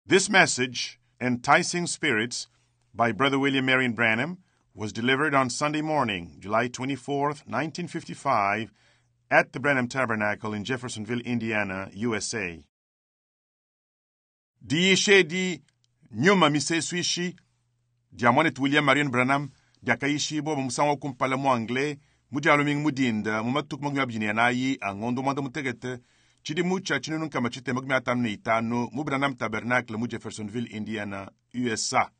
This message, Enticing Spirits, by Brother William Marion Branham, was delivered on Sunday morning, July 24th, 1955, at the Branham Tabernacle in Jeffersonville, Indiana, USA. Diishedi nyuma miseswishi diamonet William Marion Branham diakaishi bo musanwa kumpala mu anglais mudialuming mudinda mumatuk magyabjinianayi angondo manda mutegete chidi mucha chinunun kama chite magmiatanu itano mu Branham Tabernacle mu Jeffersonville, Indiana, USA.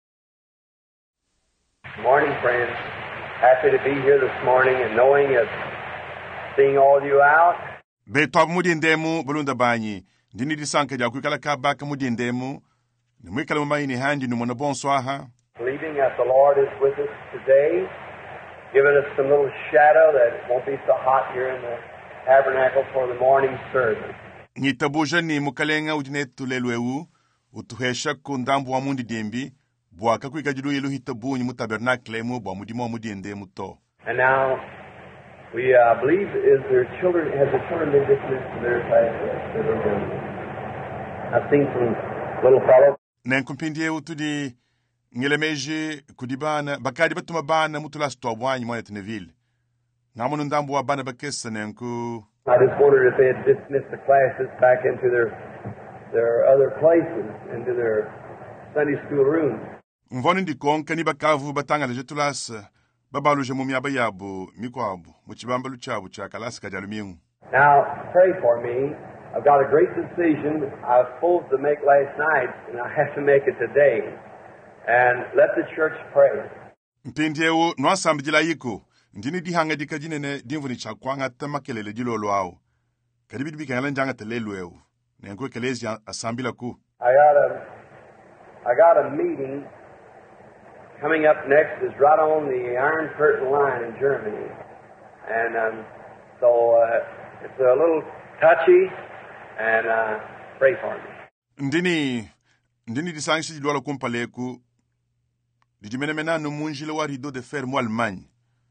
Good morning, friends. Happy to be here this morning and knowing of seeing all you out. Betwa mudindemu bulunda banyi ndini disanka ja kwikala kabaka mudindemu nimwikala mumayini handi numona bonswaha. Believing that the Lord is with us today, giving us some little shadow that it won't be so hot here in the tabernacle for the morning service. Nitabuja ni mukalenga udinetu lelweu utuhesha kundambu wa mundi dembi bwaka kwikajidu yelu hitabunyi mu tabernacle mu bwa mudimo mudindemu to. And now we believe has the children been dismissed to their class? I've seen some little fellows. Nenkumpindie utudi ngelemeji kudibana bakadi batuma bana mutula stobwanyi mwa Teneville. Ngamono ndambu wa bana bakesa nenku. I just wondered if they had dismissed the classes back into their other places, into their Sunday school rooms. Mvoni ndikonka ni bakavu batanga lejetulas babaluje mu myaba yabo mikwabu mu kibamba luchabu cha kalasi kajalumingu. Now pray for me. I've got a great decision I was supposed to make last night, and I have to make it today. And let the church pray. Mpindiewo nwasambijila yiko ndini dihanga dikajinene dimvuni chakwanga tamakelele dilolwao kadibidi bikangala njanga telelweo nengo kelezi asambila ku. I got a meeting coming up next is right on the Iron Curtain line in Germany. And so it's a little touchy, and pray for me. Ndini disanshi dilwala kumpaleku dijimenemena numunjile wa rideau de fer mu Allemagne.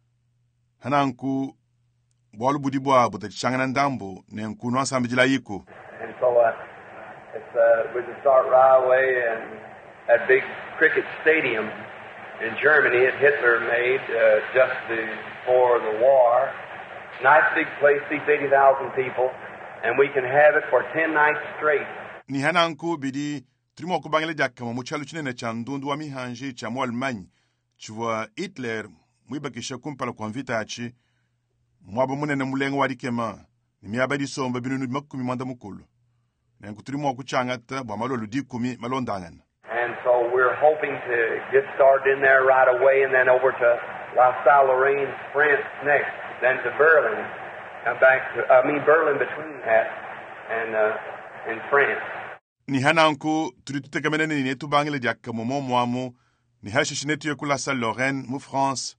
Hananku bwalu budibwa butachangana ndambo nenku nwasambijila yiko. And so we just start right away and that big cricket stadium in Germany that Hitler made just before the war. Nice big place, seats 80,000 people, and we can have it for 10 nights straight. Ni hananku bidi trimo kubangele jakama muchalu chinene cha ndundu wa mihanje cha mu Allemagne chwa Hitler mwibakisha kumpala kwa vita achi mwaba munene mulengo wadikema ni miabadi somba binunu makumi manda mukulu nenku trimo kuchangata bwa malolu dikumi malondangana. And so we're hoping to get started in there right away and then over to La Salle-Lorraine, France next, then to Berlin, come back to, Berlin between that and in France. Ni hananku tulitutekamene ni netu bangele diaka momo mwamo ni hashish netu yeku La Salle-Lorraine mu France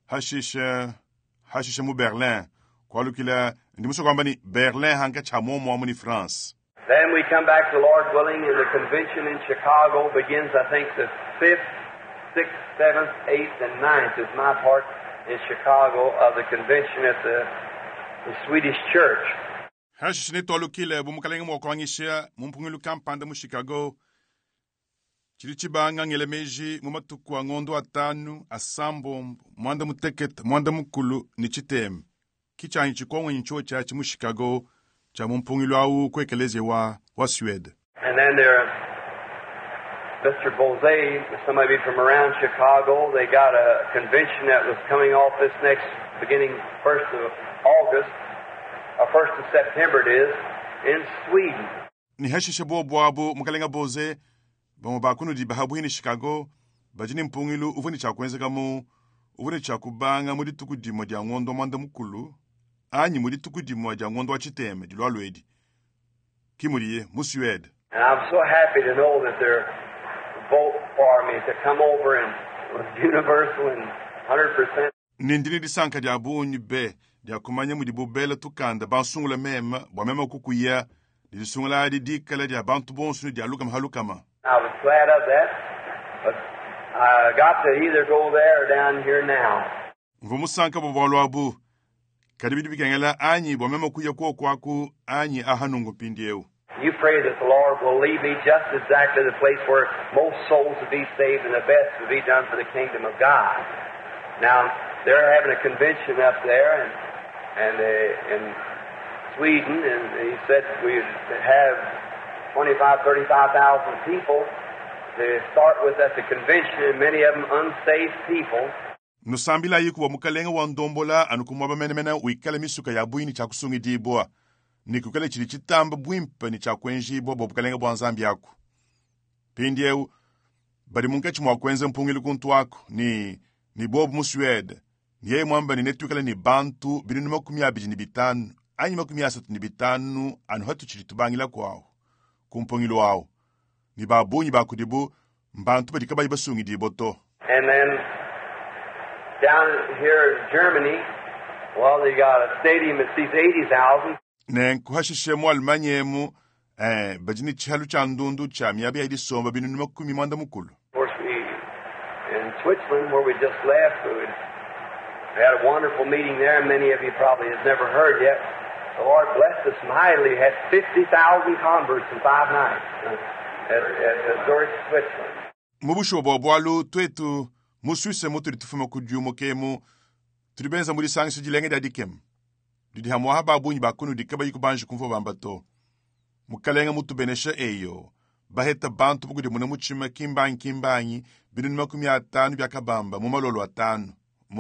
hashish mu Berlin kwa lukila ndimuso kwamba ni Berlin hanga cha mwamo ni France. Then we come back, the Lord willing, and the convention in Chicago begins, I think, the 5th, 6th, 7th, 8th, and 9th is my part in Chicago of the convention at the Swedish church. Hashish netu alukile bumukalenga mwakwangishia mumpungilu kampanda mu Chicago chilichibanga ngelemeji mumatuku wa ngondo atanu asambo mwanda muteket mwanda mukulu ni chitem kichanyi chikongwe nchuo chachi mu Chicago cha mumpungilu au kwekeleze wa Swede. And then there Mr. Bose, some of you from around Chicago, they got a convention that was coming off this next beginning 1st of August, or 1st of September it is, in Sweden. Ni hashishe bwabo mukalenga Bose bamu bakunu di bahabuhini Chicago bajini mpungilu uvuni cha kwenzeka mu uvuni cha kubanga muri tukudimo dia ngondo manda mukulu anyi muri tukudimo dia ngondo wa chiteme dilwalwedi kimuriye mu Swede. And I'm so happy to know that they're vote for me to come over and was universal and 100%. Nindini disanka dia bunyi be dia kumanya mu dibobela tukanda bansungula mema bwa mema kukuya disungula dikala dia bantu bonsu dia lukama halukama. I was glad of that, but I got to either go there or down here now. Mvumusanka bobolo abu kadibidi bikengela anyi bwa mema kuya kwaku anyi ahanungu pindieu. You pray that the Lord will lead me just exactly the place where most souls will be saved and the best will be done for the kingdom of God. Now, they're having a convention up there and in Sweden, and he said we'd have 25,000, 35,000 people to start with at the convention, and many of them unsaved people. Nusambila yiku wa mukalenga wa ndombola anukumwaba menemena uikale misuka ya buini cha kusungi dibwa. Ni kukale chili chitamba buimpa ni cha kwenji bo bukalenga bwa nzambi yaku. Pindi eu, bari munkechi mwa kwenze mpungili kuntu wako ni bob muswede. Ni yeye mwamba ni netukale ni bantu binu ni makumi abiji ni bitanu. Anyi makumi asatu ni bitanu anu hatu chili tubangila kwao. Kumpungilo wao. Ni babu ni bakudibu mbantu badikaba ibasungi diboto. And then down here in Germany, well, they got a stadium that seats 80,000. Nen kuhashishe mu Almanyemu bajini chalu cha ndundu cha miabi aidi somba binu makumi mwanda mukulu. Of course, in Switzerland, where we just left, we had a wonderful meeting there. Many of you probably have never heard yet. The Lord blessed us mightily. Had 50,000 converts in 5 nights at Zurich, Switzerland. Mubusho bobwalu twetu muswise mutu litufuma kujumo kemu tribenza muri sangsu jilenge dadikem. Didi hamwa haba bunyi bakunu dikaba yikubanji kumfo bambato. Mukalenga mutu benesha eyo. Baheta bantu bugudi muna muchima kimbanyi binu makumi atanu byakabamba mu malolo atanu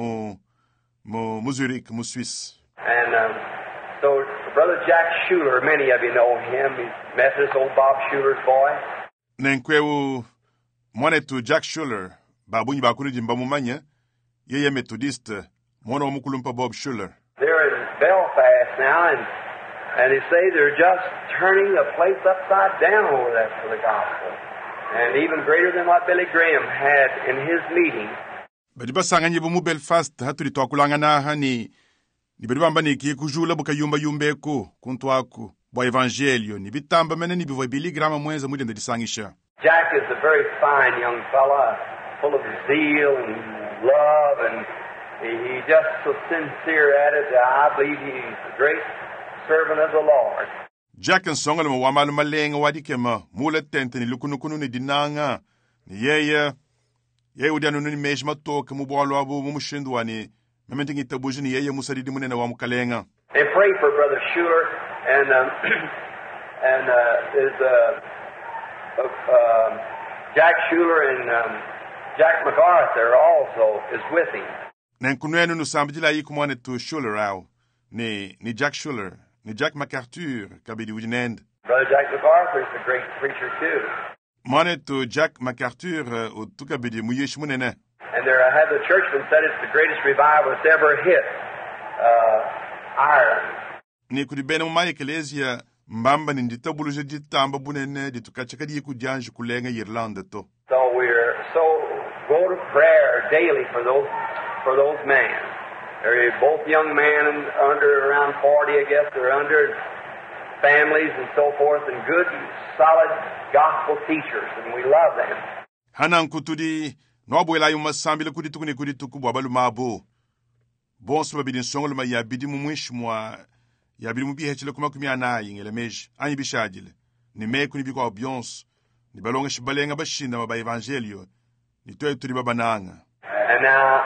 mu Zurich mu Swiss. And so Brother Jack Schuler, many of you know him. He's Methodist, old Bob Schuler's boy. Nenkwewu mwanetu Jack Schuler babunyi bakunu jimba mumanya yeye Methodist mwana wa mukulumpa Bob Schuler. They're in Belfast now, and they say they're just turning the place upside down over there for the gospel. And even greater than what Billy Graham had in his meeting. Badiba sanganye mu Belfast haturi twakulangana hani ni badiba ni kujula buka yumbeku kuntwaku bwa evangelio ni bitamba mene ni bivo Billy Graham mwenza mudende disangisha. Jack is a very fine young fella, full of zeal and love, and he's just so sincere at it that I believe he's a great servant of the Lord. Jack and Songol mo wamalu malenga wadikema mule tente ni lukunukunu ni dinanga ni yeye udianu ni mejma toke mu bwalo abu mu mushindu ni mementingi tabuji ni yeye musadidi munene wa mukalenga. And pray for Brother Schuler and Jack Schuler and Jack MacArthur also is with him. Nenkunwenu nusambijila yikumwane tu Schuler au ni Jack Schuler ni Jack MacArthur kabidi ujinend. Brother Jack MacArthur is a great preacher too. Mwane tu Jack MacArthur utukabidi muyeshi munene. And there I had the churchman said it's the greatest revival that's ever hit Ireland. Ni kudibene mu eklesia mbamba ni nditabuluje ditamba bunene ditukachakadi yikujanju kulenga Irlanda to. So we're so go to prayer daily for those men. They're both young men under around 40, I guess. They're under families and so forth, and good, solid gospel teachers, and we love them. Hanan kutudi nobwela yuma sambile kudi tuku babalu mabo. Bonso babidin songolo ma yabidi mumwishmwa yabidi mubihechele kuma kumyana yingele meji anyi bishadile. Ni meku ni biko ambiance. Ni balonga shibalenga bashinda maba evangelio. Ni toe tudi babananga. And now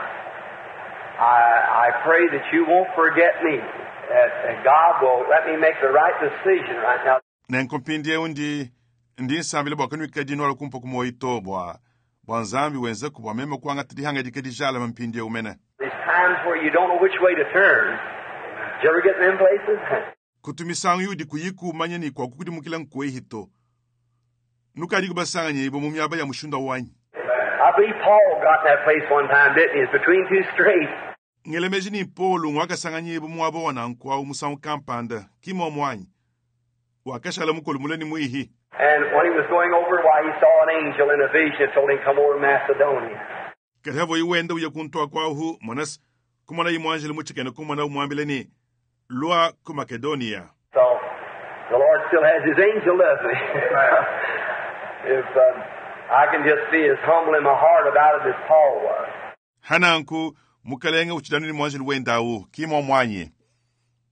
I pray that you won't forget me. That God will let me make the right decision right now. Nenkompindie ndi sambile bwakanu ikadino kumpa kumoito bwa nzambi wenze kubwa mema kwanga tidihanga dikadijala mpindie umene. There's times where you don't know which way to turn. Did you ever get in them places? Kutumisangu yudi kuyiku manya ni kwa kukudi mukila nkwe hito. Nukadi kubasanga nyibo mumyaba ya mushunda wanyi. I believe Paul got in that place one time, didn't he? It's between two straits. Ngelemeji ni Paul mwakasanga nyibo mwabo wanankwa umusangu kampanda kimo mwanyi. Wakashala mukolu muleni muihi. And when he was going over, why he saw an angel in a vision that told him come over to Macedonia. Kadhavo iwenda uya kuntoa kwa hu monas kumana imwanjele muchikene kumana umwambile ni lua ku Macedonia. So the Lord still has his angel, doesn't he? If I can just be as humble in my heart about it as Paul was. Hananku mukalenga uchidanu ni mwanjele wenda u kimo mwanyi.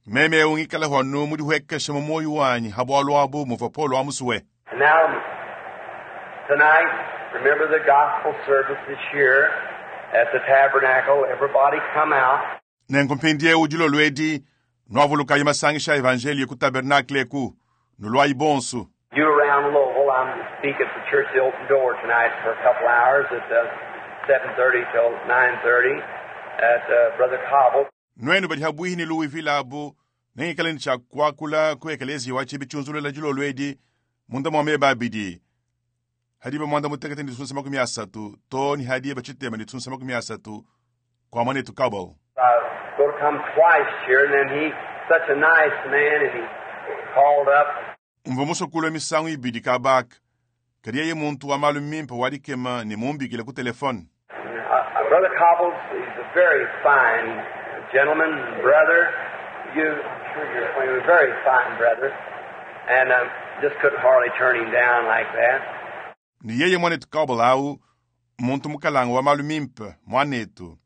Meme ungikale hono mudi weke shemo moyo wanyi habwalo abu muvapolo amuswe. And now, tonight, remember the gospel service this year at the tabernacle. Everybody come out. Nenkompindie ujulo lwedi novuluka yimasangisha evangelie ku tabernacle ku nulwa ibonsu. You around Louisville, I'm to speak at the church the open door tonight for a couple hours at 7:30 till 9:30 at Brother Cobble. Nwenu badi habuhi ni Louisville abu nengikale ni chakwakula kwekelezi wachi bichunzule la julo lwedi munda mwame babidi. Hadiba mwanda mutekete ni tunsa makumi asatu to ni hadiba chitema ni tunsa makumi asatu kwa mwane tu Cobble. Going to come twice here, and then he's such a nice man, and he called up. Mvomuso kulo misangu ibidi kabak. Kadiye muntu wa malu mimpa wadikema ni mumbi kile ku telefone. Brother Cobbles, he's a very fine gentleman, brother. I'm sure you're acquainted with a very fine brother. And just couldn't hardly turn him down like that. Ni yeye mwanetu Cobble au muntu mukalangu wa malu mimpa mwanetu.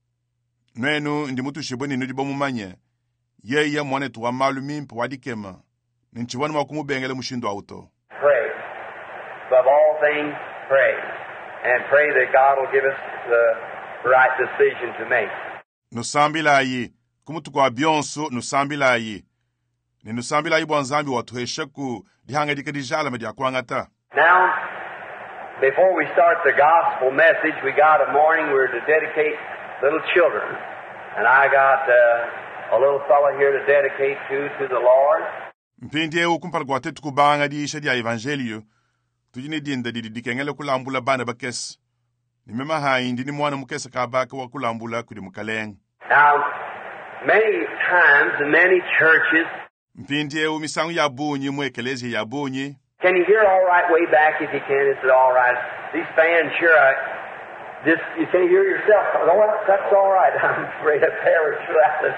Nwenu ndi mutu shiboni nudibo mumanye. Yeye mwanetu wa malu mimpa wadikema. Ninchiwani wakumubengele mushindo auto. Pray. Above all things, pray. And pray that God will give us the right decision to make. Nusambila ayi. Kumutu kwa bionso nusambila ayi. Ni nusambila ayi bwanzambi watuhesheku dihanga dikadijala media kwangata. Now, before we start the gospel message, we got a morning we're to dedicate little children. And I got a little fellow here to dedicate to the Lord. Mpindie ukumpala kwa tetu kubanga di isha dia evangelio. Tujini dinda di dikengele kulambula bana bakes. Ni mema hai ndi ni mwana mukesa kabaka wa kulambula kudi mukaleng. Now, many times in many churches. Mpindie umisangu ya bunyi mwekelezi ya bunyi. Can you hear all right way back if you can? Is it all right? These fans sure you can't hear yourself. No, that's all right. I'm afraid of perish without this.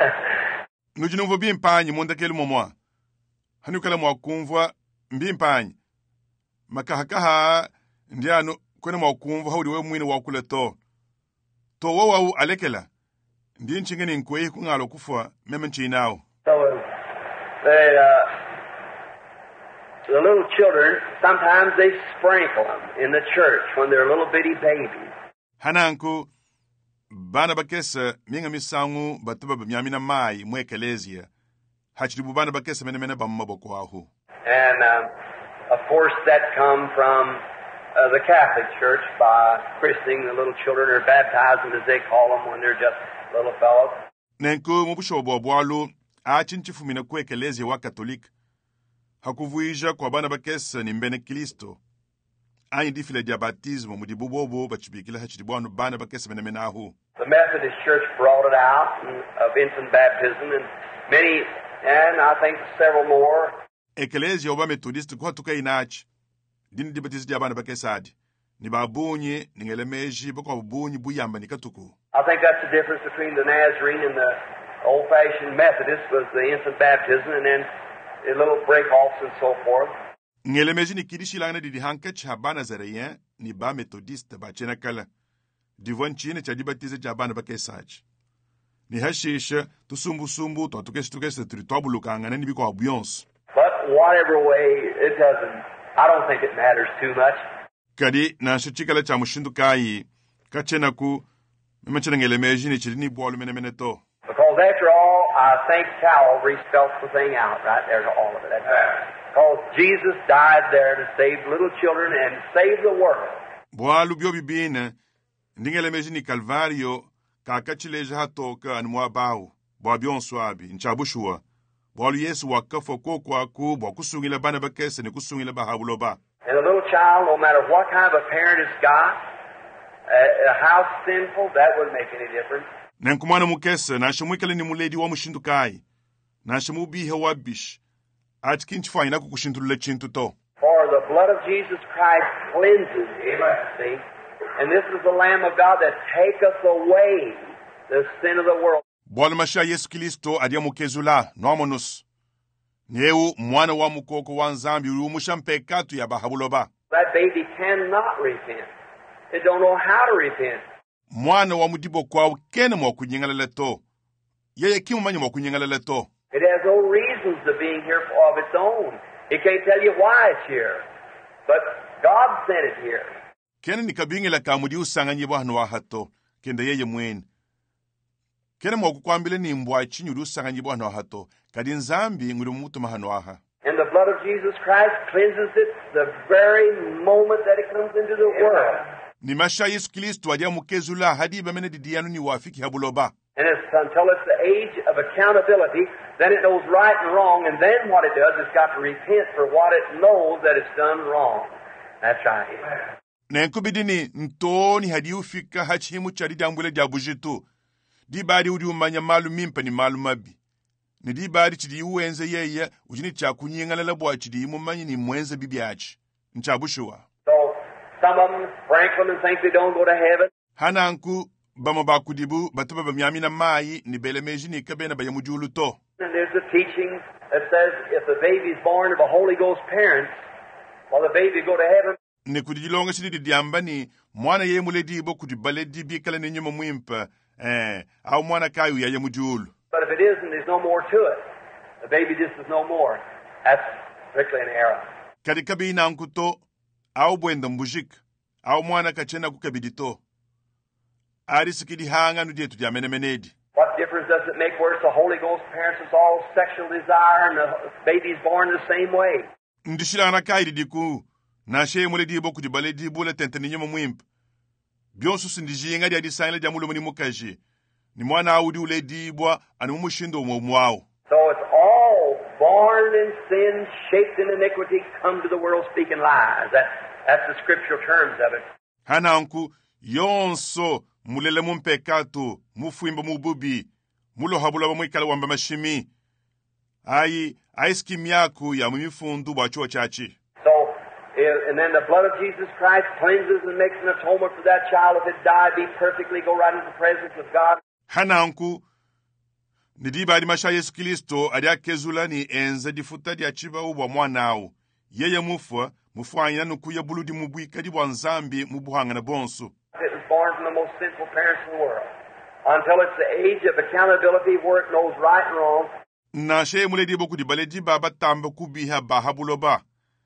Nujinu bimpanyi monda kelu momwa. Hanukala mwakumvwa mbimpanyi. Makahakaha ndiano kwena mwakumvwa haudi we mwini wakule to. To wawu alekela. Ndi nchingeni nkwehi kungalo kufwa meme nchinao. So the little children, sometimes they sprinkle them in the church when they're little bitty babies. Hananku bana bakesa minga misangu batuba bamyamina mai mwekelezia. Hachidibu bana bakesa mene bamaboko ahu. And of course that come from the Catholic Church by christening the little children or baptizing as they call them when they're just little fellows. Nenku mubushobo bwalu achinchifu mina kwekelezia wa Katolik. Hakuvuija kwa bana bakesa ni mbene Kristo. Ani difile dia baptismo mudibubobo bachibikila hachidibu bana bakesa mene ahu. The Methodist Church brought it out of infant baptism and many, and I think several more. Ekelezia oba Methodist kwa tuka inachi. Dini di baptizo dia bana bakesa adi. Ni babunyi, ningelemeji, bako babunyi buyamba nikatuku. I think that's the difference between the Nazarene and the old-fashioned Methodist was the infant baptism and then the little break-offs and so forth. Ngelemeji ni kidishi langana di hankach habana zareyen ni ba Methodist ba chena kala. Divon chine cha dibatize jabana bakesaj. Ni hashisha tusumbu to tukes tritobulukanga ni biko abuyons. But whatever way, I don't think it matters too much. Kadi na shuchikala cha mushindu kai kachena ku memachena ngelemeji ni chirini bolu mene to. Because after all, I think Calvary spells the thing out right there to all of it. Because Jesus died there to save little children and save the world. Bwalu bio bibina ndingelemeji ni Calvario kakachileja hatoka anmwa bau bwa bion swabi nchabushua bwalu Yesu wakafo kokwa ku bwa kusungila bana bakese ni kusungila bahabuloba. And a little child, no matter what kind of a parent it's got, how sinful, that wouldn't make any difference. Nenkumana mukese na shimwikale ni muledi wa mushindu kai na shimubihe wa bish atkinchi faina kukushindulule chintu to. For the blood of Jesus Christ cleanses, see? And this is the Lamb of God that taketh away the sin of the world. Bwana masha Yesu Kristo adia mukezula nomonus. Nyeu mwana wa mukoko wa nzambi umusha mpekatu ya bahabuloba. That baby cannot repent. They don't know how to repent. Mwana wa mudibo kwa ukene mwa kunyingalele to. yeye kimumanyi mwakunyengalala to. It has no reasons of being here of its own. It can't tell you why it's here. But God sent it here. Kene nikabingela kamudi usanganyi bwahano wa hato, kende yeye mweni. Kene mwakukwambile ni mbwa chinyuru usanganyi bwahano wa hato, kadi nzambi nguri mutu mahano aha. And the blood of Jesus Christ cleanses it the very moment that it comes into the world. Ni masha Yesu Kristo adia mukezula hadi bamene didiyanu ni wafiki habuloba. And it's until it's the age of accountability, then it knows right and wrong, and then what it does, it's got to repent for what it knows that it's done wrong. That's right. Nenkubidini ntoni hadi ufika hachimu charidi ambule jabujitu. Di badi udi umanya malu mimpa ni malu mabi. Ni di badi chidi uenze yeye, ujini chakunyengala labwa chidi imumanyi ni mwenze bibiachi. Nchabushua. So, some of them sprinkle and think they don't go to heaven. Hana anku bama bakudibu batuba bamyamina mai ni belemeji ni kabena bayamujulu to. And there's a teaching that says if the baby's born of a Holy Ghost parent, will the baby go to heaven? Ni kudilonga chidi diamba ni mwana ye muledibo kudibale dibi kala ni nyuma mwimpa au mwana kayu ya yamujulu. But if it isn't, there's no more to it. The baby just is no more. That's strictly an error. Kadikabi ina ankuto au bwenda mbujik au mwana kachena kukabidito. Ari sikidi hanga nudietu dia menemenedi. What difference does it make where it's the Holy Ghost parents, it's all sexual desire, and the baby's born the same way? Ndishila na kaidi diku na sheye muledibo kudibale dibu le tenteni nyuma mwimpa. Bionsu sindijinga dia disainle dia mulumuni mukaji. Ni mwana audi uledibwa ani mumushindo mwao. So it's all born in sin, shaped in iniquity, come to the world speaking lies. That's the scriptural terms of it. Hananku yonso mulele mumpekatu, mufuimba mububi, mulo habula mwikala wamba mashimi. Ai skimyaku ya mimifundu bachuo chachi. So, and then the blood of Jesus Christ cleanses and makes an atonement for that child. If it died, be perfectly, go right into the presence of God. Hananku nidiba di masha Yesu Kristo adia kezula ni enza difuta di achiba ubwa mwanao. Yeye mufanya nukuya buludi mubwika di wanzambi mubuhanga na bonsu. It was born from the most sinful parents in the world. Until it's the age of accountability where it knows right and wrong. Na sheye muledibo kudibale di baba tamba kubiha bahabuloba.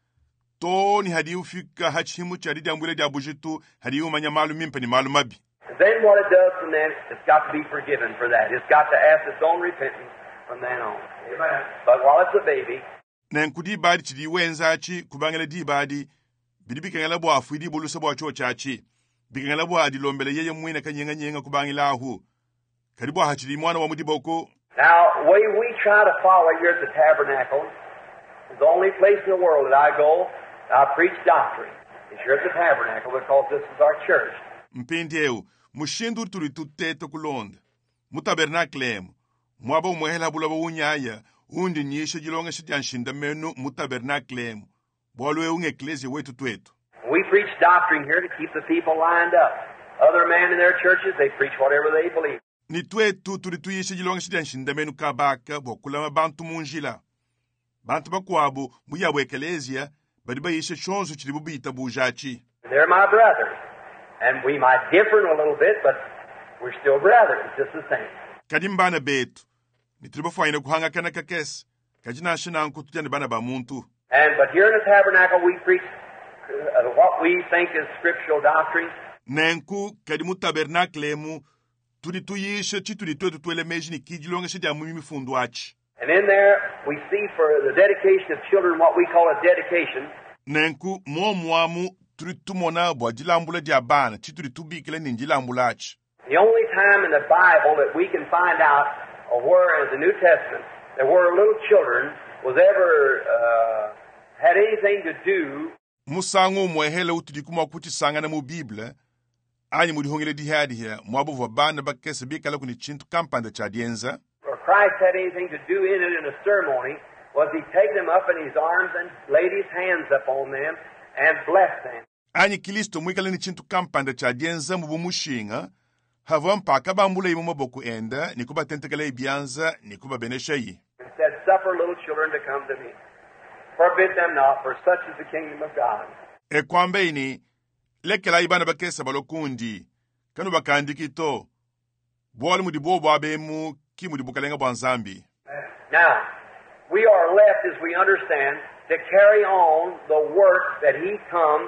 Toni hadi ufika hachimu charidi ambule di abujitu hadi umanya malu mimpa ni malu mabi. Then what it does from then, it's got to be forgiven for that. It's got to ask its own repentance from then on. Amen. But while it's a baby, nenkudi badi chidi wenzachi kubangele di badi bidibikengela bwa afidi bolusa bwa cho chachi bikengela bwa adilombele yeye mwina kanyenga nyenga kubangela ahu karibu hachidi mwana wa mudiboko. Now, the way we try to follow here at the tabernacle is the only place in the world that I go, I preach doctrine. It's here at the tabernacle because this is our church. Mpindeu mushindu turi tutete kulonda mutabernaklem mwaba umwehela bulaba unyaya undi nyishe jilonga shidyanshinda menu mutabernaklem bolwe ungeklezi wetu twetu. We preach doctrine here to keep the people lined up. Other men in their churches, they preach whatever they believe. Ni twetu turi tuyishe jilonga shidyanshinda menu kabaka bokulama bantu munjila bantu bakwabu muyabwe ekelezia badiba yishe chonzo chilibu bita bujachi. They're my brothers. And we might differ a little bit, but we're still brothers, just the same. Kadimbana betu nitribafanya kuhanga kana kakesi kajina shina nkutujane bana ba muntu. But here in the tabernacle we preach what we think is scriptural doctrine. Nenku kadimu tabernaklemu turi tuyishe chituri twetu twelemeji ni kijilonga shidya mimi fundu achi. And in there we see for the dedication of children what we call a dedication. Nenku muamu turi tumona bwa jilambula dia bana chituri tubikile ni jilambula achi. The only time in the Bible that we can find out where in the New Testament that where little children was ever had anything to do. Musango mwehele utudikuma kuti sangana mu Bible ani mudihongele dihadi here mwabu wa bana bakese bikala kuni chintu kampanda cha dienza. Or Christ had anything to do in it in a ceremony was he take them up in his arms and laid his hands upon them and blessed them. Ani Kristo mwikala ni chintu kampanda cha dienza mubumushinga hava mpaka bambula imu maboku enda nikuba tentekele ibianza nikuba beneshayi. And said, suffer little children to come to me. Forbid them not, for such is the kingdom of God. Kwambe ini lekela ibana bakesa balokundi kanu bakandikito bwali mudibobo abemu kimu dibukalenga bwa nzambi. Now, we are left, as we understand, to carry on the work that He come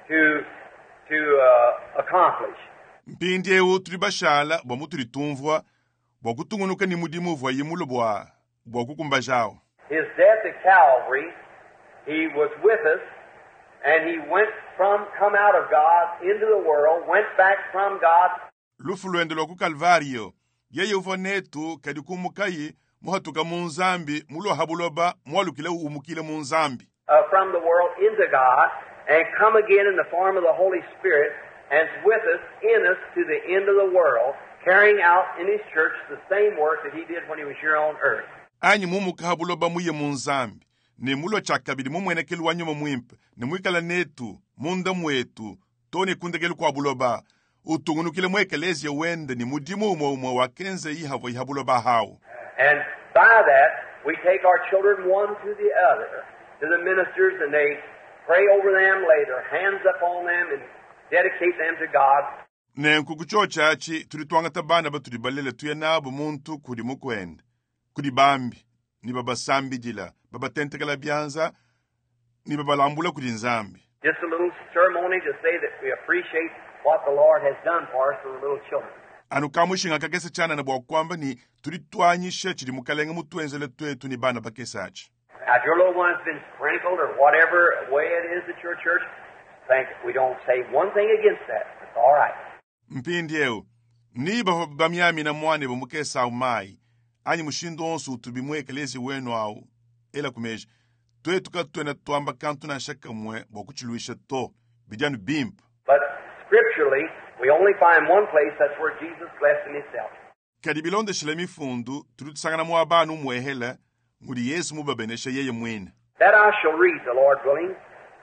to accomplish. Mpindi ewu tuli bashala bwa mutu litumvwa bwa kutungunuka ni mudimu vwa yimulo bwa kukumbajao. His death at Calvary, He was with us, and He come out of God into the world, went back from God. Lufu lwendo lwa ku Kalvario, yeye uva netu kadi kumukayi muhatuka mu nzambi mulo habuloba mwalukile umukile mu nzambi. From the world into God, and come again in the form of the Holy Spirit, and is with us, in us, to the end of the world, carrying out in His church the same work that He did when He was here on earth. Anyi mumuka habuloba muye mu nzambi, ne mulo chakabidi mumwenekeli wanyuma mwimpe, ne mwikala netu, munda mwetu, toni kundekeli kwa habuloba, utungunukile mwekelezi ya wende ni mudimu umwe wakenze ihavo ihabuloba hao. And by that, we take our children one to the other, to the ministers, and they pray over them, lay their hands upon them, and dedicate them to God. Ne nkukuchochachi tulitwangata bana batulibalele tuye nabo muntu kudi mukwende, kudi bambi, ni baba sambi jila, baba tentekala bianza, ni baba lambula kudi nzambi. Just a little ceremony to say that we appreciate what the Lord has done for us for the little children. Anukamushinga kakese chana na bwa kwamba ni tulitwanyisha chili mukalenga mutwenzele twetu ni bana bakesachi. Now, if your little one has been sprinkled or whatever way it is at your church, we don't say one thing against that. It's all right. Mpindi ewu, niba bamyami na mwane bamukesa umai, anyi mushindo onsu tubimwekelezi wenu au, ela kumeji, twetuka tuena tuamba kantu na shaka mwe, wakuchiluisha to, bijanu bimp. But scripturally, we only find one place, that's where Jesus blessed in Himself. Kadibilonde shilemi fundu, turutusangana muabanu mwehela, ngudi Yesu mubabenesha yeye mwene. That I shall read, the Lord willing,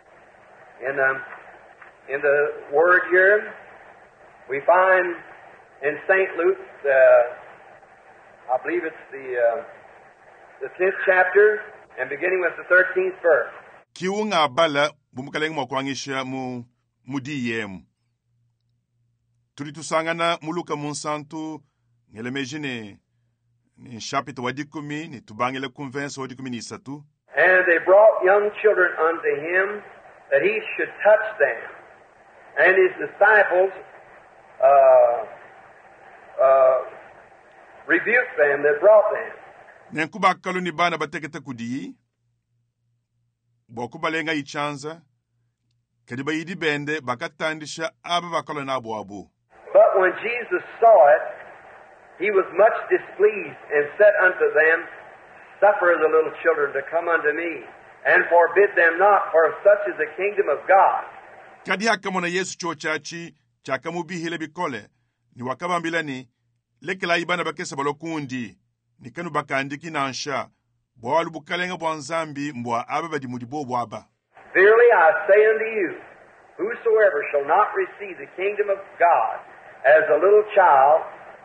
in the Word here. We find in St. Luke, I believe it's the 10th chapter, and beginning with the 13th verse. Kiunga abala, bumukaleng mwakwangisha mudiyemu. Turitusangana muluka munsantu, ngelemejine, ni chapita wadikumi, ni tubangele convention wadikumi ni satu. And they brought young children unto Him, that He should touch them. And His disciples rebuked them that brought them. Nenkuba kalu ni bana bateketa kudiyi, bokubalenga ichanza, kadiba yidi bende bakatandisha aba bakalo na abu. But when Jesus saw it, He was much displeased, and said unto them, Suffer the little children to come unto me, and forbid them not, for such is the kingdom of God. Kadi hakamona Yesu chochachi, chakamubihile bikole, ni wakabambila ni, lekela ibana bakesa balokundi, ni kanu bakandiki na ansha, bwalu bukalenga bwa nzambi mbwa aba badi mudibo bwaba. Verily I say unto you, whosoever shall not receive the kingdom of God as a little child,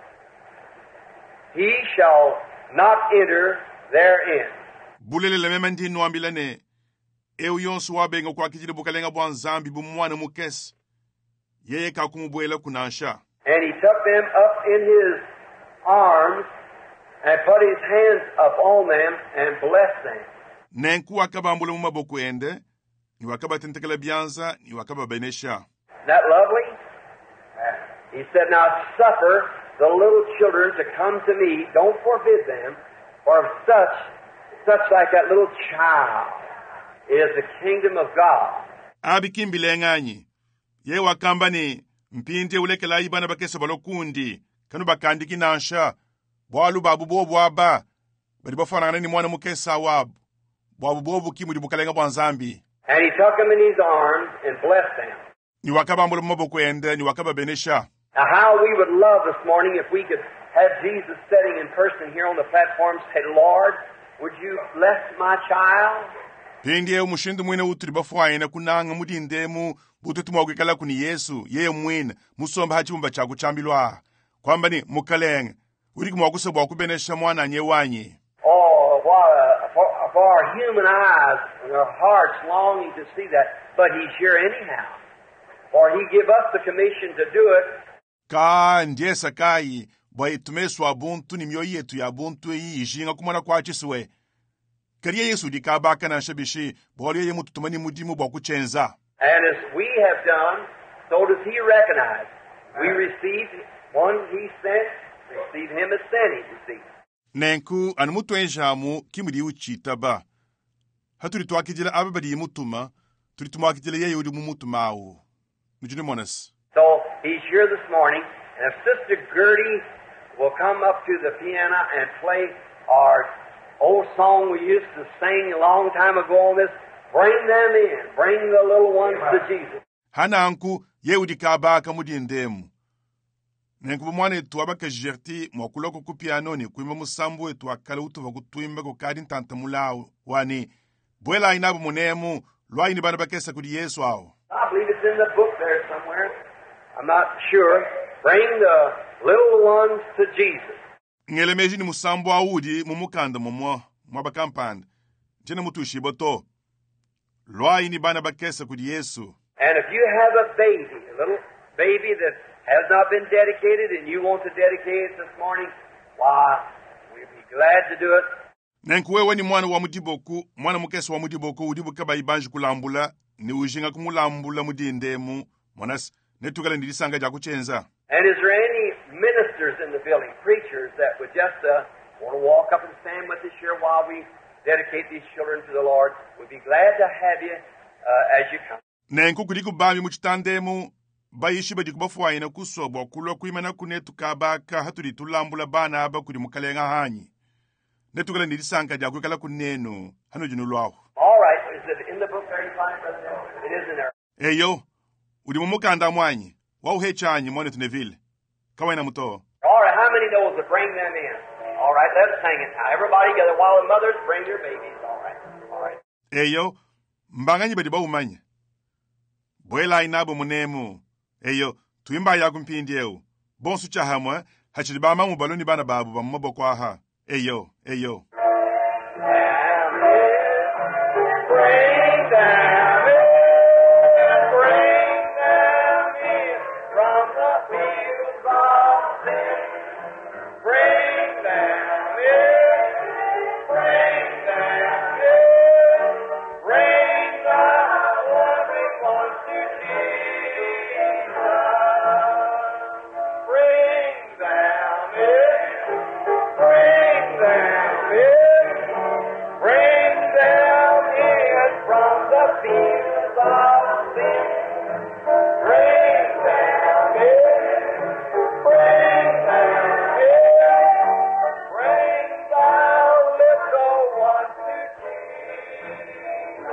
he shall not enter therein. Bulele lemema ndi nwambila ne, eu yonsu wabenga kwa kijili bukalenga bwa nzambi bumwana mukesi, yeye kakumubwela kunansha. And He took them up in His arms, and put His hands upon them, and blessed them. Nenku wakabambule mumaboko ende, ni wakaba tentekele bianza, ni wakaba benesha. Isn't that lovely? He said, Now suffer the little children to come to me, don't forbid them, for such like that little child is the kingdom of God. Abikimbile nganyi, ye wakamba ni, mpinde ulekela ibana bakesa balokundi, kanu bakandiki nansha, bwalu babu bobu waba, badi bafanana ni mwana mukesa wabu, babu bobu kimu di bukalenga bwa nzambi. And He took them in His arms and blessed them. Ni wakaba mbule mumaboko ende, ni wakaba benesha. Now how we would love this morning if we could have Jesus sitting in person here on the platform, say, Lord, would you bless my child? Pindi mushindu mwene utri bafuaina kunanga mudindemu, bututu mwakikala kuni Yesu, yeye mwene, musomba hachimumba chaku chambilwa. Kwamba ni mukalenge, uriki mwakusebo wakubenesha mwana nye wanyi. Oh, for our human eyes and our hearts longing to see that, but He's here anyhow. For He give us the commission to do it. Ka ndiye sakai, bwa itumesu abuntu ni myoyo yetu ya buntu yi yishinga kumwana kwa chiswe kariye Yesu dikabaka na shabishi bwali ye mutu tumani mudimu bwa kuchenza. And as we have done, so does he recognize. We receive one he sent, receive him as sent, you see. Nenku anmutu enjamu kimudi uchitaba. Haturi twakijila ababadi mutuma, turi tumakijila ye yudi mumutuma. Nujuni monas. So he's here this morning, and if Sister Gertie will come up to the piano and play our old song we used to sing a long time ago on this, bring them in, bring the little ones to Jesus. Hana anku ye yudi kabaka mudi ndemu. Nenku bumwane etu abaka jerti mwakuloko ku piano ni kuimba musambu etu akala utu wakutuimba kukadi ntantamula wani bwela inabu munemu lwa ini bana bakesa kudi Yesu ao. I believe it's in the book there somewhere. I'm not sure. Bring the little ones to Jesus. Ngelemeji ni musambu audi mumukanda mwabakampanda. Jena mutushi boto. Lwa ini bana bakesa kudi Yesu. And if you have a little baby that has not been dedicated and you want to dedicate it this morning, why, we'll be glad to do it. Nenkuwewe ni mwana wa mudiboku, mwana mukesa wa mudiboku, udibuka baibanji kulambula, ni ujinga kumulambula mudindemu, mwanas, netukale nilisanga jakuchenza. And is there any ministers in the building, preachers that would just want to walk up and stand with us here while we dedicate these children to the Lord? We'd be glad to have you as you come. Nenku kudiku bami muchitandemu, bayishi badikubafuwa ina kusobwa kulwa kuimana kunetu kabaka haturi tulambula bana aba kudi mukalenga hanyi. Netukale nilisanga jakuikala kunenu, hanu jinulwahu. All right, is it in the book there you find, Brother? It is in there. Eyo, udimumukanda mwanyi, wauhechanyi mwone tunevile. Kawaina muto. All right, how many knows to bring them in? All right, let's sing it now. Everybody together while the mothers bring their babies. All right. Eyo, mbanganyi badi baumanya. Bwela inabu munemu. Eyo, tuimba ya kumpindi eyo. Bonsu chahamwa, hachilibama mubaloni bana babu bamubo kwa ha. Eyo. Bring them in, from the fields of sin. Bring them in, bring the wandering ones to Jesus. Bring them in, from the fields of sin. Bring them in, bring the little ones to Jesus.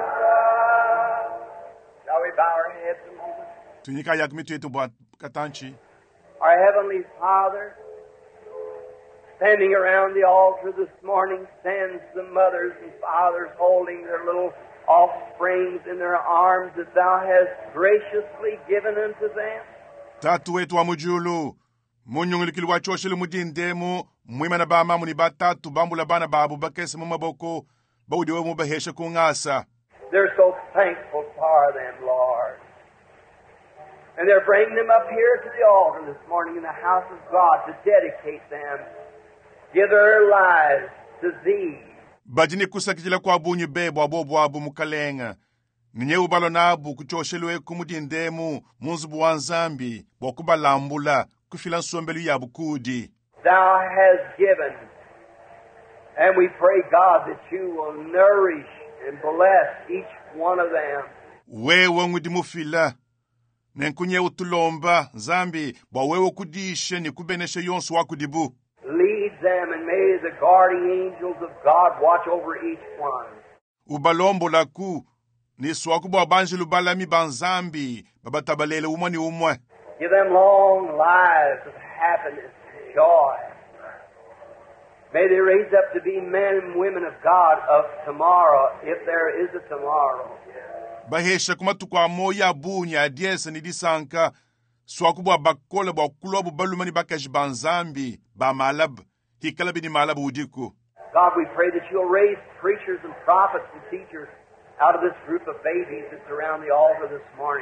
Shall we bow our heads a moment? Tunyika yakmitu yetu bwa katanchi. Our Heavenly Father, standing around the altar this morning, stands the mothers and fathers holding their little offsprings in their arms that Thou hast graciously given unto them. Tatu wetu wa mujulu, munyungulikili wa choshili mudindemu, mwimana ba mamuni batatu, bambula bana babu bakese mumaboko, baudiwe mubahesha kungasa. They're so thankful for them, Lord. And they're bringing them up here to the altar this morning in the house of God to dedicate them, give their lives to Thee. Bajini kusakijila kwa bunyu bebo abobo abu mukalenga. Ninye ubalo nabu kuchosheliwe kumudindemu, munzubu wanzambi, wakubalambula, kufila nsombelu yabu kudi. Thou hast given, and we pray, God, that You will nourish and bless each one of them. Wewe ngudimufila. Nenkunye utulomba, zambi, ba wewe kudishe ni kubeneshe yonsu wakudibu. Lead them, and may the guardian angels of God watch over each one. Ubalombo laku, ni swakubo abanjilu balami banzambi, babatabalele umwa ni umwa. Give them long lives of happiness and joy. May they raise up to be men and women of God of tomorrow, if there is a tomorrow. Bahesha kumatuku amoya bunya adiesa nidisanka, swakubo abakola ba kulobu balumani bakaji banzambi, ba malab, hikalabi ni malabu udiku. God, we pray that You'll raise preachers and prophets and teachers out of this group of babies that's around the altar this morning.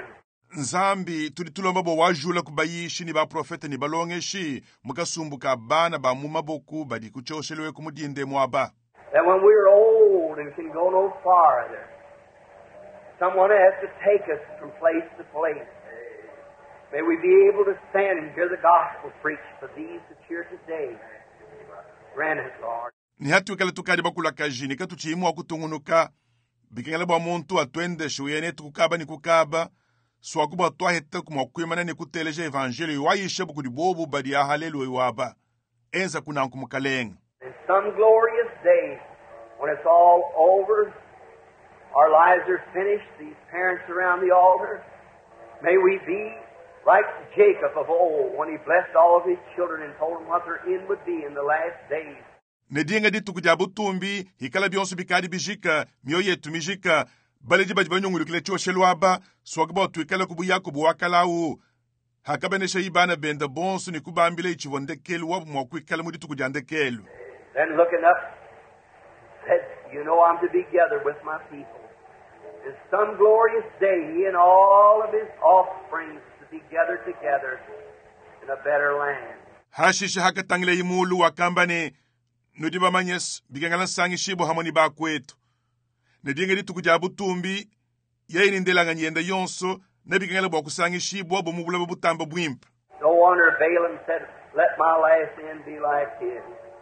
nzambi tuli tulomba bo wajula kubayishi ni baprofeta ni balongeshi mukasumbuka bana ba mumaboku badi kuchoshelwe kumudinde mwaba. That when we're old and can go no farther, someone has to take us from place to place. May we be able to stand and hear the gospel preached for these that here today. Grant it, Lord. Ni hatu kala tukadi bakula kajini katuchimu wa kutungunuka bikengala ba muntu atwende shuyene tukukaba ni kukaba swakuba twaheta kumwakwimana ni kuteleje evangeli wayishe bukudi bobu badi ya haleluya waba enza kuna kumukalenga. And some glorious day when it's all over, our lives are finished, these parents around the altar, may we be like Jacob of old when he blessed all of his children and told them what their end would be in the last days. Nedinga ditu kujabu tumbi hikala bionsu bikadi bijika mio yetu mijika baleji baji banyungu kile choshelwaba swagba tuikala kubuya kubuwakalau hakabenesha ibana benda bonsu ni kubambile ichivondekelu wabu mwakuikala muditu kujandekelu. Then looking up, said, you know I'm to be gathered with my people. And some glorious day, he and all of his offspring to be gathered together in a better land. Hashisha hakatangle imulu wakambane nudiba manyes bigangala sangi shibo hamoni ba kwetu. Nedinga ditu kujabu tumbi yaini ndelanga nyenda yonso na bigangala bwa kusangi shibo wabo mubula butamba bwimp. No wonder Balaam said, let my last end be like his.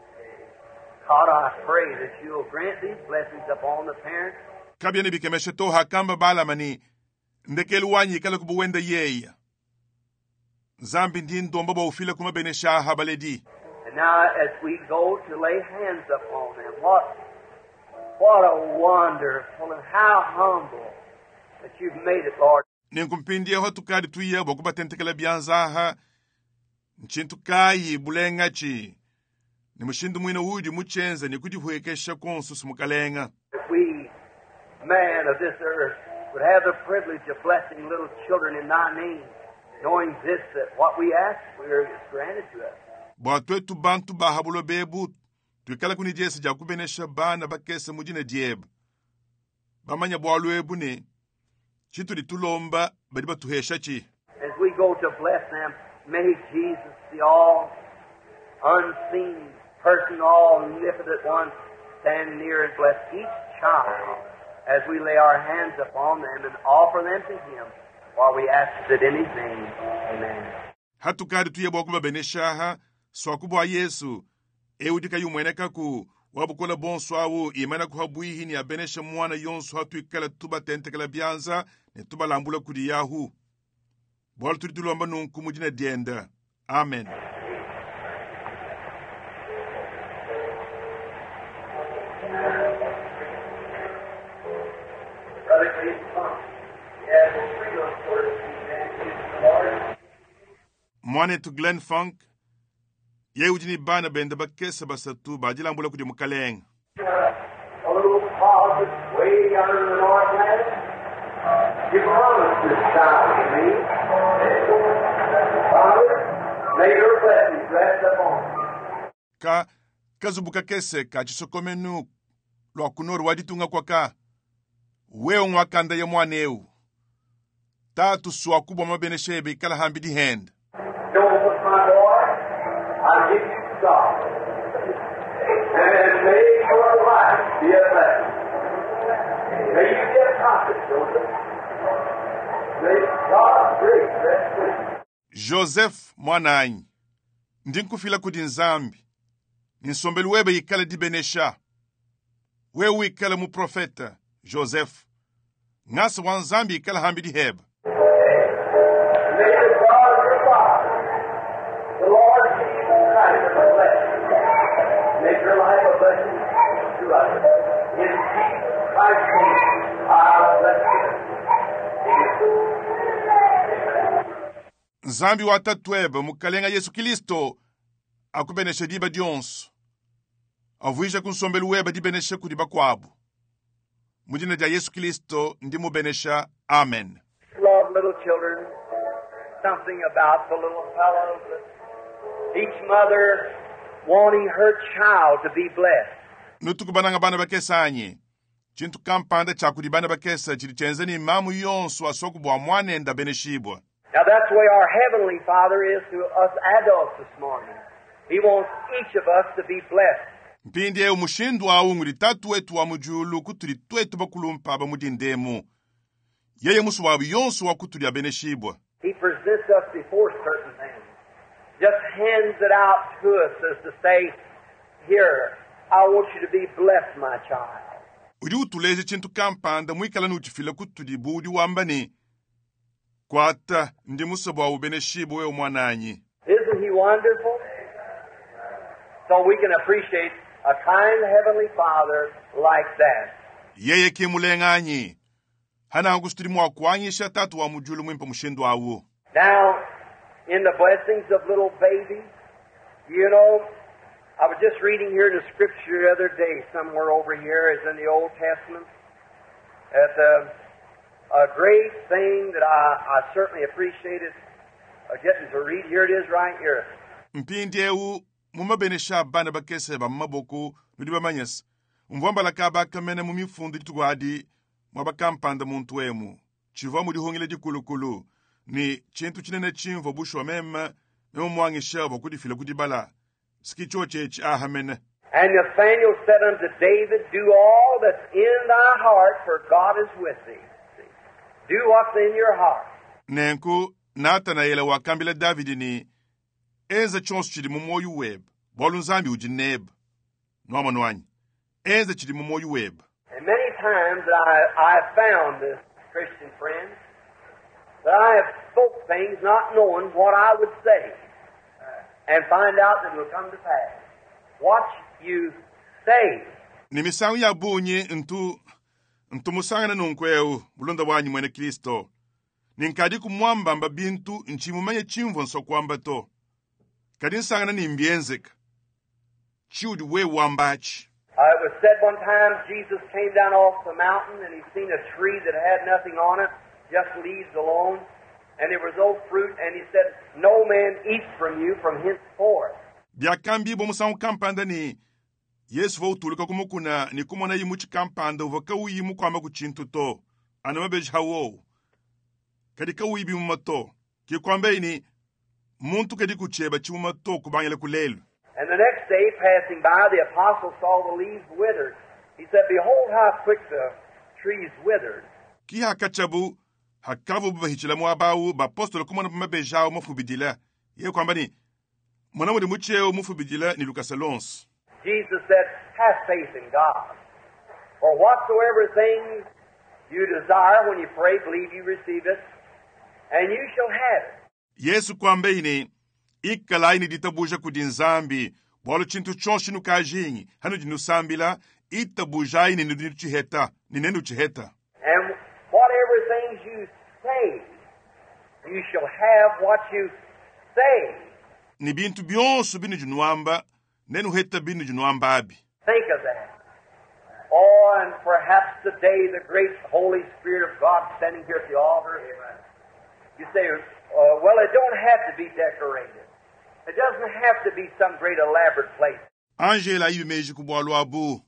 God, I pray that you'll grant these blessings upon the parents. Kabia ni bikemeshe to hakamba balamani ndekelu wanyi kala kubuwenda yeya. Zambi ndindo mbaba ufile kuma benesha habaledi. And now as we go to lay hands upon them, what a wonderful and how humble that you've made it, Lord. Ninkumpindie hotu kadi tuye bokuba tentekela bianzaha nchintu kayi bulengachi. Ni mushindu mwina udi muchenza ni kujihuekesha konsu sumukalenga. If we, man of this earth, would have the privilege of blessing little children in thy name, knowing this, that what we ask, is granted to us. Bwatwetu bantu bahabulo bebu, tuikala kunijesi jakubenesha bana bakese mujine diebu. Bamanya bwaluebu ne, chitu di tulomba, badiba tuhesha chi. As we go to bless them, may Jesus, the all unseen person, all omnipotent one, stand near and bless each child as we lay our hands upon them and offer them to Him while we ask it in His name. Amen. Hatukadi tuye bwakuba beneshaha, swakubwa Yesu, eudika yumweneka ku, wabukola bonso awu, imena kuhabuihi ni abenesha mwana yonsu hatu ikala tuba tentekala bianza, ne tuba lambula kudi yahu. Bwala tudulomba nunku mujina dienda. Amen. Mwane to Glenn Funk, ye ujini bana benda bakesa basatu bajila mbula kudi mukaleng. A little closet way down in the Northland. You promised this child to me. Father, may your blessings rest upon me. Kazubuka kese kachisokomenu lwa kunoru waditunga kwa ka. Weo mwakanda ya mwaneu. Tatu suwa kubwa mabeneshebe ikala hambidi hand. Joseph, my boy, I give you God. And may your life be a blessing. May you be a prophet, Joseph. May God's grace rest with you. Joseph mwananyi. Ndinkufila kudi nzambi. Ninsombelu webe ikala di benesha. Wewe ikala mu profeta, Joseph. Ngasa wanzambi ikala hambidi heb. May the God of your Father, the Lord Jesus Christ, bless you. Make your life a blessing to us. In Jesus Christ's name, I bless you. Nzambi watatweba mukalenga Yesu Kristo akubenesha diba dionso. Avuisha kunsombelu weba dibenesha kudiba kwabu. Mujina ja Yesu Kristo ndimu benesha. Amen. Love little children. Something about the little fellows. Each mother wanting her child to be blessed. Nutukubananga bana bakesanye. chintu kampanda chakudi bana bakesa chili chenzeni mamu yonso asoku bwa mwanenda beneshibwa. Now that's the way our Heavenly Father is to us adults this morning. He wants each of us to be blessed. Mpindi eo mushindu awu nguli tatu wetu wa mujulu kutuli twetu bakulumpa ba mudindemu. Yeye musu wabu yonso wa kutuli abeneshibwa. He presents us before certain things. Just hands it out to us as to say, here, I want you to be blessed, my child. Udi utuleze chintu kampanda mwikala nuchifila kutuli budi wambani. Kwata ndi musobo wa ubeneshibwa weo mwananyi. Isn't he wonderful? So we can appreciate a kind Heavenly Father like that. Yeye kimuleng'anyi. Hana angusturi mwakwanyisha tatu wa mujulu mwimpa mushindu awu. Now, in the blessings of little babies, you know, I was just reading here in the Scripture the other day, somewhere over here, as in the Old Testament, that a great thing that I certainly appreciated getting to read. Here it is right here. Mpindi ewu mumabenesha bana bakese ba maboko nudiba manyas. Mvwamba lakaba kamene mumifundu ditugwadi mwabakampanda muntu emu. Chiva mudihongile dikulukulu. Ni chintu chinene chimvo busho mema mwangisha bakudifila kudibala. Skicho chechi ahamene. And Nathanael said unto David, do all that's in thy heart, for God is with thee. Do what's in your heart. Nenku Nathanael wakambila Davidi ni eza chonsu chidi mumoyu web. Bolu nzambi ujineb. Nwama nwanyi. Eza chidi mumoyu web. And many times I found this, Christian friends, that I have spoke things not knowing what I would say, and find out that it will come to pass. What you say. Ni misangu ya bunye ntu musanga na nunkweu mulonda wanyi mwene Kristo. Ninkadi kumwamba mba bintu nchimumanye chimvo nsokwamba to. Kadi nsanga na nimbienzeka. Chiudi we wambachi. It was said one time Jesus came down off the mountain and he seen a tree that had nothing on it, just leaves alone, and there was no fruit, and he said, no man eats from you from henceforth. Biakambi bo musangu kampanda ni Yesu vo utulika kumukuna ni kumona yimuchi kampanda uvaka uyimu kwa makuchintu to. Anamabeji hawo. Kadika uyibi mumato. Kikwambe ni muntu kadi kucheba chimumato kubangele kulelu. And the next day, passing by, the apostle saw the leaves withered. He said, behold how quick the trees withered. Ki hakachabu hakavu bahichila muabawu bapostolo kumona mabejao mufubidila. Ye kwamba ni mwana mwede mucheo mufubidila ni Lucas 11. Jesus said, have faith in God. For whatsoever things you desire when you pray, believe you receive it, and you shall have it. Yesu kwamba ini ikalaini ditabuja kudinzambi bolo chintu chonshi nukajinyi hanu jinusambila itabuja ini ninenu chiheta. And whatever things you say, you shall have what you say. Ni bintu byonsu binu junuamba nenu heta binu junuamba abi. Think of that. Oh, and perhaps today the great Holy Spirit of God standing here at the altar. You say, well, it don't have to be decorated. It doesn't have to be some great elaborate place. Angela yumeji kubwalu abu.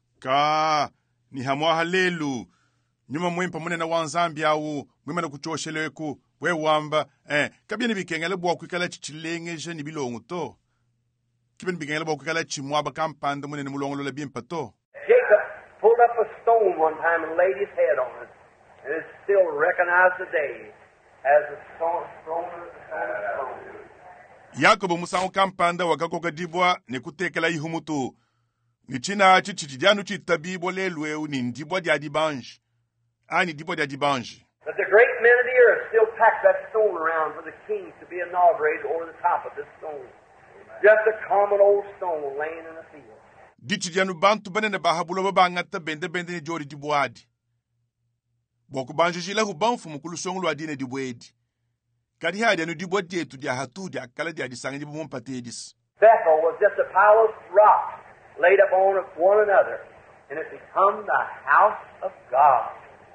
Ka ni hamwa halelu. Nyuma mwempa mune na wanzambi awu. Mwema na kuchosheleku. We wamba. Kabia ni bikengele bwa kukala chichilengeje ni bilongu to. Kiba ni bikengele bwa kukala chimwaba kampanda mune ni mulongo lola bimpa to. Jacob pulled up a stone one time and laid his head on it. And it's still recognized today as a stone of stone. Yakobo musangu kampanda wakakoka dibwa ni kutekela ihumutu. Ni china chichidianu chitabibo lelweu ni ndibwa di adibanji. Ni dibwa di adibanji. But the great men of the earth still pack that stone around for the king to be inaugurated over the top of this stone. Just a common old stone laying in a field. Dichidianu bantu banene bahabulo babangata bende ni jori dibwadi. Bokubanji jila hubanfu mukulu lu adine dibwedi. Kadi hadi anu dibwa dietu dia hatu dia kala dia disangi dibu mumpatedis. Bethel was just a pile of rocks laid up on one another, and it became the house of God,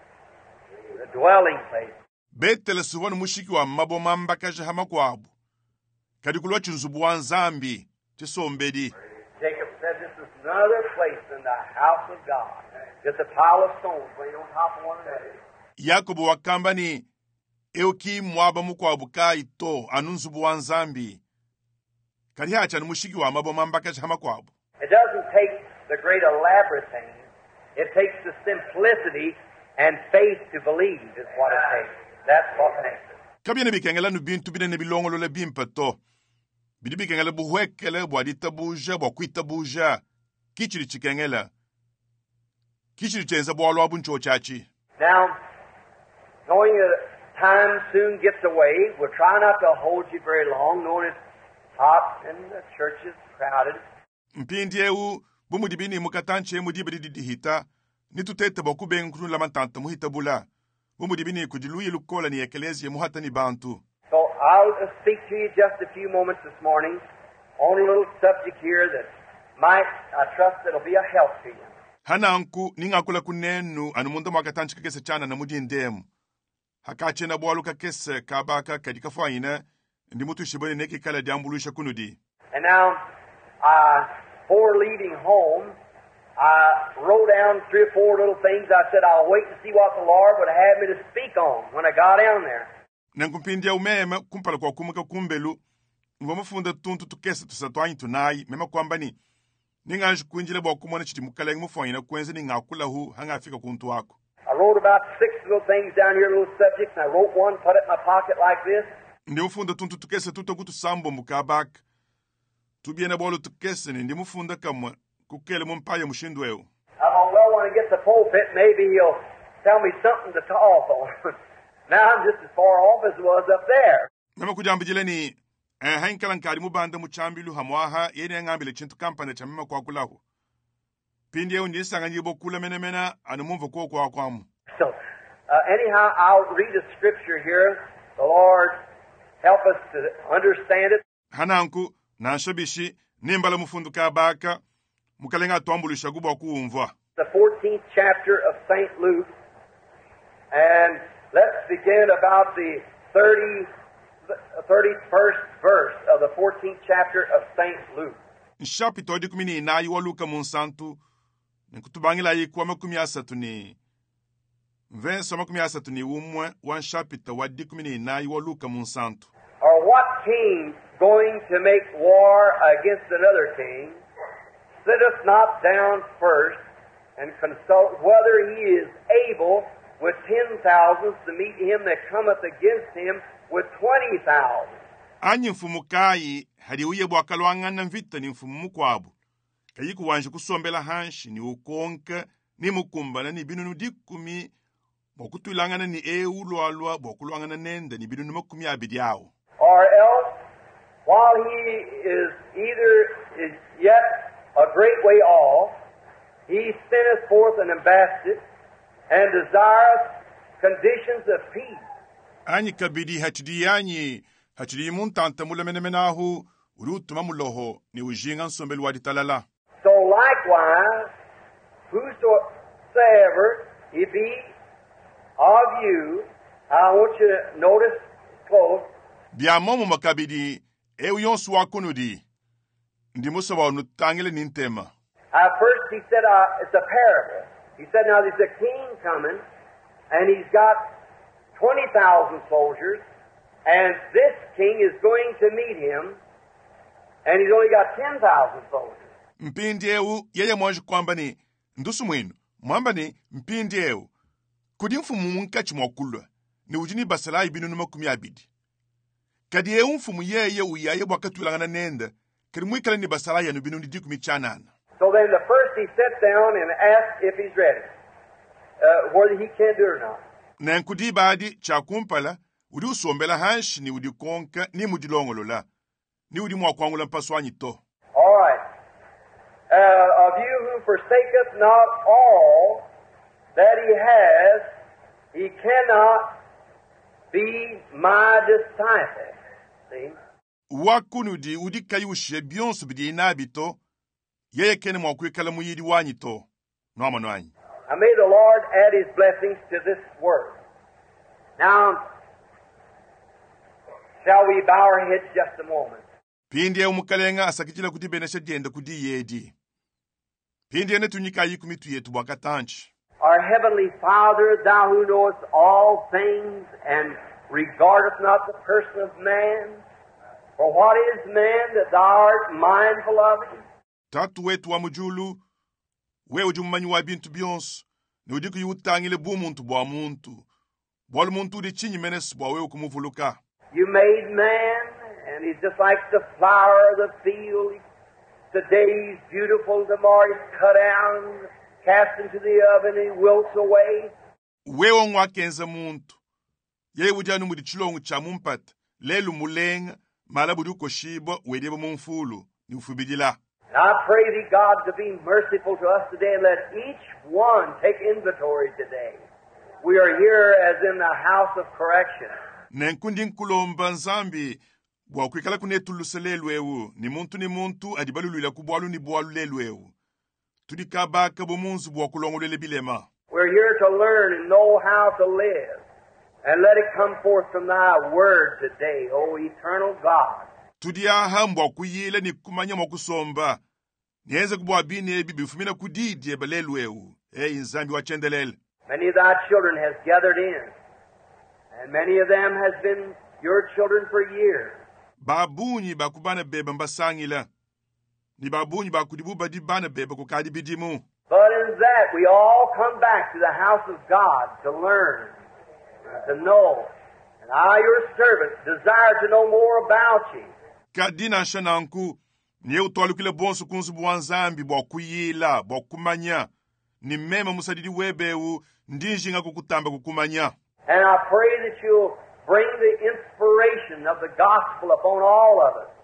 the dwelling place. Betele suwanu mushiki wa mabo mambakaje hamakwabu. Kadi kulwa chunzubu wanzambi, chisombedi. Jacob said, this is another place than the house of God. Just a pile of stones laying on top of one another. Yakobo wakamba ni euki mwaba mukwabu ka ito anunzubu wanzambi. Kali hacha ni mushiki wa mabo mambaka chama kwabu. It doesn't take the great elaborate things. It takes the simplicity and faith to believe is what it takes. That's what makes it. Kabine bikengela nu bintu bine bilongolo le bimpato. Bidi bikengela buhwekele bwadita buja bwakwita buja. Kichiri chikengela. Kichiri chenza bwalo abuncho chachi. Now, knowing that time soon gets away, we'll try not to hold you very long, knowing it's hot and the church is crowded. Mpindi eu bumudibini mukatanche mudibidi hita nitutete bokube nkunu la mantanta muhita bula bumudibini kudiluye lukola ni ekelezi muhata ni bantu. So I'll speak to you just a few moments this morning on a little subject here that might, I trust, it'll be a help to you. Hananku ningakula kunenu anumunda makatanche kese chana na mudi ndemu. Hakache na bwalu kakese kabaka kadika fwaina ndi mutu shibone neki kala diambulusha kunudi. And now, before leaving home, I wrote down 3 or 4 little things. I said I'll wait and see what the Lord would have me to speak on when I got down there. Nankumpindia umeme kumpala kwa kumuka kumbelu mvamufunda tuntu tukesa tusatwanyi tunayi mema kwamba ni ninganji kuinjile bwa kumona chiti mukalengi mufanyina kwenze ningakula hu hanga afika kuntu wako. I wrote about 6 little things down here, little subjects, and I wrote one, put it in my pocket like this. Ndi mufunda tuntu tukesa tutakutu sambo mukabaka. Tubiena bolo tukesa ndi mufunda kamwa kukele mumpaya mushindweo. I thought, well, when I get to the pulpit, maybe he'll tell me something to talk on. Now I'm just as far off as it was up there. Mema kujambijile ni hankalankari mubanda muchambilu hamwaha yene ngambile chintu kampane cha mema kwa kulahu. Pindi yeo ndisanga njibo kula menemena anumumva kwa kwamu. So, anyhow, I'll read a scripture here. The Lord help us to understand it. Hananku na nshabishi nimbala mufundu kabaka mukalenga tuambulisha gubwa kuumva. The 14th chapter of St. Luke, and let's begin about the 31st verse of the 14th chapter of St. Luke. Nshapito di kumini inayi wa Luka munsantu nkutubangila yikuwa makumi asatu ni Venso makumi asatu ni umwe wa nshapito wa di kumini inayi wa Luka munsantu. Or what king going to make war against another king sitteth not down first and consult whether he is able with 10,000 to meet him that cometh against him with 20,000. Anyi mfumukayi hadi uye bwakalwangana mvita ni mfumu mukwabu. Kayiku wanje kusombela hanshi ni ukonka ni mukumbana ni binunu dikumi bokutulangana ni lwalwa bokulwangana nenda ni binunu makumi abidi yao. Or else, while he is yet a great way off, he sendeth forth an ambassador and desireth conditions of peace. Anyi kabidi hachidi muntanta mula menemenahu urutuma muloho ni ujinga nsombelu wadi talala. So likewise, whosoever he be of you, I want you to notice close. Biamomu makabidi yonsu wakunudi ndi musoba nutangile nintema. First he said it's a parable. He said now there's a king coming and he's got 20,000 soldiers and this king is going to meet him and he's only got 10,000 soldiers. Mpindi yeye mwanji kwamba ni ndusu mwinu mwamba ni mpindi kudi mfumu munkachi mwakulwa ni ujini basala ibinu numakumi abidi. Kadi mfumu yeye uyaye wakatulangana nenda kadi mwikala ni basala ya nubinu ni dikumi chanana. So then the first he sat down and asked if he's ready, whether he can do it or not. Na nkudi baadi chakumpala udi usombela hanshi ni udi konka ni mudilongolola ni udi mwakwangula mpaswanyi to. All right. Of you who forsaketh not all that he has, he cannot be my disciple. See? Wakunudi udi kayushe bionsu bidi inabito yeye kene mwakwikala muyidi wanyi to. Nwama nwanyi. And may the Lord add his blessings to this word. Now, shall we bow our heads just a moment? Pindi umukalenga asakijila kudi benesha dienda kudi yedi. phindi ene tunyika yiku mitu yetu bwakatanchi. Our heavenly Father, thou who knowest all things and regardest not the person of man, for what is man that thou art mindful of him? Tatu wetu wa mujulu, we ujumanyi wa bintu byonso, ni udiku yutangile bumuntu bwa muntu. Bwal muntu di chinyi menes bwa we ukumuvuluka. You made man, and he's just like the flower of the field. Today he's beautiful, tomorrow he's cut down, cast into the oven, and he wilts away. Wewe ngwakenza muntu. Ye ujanu mudi chilongu cha mumpata. Lelu mulenga, malabu duko shibo, wedebo mumfulu. Ni ufubidila. And I pray thee, God, to be merciful to us today and let each one take inventory today. We are here as in the house of correction. Nenkundi nkulomba nzambi, bwa kwikala kunetuluse lelwewu, ni muntu adibalulula kubwalu ni bwalu lelwewu. Tudikabaka bumunzu bwa kulongolele bilema. We're here to learn and know how to live. And let it come forth from thy word today, O eternal God. Tudiaha mbwa kuyile ni kumanya mwakusomba. Nienze kubwa bini ebi bifumina kudidi ebalelwewu. Nzambi wachendelele. Many of thy children has gathered in. And many of them has been your children for years. Babunyi bakubana beba mbasangila. Ni babunyi bakudibuba di bana beba kukadi bidimu. But in that, we all come back to the house of God to learn, to know. And I, your servant, desire to know more about you. Kadina shananku, niye utolukile bonsu kunsu buwanzambi, bwa kuyila, bwa kumanya. Ni mema musadidi webewu, ndinjinga kukutamba kukumanya. And I pray that you'll bring the inspiration of the gospel upon all of us,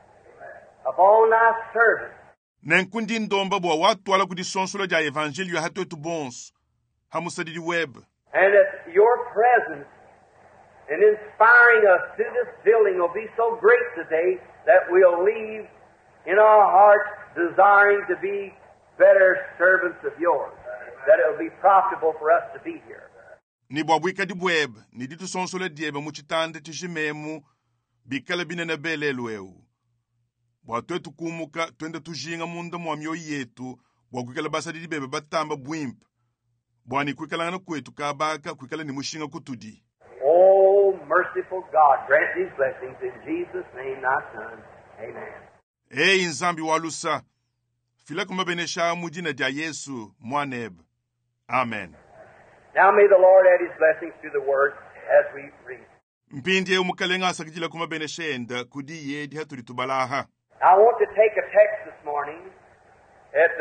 upon thy servant. Nenkundi ndomba bwa watu wala kudisonsolo ja evangelio ya hatu etu bonsu. Hamusadidi web. And that your presence in inspiring us through this building will be so great today that we'll leave in our hearts desiring to be better servants of yours, that it will be profitable for us to be here. Ni bwabwika di bweb, ni ditu sonsole diebe muchitande tishimemu, bikala binene belelwewu. Bwatwetu kumuka, twende tujinga munda mwamyo yetu, bwakwikala basa di bebe batamba bwimp. Bwani kwikala na kwetu kabaka, kwikala ni mushinga kutudi. Oh, merciful God, grant these blessings in Jesus' name, thy Son. Amen. Nzambi walusa, fila kumabenesha mujina dia Yesu, mwaneb. Amen. Now may the Lord add his blessings to the word as we read. Mpindi umukalenga sakijila kumabeneshenda, kudi ye diha tulitubalaha. I want to take a text this morning at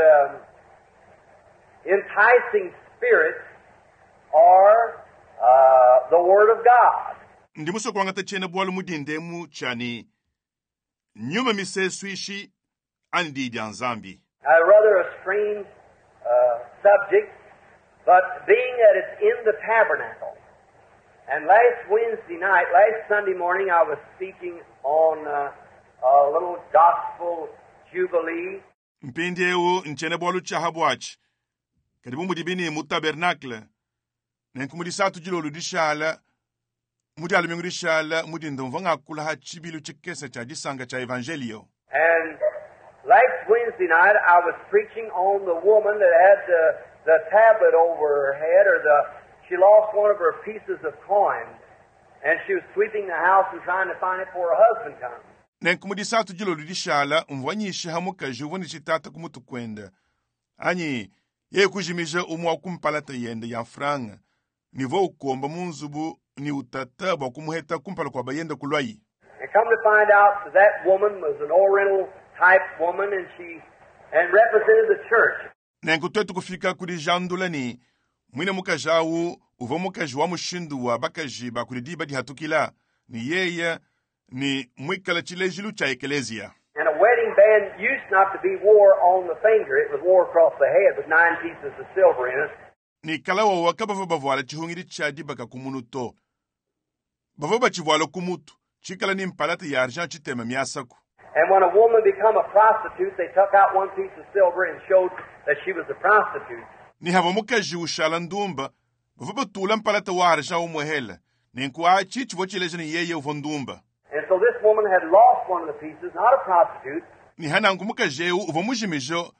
enticing spirits or the Word of God. Ndimuso kwangata chene bwalu mudindemu chani nyuma miseswishi andi nzambi. Rather a strange subject, but being that it's in the tabernacle. And last Sunday morning, I was speaking on a little gospel jubilee. Mpindi ewu nchene bwalu chahabwachi. Kadibu mudibini mutabernakle. Nenkumudi satu jilo ludishala. Mudi alimingudishala mudi ndonvanga kula hachibilu chikesa cha disanga cha evangelio. And last Wednesday night I was preaching on the woman that had the tablet over her head, or she lost one of her pieces of coin, and she was sweeping the house and trying to find it before her husband comes. Nenkumudi satu jilo ludishala mvanyisha hamuka juvuni chitata kumutu kwenda. Anyi ye kujimija umwa kumpalata yende ya franga. Nivo ukomba munzubu ni utata bwa kumuheta kumpala kwa bayenda kulwayi. And come to find out that woman was an Oriental type woman, and she represented the church. Nenkutwetu kufika kudi jandulani mwine mukajawu uvo mukajwa mushinduwa bakajiba kudi diba di hatukila ni yeye ni mwikala chilejilu cha ekelezia. And a wedding band used not to be wore on the finger. It was wore across the head with 9 pieces of silver in it. Ni kalawa wakabava bavuala chihungiri chadi baka kumunuto. Bavaba chivuala kumutu. Chikala ni mpalata ya arjan chitema miasaku. And when a woman became a prostitute, they took out 1 piece of silver and showed that she was a prostitute. Ni havamuka jiushala ndumba. Bavaba tula mpalata wa arjan umwehela. Ni nkuwa chichivo chileja ni yeye uvondumba. And so this woman had lost one of the pieces, not a prostitute. Ni hana nkumuka jeu uvomujimijo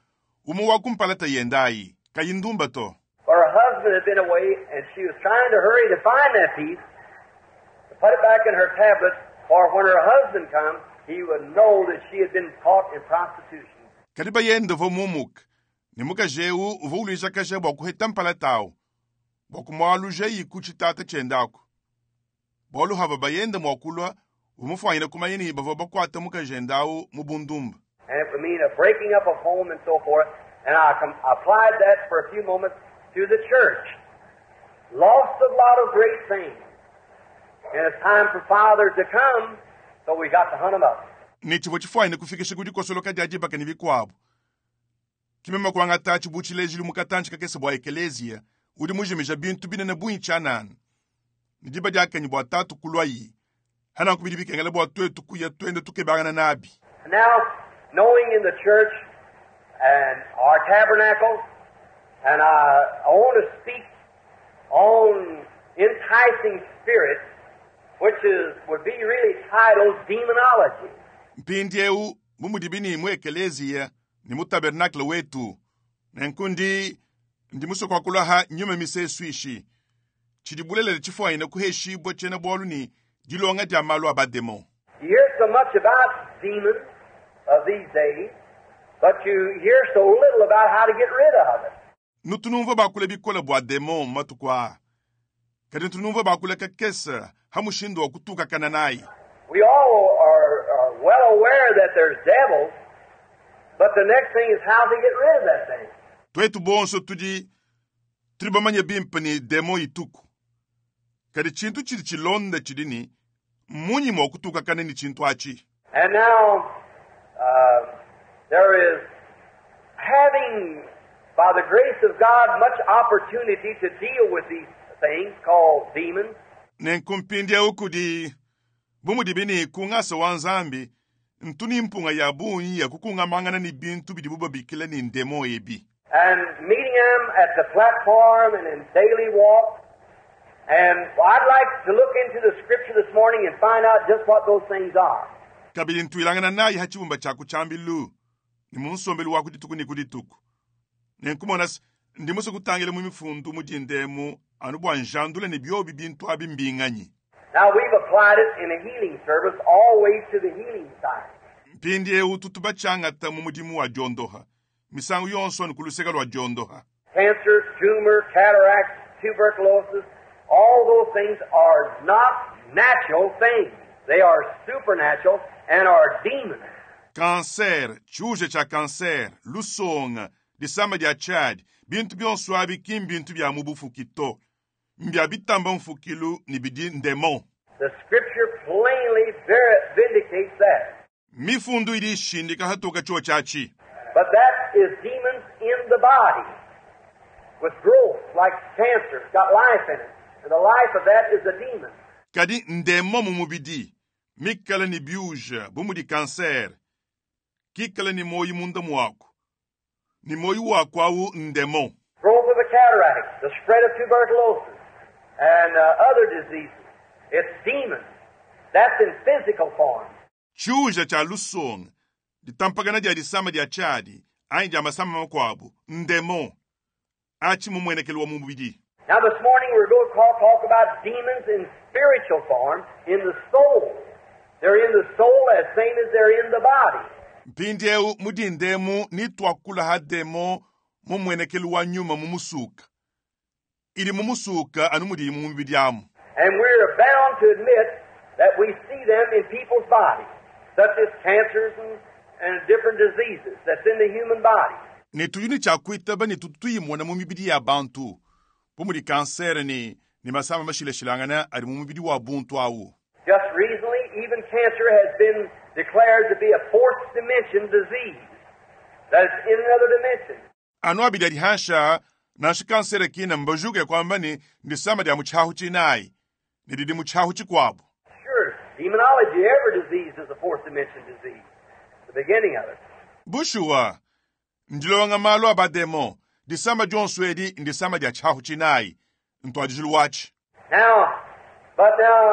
umu wa kumpalata yendai kayindumba to. For her husband had been away, and she was trying to hurry to find that piece, to put it back in her tablet, for when her husband comes, he would know that she had been caught in prostitution. Kadiba yende vo mumuk, ni muka jeu vo ulisa kashe boku hitam palatao, boku mwalu jeyi kuchitata chendaku. Bolu hava bayende mwakulwa, umufanyina kumayini bavo bakwata muka jendao mubundumba. And it would mean a breaking up of home and so forth, and I applied that for a few moments to the church. Lost a lot of great things. And it's time for fathers to come, so we got to hunt them up. Nichi wachifanyina kufikisha kudikosolo kadiajiba kanivi kwabu. Kimema kwa ngatachi buchilezi lumukatanchi kakese bwa ekelezia, udi mujimija bintu binene buinchanan. Nijiba jake nyibo atatu kulwayi. Hana kubidi ngale bwa tuetu kuya tuende tukebagana nabi. Now, knowing in the church and our tabernacle, and I want to speak on enticing spirits, which would be really titled demonology. Mpindieu mumudibini mwekelezia ni mutabernakle wetu. Nenkundi ndi muso kwa kulaha nyume mise swishi. Chidibulele chifua ina kuheshi bochene bolu ni dilonga dia malu abademo. You hear so much about demons of these days, but you hear so little about how to get rid of it. Nutunumva bakule bikola bwa demo matukwa. Kadi tunumva bakule kakesa hamushindo wa kutuka kananai. We all are well aware that there's devils, but the next thing is how to get rid of that thing. Twetu bonso tuji tribamanya bimpani demo ituku. Kadi chintu chidi chilonda chidini munyi mwa kutuka kanani chintu achi. And now there is having, by the grace of God, much opportunity to deal with these things called demons. Nenkumpindia ukudi bumudibini kungasa wanzambi ntuni mpunga ya bunyi ya kukunga mangana ni bintu bidibuba bikile ni ndemo ebi. And meeting them at the platform and in daily walk. And I'd like to look into the scripture this morning and find out just what those things are. Kabili ntuilangana nayi hachibumba chaku chambilu. Ni munsombelu waku dituku ni kudituku. Nenkumonas ndi muso kutangele mumifundu mujindemu anubu anjandule ni biobi bintu abimbinganyi. Now we've applied it in a healing service always to the healing side. Mpindie ututuba changata mumudimu wa jondoha. Misangu yonso nkuluseka wa jondoha. Cancer, tumor, cataract, tuberculosis, all those things are not natural things. They are supernatural and are demons. Cancer, chuje cha cancer, lusonga, disamba dia chad, bintu bionso abi kim bintu bia mubufu kito. Mbia bitamba mfukilu ni bidi ndemon. The scripture plainly vindicates that. Mifundu idi shindika hatoka chuo chachi. But that is demons in the body with growth like cancer. It's got life in it. And the life of that is a demon. Kadi ndemon mumubidi. Mikala ni biuja, bumudi cancer. Kikala ni moyi munda mwaku. Ni moyi waku au ndemon. Growth of a cataract, the spread of tuberculosis, and other diseases. It's demons. That's in physical form. Chuja cha lusonga. Ditampagana dia disama dia chadi. Ainja masama mkwabu. Ndemon. Achi mumwenekelu wa mubidi. Now this morning we're going to talk about demons in spiritual form in the soul. They're in the soul as same as they're in the body. Mpindeu mudindemu ni twakula hademo mumwenekelu wa nyuma mumusuka. Ili mumusuka anumudi mumubidiamu. And we're bound to admit that we see them in people's bodies, such as cancers and different diseases that's in the human body. Ni tuyuni chakuita ba ni tutuyimwa na mumibidi ya bantu. Pumudi kansere ni masama mashile shilangana ari mumibidi wa buntu awu. Just recently, even cancer has been declared to be a fourth dimension disease. That's in another dimension. Anu abidari hansha na shikansere kina mbajuke kwamba ni ndisama dia muchahu chinai. Ni didi muchahu chikwabu. Sure, demonology, every disease is a fourth dimension disease. The beginning of it. Bushua, njilonga malo abademo, disama jonswedi ndisama dia chahu chinai. Nto adijilwachi. But now,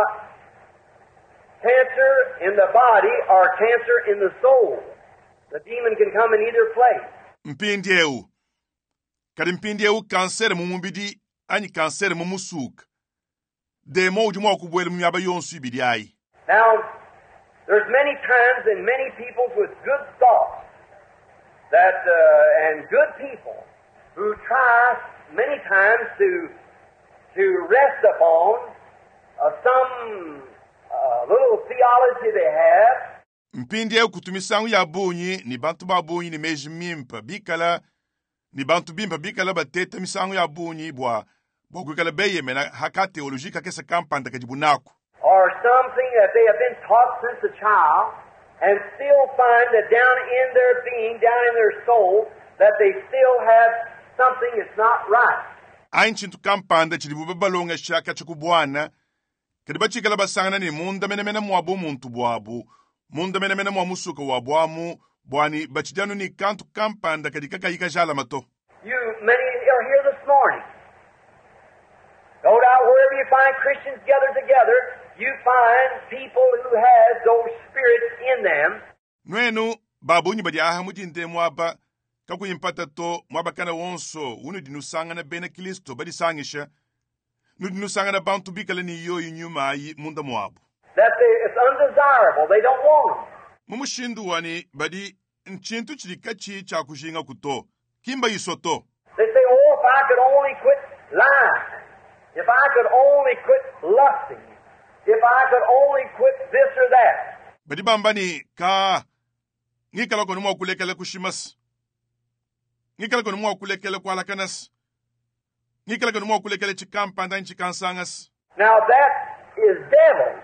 cancer in the body or cancer in the soul. The demon can come in either place. mpindieu kadi mpindieu kansere mumumbidi ani kansere mumusuka demo ujumwa kubwele mnyaba yonsu ibidi ai. Now, there's many times and many people with good thoughts that and good people who try many times to rest upon some little theology they have. Mpindieu kutumisangu ya bunyi ni bantu ba bunyi ni meji mimpa bikala ni bantu bimpa bikala batete misangu ya bunyi bwa kwikala beye mena haka teolojika kesa kampanda kajibunaku. Or something that they have been taught since a child and still find that down in their being, down in their soul, that they still have something that's not right. Ainchintu kampanda chilibubabalonga shaka chakubwana kadi bachikala basangana ni munda mena mwabu muntu bwabu munda mena mwamusuka wabwamu bwani bachidanu ni kantu kampanda kadi kakayika jala mato. Many are here this morning. No doubt wherever you find Christians gathered together, you find people who have those spirits in them. Nwenu babunyi badi ahamudinde mwaba kakuyimpata to mwaba kana wonso unu dinusanga na bena Kristo badi sangisha nudinusanga na bantu bikala ni yo inyuma yi munda mwabu. That it's undesirable. They don't want them. Mumushindu wani badi nchintu chilikachi cha kushinga kuto kimba isoto. They say, oh, if I could only quit lying, if I could only quit lusting, if I could only quit this or that. Badi bambani ka ngikala kono mwa kulekele kushimas. Ngikala kono mwa kulekele kwa lakanas. Ngikala kono mwa kulekele chikampanda chikansangas. Now that is devils.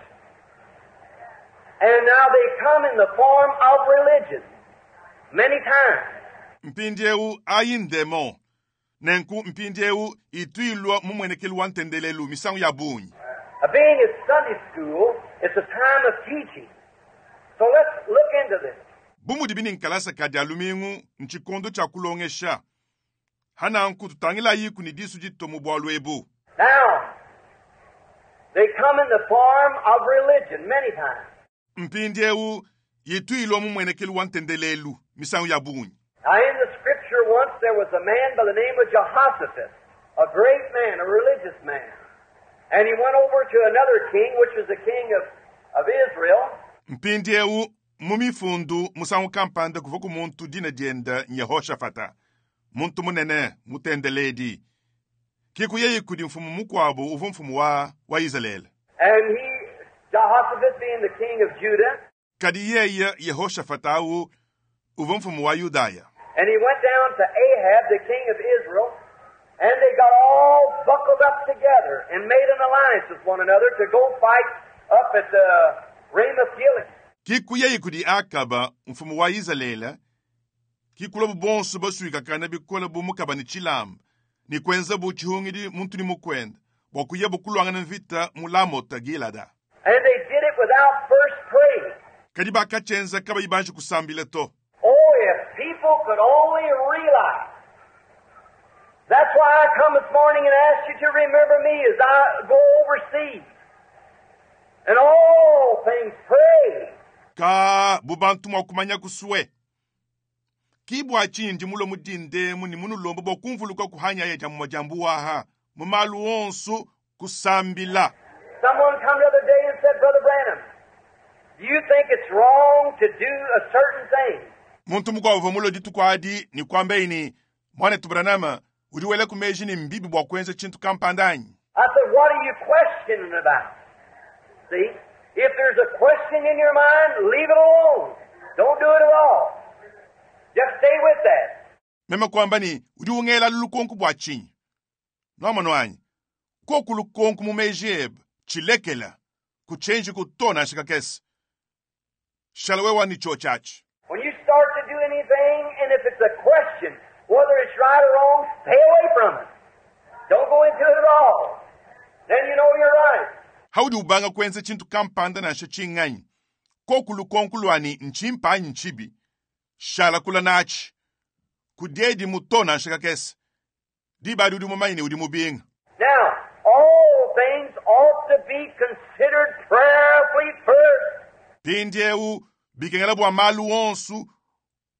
And now they come in the form of religion. Many times. Mpindieu ayin demo. Nenku mpindieu ituilwa mumwenekelu wantendelelu misangu ya bunyi. Being at Sunday school, it's a time of teaching. So let's look into this. Bumu dibini nkalasa kadi alumingu nchikondo cha kulongesha. Hana anku tutangila yiku ni disu jito mubwalu ebu. Now, they come in the form of religion many times. Mpindieu ituilwa mumwenekelu wantendelelu misangu ya bunyi. Now, in the scripture once, there was a man by the name of Jehoshaphat, a great man, a religious man. And he went over to another king, which was the king of Israel. Mpindieu mumifundu musangu kampanda kufoku muntu dina dienda Yehoshafata. Muntu munene mutendeledi. Kiku yeye kudi mfumu mukwabu uvu mfumu wa Israel. And Jehoshaphat being the king of Judah. Kadi yeye Yehoshafata uvu mfumu wa Yudaya. And he went down to Ahab, the king of Israel, and they got all buckled up together and made an alliance with one another to go fight up at Ramoth Gilead. Kiku yeye kudi akaba mfumu wa Israel. Kikula bonso basuika kana bikola bumukaba ni chilam. Ni kwenza buchihungidi muntu ni mukwenda. Bokuye bukulwanga na vita mulamota Gilada. And they did it without first praying. Kadiba kachenza kaba ibanshi kusambile to. Oh, if people could only realize. That's why I come this morning and ask you to remember me as I go overseas. And all things pray. Ka bubantu mwakumanya kuswe. Kibwa chindi mulo mudinde muni munu lombo bokumvuluka kuhanya ya jamu majambu waha. Mumalu onsu kusambila. Someone come the other day and said, Brother Branham, do you think it's wrong to do a certain thing? Muntu mukwa uvamulo ditu kwa adi ni kwambe ini mwane tubranama udiwele kumeji ni mbibi bwa kwenze chintu kampandanyi. I said, what are you questioning about? See, if there's a question in your mind, leave it alone. Don't do it at all. Just stay with that. Mema kwamba ni udiwungela lulukonku bwa chinyi. Noma noanyi. Koku lukonku mumejeb chilekela kuchenji kutona shikakesi. Shalawewa ni chochachi. When you start to do anything, and if it's a question, whether it's right or wrong, stay away from it. Don't go into it at all. Then you know you're right. Haudi ubanga kwenze chintu kampanda na shachinganyi. Koku lukonkulwani nchimpa nchibi. Shala kula nachi. Kudedi mutona shikakesi. Dibadi udimumaini udimubinga. Now, all things ought to be considered prayerfully first. Pindieu bikengela bwa malu onsu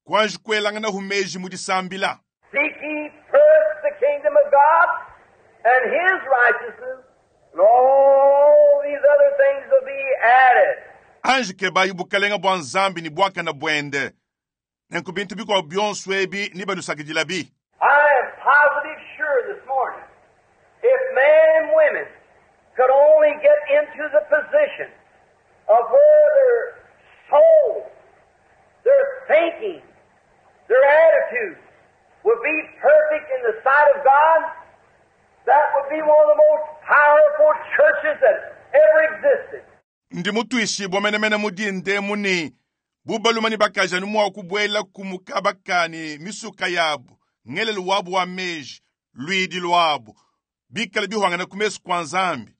kwanji kwelanga humeji mudisambila. Seek ye first the kingdom of God and His righteousness, and all these other things will be added. Anji keba yubukalenga bwa nzambi ni bwaka na bwende. Nenku bintu biko byonswebi ni badusakijilabi. I am positive sure this morning, if men and women could only get into the position of where their soul, their thinking, their attitude would be perfect in the sight of God, that would be one of the most powerful churches that ever existed. Ndi mutu ishi bomenemene mudinde muni bubalumani bakaja numwa kubwela kumukabakani misuka yabu ngele luwabu wa meji luidi luwabu bikala bihuangana kumesu kwa nzambi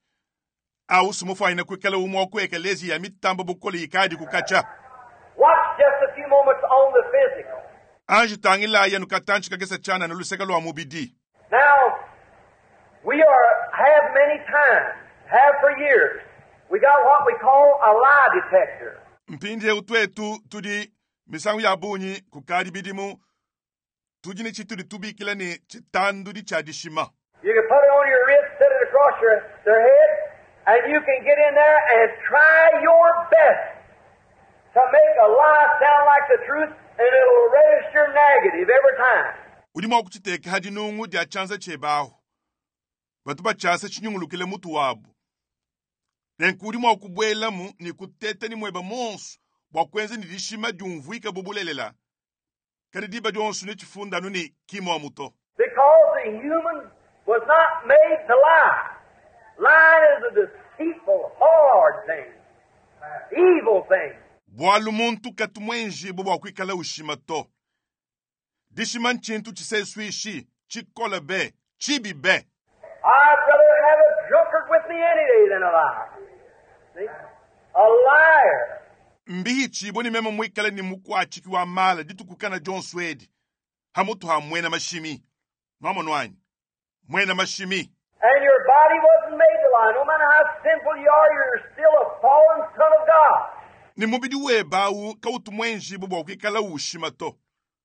au sumufu aina kwekala umwa kweka lezi ya mitambo bukoli ikadi kukacha. Watch just a few moments on the physical. Anji tangila ya nukatanchi kagesa chana na luseka luwa mubidi. Now, we have many times, have for years, we got what we call a lie detector. Mpindi utwetu tudi misangu ya bunyi kukadi bidimu tujini chitudi tubikila ni chitandu di chadishima. You can put it on your wrist, set it across their head, and you can get in there and try your best to make a lie sound like the truth, and it'll register negative every time. Udima kuchiteke hadi nungu dia chanza chebaho. Batuba chasa chinyungulukile mutu wabu. Nenkudima kubwela mu ni kutete ni mweba monsu wakwenze ni dishima jumvuika bubulelela. Kadidiba jonsu ni chifunda nuni kimo wa muto. Because the human was not made to lie. Lying is a deceitful, hard thing. Evil thing. Bwalu muntu katumwenji bubu wakwikala ushima to. Dishima nchintu chiseswishi, chikola be, chibi be. I'd rather have a drunkard with me any day than a liar. See? A liar. Mbihi chibo ni mema mwikala ni mukwa chiki wa mala ditu kukana John Swede. Hamutu ha mwena mashimi. Mama nwani. Mwena mashimi. And your body wasn't made to lie. No matter how sinful you are, you're still a fallen son of God. Ni mubidi weba u kautu mwenji bubu wakwikala ushima to.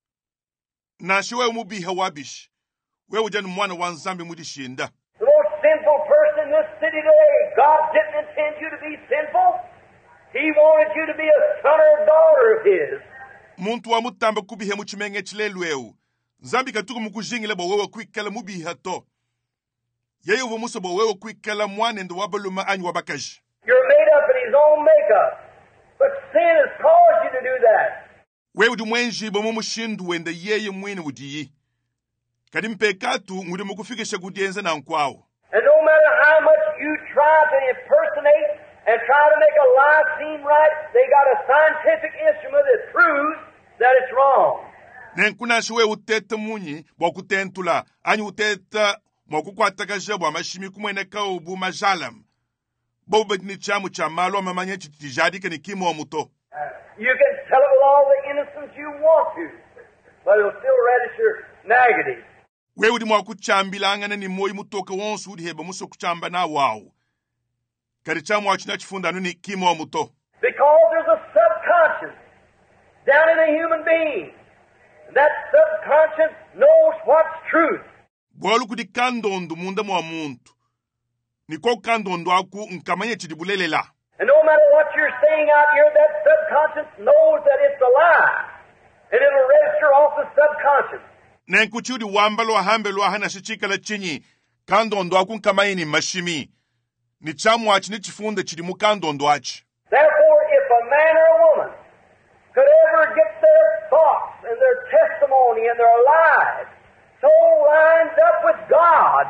Nashi wewe mubiha wabishi. Wewe ujani mwana wanzambi mudishinda. The most sinful person in this city today, God didn't intend you to be sinful. He wanted you to be a son or a daughter of His. Muntu wa mutamba kubihe muchimenge chilelweu. Zambi katuku mukujingile bo wewe kwikala mubiha to. Yeye uvo muso bo wewe kwikala mwane ndo wabaluma anyu wabakaji. You're made up in His own makeup. But sin has caused you to do that. Wewe du mwenji bo mumushindu wende yeye mwini udiyi. Kadi mpekatu ngudi mukufikisha kudienza na nkwao. And no matter how much you try to impersonate and try to make a lie seem right, they got a scientific instrument that proves that it's wrong. Nenkunashi wewe utete munyi wakutentula anyu uteta mwakukwatakaja bwa mashimi kumweneka ubu majalam. Bobe ni chamu cha malo mamanye chitijadike ni kimo wa muto. You can tell it with all the innocence you want to, but it'll still register negative. Wewe di mwakuchambila angana ni moi mutoka wonsu udiheba muso kuchamba na wao. Kari chamu wachina chifunda nuni kimo wa muto. Because there's a subconscious down in a human being. And that subconscious knows what's truth. Bwalu kudi kandondo munda mwa muntu. Niko kandondo aku nkamanye chidibulelela. And no matter what you're saying out here, that subconscious knows that it's a lie. And it'll register off the subconscious. Nenkuchudi wambalo wahambelo wahana shichikala chinyi. Kandondo aku nkamanye ni mashimi. Ni chamu wachi ni chifunde chidimu kandondo wachi. Therefore, if a man or a woman could ever get their thoughts and their testimony and their lives so lined up with God,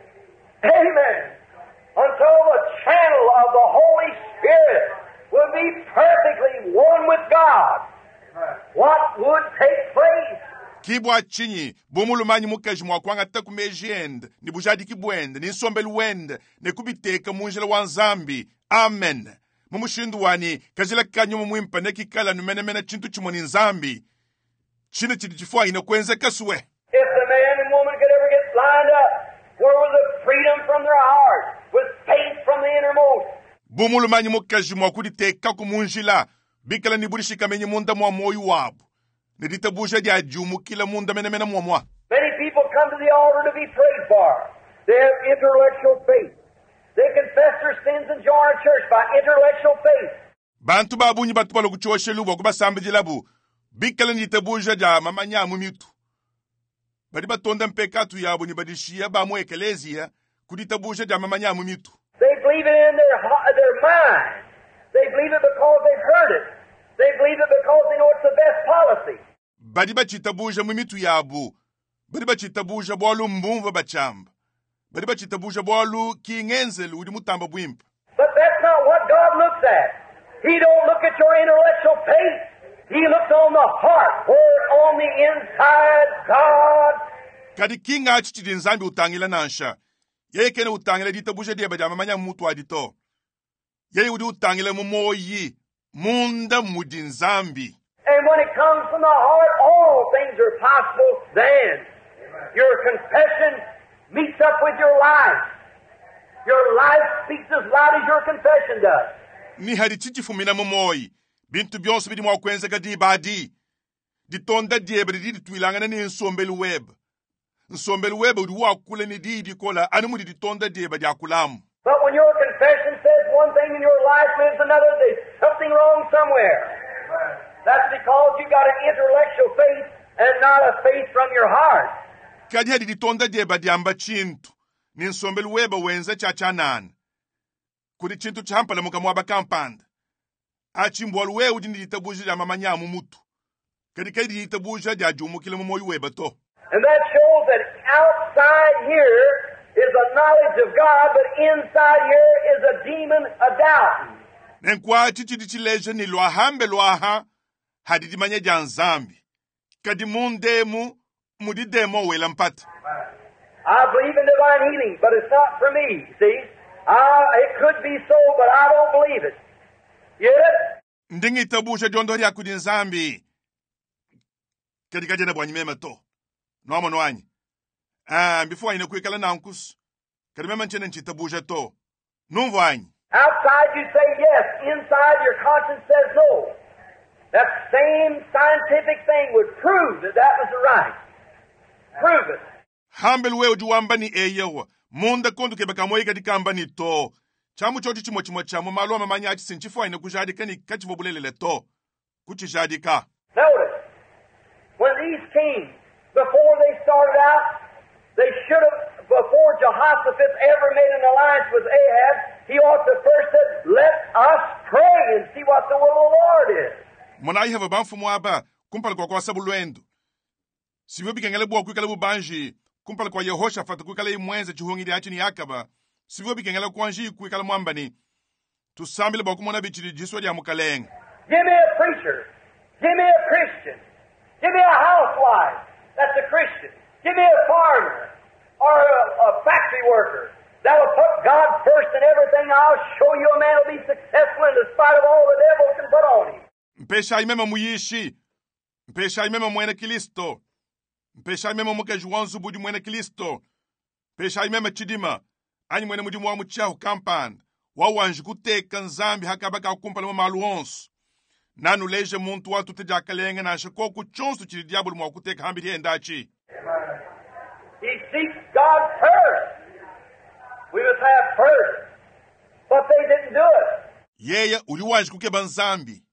amen, until the channel of the Holy Spirit will be perfectly one with God, what would take place? Kibwa chinyi, bomulumanyi mukaji mwakwanga taku mejiende, ni bujadi kibwende, ni nsombeli wende, ni kubiteka munjela wanzambi. Amen. Mumushindu wani, kajila kanyo mumwimpa nekikala numenemena chintu chimoni nzambi. Chine chidichifua inakwenze kasue. If the man and woman could ever get lined up, where was the freedom from their heart, with faith from the innermost? Bomulumanyi mukaji mwakuditeka kumunjila, bikala ni burishika menye munda mwa moyu wabu. ne ditabuja dia jumu kila munda mena mwamwa. Many people come to the altar to be prayed for. They have intellectual faith. They confess their sins and join a church by intellectual faith. Bantu babunyi batu balo kuchoshe lubo kubasambi labu. Bikala ni ditabuja dia mamanya mumitu. Badi batonda mpekatu yabo ni badishia ba mu ekelezia kuditabuja dia mamanya mumitu. They believe it in their mind. They believe it because they've heard it. They believe it because they know it's the best policy. Badi bachitabuja mumitu yabo. Badi bachitabuja bwalu mbumva bachamba. Badi bachitabuja bwalu kingenzelu udi mutamba bwimpa. But that's not what God looks at. He don't look at your intellectual faith. He looks on the heart, where on the inside God. Kadi kinga achichidi nzambi utangila nansha. Yeye kene utangila ditabuja dia badi amamanya mutu adito. Yeye udi utangila mumoyi. Munda mudi nzambi. And when it comes from the heart, all things are possible then. Your confession meets up with your life. Your life speaks as loud as your confession does. Ni hadi chichifumina mumoyi. Bintu byonse bidi mwakwenza gadi badi. Ditonda diebe di tuilangana ni nsombelu web. Nsombelu web udi wakule ni di kola anumudi ditonda diebe di akulamu. But when your confession says one thing and your life lives another, there's something wrong somewhere. That's because you got an intellectual faith and not a faith from your heart. Kadi hadi ditonda diebe di amba chintu. Ni nsombelu web wenza chachanana. Kudi chintu champala muka mwaba kampanda. Achimbwalu we udi ditabuja dia mamanya mutu. Kadi ditabuja dia jumu kile mumoyi weba to. And that shows that outside here is a knowledge of God, but inside here is a demon, a doubting. Nenkwa chichidichileje ni lwahambe lwaha hadidi manya janzambi. Kadi mundemu mudidemo wela mpata. I believe in divine healing, but it's not for me, see? It could be so, but I don't believe it. Get it? Ndingi tabusha jondori akudi nzambi. Kadi kajena bwanyi mema to. Noamo nwanyi. Before ina kuikala nankus. Kadi mema nchene nchitabusha to. Numvanyi. Outside you say yes. Inside your conscience says no. That same scientific thing would prove that that was right. Prove it. Hambel we ujuwamba ni eyewa. Munda kondu kebeka moika dikamba ni to. Chamu chochi chimo chamu malwa mamanya achi sinchifwa ina kujadika ni kachivobulele to. Kuchijadika. Notice, when these kings, before they started out, they should have, before Jehoshaphat ever made an alliance with Ahab, he ought to first said, let us pray and see what the will of the Lord is. Mwana ihava banfu mwaba, kumpala kwa kwa sabu luendu. Siwe bikengele buwa kuikale bubanji, kumpala kwa Yehoshaphat kuikale imwenze chuhungidi achi ni akaba, siwe bikengele kwanji kuikale mwambani, tusambile bwa kumona bichiri jiswa dia mukaleng. Give me a preacher. Give me a Christian. Give me a housewife. That's a Christian. Give me a farmer or a factory worker. That'll put God first in everything. I'll show you a man will be successful in spite of all the devil can put on him. Mpesha imema muyishi. Mpesha imema mwene Kristo. Mpesha imema mukejuwanzu budi mwene Kristo. Mpesha imema chidima. Ani mwene mudi mwa muchahu kampanda. Wawanji kuteka nzambi hakabaka kumpala mwa maluonsu. Nanu leje muntu watu tejakalenga na shakoku chonsu chili diabulu mwa kuteka hambiri endachi. He seeks God first. We must have first. But they didn't do it. Yeye uliwanji kukeba nzambi.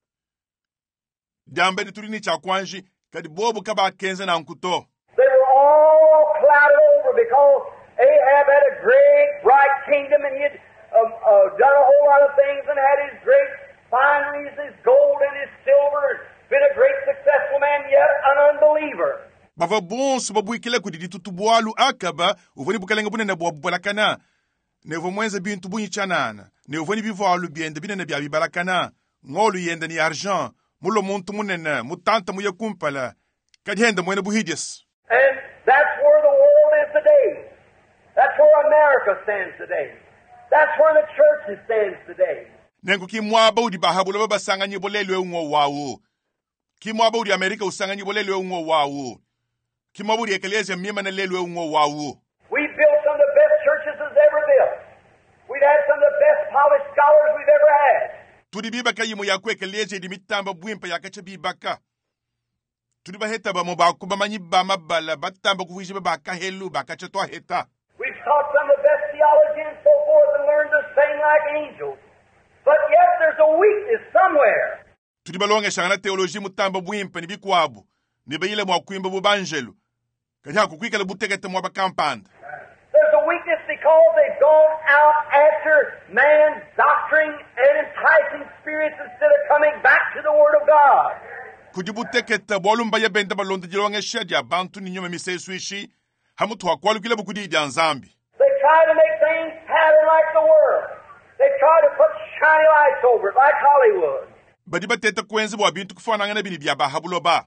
Diambe ni tulini chakwanji kadi bobu kaba kenze na nkuto. They were all clouded over because Ahab had a great, bright kingdom and he'd done a whole lot of things and had his great fineries, his gold and his silver, been a great successful man, yet an unbeliever. Bava bonsu babuikile kudidi tutubualu akaba, uvoni bukalenga bune na buabubalakana. Nevo mwenze bintu bunyi chanana. Ne uvoni bivalu biende bine na biabibalakana. Ngolu yende ni argent. Mulo muntu munene, mutanta muye kumpala. Kadi hende mwene buhidis. And that's where the world is today. That's where America stands today. That's where the church stands today. Nengu kimwaba udi bahabula baba sanga nyibolelwe ungo wawu. Kimwaba udi Amerika usanga nyibolelwe ungo wawu. Kimwaba udi ekelezia mima na lelwe ungo wawu. We built some of the best churches that's ever built. We've had some of the best polished scholars we've ever had. Tudi bibaka yimu ya kwe kelezia di mitamba buimpa ya kache bibaka. tuli baheta ba mo ba ku ba manyi ba mabala batamba kuvuji ba kahelu bakachetwa heta. We've taught some of the best theology and so forth and learned to sing like angels. But yet there's a weakness somewhere. Tuli balonge shangana teoloji mutamba bwimpe ni bikwabu. Ni bayile mwa kuimba bubanjelu. Kanya kukwikala butegete mwa bakampanda. There's a weakness because they've gone out after man's doctrine and enticing spirits instead of coming back to the Word of God. Kujibuteketa bolumba ya benda balonda jilonge shadia bantu ni nyome miseswishi. Hamutu wakwalu kile bukudi ya nzambi. They try to make things pattern like the world. They try to put shiny lights over it like Hollywood. Badiba tete kwenzi bwa bintu kufana ngana bini biaba habuloba.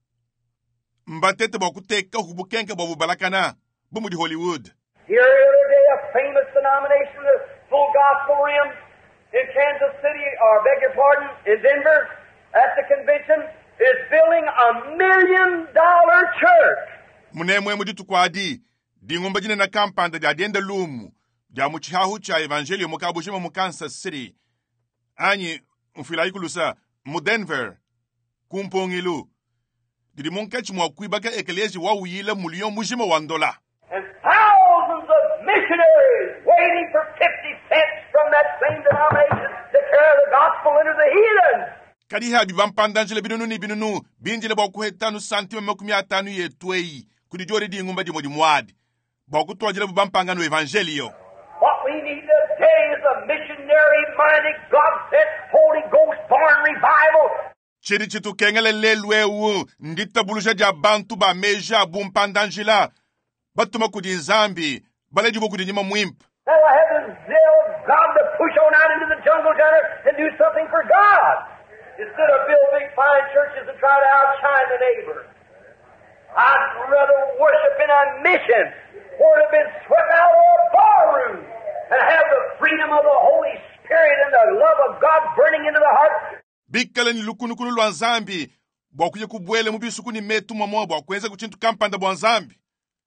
Mbatete bwa kuteka hubukenke bwa bubalakana. Bumudi Hollywood. Here the other day, a famous denomination, the Full Gospel Rim in Kansas City, or beg your pardon, in Denver, at the convention, is building $1 million church. Munemwe muditu kwa adi. Di ngumba jine na kampanda di adienda lumu. Di amuchihahu cha evangelio mukabushima mu Kansas City. Anyi, mfila ikulusa, mu Denver. Kumpongilu. Di munkechi mwakuibaka ekeleji wa uyile mulion mujima $1. And thousands of missionaries waiting for 50 cents from that same denomination to carry the gospel into the heathen. Kadi ha bibampandanjele binunu binjile bwa kuhetanu santime makumi atanu yetwei kudi jori di ngumba di mwadi bwa kutwajile bibampangano evangelio. What we need today is a missionary-minded, God-sent, Holy Ghost-born revival. Chiri chitu kengele lelwewu ndita bulusha ja bantu ba meja bumpandanjila batuma kudi nzambi bale jibo kudi nyima mwimp. That'll have the zeal of God to push on out into the jungle down there and do something for God. Instead of build big fine churches and try to outshine the neighbor. I'd rather worship in a mission where it had been swept out of a barroom and have the freedom of the Holy Spirit and the love of God burning into the heart. Bikale ni lukunukunu lwa nzambi bwa kuye kubwele mubisukuni metu mwa bwa kuenza kuchintu kampanda bwa nzambi.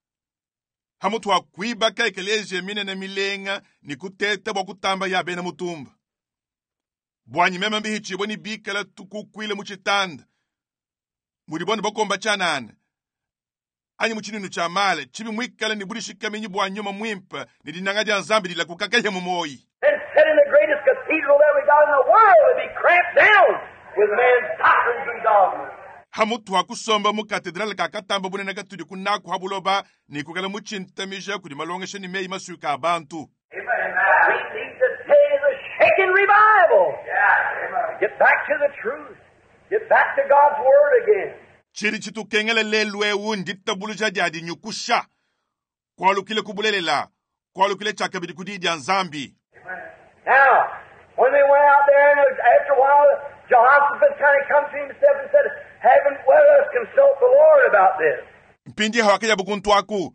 Hamutu wa kuiba ka ekeleje mine na milenga ni kuteta bwa kutamba ya bena mutumba. Bwanyi mema mbihichi bwani bikala tukukwile muchitanda. Muribona bakomba chanana. Anyi muchininu cha male, chibi mwikala ni burishika minyi bwanyoma mwimpa, ni dinangaji anzambi dila kukakaye mumoyi. And set in the greatest cathedral that we got in the world would be cramped down with man's doctrines and dogmas. Hamutu wa kusomba mu katedrali kakatamba bune nagatudi kunaku habuloba, ni kukala muchintamija kudi malongeshe ni mei masuka abantu. Amen. We need today the shaken revival. Get back to the truth. Get back to God's Word again. Chiri chitu kengele lelwewu ndita buluja jadi nyukusha. Kwa lukile kubulelela. Kwa lukile chakabidi kudidi anzambi. Now, when they went out there, and after a while, Jehoshaphat kind of come to himself and said, "Haven't let us consult the Lord about this." Mpindi hawakija bukuntu waku.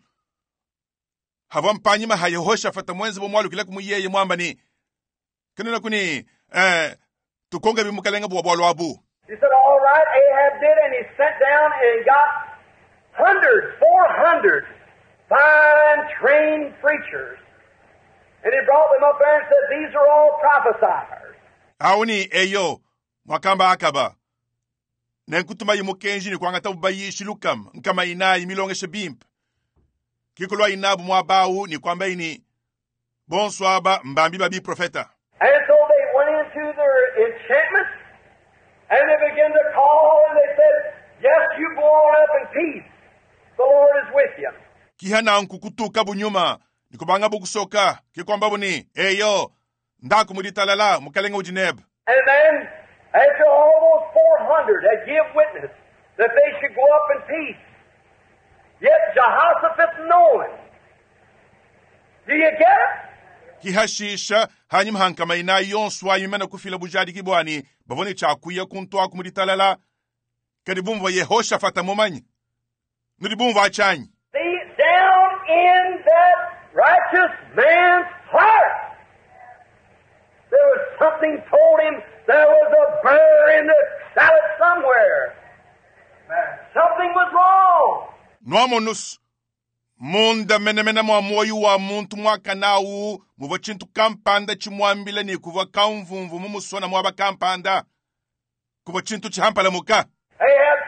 Hawa mpanyima Yehoshafata mwenzi bomwalu kile kumuyeye mwamba ni. Kanuna kuni, tukonga bimukalenga bwabwalu wabu. He said, "All right," Ahab did, and he sent down and got 400 fine, trained preachers. And he brought them up there and said, "These are all prophesiers." Auni eyo, mwakamba akaba. Nenkutuma yimukenji ni kwa ngata ubayishi lukam, nkama inai milongeshe bimp. Kikulwa inabu mwabau ni kwamba ini bonswaba mbambi babi profeta. And so they went into their enchantments, and they began to call, and they said, "Yes, you go on up in peace. The Lord is with you." Kihana nkukutuka bunyuma, nikubanga bukusoka, kikwamba buni, eyo, ndaku muditalala, mukalenga ujineb. And then, after all those 400 had give witness that they should go up in peace, yet Jehoshaphat knowing. Do you get it? Kihashisha, hanyim hankama ina yonswa yumena kufila bujadi kibwani, bavoni chakuya kuntoa kumuditalala, kadibumva Yehoshafata mumanyi. Nudibumva achanyi. See, down in that righteous man's heart, there was something told him there was a burr in the salad somewhere. Something was wrong. Noamonus, munda menemena mwa moyu wa muntu mwaka nawu, muva chintu kampanda chimwambile ni kuva kaumvumvu mumusona mwaba kampanda. Kuva chintu chihampala muka. Ahab said, "Now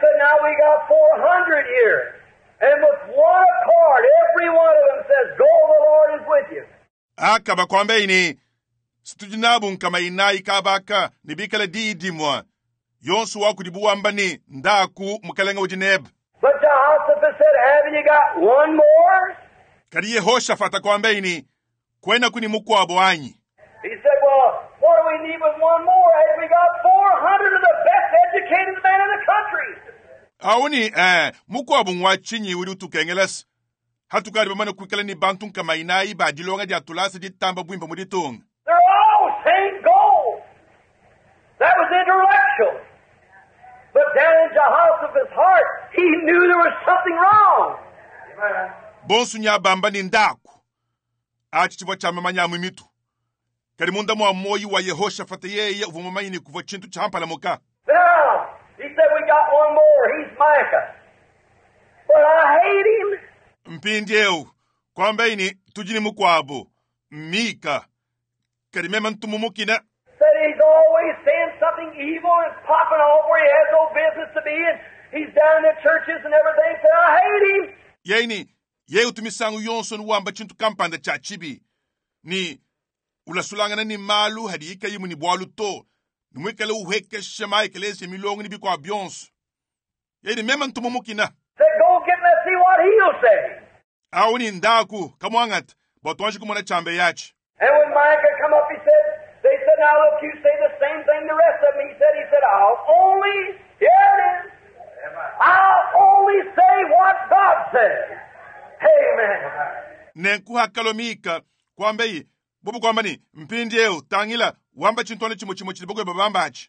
we got 400 here. And with one accord, every one of them says, go, the Lord is with you. Akaba kwamba ini situjinabu nkama inai kabaka nibikala didimwa yonsu waku dibuwamba ni ndaku mukalenga ujineb. But Jehoshaphat said, haven't you got one more? Kadi Yehoshafata kwamba ini kwena kuni mukwabo anyi. He said, well, what do we need with one more? As we got 400 of the best educated men in the country. Auni mukwabo ngwachinyi wiri utukengeles. Hatukari bamana kwikala ni bantun kama inai ba dilonga dia tulasa di tamba bwimba muditung. They're all same goal. That was intellectual. But down in Jehoshaphat's heart, he knew there was something wrong. Amen. Bonsu nya bamba ni ndaku. Achichibwa cha mama nya mwimitu. Kari munda mwa moyi wa Yehoshafata yeye uvumama ini kuva chintu champala muka. Now, he said we got one more. He's Micah. But I hate him. Mpindieu. Kwamba ini tujini mukwabo. Mika. Kari mema ntumumukina. Said he's always saying something evil and popping off where he has no business to be, and he's down in the churches and everything. Said I hate him. Yaini, ye utumisangu yonson wamba chintu kampanda cha chibi. Ni ulasulangana ni malu hadi ika yimu ni bwalu to. Numwekele uheke shema ikelese milongu ni biko abionsu. Yaini mema ntumumukina. Said go get let's see what he'll say. Auni ndaku kamwangat botwanshi kumona chambe yachi. And when Micah come up, they said, now look, you say the same thing the rest of them. He said, I'll only, here it is, I'll only say what God says. Amen. Nenku hakalomika kwamba yi bobu kwamba ni mpindi yeo tangila wamba chintone chimo chilibogwe babambachi.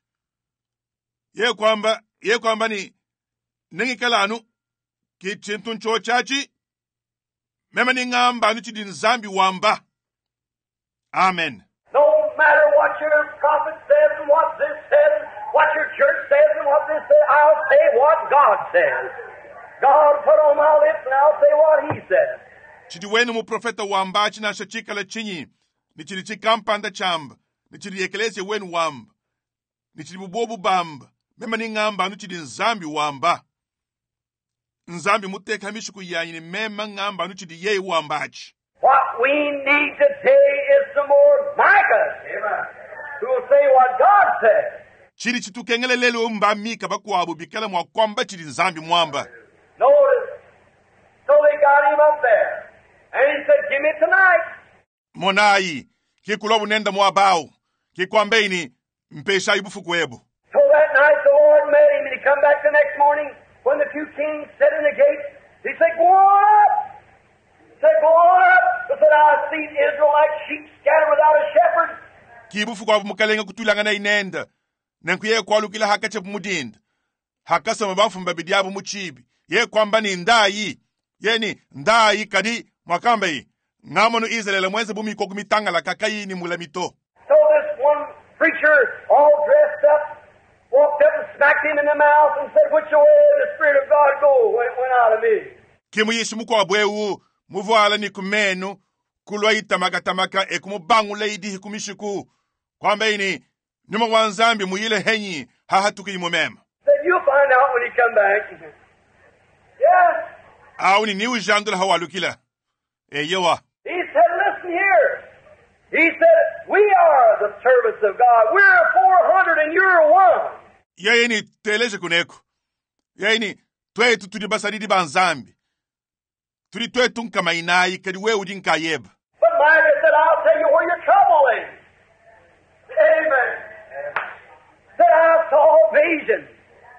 Ye kwamba ni nengi kalanu ki chintun cho chachi mema ni ngamba anu chidi nzambi wamba. Amen. No matter what your prophet says and what this says, what your church says and what this says, I'll say what God says. God put on my lips and I'll say what he says. Chidi wenu mu profeta wambachi na shachika la chinyi. Ni chidi chikampanda chamba. Ni chidi yekelese wenu wamba. Ni chidi bubobu bamba. Mema ni ngamba anu chidi nzambi wamba. Nzambi muteka mishuku yanyi ni mema ngamba anu chidi yei wambachi. What we need today is some more Micah who will say what God says. Chidi chitukengele lelo mba mika bakwabu bikala mwa kwamba chidi nzambi mwamba. Notice, so they got him up there. And he said, give me tonight. Monai, kikulobu nenda mwabao. Kikwambeini, mpesha ibufu kwebu. So that night the Lord met him and he come back the next morning when the two kings sat in the gate. He said, go on up. He said, go on up. He said, I've seen Israel like sheep scattered without a shepherd. Kibufu kwa mukalenga kutulanga na inenda. Nenkuye kwa lukila hakache mudinda. Hakasa mabafu mbabidiabu muchibi. Ye kwamba ni ndai. Yeni ndai kadi mwakamba yi. Ngamono Israel mweze bumi kokumitanga la kakayi ni mulamito. So this one preacher, all dressed up, walked up and smacked him in the mouth and said, which way did the Spirit of God go when it went out of me? Kimu yishimu kwa bwewu, muvuala ni kumenu, kulwa itamaka ekumubangu leidi hikumishiku. Kwamba ini, nima wanzambi muile henyi, hahatuki imumema. Said, you'll find out when you come back. Yeah. Auni ni ujandula hawalukila. Yewa. He said, listen here. He said, we are the servants of God. We're 400 and you're one. Yaini teleje kuneko. Yaini twetu tulibasadidi banzambi. Tulitwetu nkama inai kadi we udinka yeb. But Micah said, I'll tell you where your trouble is. Amen. Said, I saw vision.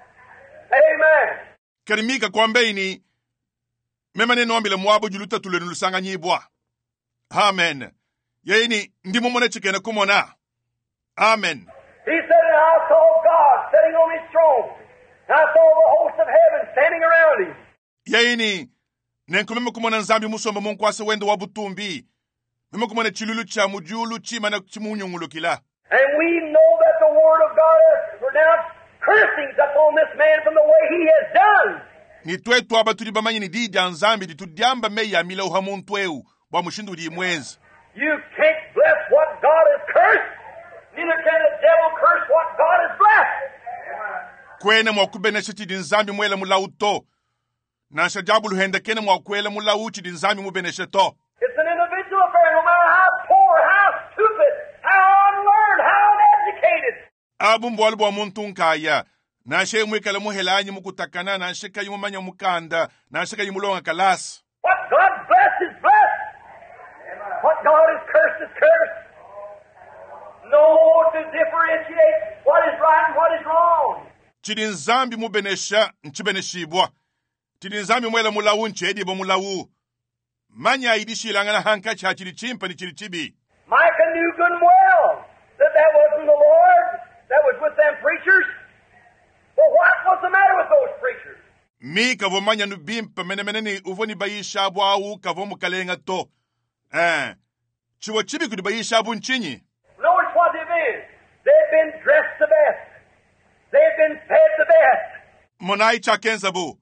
Amen. Kadi mika kwambeini mema neno ambile mwabo juluta tulenulusanga nyibwa. Amen. Yaini ndimo mone chikene kumona. Amen. He said, and I saw God sitting on his throne. And I saw the host of heaven standing around him. Yaini nenku mema kumona nzambi musomba munkwase wendo wabutumbi. Mema kumona chilulu cha mujulu chima na chimunyungulu kila. And we know that the word of God has pronounced cursings upon this man from the way he has done. Ni twetu aba tulibamanyi ni dija nzambi ditudiamba meya mila uhamuntu eu wa mushindu di mwezi. You can't bless what God has cursed. Neither can the devil curse what God has blessed. kwene mwakubene chidi nzambi mwele mulauto na shajabu luhende kene mwakwele mulau chidi nzambi mubene sheto. It's an individual affair, no matter how poor, how stupid, how unlearned, how uneducated. Abu mbwalbu wa muntu nkaya na she mwikale muhelanyi mukutakana na sheka yumumanya mukanda na sheka yumulonga kalasi. What God bless is blessed. What God has cursed is cursed. No to differentiate what is right and what is wrong. Chidi nzambi mubenesha nchibeneshibwa. Chidi nzambi mwele mulawu nchedi bo mulawu. Manya idishilangana hanka cha chidi chimpa ni chidi chibi. Micah knew good and well that wasn't the Lord that was with them preachers. Well, what was the matter with those preachers? Mi kavo manya nubimpa menemeneni uvoni bayisha bwau kavo mukalenga to. Chiwo chibi kudi bayisha bu nchinyi. Notice what they've been. They've been dressed the best. They've been fed the best. Monai cha kenza bu.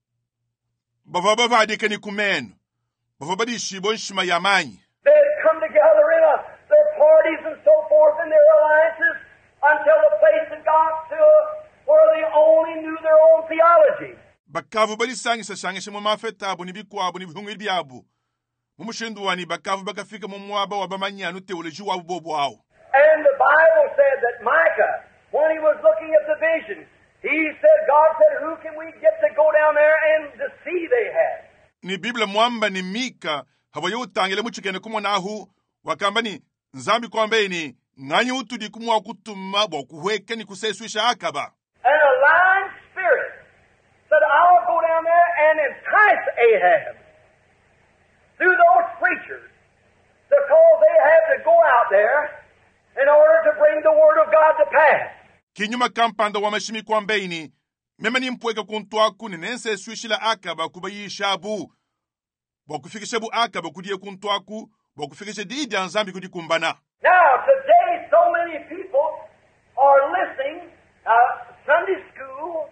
Bavaba adikeni kumenu. Bavaba di shibon shima yamanyi. They'd come together in their parties and so forth and their alliances until the place had got to where they only knew their own theology. Bakavu bali sangisa shangisha mumafeta abu ni bikwabu ni bihungi biabu. Mumushendu wani bakavu bakafika mumwaba wabamanyanu teoloji wabu bobo au. And the Bible said that Micah, when he was looking at the vision, God said, who can we get to go down there and to see they had? Ni Biblia mwamba ni Mika, hawayo utangele muchikene kumonahu, wakamba ni nzambi kwambe ni nganyi utudi kumwa kutuma wakuhweke ni kuseswisha akaba. And a lying spirit said, I'll go down there and entice Ahab through those preachers because they have to go out there in order to bring the word of God to pass. Kinyuma kampanda wa mashimi kwambe ni mema ni mpweka kuntuaku ni nense swishila akaba kubayishabu. Wakufikishabu akaba kudiye kuntuaku, wakufikisha didi anzambi kudikumbana. Now, today so many people are listening, Sunday school.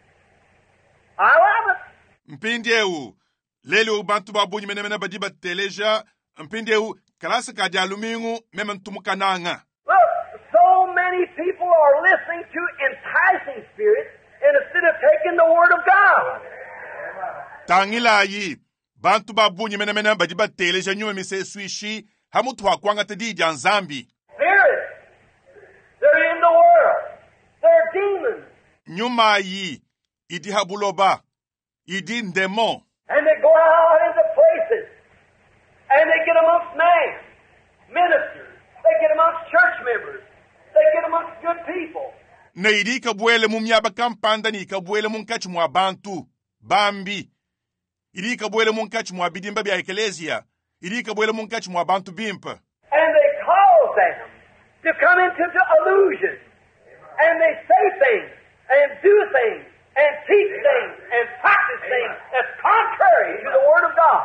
I love it. Mpindeu, lele ubantu babu nyimenemena badiba teleja, mpindeu, kalasa kajalumingu, mema ntumukananga. Look, so many people are listening to enticing spirits instead of taking the word of God. Tangila yi, bantu babu nyimenemena badiba teleja nyume mise swishi, hamutu wakwanga tedidi anzambi. Spirits. They're in the world. They're demons. Nyuma yi, idi habuloba, idi ndemo. And they go out into places. And they get amongst men, ministers. They get amongst church members. They get amongst good people. Na idi kabuele mumyaba kampanda ni kabuele munkachi mwa bantu, bambi. Idi kabuele munkachi mwa bidimba bia ekelezia. Idi kabuele munkachi mwa bantu bimpa. And they cause them to come into the illusion. And they say things and do things and teach things and practice things that's contrary to the Word of God.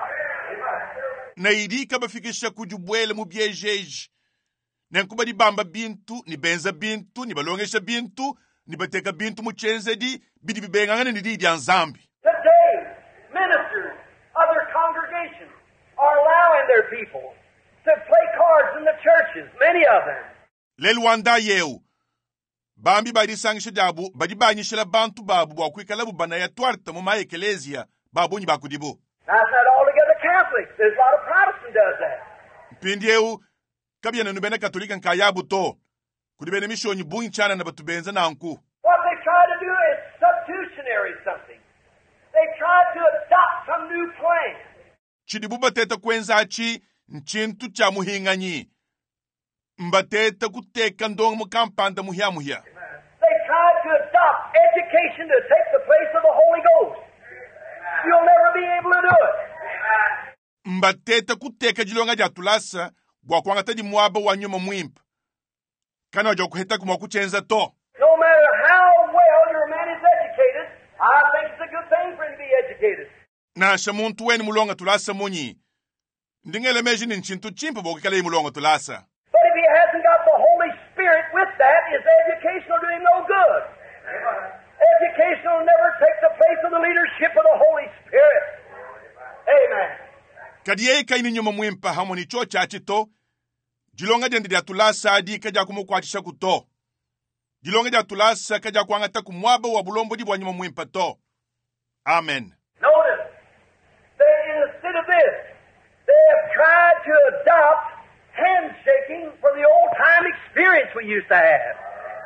Na idi kabafikisha kujubwele mubiejeji. Na nkuba di bamba bintu, ni benza bintu, ni balongesha bintu, ni bateka bintu muchenze di, bidi bibengangane ni di anzambi. Today, ministers, other congregations are allowing their people to play cards in the churches, many of them. Lelwanda yeu. Bambi badi sangisha jabu, badi banyishela bantu babu, wakuikalabu bana ya tuarta muma ekelezia, babu nyi bakudibu. Now, it's not altogether Catholic. There's a lot of Protestant does that. Pindi yeu, kabia na nubene katolika nkayabu to. Kudibene misho nyi bunyi chana na batubenza na anku. What they try to do is substitutionary something. They try to adopt some new plan. Chidibuba teta kwenza achi, nchintu cha muhinganyi. Mbateta kuteka ndongo mukampanda muhia muhia. They try to adopt education to take the place of the Holy Ghost. You'll never be able to do it. Mbateta kuteka jilonga jatulasa, wakwanga tadi mwaba wanyuma mwimpa. Kana wajo kuheta kumwa kuchenza to. No matter how well your man is educated, I think it's a good thing for him to be educated. Na shamuntu weni mulonga tulasa munyi. Ndingele meji ni nchintu chimpa bokikale mulonga tulasa. But if he hasn't got the Holy Spirit with that, his education will do him no good. Education will never take the place of the leadership of the Holy Spirit. Amen. Kadiye kaini nyuma mwimpa hamoni chocha achito, jilonga jendidi atulasa di kaja kumukwachisha kuto. dilonge ja tulasa ka ja kwanga ta kumwaba wa bulombo di bwanyuma mwimpa to. Amen. Notice, instead of this, they have tried to adopt handshaking for the old-time experience we used to have.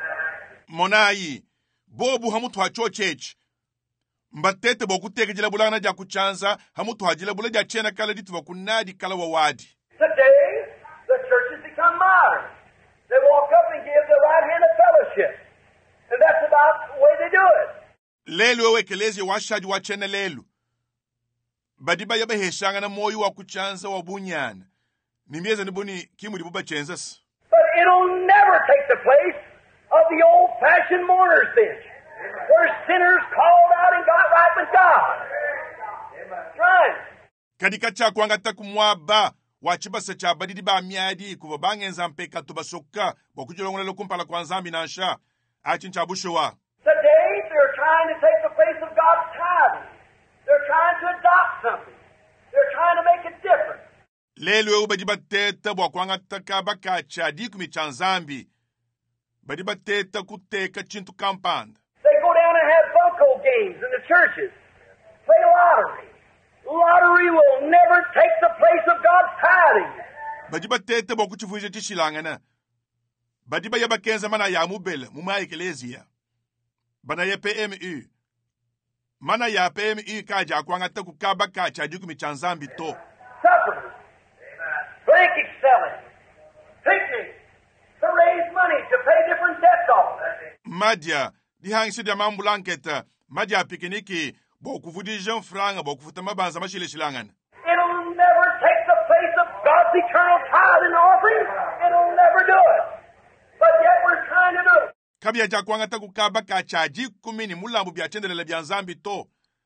Monai, bobu hamutu hacho chech. Mbatete boku teke jila bulana ja kuchanza, hamutu hajila bula ja chena kala ditu wa kunadi kala wawadi. Today, the church has become modern. They walk up and give the right hand of fellowship. And that's about the way they do it. Lelu wewe kelezi washaji wa chene lelu. Badiba yabe heshanga na moyo wa kuchanza wa bunyana. Nimieza nibuni kimu dibuba chenzas. But it'll never take the place of the old-fashioned mourner's bench, where sinners called out and got right with God. That's right. Kadika cha kwanga ta kumwaba wachibasa cha badidi ba miadi kuwa bangenza mpeka tubasoka wakujulongole lokumpala kwa nzambi na ansha achincha bushewa. Today, they're trying to take the place of God's tithing. They're trying to adopt something. They're trying to make it different. Lelu wewe badiba teta wakwanga taka baka cha dikumi cha nzambi. Badiba teta kuteka chintu kampanda. They go down and have bunco games in the churches. Play lottery. Lottery will never take the place of God's tithing. Badiba teta wakuchifuije chishilangana. Badiba yaba kenza mana ya mubele muma ekelezia. Bana ye PMU. Mana ya PMU kaja kwanga ta kukaba kacha dikumi cha nzambi to. Supplements. Blanket selling. Picnics. To raise money to pay different debts off. Madia, di hangsi dia mambulanketa, madia pikiniki, bokufudi jean franga, bokufuta mabanza mashile shilangan. It'll never take the place of God's eternal tithe and offering. It'll never do it. But yet we're trying to do it. Kabia jakwanga takukaba kachaji kumini mulambu biachendelele bianzambi to.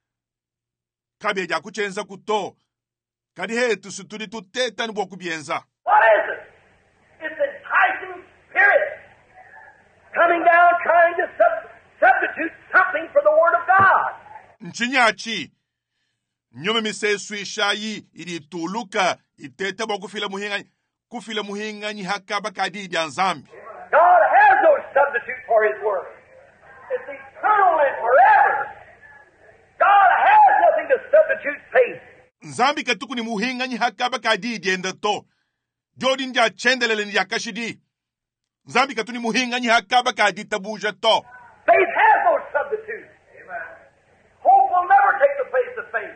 Kabia jakuchenza kuto. Kadi hetu sutudi tuteta ni boku bienza. What is it? It's enticing spirits coming down trying to substitute something for the Word of God. Nchinyachi. Nyome mise suishayi ili tuluka itete boku kufila muhinga ni hakaba kadi bianzambi. God has no substitute for His Word. It's eternal and forever. God has nothing to substitute faith. Nzambi katuku ni muhinga ni hakaba kadi dienda to. Jodi nja chendelele ni yakashidi. Nzambi katuni muhinga ni hakaba kadi tabuja to. Faith has no substitute. Amen. Hope will never take the place of faith.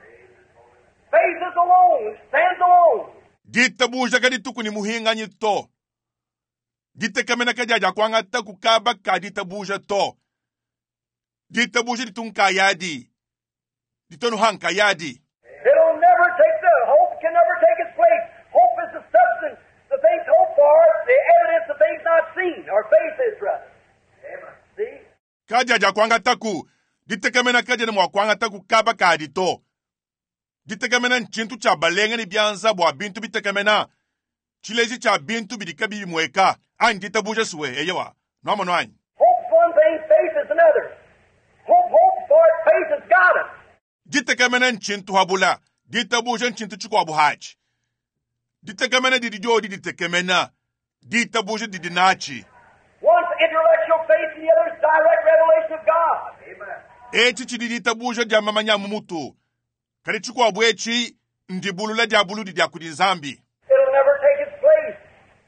Faith is alone, stands alone. Ditabuja kadi tuku ni muhinga ni to. Ditekamena kajaja kwanga taku kaba kadi tabuja to. Ditabuja ditunka yadi. Ditonu hanka yadi. It'll never take hope can never take its place. Hope is the substance, the things hoped for, the evidence of things not seen, or faith is rather. Amen. See? Kajaja kwanga taku. Ditekamena kajaja mwa kwanga taku kaba kadi to. Ditekamena nchintu cha balenga ni bianza bwa bintu bitekamena. Chilezi cha bintu bidikabi mweka. Ani ditabuja suwe, eyewa. Nwama nwani. Hope's one thing, faith is another. Hope hopes for it, faith has got it. Ditekamena nchintu habula. Ditabuja nchintu chukwa buhachi. Ditekamena didijodi ditekamena. Ditabuja didinachi. One's intellectual faith and the other's direct revelation of God. Amen. Echi ditabuja dia mamanya mumutu. Kari chukwa buechi ndibulula dia buludi dia kudinzambi. It'll never take its place.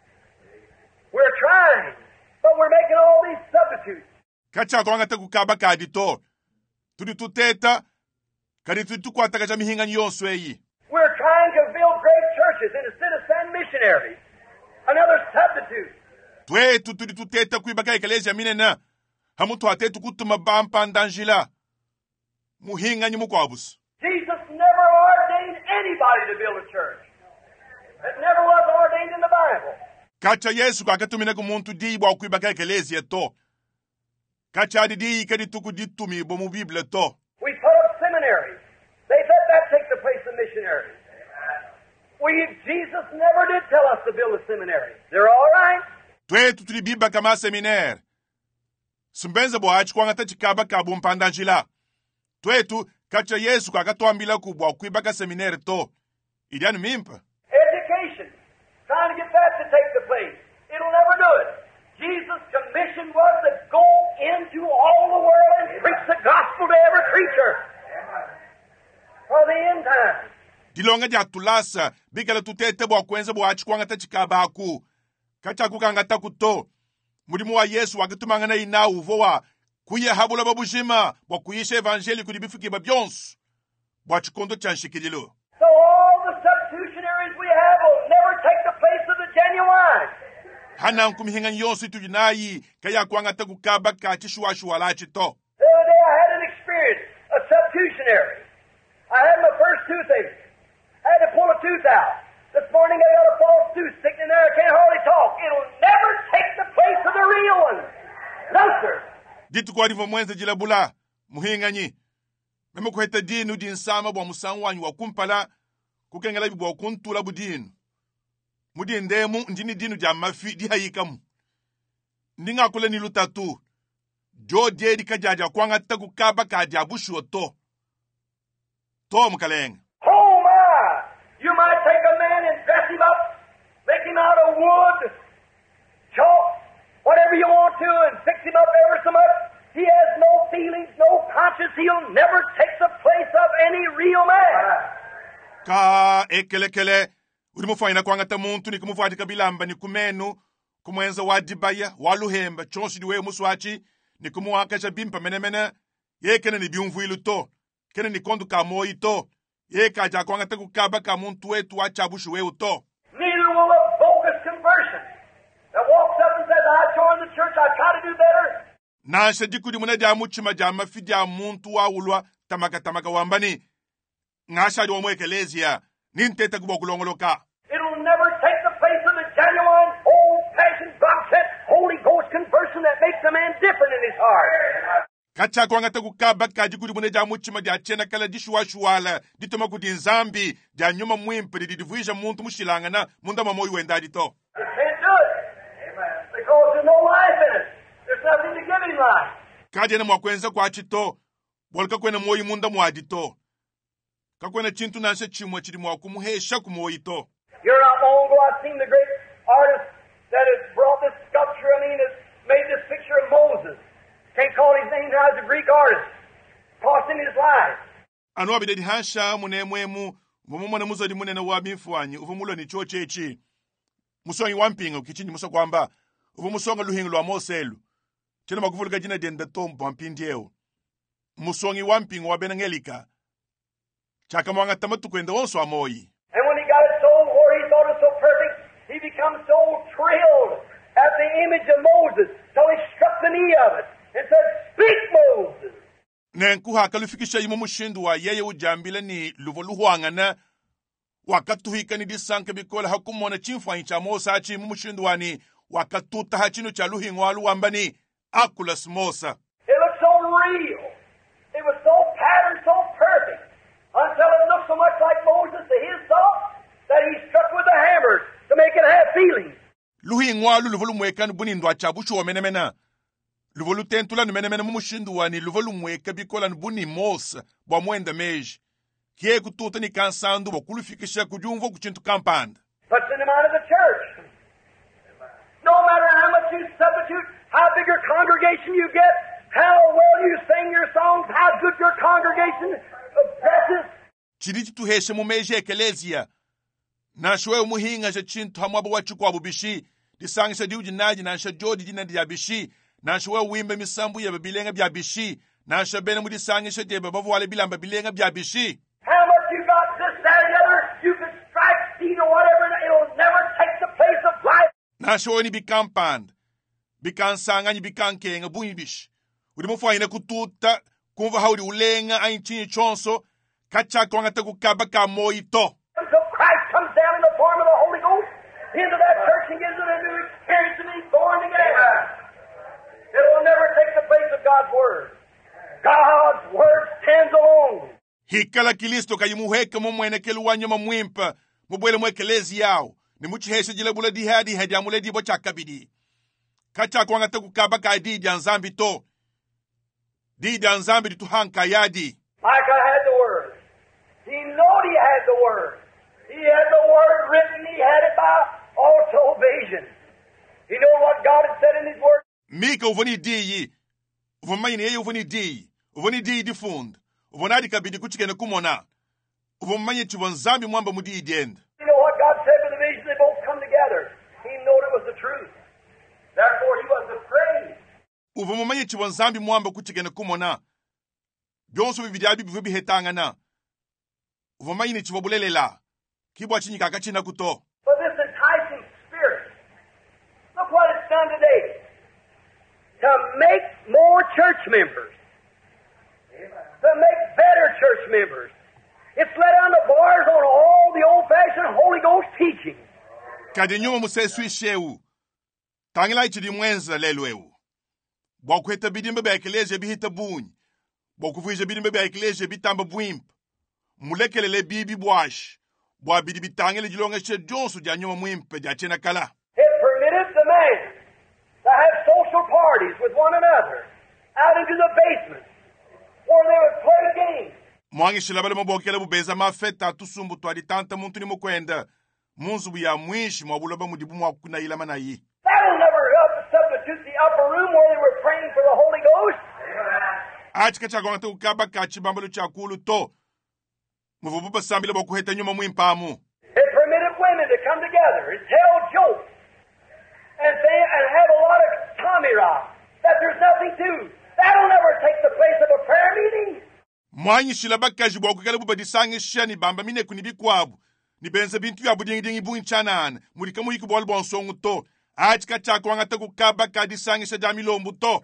We're trying, but we're making all these substitutes. Kacha kwanga taku kaba kadi to. Tudi tuteta. Kari tutukwa takaja mihinga nyonsweyi. We're trying to build great churches and instead of send missionaries. Another substitute. Twetu tudi tuteta kuibaka ekelezia minena. Hamutu atetu kutuma bampa ndanjila. Muhinga nyumukwabus. Jesus never ordained anybody to build a church. It never was ordained in the Bible. Kacha Yesu kakatumine kumuntu diibwa kuibaka ekelezia to. Kacha adidi kadi tuku ditumi bomu Bible to. We put up seminaries. They let that take the place of missionaries. Jesus never did tell us to build a seminary. They're all right. Twetu tulibiba kama seminaire. Sumbenza boachi kwanga tachikaba kabu mpandanjila. Twetu kacha Yesu kakatuambila kubwa kuibaka seminaire to. Idiani mimpa. Education. Trying to get that to take the place. It'll never do it. Jesus committed mission was to go into all the world and preach the gospel to every creature for the end time. dilonga dia tulasa bikala tutete bwa kwenza bwa chikwanga ta chikabaku kachaku kanga ta kuto mudimu wa Yesu wakitumanga na ina uvowa kuye habula babushima bwa kuyisha evangeli kudibifiki babyonsu bwa chikondo chanshikililo. So all the substitutionaries we have will never take the place of the genuine. Hana nkumihinga yonsu itujinayi kaya kwanga ta kukaba kachishuwa la chito. The other day I had an experience, a substitutionary. I had my first toothache. I had to pull a tooth out. This morning I got a false tooth sticking in there. I can't hardly talk. It'll never take the place of the real one. No, sir. Ditu kwa divo mwenze jilabula muhinga nyi. Memo kuheta dinu di nsama bwa musanwanyi wa kumpala kukengela bwa kuntula budinu. Mudi ndemu njini dinu ja mafi di hayikamu. Ndinga kule ni lutatu. Jo dedi kajaja kwanga taku kaba kaja bushu oto. To mkalenga. Oh my! You might take a man and dress him up, make him out of wood, chalk, whatever you want to, and fix him up ever so much. He has no feelings, no conscience. He'll never take the place of any real man. Ka ekelekele ulimufaina kwanga ta muntu ni kumufati kabilamba ni kumenu kumwenza wadibaya waluhemba chonsi diwe muswachi ni kumuwakasha bimpa menemene yekene ni biumvu iluto kene ni kondu ka moi to yeka ja kwanga ta kukaba ka muntu wetu wachabushu we uto. Neither will a bogus conversion that walks up and says, I joined the church, I try to do better. Nansha dikudi muna ja muchima ja mafidi ya muntu wa ulwa tamaka wambani ngasha di wamwe ekelezia ninteta kubwa kulongoloka. It'll never take the place of the genuine, old-fashioned, God-sent, Holy Ghost conversion that makes a man different in his heart. Kacha kwanga ta kukaba kaji kudi muna ja muchima ja chena kala dishuwa ditoma kudi nzambi ja nyuma mwimpe di divuisha muntu mushilanga na munda mamoyi wenda dito. You can't do it. Because there's no life in it. There's nothing to give him life. Kaji na mwakwenza kwa chito bolka kwena moyi munda mwadito kakwena chintu nansha chimwa chidi mwakumuhesha kumoyi to. You're not long ago, I've seen the great artist that has brought this sculpture, has made this picture of Moses. Can't call his name now, he's a Greek artist. Cost him his life. Anu abidedi hansha munemwemu mumumwana muzodi munene wa bimfuanyi uvumulo ni chochechi musongi wampinga kichinyi muso kwamba uvumusonga luhingi lwa Moselu chena makuvuluka jina denda tombo wampindieo musongi wampinga wabena ngelika chaka mwanga tamatu kwenda onso amoyi. And when he got it sold where he thought it was so perfect, he becomes so thrilled at the image of Moses, so he struck the knee of it and said, Speak, Moses! Nenkuha kalufikisha imo mushindu wa yeye ujambile ni luvoluhuangana wakatuhika ni disanke bikola hakumona chimfwanyi cha Mosa chi mushindu wani wakatuta hachinu cha luhingo walu wambani akulas Mosa. It looked so real. It was so patterned, so perfect, until it looked so much like Moses to his thought that he struck with a hammer to make it have feelings. Luhingo walu luvolu mwekanu bunindo achabushu wa menemena. Luvolu tentula ni menemena mumushindu wani luvolu mweka bikola nbuni Mosa bwa mwenda meji. Kie kututa ni kansandu wakulufikisha kujumvo kuchintu kampanda. Puts in the mind of the church. No matter how much you substitute, how big your congregation you get, how well you sing your songs, how good your congregation dresses. Chirichi tuheshe mumeje ekelezia. Nashwe umuhinga sha chintu hamwabo wachuku wabubishi. Disangisha diuji naji nansha jodi jina diabishi. Nashwe uimbe misambu ya babilenga biabishi. Nansha bene mudisangisha diya babu wale bilamba bilenga biabishi. How much you got this, that, and the other, you could strike seed or whatever, and it'll never take the place of life. Nashwe ni bikampanda. Bikansanga ni bikankenga buibishi. Udimufu ina kututa kumva haudi ulenga ainchinyi chonso. Kacha kwanga te kukaba ka moito. Until Christ comes down in the form of the Holy Ghost into that church and gives them a new experience and he's born again. It will never take the place of God's Word. God's Word stands alone. Hikala Kilisto kayimuheka mumwenekelu wanyama mwimpa mubwele mwekelezi yao ni muchiheshe jile bula dihadi hedi amule dibo chakabidi. Kacha kwanga te kukaba ka didi anzambi to. Didi anzambi ditu hanka yadi. Micah had the Word. He knowed he had the Word. He had the Word written. He had it by also vision. He knew what God had said in His Word. mika uvoni diyi uvomanyini yeye uvoni diyi di fund uvonadi kabidi kuchikene kumona uvomanyi chivonzambi mwamba mudi idienda. You know what God said with the vision? They both come together. He knew it was the truth. Therefore, he was afraid. Uvomanyi chivonzambi mwamba kuchikene kumona byonso bibidiabi bivu bihetangana uvomanyi chivobulelela kibwa chinyika akachina kuto. But this enticing spirit, look what it's done today. To make more church members. To make better church members. It's let down the bars on all the old-fashioned Holy Ghost teaching. Kadi nyuma musesu isheu. Tangila ichidi mwenza lelwewu. Bwakuheta bidimbe ba ekeleje bihita bunyi. Bwakufuije bidimbe ba ekeleje bitamba bwimp. Mulekelele bibi bwash. Bwa bidi bitangile jilonga she jonsu ja nyuma mwimpe ja chena kala. It permitted the man to have social parties with one another out into the basement where they would play games. Mwangi shilabale mabokele bubeza mafeta tusumbu twadi tanta muntu ni mukwenda. Munzu ya mwishi mwabuloba mudibu mwakuna ila manayi. That'll never substitute the upper room where they were praying for the Holy Ghost. Achika chagonga te ukaba kachibambalo chakulu to. Muvubupa sambile bokuheta nyuma mwimpamu. It permitted women to come together and tell jokes and have a lot of Tommy rock that there's nothing to. That'll never take the place of a prayer meeting. Mwanyi shilaba kaji bwakukele bubadi sangi shani bamba mine kunibi kwabu. Ni benze bintu ya budingi dingi buin chanan. Murika muiku bol bonsongu to. Achika chakwanga te kukaba kadi sangi shadami lombu to.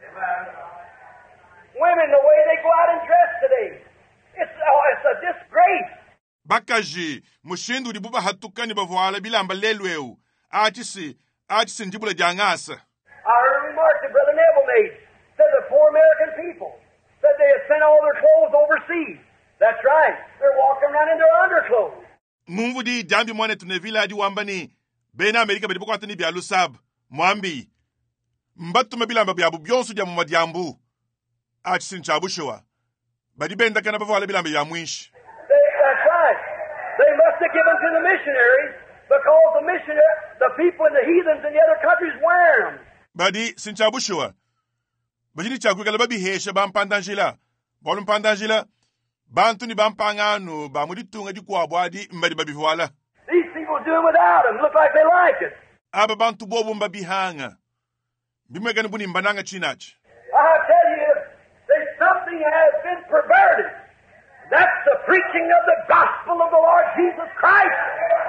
Women, the way they go out and dress today, it's a disgrace. Bakaji, mushindu di buba hatukani bavwala bilamba lelweu. Achisi njibula jangasa. I heard a remark that Brother Neville made. Said the poor American people said they had sent all their clothes overseas. That's right. They're walking around in their underclothes. Mungu di jambi mwane tunevila adi wambani. Bena Amerika bedi bukwata ni bialu sab. Mwambi. Mbatu mabilamba biabu bionsu jamu madiambu. Achisi nchabushewa. Badi benda kana bavwala bilamba ya mwish. That's right. They must have given to the missionaries because the people in the heathens in the other countries wear them. Badi sinchabushewa. Bajini chakwikala babi hesha bampandanjila. Bolu mpandanjila. Bantu ni bampanganu bamuditunga di kwa bwadi mbadi babi vwala. These people do them without them. Look like they like it. Aba bantu bobu mbabi hanga. Bimwegani buni mbananga chinachi. I tell you, that something has been perverted. That's the preaching of the gospel of the Lord Jesus Christ.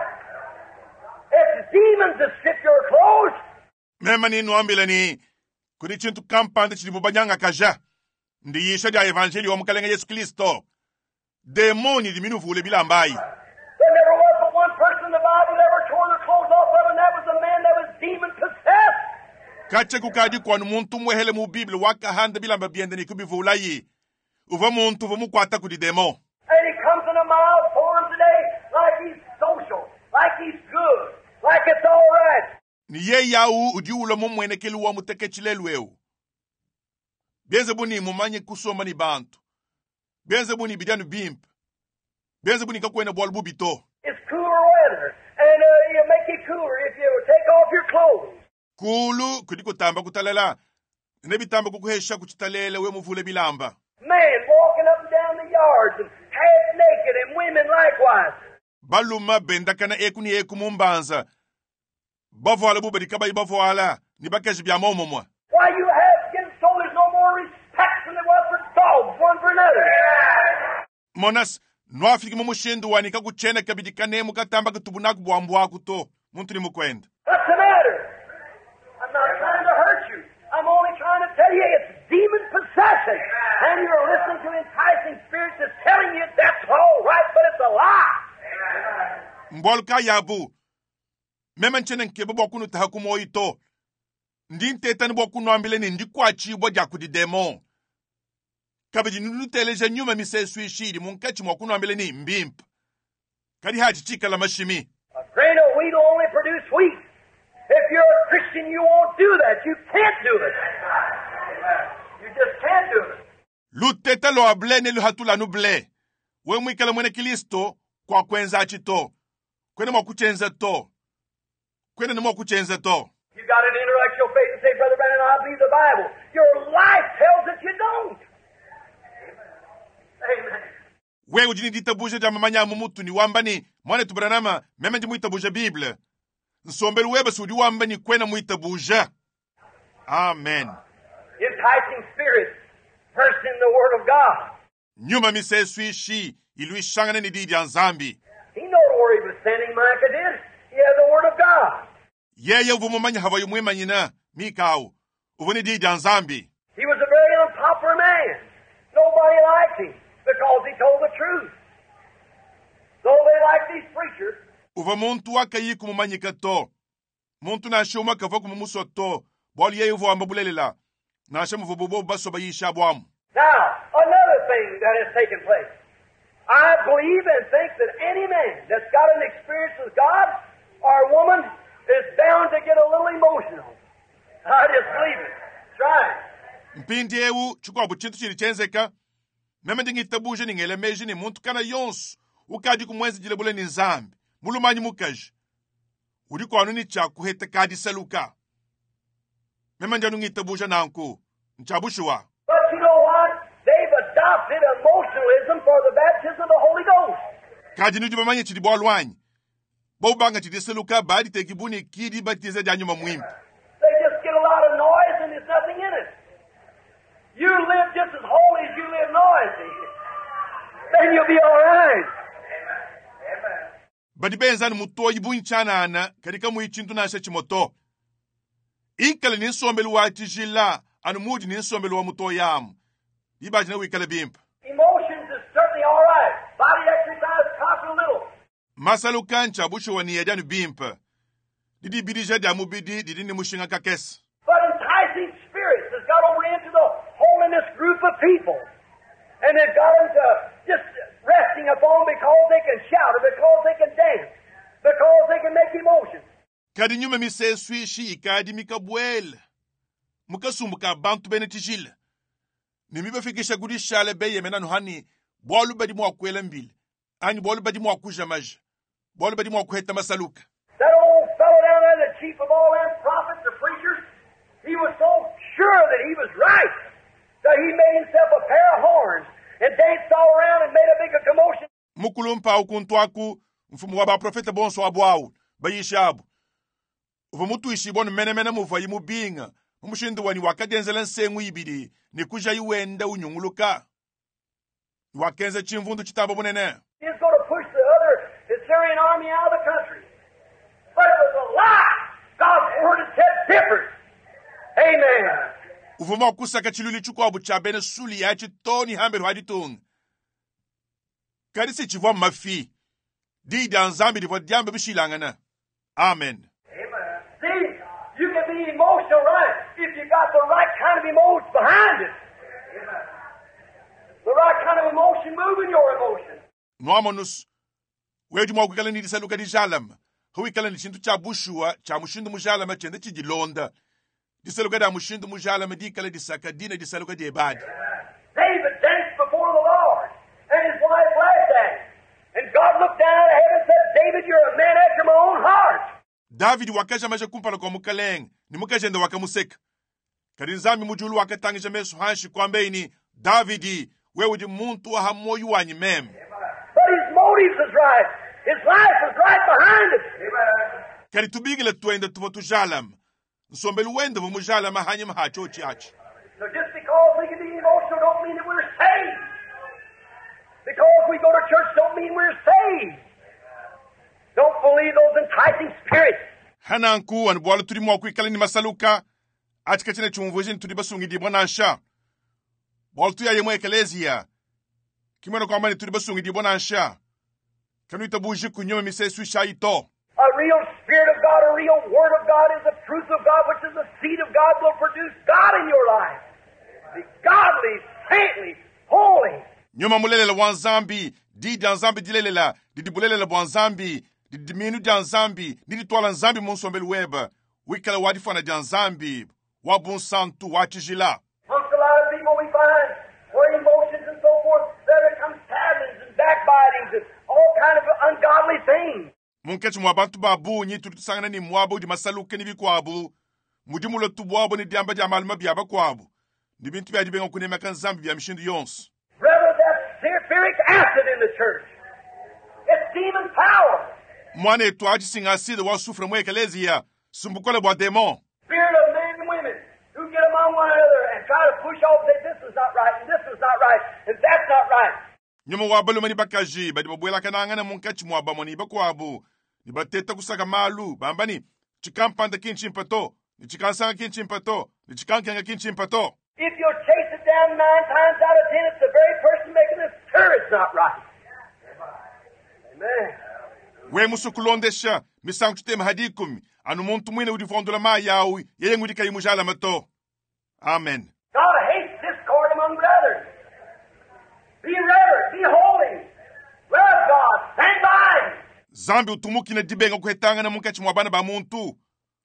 It's demons that strip your clothes. Mema ni nuambila ni kuri chintu kampande chilibubanyanga kaja. Ndi yisha dia evangeli wa mkalenga Yesu Kristo. Demoni di minu vule bila ambai. There never was but one person in the Bible that ever tore their clothes off of, and that was a man that was demon possessed. Kache kukadi kwa muntu mwehele mu Biblia waka handa bila mbabiende ni kubivula yi. Uva muntu uva mukwata kudi demo. And he comes in a mild form today like he's social, like he's good, like it's all right. Ni ye yau ujiula mumwene kelu wa muteke chilelweu. Bienze buni mumanye kusoma ni bantu. Bienze buni bidanu bimp. Bienze buni kakwena bwalbu bito. It's cooler weather, and it'll make you cooler if you take off your clothes. Kulu kudiko tamba kutalala. Nebi tamba kukuhesha kuchitalele we muvule bilamba. Men walking up and down the yards and half naked, and women likewise. Baluma benda kana ekuni ekumumbanza. Bavoala bubadi kaba ibavoala. Ni bakaji bya momomwa. Why you have getting so there's no more respect than there was for dogs, one for another. Monas, no afiki mumushindu wanika kuchene kabidi kanemu katamba kutubunaku bwambu kuto. Muntu ni mukwenda. What's the matter? I'm not trying to hurt you. I'm only trying to tell you it's demon possession. And you're listening to enticing spirits that's telling you that's all right, but it's a lie. Mbolka yabu. Mema nchene nkebe bokunu tahakumo ito. Ndinte tani bokunu ambile ni ndikwachi bojaku di demo. Kabidi nuteleje nyuma mise suishidi munkachi mwakunu ambile ni mbimp. Kadi haji chika la mashimi. A grain of wheat will only produce wheat. If you're a Christian, you won't do that. You can't do it. You just can't do it. Luteta lo able ne luhatula nuble. We mwikala mwene Kilisto kwa kwenza chito. Kwene mwakuchenza to. Kwene ni mwakuchenza to. You got an intellectual faith and say, Brother Brandon, I'll be the the Bible. Your life tells that you don't. Amen. Wewe ujini ditabuje ja mamanya mumutu ni wambani mwane tubranama meme ndi muitabuje Bible. Nsombelu webe sudi wambani kwena muitabuje. Amen. Enticing spirits, first in the Word of God. Nyuma mise suishi ilui shangane ni didi anzambi. He knew where he was sending Micah did. He had the Word of God. Yeye uvumumanya hawa yumwema nyina mikau. Uvuni didi anzambi. He was a very unpopular man. Nobody liked him because he told the truth. Though they liked these preachers. Uva muntu waka yi kumumanyika to. Muntu na shoma kava kumumuso to. Boli yeye uvu ambabulelela. Na shemu vububo baso bayi shabwamu. Now, another thing that has taken place. I believe and think that any man that's got an experience with God or woman is bound to get a little emotional. I just believe it. Try it. Mpindi ewu chukwa buchintu chiri chenzeka. Meme ndingi tabuje ni ngelemeji ni muntu kana yonsu. Ukadi kumwezi jilebule ni nzambi. Mulumanyi mukaji. Uriko anu ni chaku hete kadi seluka. Meme njanu ngi tabuje na anku. Nchabushua. But you know what? They've adopted emotionalism for the baptism of the Holy Ghost. Kadi nuji mamanye chidi bolwanyi. Bobanga chidi seluka badi tekibuni kidi batize janyuma muimpi. They just get a lot of noise and there's nothing in it. You live just as holy as you live noisy. Then you'll be all right. Amen. Badi benzani muto yibunchana ana kadika muichintu na chimoto. Ikale ni nsombelu wa tijila anu mudi ni nsombelu wa muto yamu. Ibajina wikale bimpa. Emotions is certainly all right. Body exercise costs a little. Masalu kancha busho wani yadanu bimpa. Didi bidija damu bidi didi ni mushinga kakes. But enticing spirits has got over into the holiness group of people. And they've got them to just resting upon because they can shout or because they can dance. Because they can make emotions. Kadi nyume mise swishi ikadi mikabwele. Mukasumbuka bantu bene tijile. Nimibe fikisha gudi shale beye menanu hani. Bolu badi mwa kwele mbili. Ani bolu badi mwa kujamaja. Bolu badi mwa kuheta masaluka. That old fellow down there, the chief of all them prophets, the preachers, he was so sure that he was right that he made himself a pair of horns and danced all around and made a big commotion. Mukulumpa ukuntuaku mfumu waba profeta bonso wabuau. Bayishabu. Uvumutu ishibonu mene mufa yimubinga. Mumushindu wani wakadenzela nsengu ibidi. Nikuja yuenda unyunguluka. Wakenze chimvundu chitabo bunene. He's going to push the other Assyrian army out of the country. But it was a lie. God's word had said different. Amen. Uvuma kusaka chiluli chukwabu cha bene suli ya chitoni hamberu haditung. Kadisi chivwa mafi. Didi anzambi divo diambe bishilangana. Amen. Amen. See, you can be emotional right if you got the right kind of emotion behind it. Amen. The right kind of emotion moving your emotion. Noamonus. Weju mwa kukala ni disaluka di jalam. Huikala ni chintu cha bushua, cha mushindu mujalama chende chijilonda. Disaluka da mushindu mujalama di kala disaka dina disaluka di ebadi. David danced before the Lord, and his wife laughed at him. And God looked down out of heaven and said, David, you're a man after my own heart. David wakaja maja kumpala kwa mukaleng, ni mukajenda wakamuseka. Karinzami mujulu wakatangisha mesu hanshi kwa mbeni, Davidi, wewe di muntu wa hamoyu wanyi mem. But his motives is right. His life is right behind it. Amen. Karitubigile tuende tuvotu jalam. Nsombelu wende vumu jalam hanye mahacho chiachi. So just because we can be emotional don't mean that we're saved. Because we go to church don't mean we're saved. Don't believe those enticing spirits. Hananku wanubwala turi mwaku ikala ni masaluka. Achikachine chumvujini turi basungi di bonansha. Bwala tuya yemwe ekelezia. Kimwena kwa mani turi basungi di bonansha. Kanu itabuji kunyome mise suisha ito. A real Spirit of God, a real Word of God is the truth of God, which is the seed of God, will produce God in your life. Be godly, saintly, holy. Nyoma mulelela wanzambi, didi anzambi dilelela, didi bulelela wanzambi, didi minu di anzambi, didi tuala nzambi monsombelu weba, wikala wadifana di anzambi, wabun santu wachijila. Amongst a lot of people we find where emotions and so forth, there becomes stabbings and backbitings and all kind of ungodly things. Munkechi mwabantu babu nyi tutusangana ni mwabu di masaluke ni vikwabu. mudi mulo tubwabo ni diamba dia malma biaba kwabo ndi bintu bya dibenga kunema kan zambi bya mishindu yonse. Brother, that's sulfuric acid in the church. It's demon power. Mwane twaji singaside wa sufre mwe ekelezia sumbukole bwa demon. Spirit of men and women who get among one another and try to push off, say this is not right, and this is not right, and that's not right. Nyuma wabalo mani bakaji badi babwela kananga na munkachi mwaba moni bakwabu ni bateta kusaka malu bambani chikampanda kinchimpato ni chikansanga kinchimpato ni chikankenga kinchimpato. If you'll chase it down 9 times out of 10, it's the very person making this stir it's not right. Amen. We musukulondesha misangu chitema hadikumi anu muntu mwine udifondola ma yawi yeye ngudika imujala mato. Amen. God hates discord among brothers. Be reverent, be holy. Love God, stand by Him. Zambi utumuki na dibenga kuhetanga na munkachi mwabana ba muntu.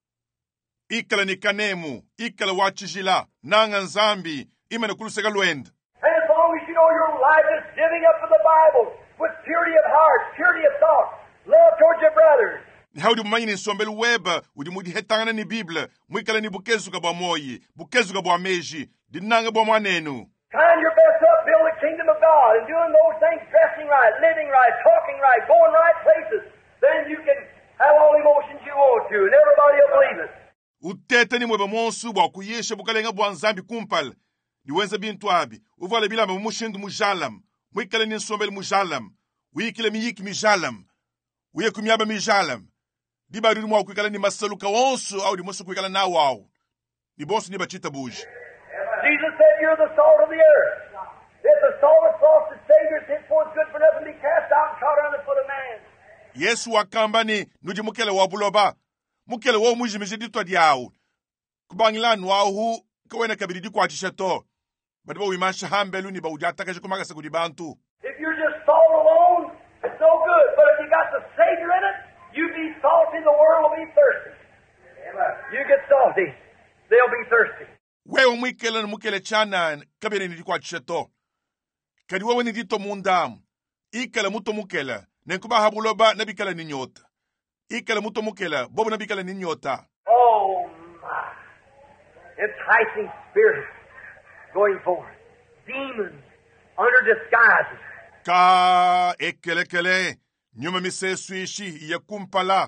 Ikala ni kanemu, ikala wachijila, nanga nzambi, imene kuluseka luenda. And as long as you know your life is giving up for the Bible with purity of heart, purity of thought, love towards your brothers. Ni haudi mmanyi nsombelu weba, udi mudi hetanga ni Biblia, mwikala ni bukezuka bwa moyi, bukezuka bwa meji, dinanga bwa mwanenu. Trying your best to build the kingdom of God and doing those things, dressing right, living right, talking right, going right places. Then you can have all the emotions you want to, and everybody will believe it. Utete ni mweba monsu bwa kuyesha bukalenga bwa nzambi kumpal. Niwenza bintu abi, uvala bilamba mushindu mujalam, mwikala ni nsombelu mujalam, wikile miyiki mijalam, uyeku miyaba mijalam. Di baruri mwa kuikala ni masaluka wonsu au di mosu kuikala na wao. Ni bonsu ni bachita buji. Jesus said, you're the salt of the earth. If the salt is lost its Savior, it's henceforth good for nothing, be cast out and trodden under the foot of man. Yesu wakamba ni nuji mukele wabuloba. Mukele wa muji mijidito diao. Kubangilanu wahu kawena kabiridi kwa chishato. Badiba wimansha hambelu ni ba ujataka jikumaga sa kudibantu. If you're just salt alone, it's no good. But if you got the Savior in it, you be salty, the world will be thirsty. You get salty, they'll be thirsty. Wewe mwikele na mukele chana kabiri ni kwa chishato. Kadi wewe ni dito mundamu. Ikele muto mukele. Nenkuba habuloba nabikele ni nyota. Ikele muto mukele. Bobo nabikele ni nyota. Oh my. Enticing spirits going forth. Demons under disguises. Ka ekele nyuma misesu ishi ya kumpala.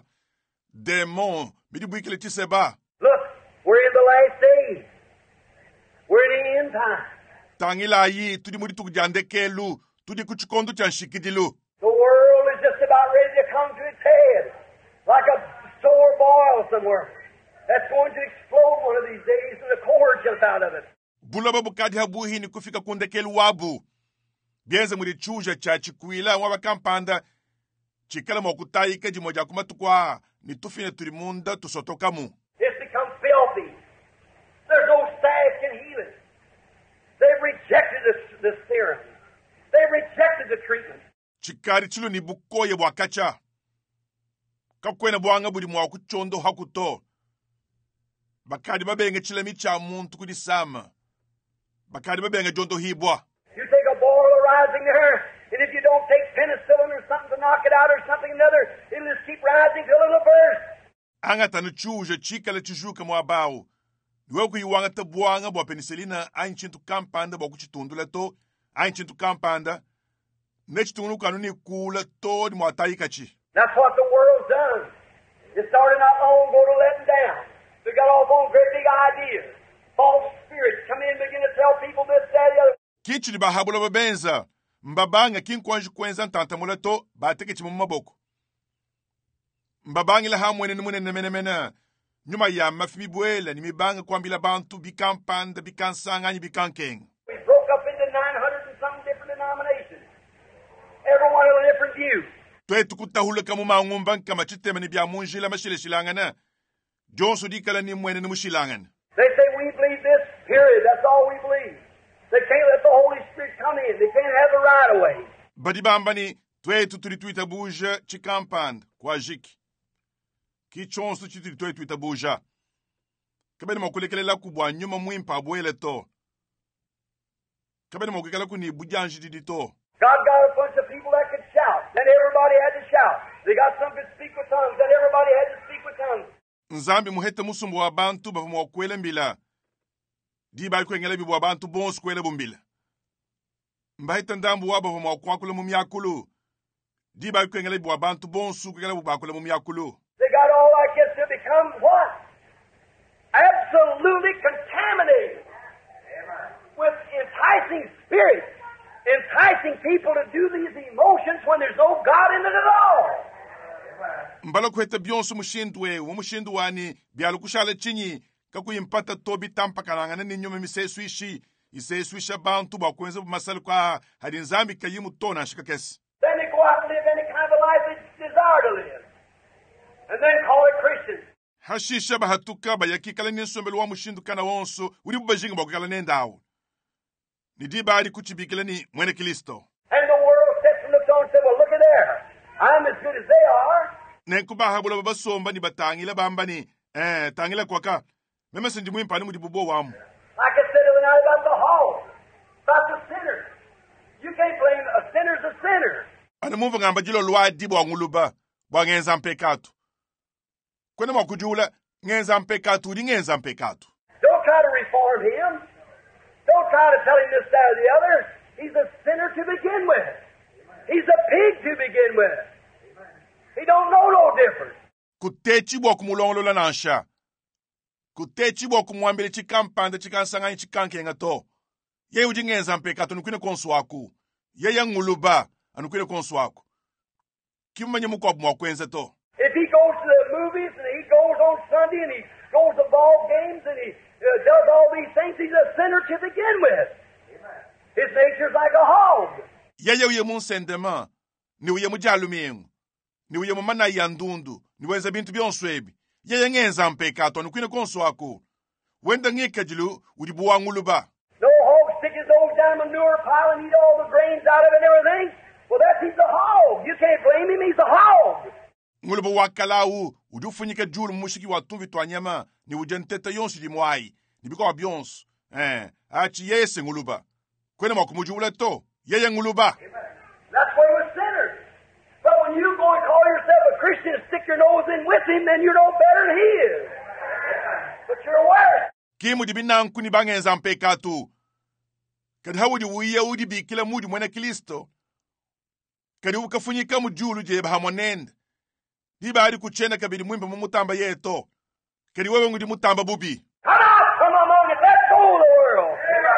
Demon midibu ikele chiseba. Look, we're in the last days. We're in the end time. Tangila yi tudi muri tukujandekelu. Tudi kuchikondu chanshikidilu. The world is just about ready to come to its head. Like a sore boil somewhere. That's going to explode one of these days and the core jumps out of it. Buloba bukadi habuhi ni kufika kundekelu wabu. Bienze muri chuja cha chikuila mwaba kampanda. Chikala mwakutaika jimoja kumatukwa. Ni tufine tulimunda tusotokamu. It's become filthy. There's no staff can heal it. They've rejected the serum. They've rejected the treatment. Chikari chilo ni bukoye bwakacha. Kakwena bwanga budi mwakuchondo hakuto. Bakadi babenge chilemi cha muntu kudisama. Bakadi babenge jondo hibwa. You take a boil arising there, and if you don't take penicillin or something to knock it out or something another, it'll just keep rising till it'll burst. Angata no chuje chikala chijuka mwabao. Niwe kuyiwanga tabuanga bwa penicillina ainchintu kampanda bwa kuchitundula to. Ainchintu kampanda. Nechitunu kanuni kula to di mwataikachi. That's what the world's done. It started not long ago to let them down. They got off on great big ideas. False spirits come in and begin to tell people this, that, the other. Kichi di bahabula babenza. Mbabanga kinkwanji kwenza ntantamula to bateke chimu maboko. Mbabangi la hamwene numune nemenemena. Nyuma ya mafimi buela ni mibanga kwambila bantu bikampanda bikansanga ni bikankeng. We broke up into 900 and some different denominations. Everyone had a different view. Twetu kutahula kamu maungumban kama chitema ni bia munjila mashile shilangana. Jonsu di kala ni mwene ni mushilangan. They say we believe this, period. That's all we believe. They can't let the Holy Spirit come in. They can't have the right of way. Badibambani twetu tulituita buja chikampanda kwa jiki. Kichonsu chitiri twetu buja. Kabeni makulekele la kubwa nyuma mwimpa abuele to. Kabeni makulekele kuni bujanji didito. God got a bunch of people that could shout. Then everybody had to shout. They got some could speak with tongues. Then everybody had to speak with tongues. nzambi muhete musumbu wa bantu bava mwakwele mbila di bali kwengele bibu wa bantu bonsu kwele bumbila mbahita ndambu wa bava mwakwakule mumyakulu di bali kwengele bibu wa bantu bonsu kwengele bubakule mumyakulu. They got all that gets to become what? Absolutely contaminated with enticing spirits, enticing people to do these emotions when there's no God in it at all. Mbala kwete byonsu mushindwe wo mushindu wani byalo kushala chinyi kakuyimpata tobi tampa kanangana ni nyome miseswishi iseswisha bantu bakwenze bumasali kwa hadi nzambi kayimu tona shikakesi. Then they go out and live any kind of life they desire to live, and then call it Christian. Hashisha bahatuka bayakikala ninsombelo wa mushindu kana wonso uri bubajinga bakukala nendawo nidi bali kuchibikila ni mwene Kristo. And the world sits and looks on and says, well, look at there. I'm as good as they are. Nenkubaha bula babasomba ni batangila bamba ni tangila kwaka meme sendi mwimpani mudi bubo wamu. Like I said the other night about the hog, about the sinner. You can't blame a sinner's a sinner. Ana mumva ngamba jilo lwadi bwa nguluba bwa ngenza mpekatu. Kwene mwakujula ngenza mpekatu udi ngenza mpekatu. Don't try to reform him. Don't try to tell him this, that, or the other. He's a sinner to begin with. He's a pig to begin with. He don't know no difference. Kutechi bwa kumulongolola nansha. Kutechi bwa kumwambele chikampanda chikansangani chikankenga to. Ye udi ngenza mpekatu nukwine konsu waku. Ye ya nguluba anukwine konsu waku. Kimanye mukwabu mwakwenze to. If he goes to the movies and he goes on Sunday and he goes to ball games and he does all these things, he's a sinner to begin with. His nature's like a hog. Yeye uye munsendema, ni uye mujalumiengu, ni uye mumana yandundu, ni weze bintu byonswebi. Yeye ngenza mpekato anukwine konsu waku. Wenda ngike jilu udibu wanguluba. No hog stick his nose down a manure pile and eat all the grains out of it and everything. Well, he's a hog. You can't blame him, he's a hog. Nguluba wakalau, udufunyike julu mushiki watumvi twanyama, ni ujentete yonsu di mwai, ni biko wabyonsu. Achi yese nguluba. Kwene mwakumujule to, yeye nguluba. That's why he was sinners. But when you go and call yourself a Christian and stick your nose in with him, then you're no better than he is. But you're worse. Kimu di binanku ni bangenza mpekatu. Kadi hawudi uye udi bikila mudi mwene Kristo. Kadi ukafunyika mujulu jeba hamonende. Diba ari kuchena kabidi mwimba mumutamba yeto. Kadi wewe ngudi mutamba bubi. Come out from among it. Let go of the world.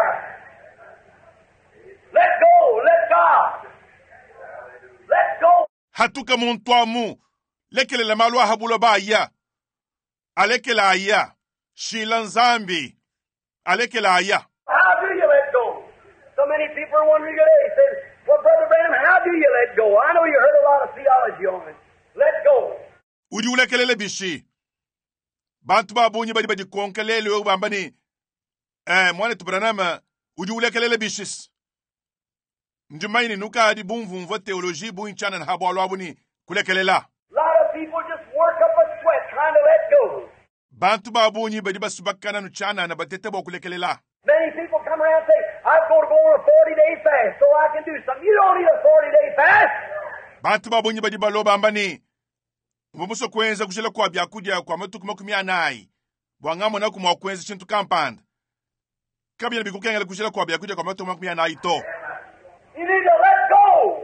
Let go. Let God. Let go. Hatuka muntwamu. Lekele la malwa habulo ba ya. Alekele aya. Shilan zambi. Alekele aya. How do you let go? So many people are wondering today. Says, well, Brother Branham, how do you let go? I know you heard a lot of theology on it. Let go. Udi ulekelele bishi. Bantu babunyi badi konkelele yo bambani. Mwane tubranama udi ulekelele bishis. Njumaini nuka adi bumvumva teoloji bu inchana na habo alwabuni kulekelela. A lot of people just work up a sweat trying to let go. Bantu babunyi badi basubakana nuchana na batete bo kulekelela. Many people come around and say, I'm going to go on a 40-day fast so I can do something. You don't need a 40-day fast. Bantu babunyi badi baloba ambani. Mumuso kwenza kushela kwa byakudia kwa matuku makumi anayi. Bwangamo na kumwakwenza chintu kampanda. Kabila bikukengele kushela kwa byakudia kwa matuku makumi anayi to. You need to let go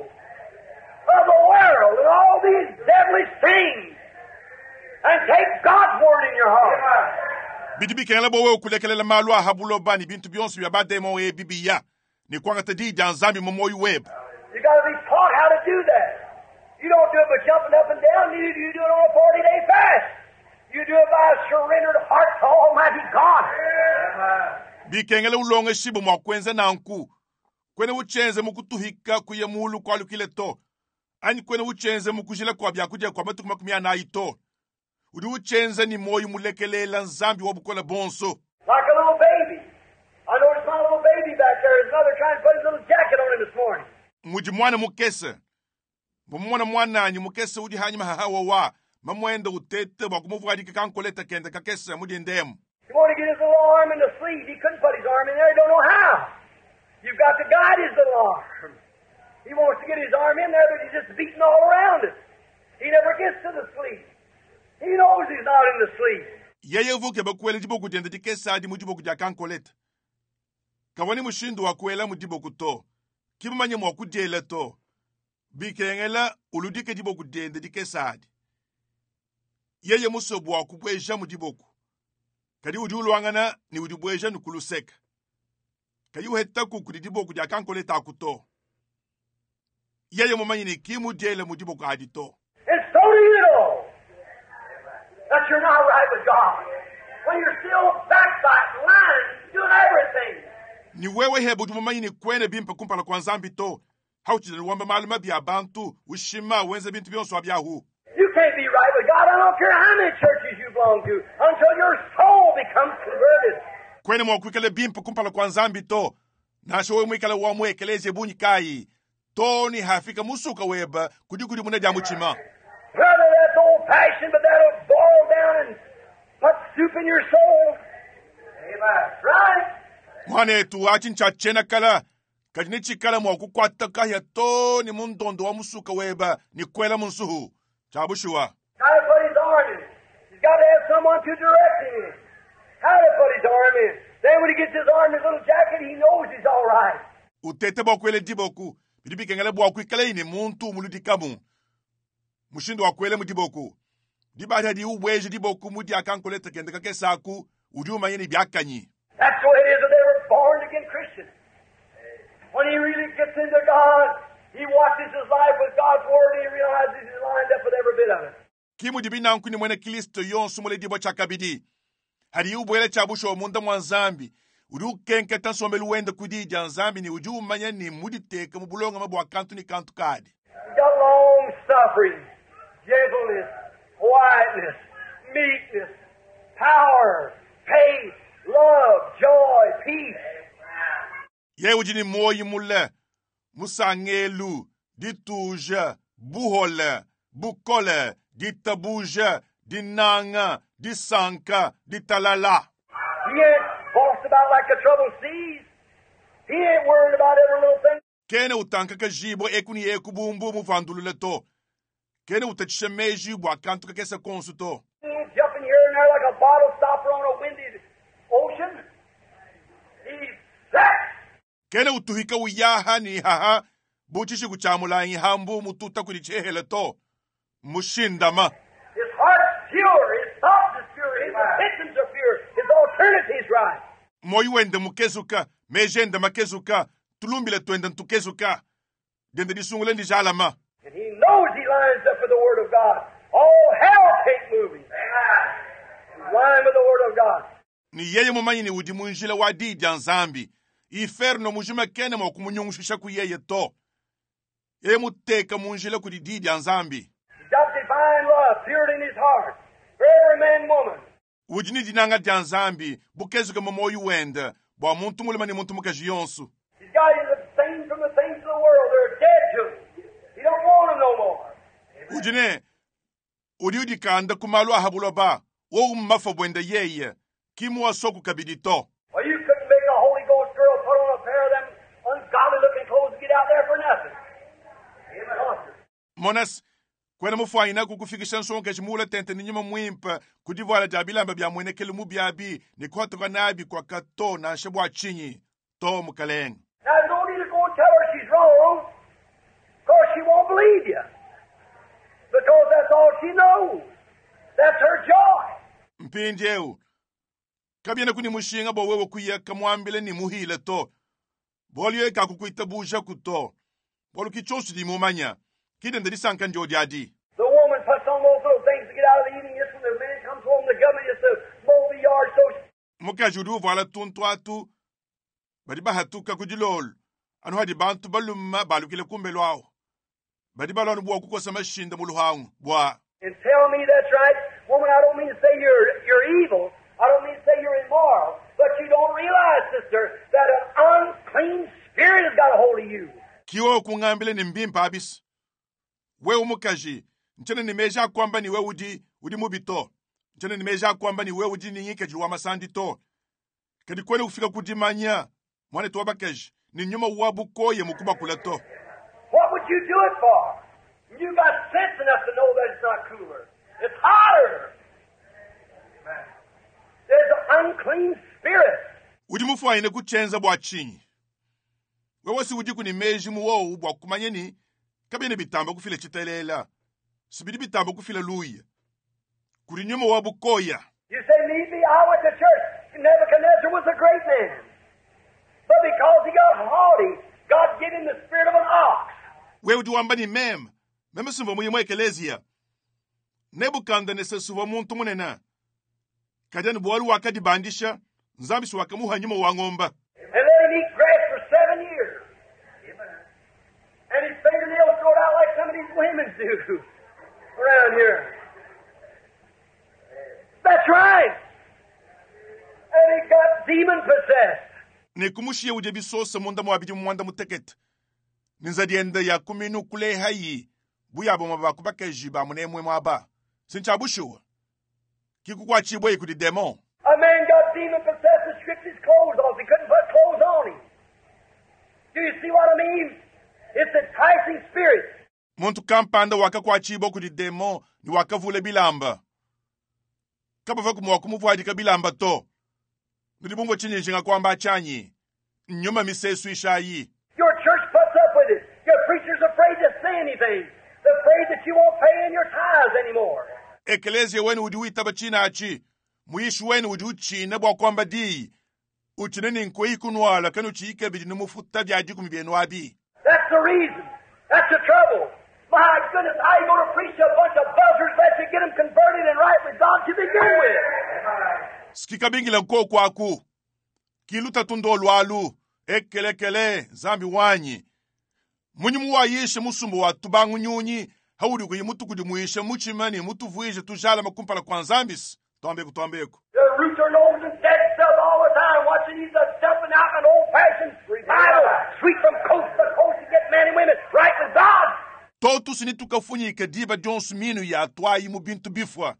of the world and all these devilish things and take God's word in your heart. Bidibi kengele bowe ukulekelela malwa habulo bani bintu bionsu bya bademo we bibiya. Ni kwanga tadi janzambi momoyu web. You got to be taught how to do that. You don't do it by jumping up and down. Neither do you do it on a 40-day fast. You do it by a surrendered heart to Almighty God. Bikengele ulonge shibu mwakwenze na nku. Kwene uchenze mukutuhika kuye mulu kwa lukile to. Ani kwene uchenze mukujile kwa byakudia kwa matuku makumi anayi to. Udi uchenze ni moyu mulekelela nzambi wabukola bonso. Like a little baby. I noticed my little baby back there. His mother trying to put his little jacket on him this morning. Muji mwana mukese. Mwana anyi mukese udi hanyima hahawa wa. Mamwenda utete wakumuvuadi kikankoleta kende kakese mudi ndemu. He wanted to get his little arm in the sleeve. He couldn't put his arm in there. He don't know how. You've got to guide his little arm. He wants to get his arm in there, but he's just beating all around it. He never gets to the sleeve. He knows he's not in the sleep. Yeye vuke bakwele diboku dende dikesa di mudiboku ja kankoleta. Kawani mushindu wa kwela mudiboku to. Kimanye mwaku dele to. Bikengela uludike diboku dende dikesa di. Yeye musobu wa kubweja mudiboku. Kadi udiuluangana ni udibweja nukuluseka. Kadi uheta kukudi diboku ja kankoleta akuto. Yeye mumanyi ni kimu dele mudiboku adito. And so do you know that you're not right with God. When you're still backbiting, lying, doing everything. Ni wewe hebu mumanyi ni kwene bimpa kumpala kwa nzambi to. Hauchile wamba maluma bia bantu, ushima wenze bintu bionso abiyahu. You can't be right with God. I don't care how many churches you belong to until your soul becomes converted. Kwene mwakwikele bimpa kumpala kwa nzambi to. Nasho we mwikale wa mwekeleze bunyikai. To ni hafika musuka weba kudikudi mune jamu chima. Brother, that's old-fashioned, but that'll boil down and put soup in your soul. Amen. Right? Mwane tu achincha chena kala. Kajini chikala mwakukwata kahya to ni mundondo wa musuka weba ni kwela munsuhu. Chabushua. How to put his arm in. He's got to have someone to direct him in. How to put his arm in. Then when he gets his arm in his little jacket, he knows he's all right. Utete bokwele diboku. Bidibi kengele bwakwikele ini muntu muludikamu. Mushindo wakwele mudiboku. Dibata di uweje diboku mudi akankoleta kendeka kesaku. Ujuma yeni biakanyi. That's the way it is with every born-again Christian. When he really gets into God, he watches his life with God's Word, and he realizes he's lined up with every bit of it. Kimu dibina nkuni mwene Kristo yonsu mule dibo chakabidi. Hadi ubwele chabusho munda mwanzambi. Udu kenke tansomelu wende kudidi anzambi ni ujuma yeni mudi teke mubulonga mabu wakantu ni kantu kadi. He's got long suffering, gentleness, quietness, meekness, power, faith, love, joy, peace. Ye ujini moyi mule. Musangelu, dituja, buhole, bukole, ditabuja, dinanga, disanka, ditalala. He ain't tossed about like the troubled seas. He ain't worried about every little thing. Kene utanka kajibo ekuni ekubumbu muvandulule to. Kene utachishemeji wakantu kakese konsuto. He's jumping here and there like a bottle stopper on a windy ocean. He's set. Kene utuhika uyaha ni haha. Buchishi kuchamula hambu mututa kudichehele to. Mushindama. His heart's pure. His thoughts is pure. His intentions are pure. His alternative's right. Moyi wende mukezuka. Mejende makezuka. Tulumbile tuende ntukezuka. Dende disungule ndi jalama. And he knows he lines up with the Word of God. All hell can't move him. He's lined with the Word of God. Ni yeye mumanyi ni udimunjile wa didi anzambi. Iferno mujima kene mwa kumunyungushisha kuyeye to. Yeye muteka munjile kudididi anzambi. He's got divine love, purity in his heart. For every man and woman. Ujini dinanga di anzambi. Bukezuke momoyi wende. Bwa muntu mulema ni muntu mukaji yonsu. He's got him abstained from the things of the world. They're dead to him. He don't want them no more. Ujine. Udiudi kanda kumalu ahabulo ba. Wo mafa bwende yeye. Kimu wa soku kabidito. Well, you couldn't make a Holy Ghost girl put on a pair of them ungodly-looking clothes and get out there for nothing. Amen. Monas. Kwena mufaina kukufikisha nsonga jimula tente ni nyuma mwimpa. Kudivuala jabilamba bia mwene kelimu biabi. Ni kwa toka nabi kwa kato na shebwa chinyi. To mukaleng. Now, you don't need to go and tell her she's wrong, because she won't believe you. Because that's all she knows. That's her joy. Mpinjeu. Kabiene kuni mushinga bo wewe kuyeka mwambile ni muhile to. Bolio eka kukuita buja kuto. Bolu kichosu di mumanya. Kiden de sanka njodi adi. The woman puts on those little things to get out of the evening just when the man comes home, the government just to mow the yard so... Muka judu vala tuntu atu. Badiba hatuka kujilol. Anu hadi bantu balumma balu kile kumbe lwao. Badiba lwanu buwa kukosa mashinda muluhangu. Bwa. And tell me that's right. Woman, I don't mean to say you're evil. I don't mean to say you're immoral. But you don't realize, sister, that an unclean spirit has got a hold of you. Kiwo kungambile ni mbimpa abis. Wewe mukaji. Nchene nimeja kwamba ni wewe udi mubito. Nchene nimeja kwamba ni wewe udi ninyike juwa masandi to. Kadi kwene kufika kudimanya. Mwane tuwa bakaji. Ni nyuma wabu koye mukuba kuleto. What would you do it for? You got sense enough to know that it's not cooler. It's hotter. There's an unclean spirit. udi mufu aine kuchenza bwa chinyi wewesi udi kuni meji muwowu bwa kumanyeni kabine bitamba kufile chitelela sibidi bitamba kufile luya kuri nyuma wabu koya. You say, me, I went to church. Nebuchadnezzar was a great man. But because he got haughty, God gave him the spirit of an ox. We udi wamba ni meme simva muye ekelezia Nebukadnezar suva muntu munena kadani bwali wakadi bandisha nzambi siwakamuha nyuma wa ng'omba. And let him eat grass for 7 years. And his fingernails grow out like some of these women do around here. That's right. And he got demon possessed. Ne kumushie uje bisosa munda mwabidi mwanda mutekete. Ninzadienda ya kuminu kule hayi. Buya bo mabakubaka jiba munemwe mwaba. Sincha bushuwa. Kiku kwa chibwe kudi demon. A man got demon possessed and stripped his clothes off. He couldn't put clothes on him. Do you see what I mean? It's enticing spirits. Muntu kampanda waka kwa chibo kudi demon ni waka vule bilamba. Kapa vaku mwakumu vwadika bilamba to. Nilibungo chinyi njinga kwa mba chanyi. Nyuma misesu ishayi. Your church puts up with it. Your preacher's afraid to say anything. They're afraid that you won't pay in your tithes anymore. Ekelezia wenu udi witaba china achi. Muishu wenu udi uchine bwa kwamba di. Uchine ni nkwe ikunwala kanu uchike bidi numufuta byaji kumibienu abi. That's the reason. That's the trouble. My goodness, how you going to preach to a bunch of buzzards that you get them converted and right with God to begin with? Skika bingila nko kwaku. Kiluta tundo lwalu. Ekele zambi wanyi. Munyimu wa yeshe musumbu wa tubangu nyunyi. Haudi kuyi mutu kudi muishe muchimani mutu vuije tujala makumpala kwa zambis. Tuambeku. The roots are nose and dead stuff all the time, watching these dumping out an old-fashioned revival, sweep from coast to coast to get men and women right with God. Totu sinitukafunyike diba Jones minu ya tuayi mubintu bifwa.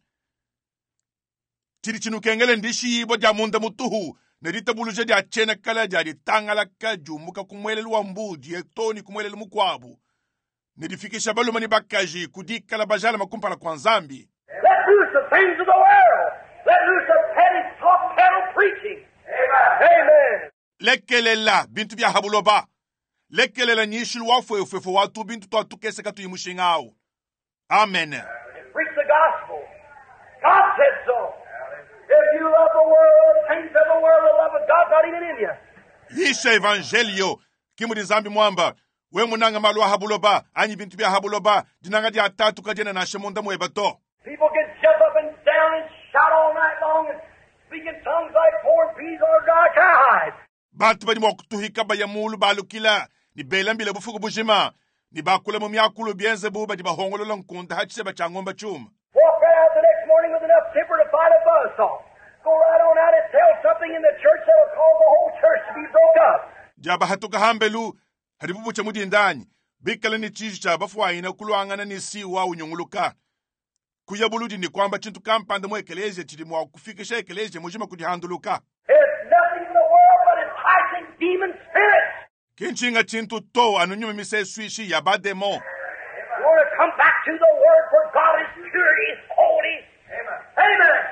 Chirichinu kengele ndishi yibo dia munda mutuhu. Nerita buluje dia chene kala dia di tangala kaju muka kumwele luwa mbu dia toni kumwele mukwabu. Nedifikisha balu mani bakaji kudika la bajala makumpala kwa nzambi. Let loose the things of the world. Let loose the petty talk pedal preaching. Amen. Lekelela bintu bya habuloba. Lekelela nyishil wafwe watu bintu to atukese katu yimushingao. Amen. Preach the gospel. God said so. If you love the world, things of the world, the love of God's not even in you. Yisha evangelio kimudi zambi mwamba. We munanga malwa habuloba anyi bintu bya habuloba dinanga dia tatu kajena na shemonda mwebato. People can jump up and down and shout all night long and speak in tongues like corn peas or dry cowhide. Batu bani mwakutuhika bayamulu balukila ni belambile bufuku bujima ni bakula mumyakulu bienze buba di bahongolo lankunta hachise bachangomba chuma. Walk right out the next morning with enough temper to fight a buzzsaw. Go right on out and tell something in the church that will cause the whole church to be broke up. Jaba hatuka hambelu hadibubu cha mudi ndani bikala ni chichi cha bafuwa ina kuluangana ni siwa unyonguluka. Kuyabuludi ni kwamba chintu kampanda mwa ekeleje chidi mwa kufikisha ekeleje mujima kudihanduluka. There's nothing in the world but enticing demon spirits. Kinchinga chintu to anunyume mise swishi ya bademo. You want to come back to the Word where God is pure, He is holy. Amen.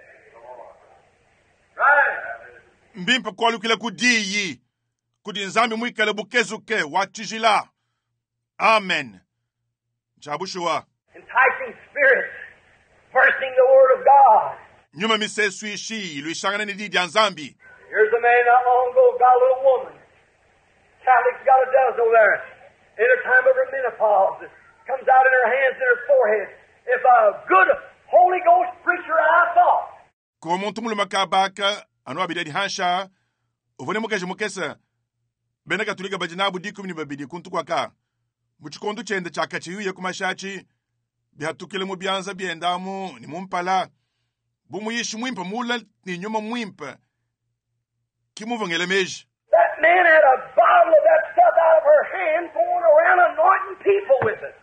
Right. Mbimpa kwa lukile kudiyi. Kudi nzambi mwikale bukezuke wachijila. Amen. Chabushua. Enticing spirits, bursting the Word of God. Nyuma mise swishi iluishangana ni didi ya nzambi. Here's a man not long ago got a little woman. Catholic's got a dozen over there. In her time of her menopause, it comes out in her hands and her forehead. If a good Holy Ghost preacher I thought. Kwa muntu mulu makabaka, anu abidadi hansha, uvone mukeje mukesa, bena katulika bajinabu diku mini babidi kuntu kwa ka. Muchikondu chende chaka chiyuye kumashachi, bihatukile mubianza biendamu, ni mumpala. Bumu yishi mwimpa mula ni nyuma mwimpa. Kimuvangele meji. That man had a bottle of that stuff out of her hand going around anointing people with it.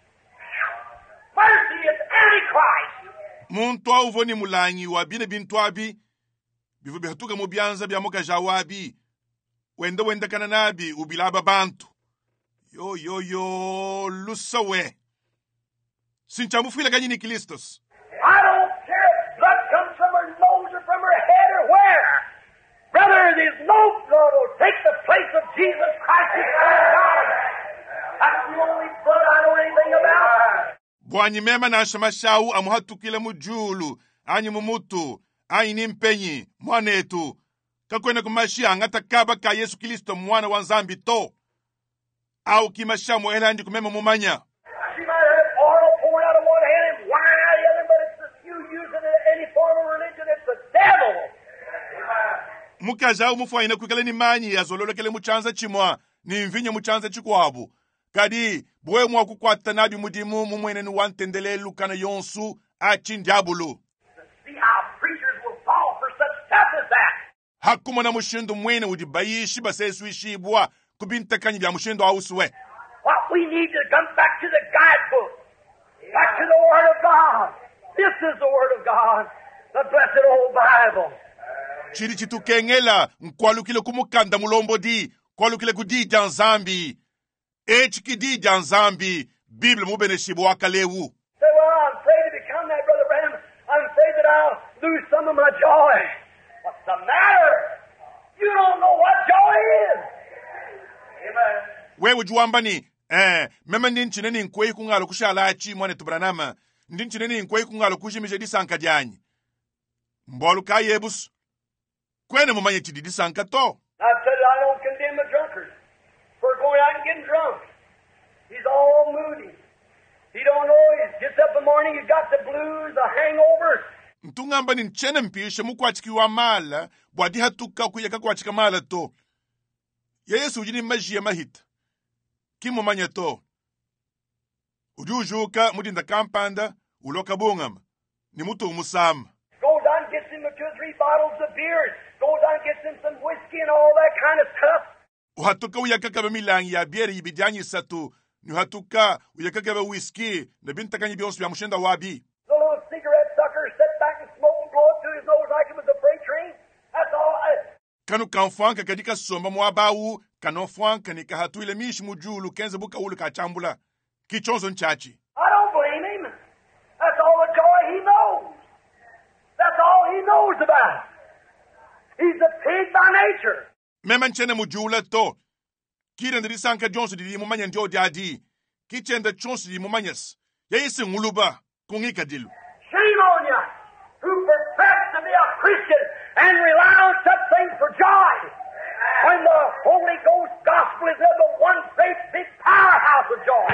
Mercy, it's Antichrist. Muntu au voni mulanyi wa bine bintu abi, bivu bihatuka mubianza biamuka jawabi, wenda kananabi ubilaba bantu. Yo, lusawe. Sincha mufila ganyini Kilistos. no blood will take the place of Jesus Christ, the Son of God. That's the only blood I know anything about. bwanyi mema na shamashawu amuhatukile mujulu anyi mumutu aini mpenyi mwanetu kakwene kumashia ngata kaba ka Yesu Kristo mwana wa Nzambi to au kimashamu elandi kumema mumanya. She might have oil poured out of one hand and wine out of the other, but it's you using it in any form of religion, it's the devil. Mukaja umufu aina kukele ni manyi ya zololekele muchanza chimwa ni mvinye muchanza chikwabu kadi bwe mwa kukwata nabi mudimu mumwene ni wantendele lukana yonsu achindiabulu. See how preachers will fall for such stuff as that. Hakuma na mushindu mwene udibayishi basesu ishibwa kubinta kanyi bya mushindu auswe. What we need to come back to the guidebook, back to the Word of God. This is the Word of God, the blessed old Bible. Chiri chitukengela nkwalukile kumukanda mulombo di kwalukile kudija Nzambi echikidija Nzambi Bible mubene shibu wakalewu. Say, well, I'm afraid to become that, Brother Branham. I'm afraid that I'll lose some of my joy. What's the matter? You don't know what joy is. Amen. Wewe juambani mema ndinchine nkwei kungalo kushala achi mwane tubranama ndinchine nkwei kungalo kushimisha disanka janyi mbolu kayebus kwene mumanye chidi disanka to. I've said I don't condemn a drunkard for going out and getting drunk. He's all moody. He don't know. He gets up in the morning, he's got the blues, the hangover. Mtungamba ni nchene mpishe mukwachikiwa mala bwadi hatuka kuyaka kwachika mala to Yesu ujini majia mahita kimu manya to ujujuka mudinda kampanda uloka bungama ni mutu umusama. Goes out and gets him 2 or 3 bottles of beer. Goes out and gets him some whiskey and all that kind of stuff. Uhatuka uyakaka milangi ya bieri ibijanyi satu ni uhatuka uyakaka whisky na binta kanyi bionsu bya mushenda wabi. The little cigarette sucker sit back and smoke and blow it through his nose like it was a freight train. That's all. Kanu kanfuanka kadika somba mwabawu kanonfuanka ni kahatu ile mishi mujulu kenze buka ulu kachambula kichonzo nchachi. I don't blame him. That's all the joy he knows. That's all he knows about. He's a pig by nature. Mema nchene mujula to kire ndirisanka jonsu di mumanya ndio diadi kichende chonsu di mumanyas yaisi nguluba kungika dilu. Shame on you who profess to be a Christian and rely on such things for joy when the Holy Ghost gospel is the one great big powerhouse of joy.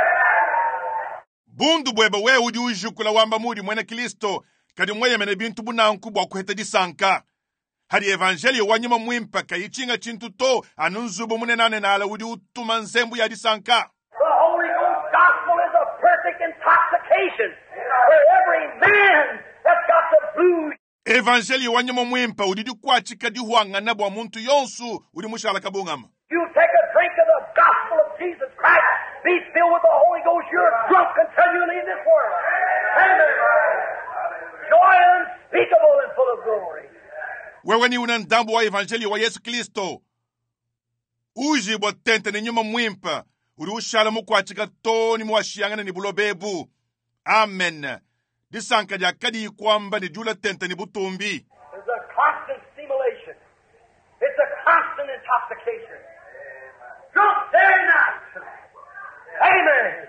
Bundu bweba we udi ujukula wamba muri mwene Kristo kadi mweye mene bintu buna nkubwa kuheta disanka hari evangelio wanyuma mwimpa kayichinga chintu to anunzubu munenane na ala udi utuma nzembu ya disanka. The Holy Ghost gospel is a perfect intoxication where every man that's got the blues. Evangelio wanyuma mwimpa udi kwachika dihuanga nabwa muntu yonsu udi mushala kabungama. You take a drink of the gospel of Jesus Christ, be filled with the Holy Ghost, you're drunk continually in this world. Amen. Joy unspeakable and full of glory. Wewe ni unandambu wa evangelio wa Yesu Kristo uji botente ni nyuma mwimpa udi ushala mukwachika to ni mwashiangana ni bulobebu. Amen. Disanka ja kadi kwamba ni jula tente ni butumbi. There's a constant stimulation. It's a constant intoxication. Drunk day and night. Amen.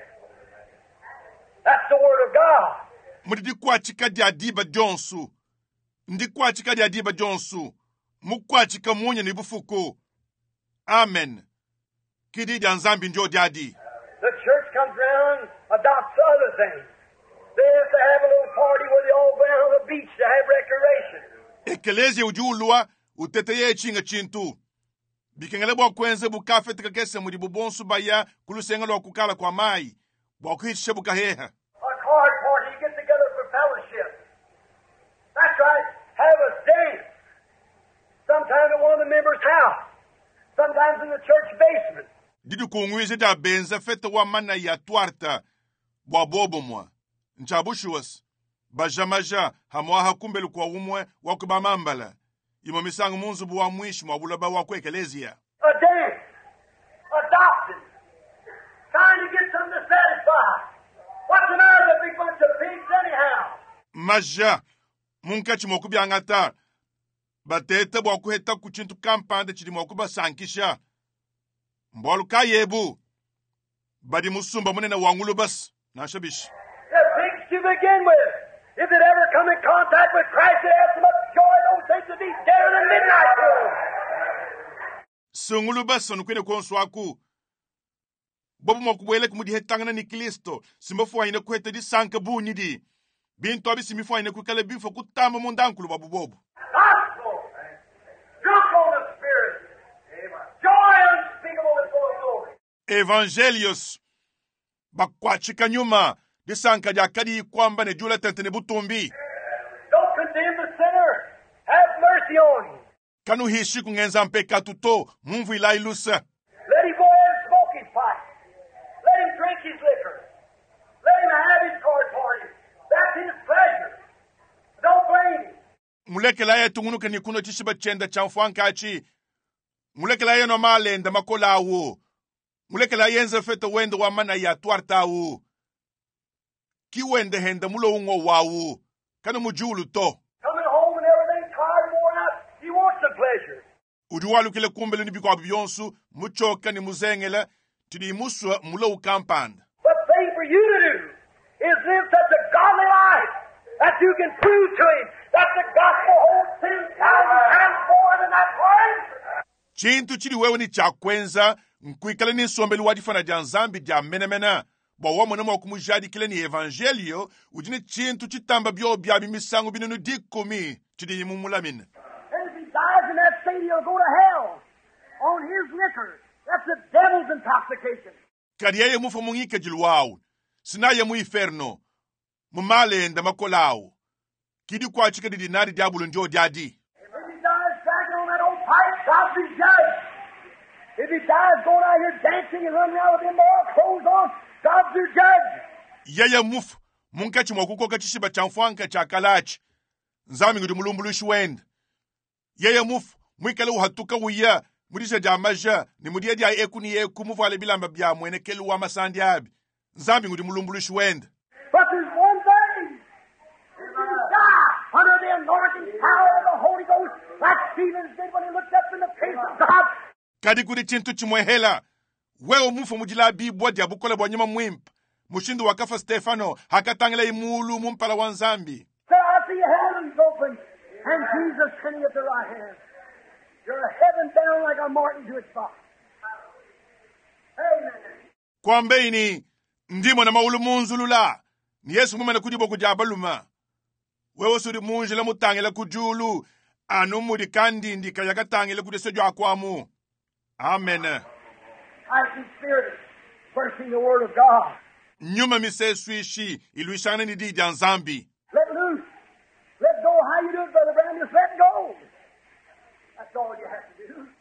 That's the Word of God. Mudi kwachika di adiba jonsu. Ndi kwachika di adiba jonsu. Mukwachika munye ni bufuku. Amen. Kidi di Nzambi njo diadi. The church comes around, adopts other things. They have to have a little party where they all go down on the beach to have recreation. Ekelezi ujulwa uteteye chinga chintu. Bikengele bwa kwenze bukafe tikakese mudi bubonsu baya kulusengelo wakukala kwa mai. Bwakuhitishe bukaheha. A card party, you get together for fellowship. That's right. Have a dance. Sometimes at one of the members' house. Sometimes in the church basement. Didu kungwize da benza fete wa mana ya tuarta. Bwa bobo mwa. Nchabushuwas. Bajamaja hamwa hakumbelu kwa umwe wakubamambala. Imo misangu munzu buwa mwishi mwabulaba wakwe ekelezia. A dance. Adopted. Trying to get them to satisfy. What's the matter with a big bunch of pigs anyhow? Maja munkachi mokubi angata batete bwakuheta kuchintu kampande chili mwakuba sankisha mbwalu ka yebu badi musumba munene wangulu bas nashabish. The pigs to begin with. If it ever come in contact with Christ, it has so much joy, those things would be deader than midnight to them. Sungulu bas onukwene konswaku bobu mwakubwele kumudi hetangana ni Kristo simbofu wa ine kuhete di sanka bunyi di bintu abisi mifu wa ine kukale bifo kutamba mundankulu babu bobu. Gospel. Drunk on the Spirit. Joy unspeakable and full of glory. Evangelios bakwachika nyuma di sanka jakadi kwamba ne jula tentene butumbi Don't condemn the sinner. Have mercy on him. kanu hishi kungenza mpeka tuto mumvu ila ilusa. Let him go ahead and smoke his pipe. Let him drink his liquor. Let him have his card party. That's his pleasure. Don't blame him. mulekela ye tungunuke ni kuno chishiba chenda cha mfuankachi mulekela ye no malenda makolawo mulekela yenze fete wende wa mana ya tuartawu ki wende henda mulo ungo wawu kanu mujulu to Coming home and everything tired and worn out, he wants the pleasure. uduwalu kile kumbele ni biko biyonsu muchoka ni muzengela tidi muswa mulo ukampanda. But the thing for you to do is live such a godly life that you can prove to him that the gospel holds 10,000 times more than that word. Chintu chili wewe ni chakwenza nkuikale ni sombeli wadifana janzambi ja menemena bawa mwana mwa kumujadi kile ni evangelio ujini chintu chitamba bio biabi misangu binunu dikumi chidi imumulamine. And if he dies in that state, he'll go to hell on his liquor. That's the devil's intoxication. Kadi yeye mufa mungike jilwau sinaye mu inferno mumalenda makolawu kidi kwa chike di dinari diabulu njo diadi. If he dies dragging on that old pipe, God's his judge. If he dies going out here dancing and running around with immoral clothes on, God's your judge. Yeye mufa munkachi mwakukoka chishiba cha mfuanka cha kalachi nzami ngudi mulumbulushi wenda yeye mufa mwikale uhatuka uya mudisha jamaja ni mudia dia eku ni eku muvale bilamba bya mwene kelu wa masandi abi nzambi ngudi mulumbulushi wenda. But there's one thing. If you die under the anointing power of the Holy Ghost, like Stephen did when he looked up in the face of God, Kadi kudi chintu chimwehela wewe mufa mujila bibwa dia bukole bwa nyama mwimpa mushindu wakafa Stefano hakatangela imulu mumpala wa nzambi. said, I see heavens open, and Jesus sitting at the right hand. You're heaven down like a martin to its box. Amen. Kwambeini ndimo na maulu munzulula ni Yesu mumene kudibo kujabaluma wewe suri munjila mutangela kujulu anu mudi kandi ndika yakatangela kudesejo akwamu. Amen. I see Spirit bursting the Word of God. Nyuma mise swishi iluishana ni didi nzambi. Let loose. Let go. How you do it, Brother Brown? Just let go. That's all you have to do.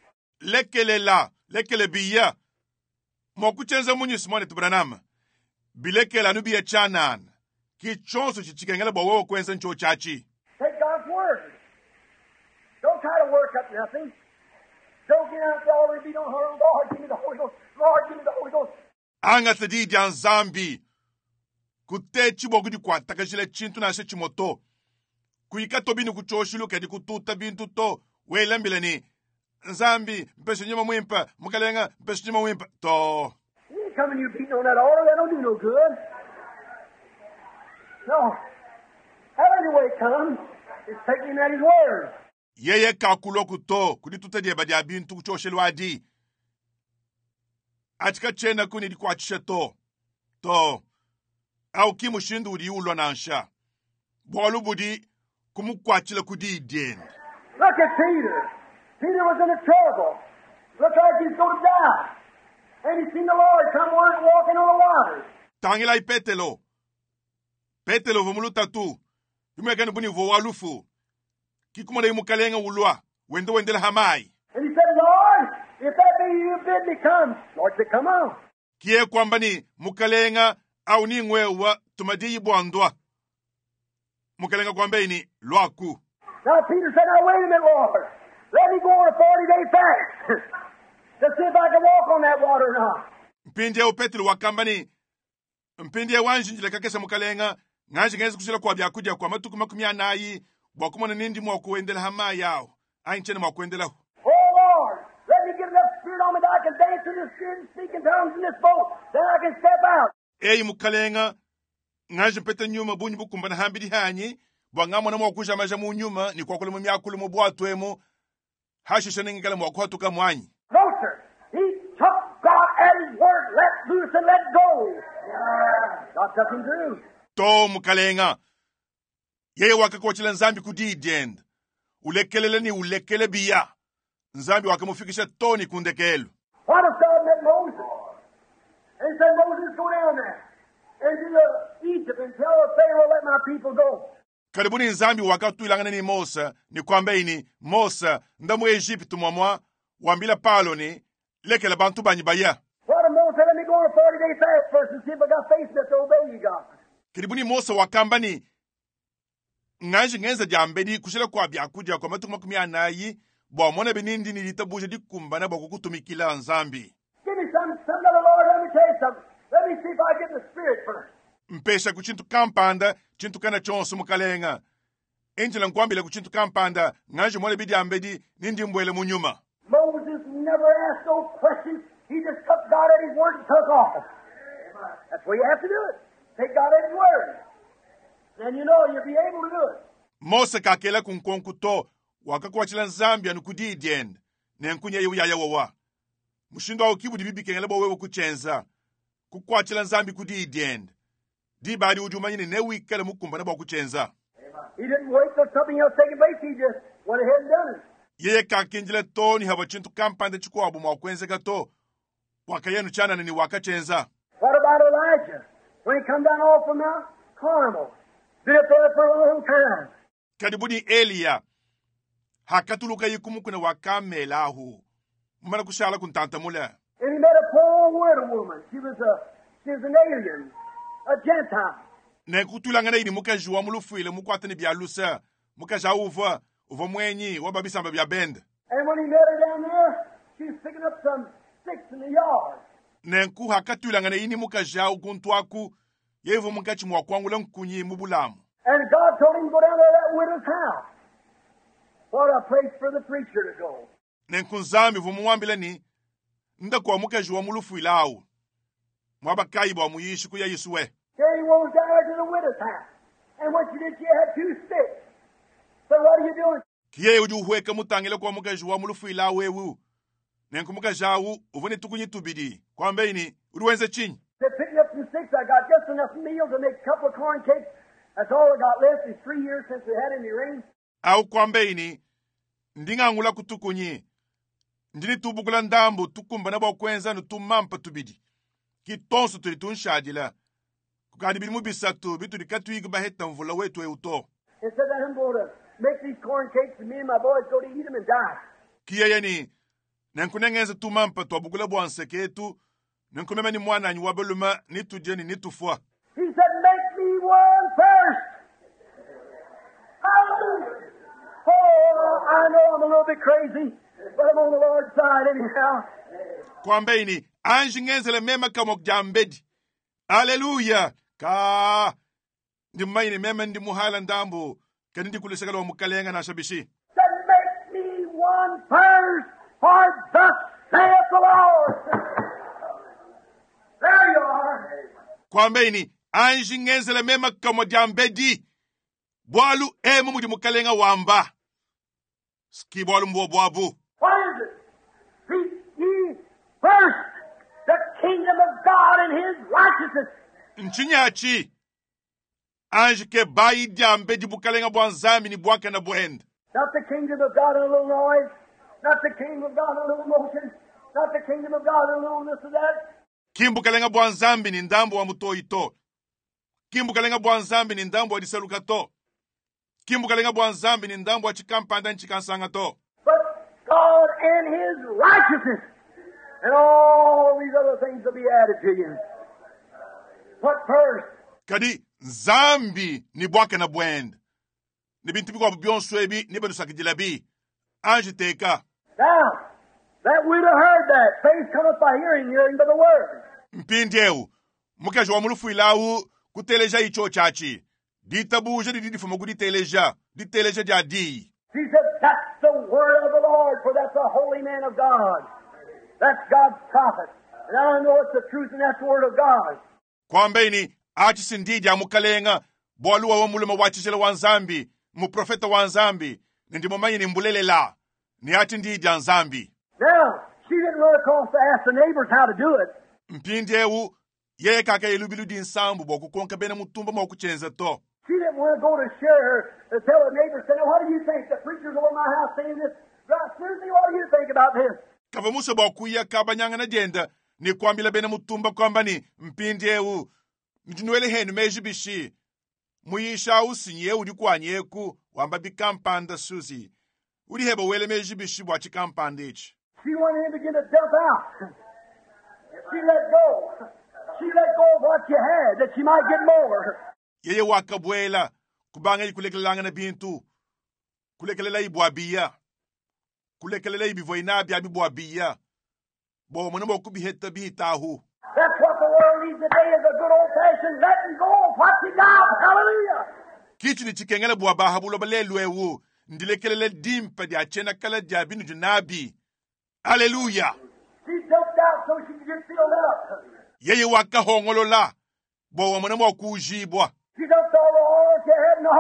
Lekele biya mokuchenza munyu simone tubranama bilekela nubiya chanan ki chonso chichikengela bwa wewe kwenza ncho chachi. Take God's Word. Don't try to work up nothing. Don't get out there already be no hurry. Lord, give me the Holy Ghost. Lord, give me the Holy Ghost. Anga tadidi nzambi kutechi bogudi kwa takashile chintu na she chimoto kuika tobini kuchoshilu kedi kututa bintu to welembile ni nzambi mpeshe nyuma mwimpa mukalenga mpeshe nyuma mwimpa to. You come and you beating on that altar, that don't do no good. No. However way it comes, it's taking him at his word. Yeye kakulo kuto kudi tutadie badia bintu kuchoshelu adi achika chena kuni di kwa chishe to au kimu shindu udi ulo nansha bolu budi kumu kwa chile kudi idien. Look at Peter. Peter was in a trouble. Looked like he's going to die. And he seen the Lord come walking on the water. Tangila petelo vumuluta tu yumekani buni vowalufu kikumada imukalenga ulwa wendela hamai. And he said, Lord, if that be you bid me come. Lord said, come on. Kie kwamba ni mukalenga au ni ngwewa tumadiyi bwandwa mukalenga kwamba ini lwaku. Now Peter said, now wait a minute, Lord. Let me go on a 40-day fast to see if I can walk on that water or not. Mpindie upetilo wakamba ni mpindie wanjinjile kakesa mukalenga nganji ngezi kushila kwa byakudia kwa matuku 40 bwakumona nindi mwa kuwendela hamai yao ainchene mwakwendela Oh, Lord, let me get enough spirit on me that I can dance in the spirit and speak in tongues in this boat. Then I can step out. eyi mukalenga ngaje mpete nyuma bunyi bukumbana hambidi hanyi bwangamona mwakusha maja mu nyuma ni kwakule mu myakulu mu bwatwemo hashisha ningala mwakwatuka mwanyi. No, sir. He took God at His word, let loose and let go. God took him through. To mukalenga yeye wakakochela nzambi kudidend ulekelele ni ulekele biya nzambi wakamufikisha toni kundekelo. What if God met Moses? And he said, Moses, go down there into Egypt and tell Pharaoh, let my people go. Karibuni nzambi wakatwilangana ni Mosa ni kwamba ini Mosa ndamu Egypt mwamwa wambila palo ni lekela bantu banyi baya. What if Moses said, let me go on a 40-day fast first and see if I got faith enough to obey you, God. Karibuni Mosa wakamba ni nganje ngenza jambedi kushela kwa byakuja kwa matuku 10 bwamona benindi nilitabuje dikumbana bwakukutumikila nzambi. Give me some of the Lord, let me tell you something. Let me see if I get the Spirit first. Mpesha kuchintu kampanda chintu kana chonso mukalenga enjela nkwambile kuchintu kampanda nganje mole bidi ambedi nindi mbwele munyuma. Moses never asked no questions. He just took God at His word and took off. That's where you have to do it. Take God at His word. Then you know you'll be able to do it. Mose kakela kunkonkuto wakakwachila nzambi anukudidend nenkunya yewu yayawawa mushindo wa ukibudi bibi kengele bo wewe kuchenza kukwachila nzambi kudidend di badi ujumanyini ne wikele mukumbana bwa kuchenza. He didn't wait till something else taking place. He just went ahead and done it. Yeye kakinjile toni haba chintu kampande chukwa abu mwakweze kato wakayenu chana ni wakachenza. What about Elijah? When he come down off from Mount Carmel, been up there for a long time. Kadibuni Elia hakatuluka yikumukuna wakamela ahu mumana kushala kuntantamula. And he met a poor widow woman. She was an alien, a Gentile. Ne kutulangana ini mukajuwa mulufuile mukwatani byalusa mukaja uva mwenyi wababisamba bya bend. And when he met her down there, she was picking up some sticks in the yard. Ne nku hakatulangana ini mukaja ukuntwaku yevo mukachi mwakwangula nkunyi mubulamu. And God told him to go down to that widow's house. What a place for the preacher to go. Ne nkunzami vumuwambile ni ndakwa mukajuwa mulufuile awu mwabakayi bwa muyishi kuya yisuwe. Here he was down there to the widow's house. And what she did, she had 2 sticks. So what are you doing? Kiye ujuhweka mutangile kwa mukajuwa mulufuile awewu. Ne nkumukajawu uvune tukunyi tubidi kwamba ini uruwenze chini. Said, picking up some sticks, I got just enough meal to make a couple of corn cakes. That's all I got left. It's 3 years since we had any rain. Au kwamba ini ndingangula kutukunyi ndini tubukula ndambu tukumbana bwa kwenza nutumampa tubidi kitonso tuli tunshadila kukadi bilimu bisatu bitu dikatwigi baheta mvula wetu euto. He said that I'm going to make these corn cakes and me and my boys go to eat them and die. Kiye yani nenkunengenza tumampa twabukula bwa nseketu nenkuneme ni mwana nyi wabeluma nitujeni nitufwa. He said, make me one first. Hallelujah. Oh, I know I'm a little bit crazy, but I'm on the Lord's side anyhow. Kwamba ini anji ngenzele mema kama kujambedi. Haleluya. Ka ndimaini mema ndi muhala ndambu kanindi kulisakala wa mukalenga na shabishi. Said, make me one first, for thus saith the Lord. There you are. Kwamba ini anji ngenzele mema kama jambedi. Bwalu emu mudi mukalenga wamba. Ski bwalu mbo bwabu. What is it? Seek ye first the kingdom of God and His righteousness. Nchinyachi. Anji ke bayi jambedi mukalenga bwanzami ni bwaka na bwenda. Not the kingdom of God in a little noise. Not the kingdom of God in a little motion. Not the kingdom of God in a little this or that. Kimbukalenga bwanzambi ni ndambo wa mutoito. Kimbukalenga bwanzambi ni ndambo wa disaluka to. Kimbukalenga bwanzambi ni ndambo wa chikampanda nchikansanga to. But God and His righteousness. And all these other things will be added to you. What first? Kadi zambi ni bwake na bwenda. Ni bintu bikwa byonswebi ni bedu sakijilabi. Anji teka. Now, that we'd have heard that. Faith cometh by hearing, hearing by the word. Mpindieu. Mukaji wa mulufu ilawu kuteleja icho chachi. Ditabuje di difuma kuditeleja. Diteleja jadi. He said, that's the word of the Lord, for that's a holy man of God. That's God's prophet. And I know it's the truth, and that's the word of God. kwambeni ati sindidi amukalenga bwaluwa wa muluma wachishela wa nzambi muprofeta wa nzambi nindimumanyi nimbulele la ni ati ndidi ya nzambi. Now, she didn't run across to ask the neighbors how to do it. Mpindi ewu yeye kaka yelubilu di nsambu bokukonka bene mutumba mwakuchenza to. She didn't want to go to share her, to tell her neighbors, say, now, what do you think? The preacher's over my house saying this. Susie, what do you think about this? Kava muso bokuya kabanyanga na jenda ni kwambila bene mutumba kwamba ni mpindi ewu njunuele henu mejibishi muyisha usinye udi kwanyeku wamba bikampanda Susie udi heba wele mejibishi bwachi kampanda ichi. She wanted him to begin to dump out. She let go. She let go of what she had, that she might get more. Yeye wakabwela kubanga ikulekelanga na bintu kulekelela ibwabiya kulekelela ibivoinabi abibwabiya bo mwana bokubiheta bihitahu. That's what the world needs today, is a good old-fashioned letting go of what you got. Hallelujah! Kichi ni chikengela bwabaha bulo balelwewu ndilekelele dimpa dia chena kala dia binu junabi. Hallelujah! She dumped out so she could get filled up. Yeye wakahongolola bo mwana mwakujibwa. She dumped all the oil she had and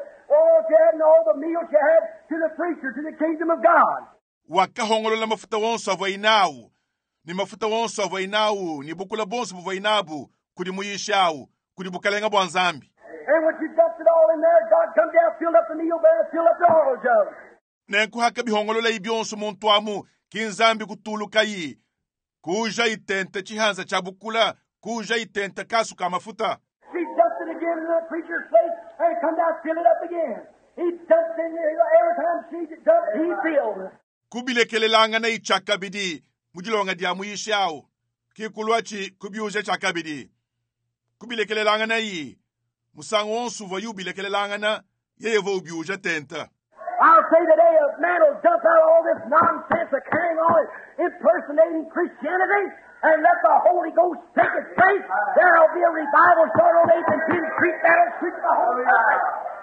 all the meal she had to the preacher, to the kingdom of God. Wakahongolola mafuta wonso avoinawu ni mafuta wonso avoinawu ni bukula bonso buvoinabu kudi muyishawu kudi bukalenga bwa nzambi. And when she dumped it all in there, God come down, filled up the meal barrel, filled up the oil jug. Nenkuhaka bihongolola ibyonso muntwamu kinzambi kutuluka yi kuja itente chihanza chabukula kuja itente kasu ka mafuta. She dumped it again in the preacher's place, and it come down, fill it up again. He dumped in there every time she dumped, he filled. Kubilekelelanga na ichakabidi mujilonga dia muyishawo kikulwachi kubiuje chakabidi kubilekelelanga na yi musango wonsu vo yubilekelelanga na yeye vo ubiuje tenta. I'll say today a man will dump out all this nonsense of carrying on impersonating Christianity and let the Holy Ghost take its place. There'll be a revival start on 8th and 10th Street that'll sweep the whole country.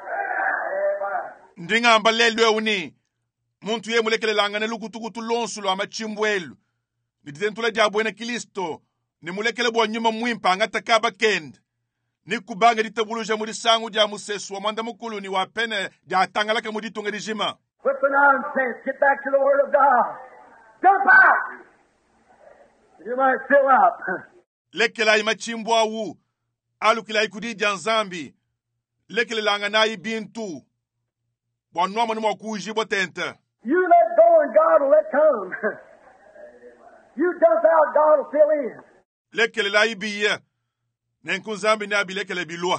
Ndingamba lelwe uni muntu ye mulekelelanga na lukutukutu lonsu lwa machimbwelu nititentula diabwene Kristo ni mulekele bwa nyuma mwimpa angatakaba kend ni kubanga ditabuluja mudisangu dia musesu wa mwanda mukulu ni wapene dia atangalaka muditunga dijima. Quit the nonsense. Get back to the Word of God. Dump out. You might fill up. Lekela imachimbwa wu alukila ikudija nzambi lekelelanga na ibintu bwanwama ni mwakujibwa tenta. You let go and God will let come. You dump out, God will fill in. Lekelela ibiye nenkunzambi ni abilekele bilwa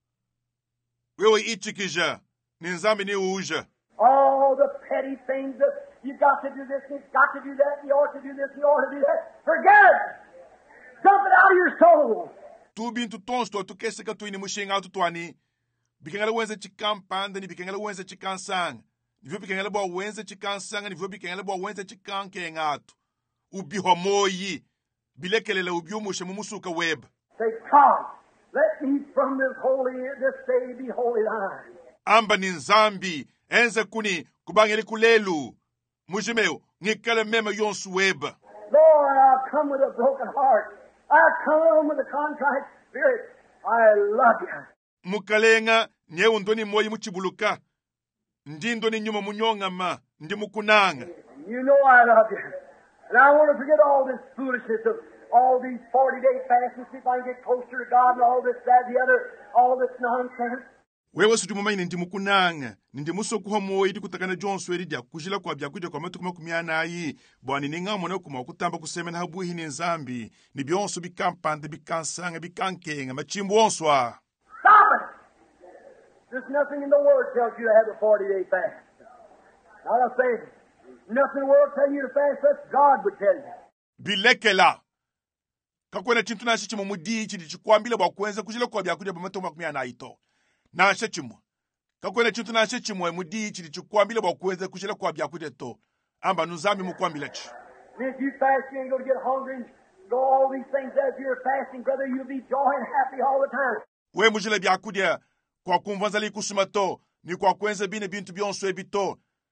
wewe ichikija ni nzambi ni uja. All the petty things that you got to do this, you've got to do that, you ought to do this, you ought to do that. Forget it. Dump it out of your soul. Tu bintu tonsto tu keseka tu ini mushinga tu twani bikengela wenze chikampanda ni bikengela wenze chikansanga nivyo bikengela bwa wenze chikansanga nivyo bikengela bwa wenze chikanke ngatu ubiho moyi bilekelela ubiumushe mumusuka web. Say, God, let me from this day be holy thine. Amba ni nzambi enze kuni kubangeli kulelu mujimeo ngikale mema yonsu web. Lord, I've come with a broken heart. I've come with a contrite spirit. I love you. Mukalenga nyewu ndoni moyi muchibuluka ndindo ni nyuma munyongama ndi mukunanga. You know I love you. And I want to forget all this foolishness of all these 40-day fasts and see if I can get closer to God and all this, that, the other, all this nonsense. Wewe sutumamaine ndi mukunanga ndi musokuha moyi dikutakana jonso eridia kujila kwa byakuja kwa matu kumakumyana ayi bwani ninga mona kuma kutamba kusemena habuhi ni nzambi ni byonso bikampande bikansanga bikankenga machimbo onswa. Stop it! There's nothing in the Word tells you to have a 40-day fast. Not a thing. Nothing in the Word tells you to fast, that's God would tell you. Bilekela kakwena chintu na shichimo mudi chidi chikwambile bwa kwenza kujila kwa byakuja bamatu kumakumyana ayito na shichimo kakwena chintu na shichimo mudi chidi chikwambile bwa kwenza kujila kwa byakuja to amba nuzambi mukwambile chi. And if you fast, you ain't going to get hungry and go all these things as you're fasting, brother. You'll be joy and happy all the time. We mujile byakuja kwa kumvanza li kusumato ni kwa kwenza bine bintu byonso ebito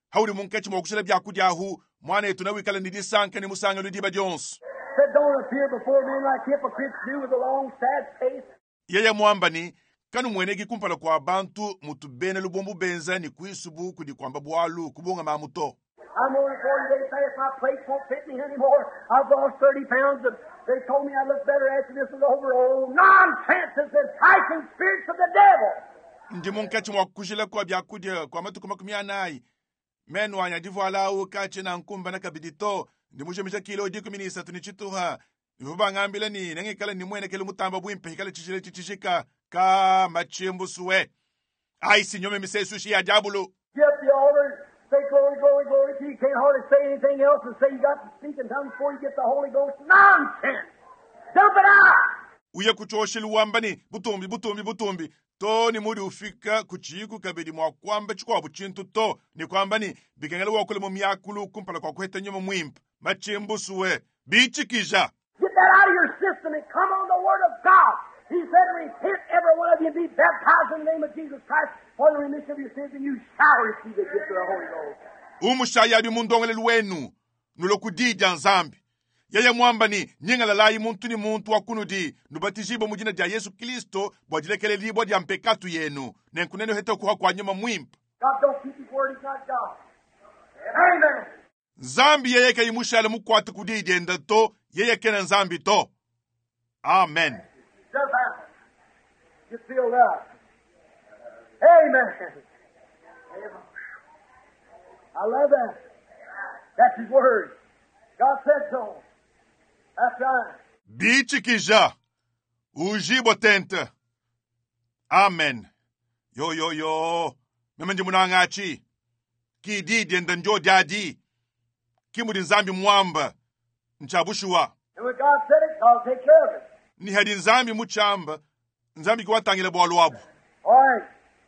hawri mun kechi mo kushela bya kudyahu mwana yetu na wikala ni disanka ni musanga ludiba Jones Said, don't appear before men like hypocrites do with a long, sad face. yeye mwamba ni kanu mwenegi kumpala kwa abantu mutubene lubombu benza ni kuisubu kudi kwamba bwalu kubonga mamuto. I'm only 40 days past, my plates won't fit me anymore. I've lost 30 pounds. They told me I'd look better after this was over. Oh, nonsense! It's enticing spirits of the devil. Ndi munkechi mwa kushila kwa byakudya kwa matu kumakumi anayi. Menu wanya jivu alau kachi na nkumba na kabidito. Ndi mushemisha kilo diku minisa tunichituha. Nifuba ngambile ni nengikala ni mwene kele mutamba buimpe hikale chichile chichishika ka machimbu suwe. Ai sinyome mise sushi ya jabulu. Get the altar, say glory, glory, glory till you can't hardly say anything else and say you got to speak in tongues before you get the Holy Ghost. Nonsense! Dump it out! Uye kuchoshili wambani butumbi to ni muri ufika kuchiku kabidi mwa kwamba chukwa buchintu to ni kwamba ni bikengele wakule mu myakulu kumpala kwa kweta nyuma mwimpa machimbu suwe bichikisha. Get that out of your system and come on the Word of God. He said, repent every one of you and be baptized in the name of Jesus Christ for the remission of your sins, and you shall receive the gift of the Holy Ghost. Umushaya bi mundongele lwenu nulokudija nzambi. Yeye mwamba ni nyingala lai muntu ni muntu wakunudi nubatijibo mujina dia Yesu Kristo bwajilekele libo dia mpekatu yenu nenkunene hete kuha kwa nyuma mwimpa. God don't keep his word, he's not God. Amen. Zambi yeye ke imushale mukwatu kudija enda to yeye kena nzambi to. Amen. Just happen. Get filled up. Amen. I love that. That's his word. God said so. That's right. Bichikija. Ujibo tente. Amen. Yo. Memenje munangachi. Ki didi enda njo jadi. Kimudi nzambi mwamba. Nchabushua. And when God said it, I'll take care of it. Ni hadi nzambi muchamba. Nzambi kiwatangile bwalu wabu. All right.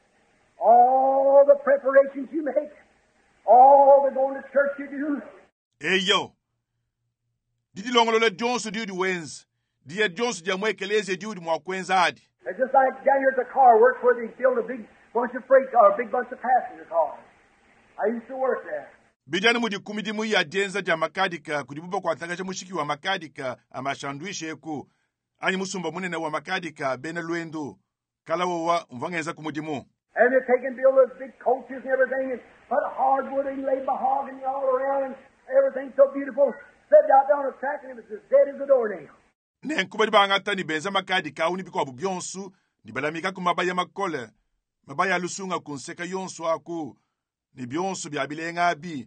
All the preparations you make, all the going to church you do, Eyo. Didi longolole Jones diudi wenz. Diya Jones dia mwekeleze diudi mwakwenza hadi. it's just like down here at the car works where they build a big bunch of freight cars, a big bunch of passenger cars. I used to work there. Bijani mudi kumidimu ya denza dia makadika kudibuba kwa tangaja mushiki wa makadika amashandwishe eku. Ani musumba munene wa makadika bene luendo. Kala wawa mvangeza kumudimu. And they're taking build those big coaches and everything and put hardwood and lay mahogany all around and everything so beautiful. Set out there on the track and it was as dead as a doornail. Nenkuba dibangata ni benza makadika uni biko wabu bionsu. Nibalamika kumabaya makole. Mabaya lusunga kunseka yonsu aku. Ni bionsu biabilenga abi.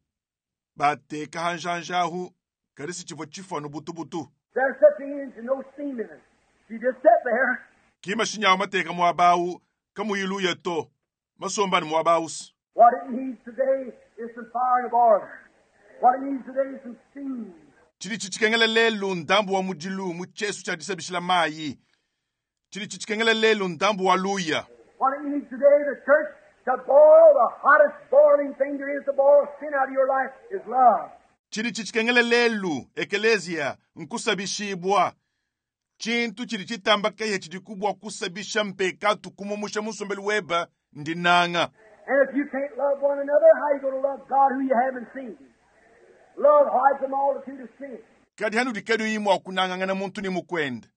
Bate kahanjanjahu. Karisi chivo chifo no butu. There's such an engine, no steam in it. You just sit there. Kima shinya mateka mwabau. Kamu ilu yeto. Masomba ni mwabaus. What it needs today is some fire and order. What it needs today is some steam. Chili chichikengele lelu ndambu wa mujilu. Muchesu cha disabishila mayi. Chili chichikengele lelu ndambu wa luya. What it needs today, the church, to boil the hottest boiling thing there is to boil sin out of your life is love. Chili chichikengele lelu. Ekelezia. Nkusabishibwa. Chintu chili chitamba kaya chidikubwa kusabisha mpekatu kumumusha musombeli weba ndinanga. And if you can't love one another, how are you going to love God who you haven't seen? Love hides a multitude of sins. Kadi hanu dikedu imu wakunanga ngana muntu ni mukwenda.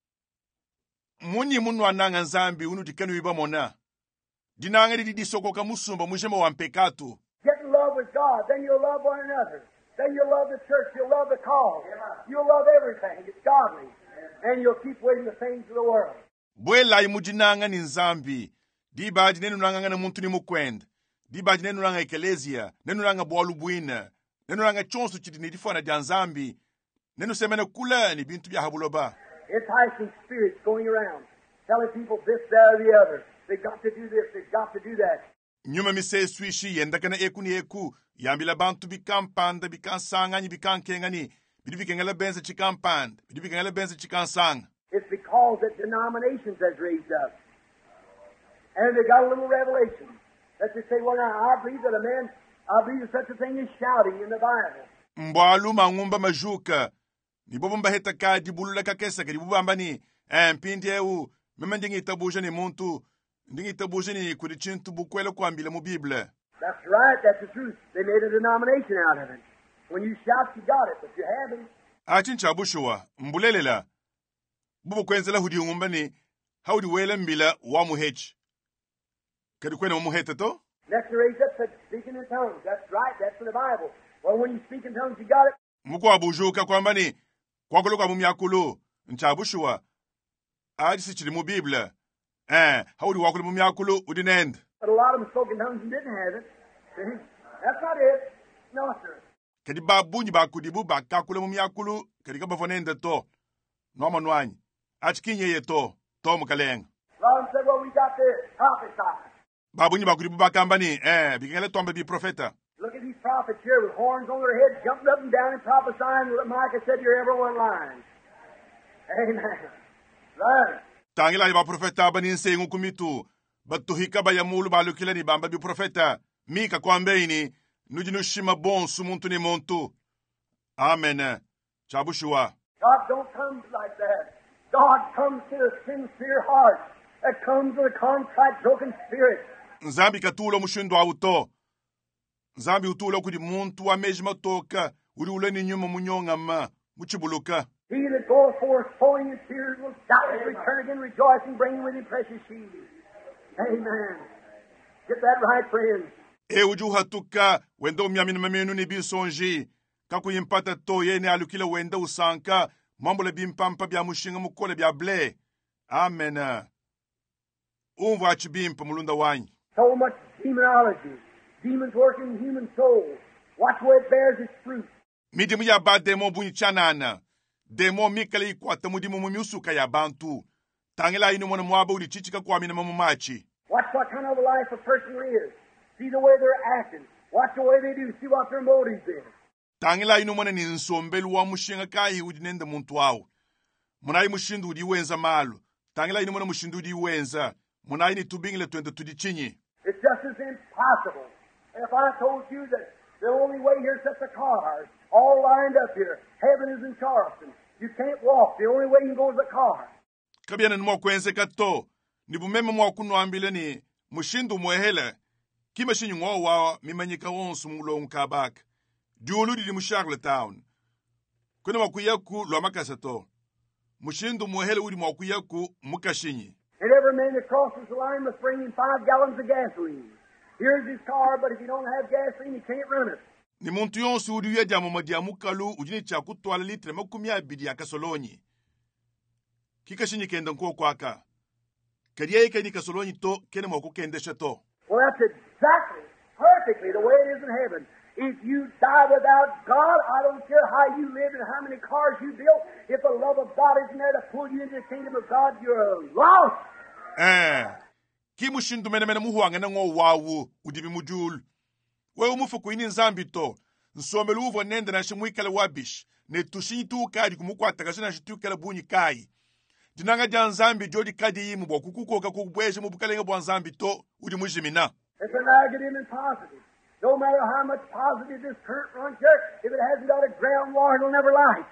Muni munu ananga nzambi unu dikenu iba mona. Dinanga di sokoka musumba mujema wa mpekatu. Get in love with God, then you'll love one another. Then you'll love the church, you'll love the cause. You'll love everything. It's godly. And you'll keep waiting the things of the world. Bwela imujinanga ni nzambi. Dibaji nenu nanga ngana muntu ni mukwenda. Dibaji nenu nanga ekelezia. Nenu nanga bwalu buina. Nenu nanga chonsu chidi nidifana dia nzambi. Nenu semene kula ni bintu bia habuloba. Enticing spirits going around, telling people this, that, or the other. They've got to do this, they've got to do that. Nyuma mise swishi yenda kana eku ni eku. Yambila bantu bikampanda, bikansangani, bikankengani. Bidi bikengele benze chikampanda. Bidi bikengele benze chikansanga. It's because that denominations has raised up. And they got a little revelation. That they say, well, now, I believe that such a thing as shouting in the Bible. Mbwalu mangumba majuka. Ni bobo mbaheta ka dibulula kakesa ka dibuba mbani. Mpindi ewu. Mema ndingi itabuja ni muntu. Ndingi itabuja ni kurichintu bukwele kwa mbile mu Bible. That's right. That's the truth. They made a denomination out of it. When you shout, you got it, but you haven't. Achincha Bushua, Mbulelela. Bubu kwenzela hudi ngumbani, haudi wele mbila wa muhech. Kadi kwene muhete to? Next to raise up, said speaking in tongues. That's right. That's in the Bible. Well, when you speak in tongues, you got it. Muko abujuka kwambani, kwa kuluka mumyakulu, ncha Bushua. Ajisi chili mu Biblia. Haudi wakulu mumyakulu udinend. But a lot of them spoke in tongues and didn't have it. See? That's not it. No, sir. Kadi babunyi bakudibu bakakule mumyakulu, kadi kabafonende to. Noma nwanyi. Achikinye ye to mukalenga. Robin said, well, we got to prophesy. Babunyi bakudibu bakambani, bikengele tombe bi profeta. Look at these prophets here with horns on their heads, jumping up and down and prophesying. Micah said, you're every one lying. Amen. Right. Tangila ba profeta bani nsengu kumitu. Batuhika ba yamulu balukile ni bamba bi profeta. Mika kwambeini, nujinu shima bon sumuntu ni montu. Amen. Chabushua. God don't come like that. God comes to a sincere heart that comes with a contrite, broken spirit. Nzambi katulo mushindo auto. Nzambi utulo kudi muntu wa mejima toka. Uri ule ni nyuma munyonga ma. Muchibuluka. He that goeth forth sowing his tears will doubtless return again rejoicing, bringing with him precious sheaves. Amen. Get that right, friends. Uju hatuka. Wendo miamini mamenu ni bisonji. Kaku yimpata to yene alukile wenda usanka. Mambole bimpampa bia mushinga mukole bia ble. Amen. Umva achibimpa mulunda wanyi. So much demonology. Demons working in human souls. Watch where it bears its fruit. Midimu ya ba demo bunyi chanana. Demo mikale ikwata mudimu mumiusuka ya bantu. Tangela inu mwana mwaba uli chichika kwa mina mamumachi. Watch what kind of a life a person lives. See the way they're acting. Watch the way they do. See what their motives is. Tangela inu mwana ni nsombelu wa mushinga kai udinende muntu wao. Munai mushindu udi wenza malu. Tangela inu mwana mushindu udi wenza. Munai ni tubingile tuende tudichinyi. It's just as impossible. If I told you that the only way here sets the cars, all lined up here, heaven is in Charleston. You can't walk. The only way you can go is the car. Kabiana nimo kwenze kato. Nibumeme mwa kunu ambile ni mushindu mwehele. Kima shinyu wa mimanyika wonsu mulo mkabak. Dioludi di musharle town. Kuna wakuyaku lo makasato. Mushindu mwehele udi mwakuyaku mukashinyi. And every man that crosses the line must bring him 5 gallons of gasoline. Here's his car, but if you don't have gasoline, you can't run it. Ni muntu yonsu udi ya jamu madiamu kalu ujini chaku tuwala litre makumia bidi ya kasolonyi. Kikashinyi kenda nko kwaka. Kadiya ika ni kasolonyi to kene mwaku kende shato. Well, that's exactly, perfectly the way it is in heaven. If you die without God, I don't care how you live and how many cars you built. If the love of God isn't there to pull you into the kingdom of God, you're lost. Kimushindu mene muhuanga na ngo wawu udibi mujul. We umufu kuini nzambi to. Nsomelu uvo nende na shimwikale wabish. Ne tushinyi tu kadi kumukwa takashina shitukele bunyi kai. Dinanga jan nzambi jodi kadi imu bo kukukoka kukubweshe mubukalenga bwa nzambi to udi mujimina. It's a negative and positive. No matter how much positive this current runs here, if it hasn't got a ground wire, it'll never light.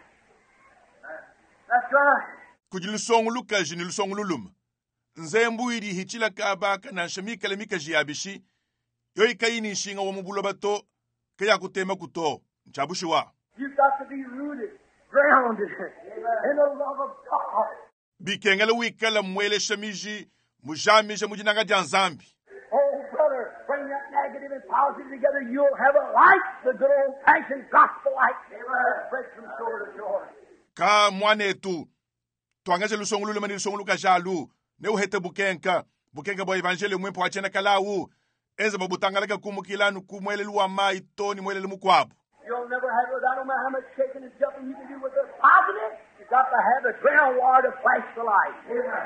That's right. Kujilusongu lukaji ni lusongu lulum. Nzembu iri hichila kabaka na shamikale mikaji yabishi. Yoi kaini nshinga wa mubulobato kaya kutema kuto. Nchabushiwa. You've got to be rooted, grounded in the love of God. Bikengele wikala mwele shamiji mujamisha mujinanga janzambi. Oh, brother, bring that negative and positive together. You'll have a light, the good old-fashioned gospel light. Spread from shore to shore. Ka mwane tu. Tuangaje lusongu lulu mani lusongu luka jalu. Ne uhete bukenka. Bukenka bo evangelio mwempo wachena kalawu. Enza babutangalaka kumukilanu kumwele luwa mai toni mwele lumukwabu. You'll never have it without no matter how much shaking and jumping you can do with the positive. You've got to have the ground wire to flash the light.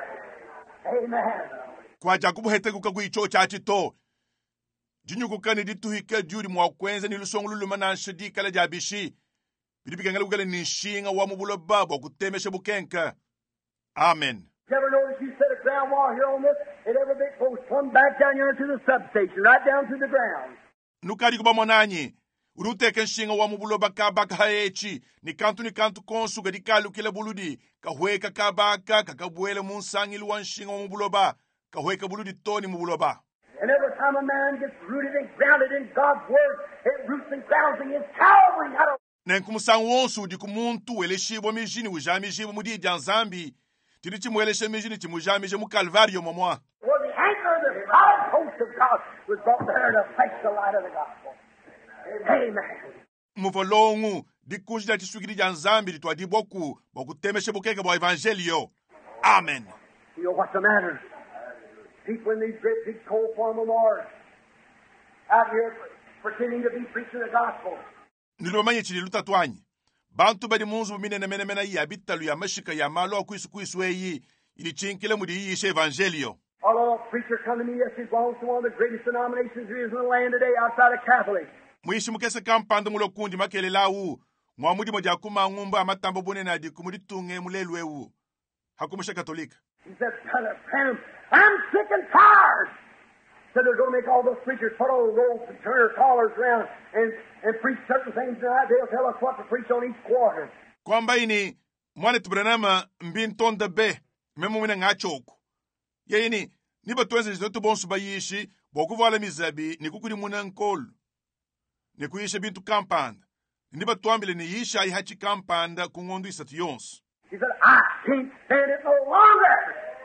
Amen. Kwa jakubu hete kukagu icho chachi to. Jinyu kukani ditu hike juri mwakwenze ni lusongu lulu manashe di kala jabishi. Bidipikengele kukale nishinga wa mubulo babo kutemeshe bukenka. Amen. You ever notice you set a ground wire here on this? It every bit goes plumb back down here to the substation, right down to the ground. Nukari kuba monanyi. Uruteke nshinga wa mubulo baka haechi. Ni kantu konsu gadikalu kila buludi. Kahweka kabaka kakabwele munsangi luwa nshinga wa mubulo ba. Kahweka buludi toni mubulo ba. And every time a man gets rooted and grounded in God's Word, it roots and grounds against Calvary. Nenku musangu wonsu udi kumuntu eleshibo mijini ujamishibo mudidi anzambi. Tiri chimu eleshe mijini chimu ujamishe mu Calvario momwa. Where the anchor of the solid post of God was brought there to flash the light of the gospel. Amen. Muvolongu dikujida chisukiri janzambi litwa diboku bokutemeshe bukeke bo evangelio. Amen. You know what's the matter? People in these great big coal farm memorials out here pretending to be preaching the gospel. Nilomanye chili lutatwanyi. Bantu badi munzu minene mena ya bitalu ya mashika ya malo kuisu eyi ili chinkile mudi yishe evangelio. A little preacher come to me yesterday, belongs to one of the greatest denominations there is in the land today outside of Catholic. Muishi mukese kampanda mulo kundi makele lawu. Mwamudi moja kuma ngumba matambo bune na di kumudi tunge mulelwewu. Hakumusha Katolika. He said, Brother Branham, I'm sick and tired. Said they're going to make all those preachers put on robes and turn their collars around and preach certain things tonight. They'll tell us what to preach on each quarter. Kwamba ini mwane tubranama mbintonda be memo mwina ngachoku. Ya ini niba tuwenze zinotu bonsu bayishi bokuvala mizabi nikukudi muna nkolu. Nikuyishe bintu kampanda. Niba tuambile ni yisha ihachi kampanda kungondu isatu yonsu. He said, I can't stand it no longer.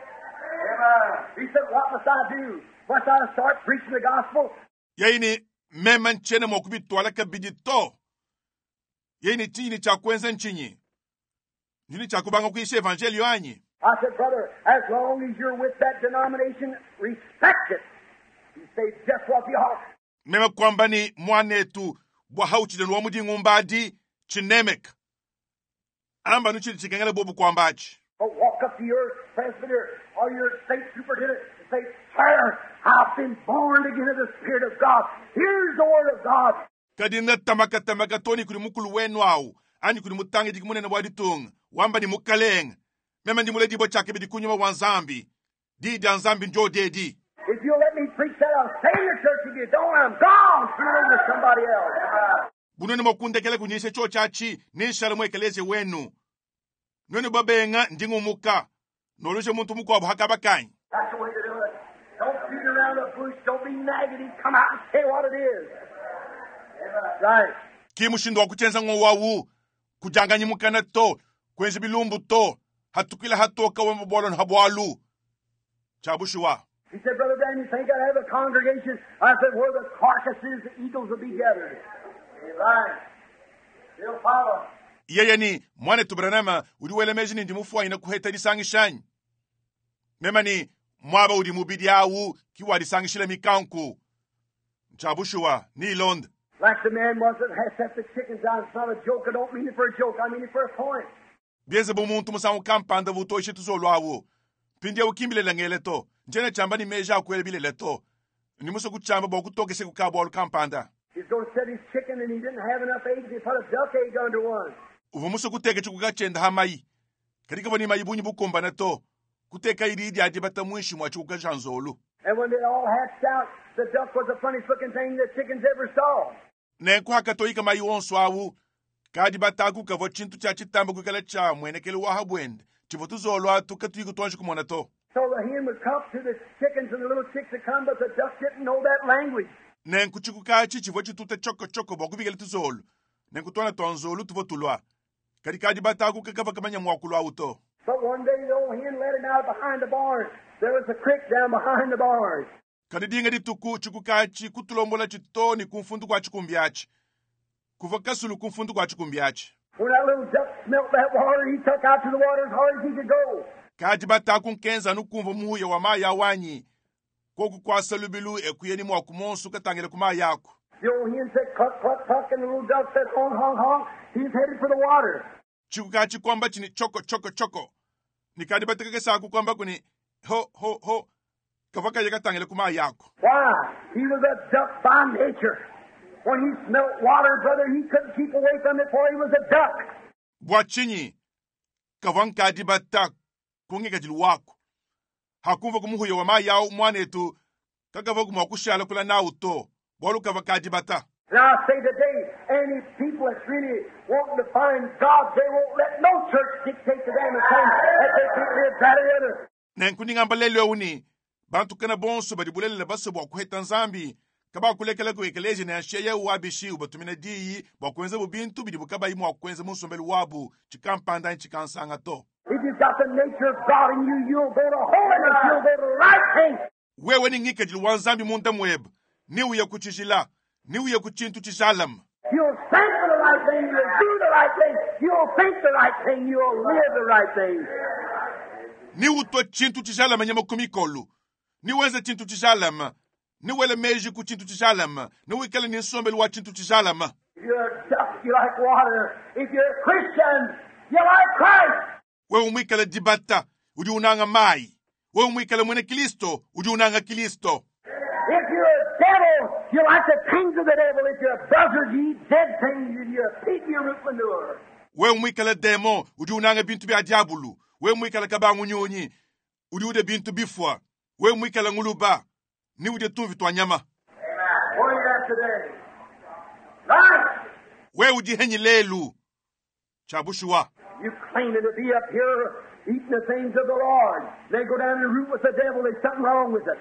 He said, what must I do? Must I start preaching the gospel? Yaini mema nchene mokubitu alaka bidito. Yaini chini cha kwenza nchinyi. Yini cha kubanga kuishe evangelio anyi. I said, brother, as long as you're with that denomination, respect it. You say just what you ought. Mema kwamba ni mwanetu bwahauchi denu wamudi ngumbadi chinemek. Amba nuchili chikengele bobu kwambachi. Or walk up to your presbyter or your state superintendent and say, Sir, I've been born again of the Spirit of God. Here's the Word of God. Kadina tamaka toni kuri mukulu wenu au. Ani kuri mutangi dikimune na waditung. Wamba ni mukaleng. Mema ni mule dibo chake bidi kunyuma wanzambi. Didi anzambi njo dedi. If you'll let me preach that, I'll stay in the church. If you don't, I'm gone. Turn it over to somebody else. Bunoni mokunde kele kunyishe cho chachi. Nishala mwekeleze wenu. Nweni babenga ndingu muka. Nolushe muntu muka wabu hakabakanyi. That's the way to do it. Don't beat around the bush. Don't be negative. Come out and say what it is. Right. Kimushindo wa kuchenza ngowawu. Kujanganyi mukana to. Kwenzi bilumbu to. Hatukila hatoka wembobolo nhabwalu. Chabushiwa. He said, Brother Dan, you think I'd have a congregation? I said, where the carcasses, the eagles will be gathered. Right. They'll follow. Yeye ni mwane tubranama udiwele meji ni ndimufuwa ina kuheta disangi shanyi. Mema ni mwaba udimubidi awu kiwa disangi shile mikanku. Chabushiwa ni Lond. Like the man was that has set the chickens down. It's not a joke. I don't mean it for a joke. I mean it for a point. Bieze bumuntu musangu kampanda vuto ishe tuzolo awu. Pindia ukimbile langele to. Njene chamba ni meja akwele bile leto. Ni muso kuchamba bo kutoke se kukabo alu kampanda. He's going to set his chicken and he didn't have enough eggs. He put a duck egg under one. Uvumuso kuteke chukukachenda hamai. Kadika vani maibunyi bukomba na to. Kuteka iridi ajibata mwishi mwa chukukachanzolu. And when they all hatched out, the duck was the funniest looking thing the chickens ever saw. Nenku hakatoika mai onso awu. Kadi bataku kavo chintu cha chitambo kukala cha mwenekele wahabwende. Chivotu zolo atu katuiku tuanshu kumona to. So the hen would come to the chickens and the little chicks would come, but the duck didn't know that language. Nenku chikukachi chivochi tute choko bokubigele tuzolo. Nenku tuana tuanzolu tuvotulwa. Kadi bataku kakava kamanya mwakulu auto. But one day the old hen let him out behind the barn. There was a creek down behind the barn. Kadi dinga dituku chikukachi kutulombola chitoni kumfundu kwa chikumbiachi. Kuvakasulu kumfundu kwa chikumbiachi. When that little duck smelt that water, he took out to the water as hard as he could go. Kadi bataku nkenza nukumva muhuya wa maya wanyi. Koku kwa salubilu ekuyeni mwa kumonsu katangele kumaya yako. The old hen said cluck, cluck, cluck, and the little duck said honk, honk, honk. He's headed for the water. Chikukachi kwamba chini choko. Nikadi bataka saku kwamba kuni ho. Kavaka yakatangele kumaya yako. Why? He was a duck by nature. When he smelt water, brother, he couldn't keep away from it, for he was a duck. Bwachinyi. Kavankadi bataku. Kungeka jilu wako. Hakumva kumuhuya wa maya mwanetu. Kakava kumwakushala kula na uto. Bolu kavakadi bata. Now I say today, any people that's really wanting to find God, they won't let no church dictate to them and say that they can't live that or the other. Nenkuninga mbalelwe uni. bantu kana bonso badi bulele baso bwa kuheta nzambi kaba kulekela ku ekeleje na sheye wabishi ubatumina diyi bwa kwenza bubintu bidi bukaba imu akwenza musombeli wabu chikampanda chikansanga to. If you've got the nature of God in you, you'll go to holiness, you'll go to right things. Wewe ni ngike jilu wanzambi munda mweb ni uya kuchishila ni uya kuchintu chishalam. You'll think for the right thing, you'll do the right thing, you'll think the right thing, you'll live the right thing. Ni uto chintu chishalam nyama kumikolu. Ni weze chintu chishalam. Ni wele meji ku chintu chishalam. Ni wikele ni nsombeli wa chintu chishalam. If you're dust, you like water. If you're a Christian, you like Christ. Wewe umwikele dibata, udi unanga mai. Wewe umwikele mwene Kristo, udi unanga Kristo. If you're a devil, you like the things of the devil. If you're a buzzard, you eat dead things. If you're a pig, you root manure. Wewe umwikele demo, udi unanga bintu bia diabulu. Wewe umwikele kabangu nyonyi, udi ude bintu bifwa. Wewe umwikele nguluba, ni ude tuvi twa nyama. What are you at today? Right. Wewe udi henyi lelu. Chabushua. You claiming to be up here eating the things of the Lord. They go down and root with the devil. There's something wrong with it.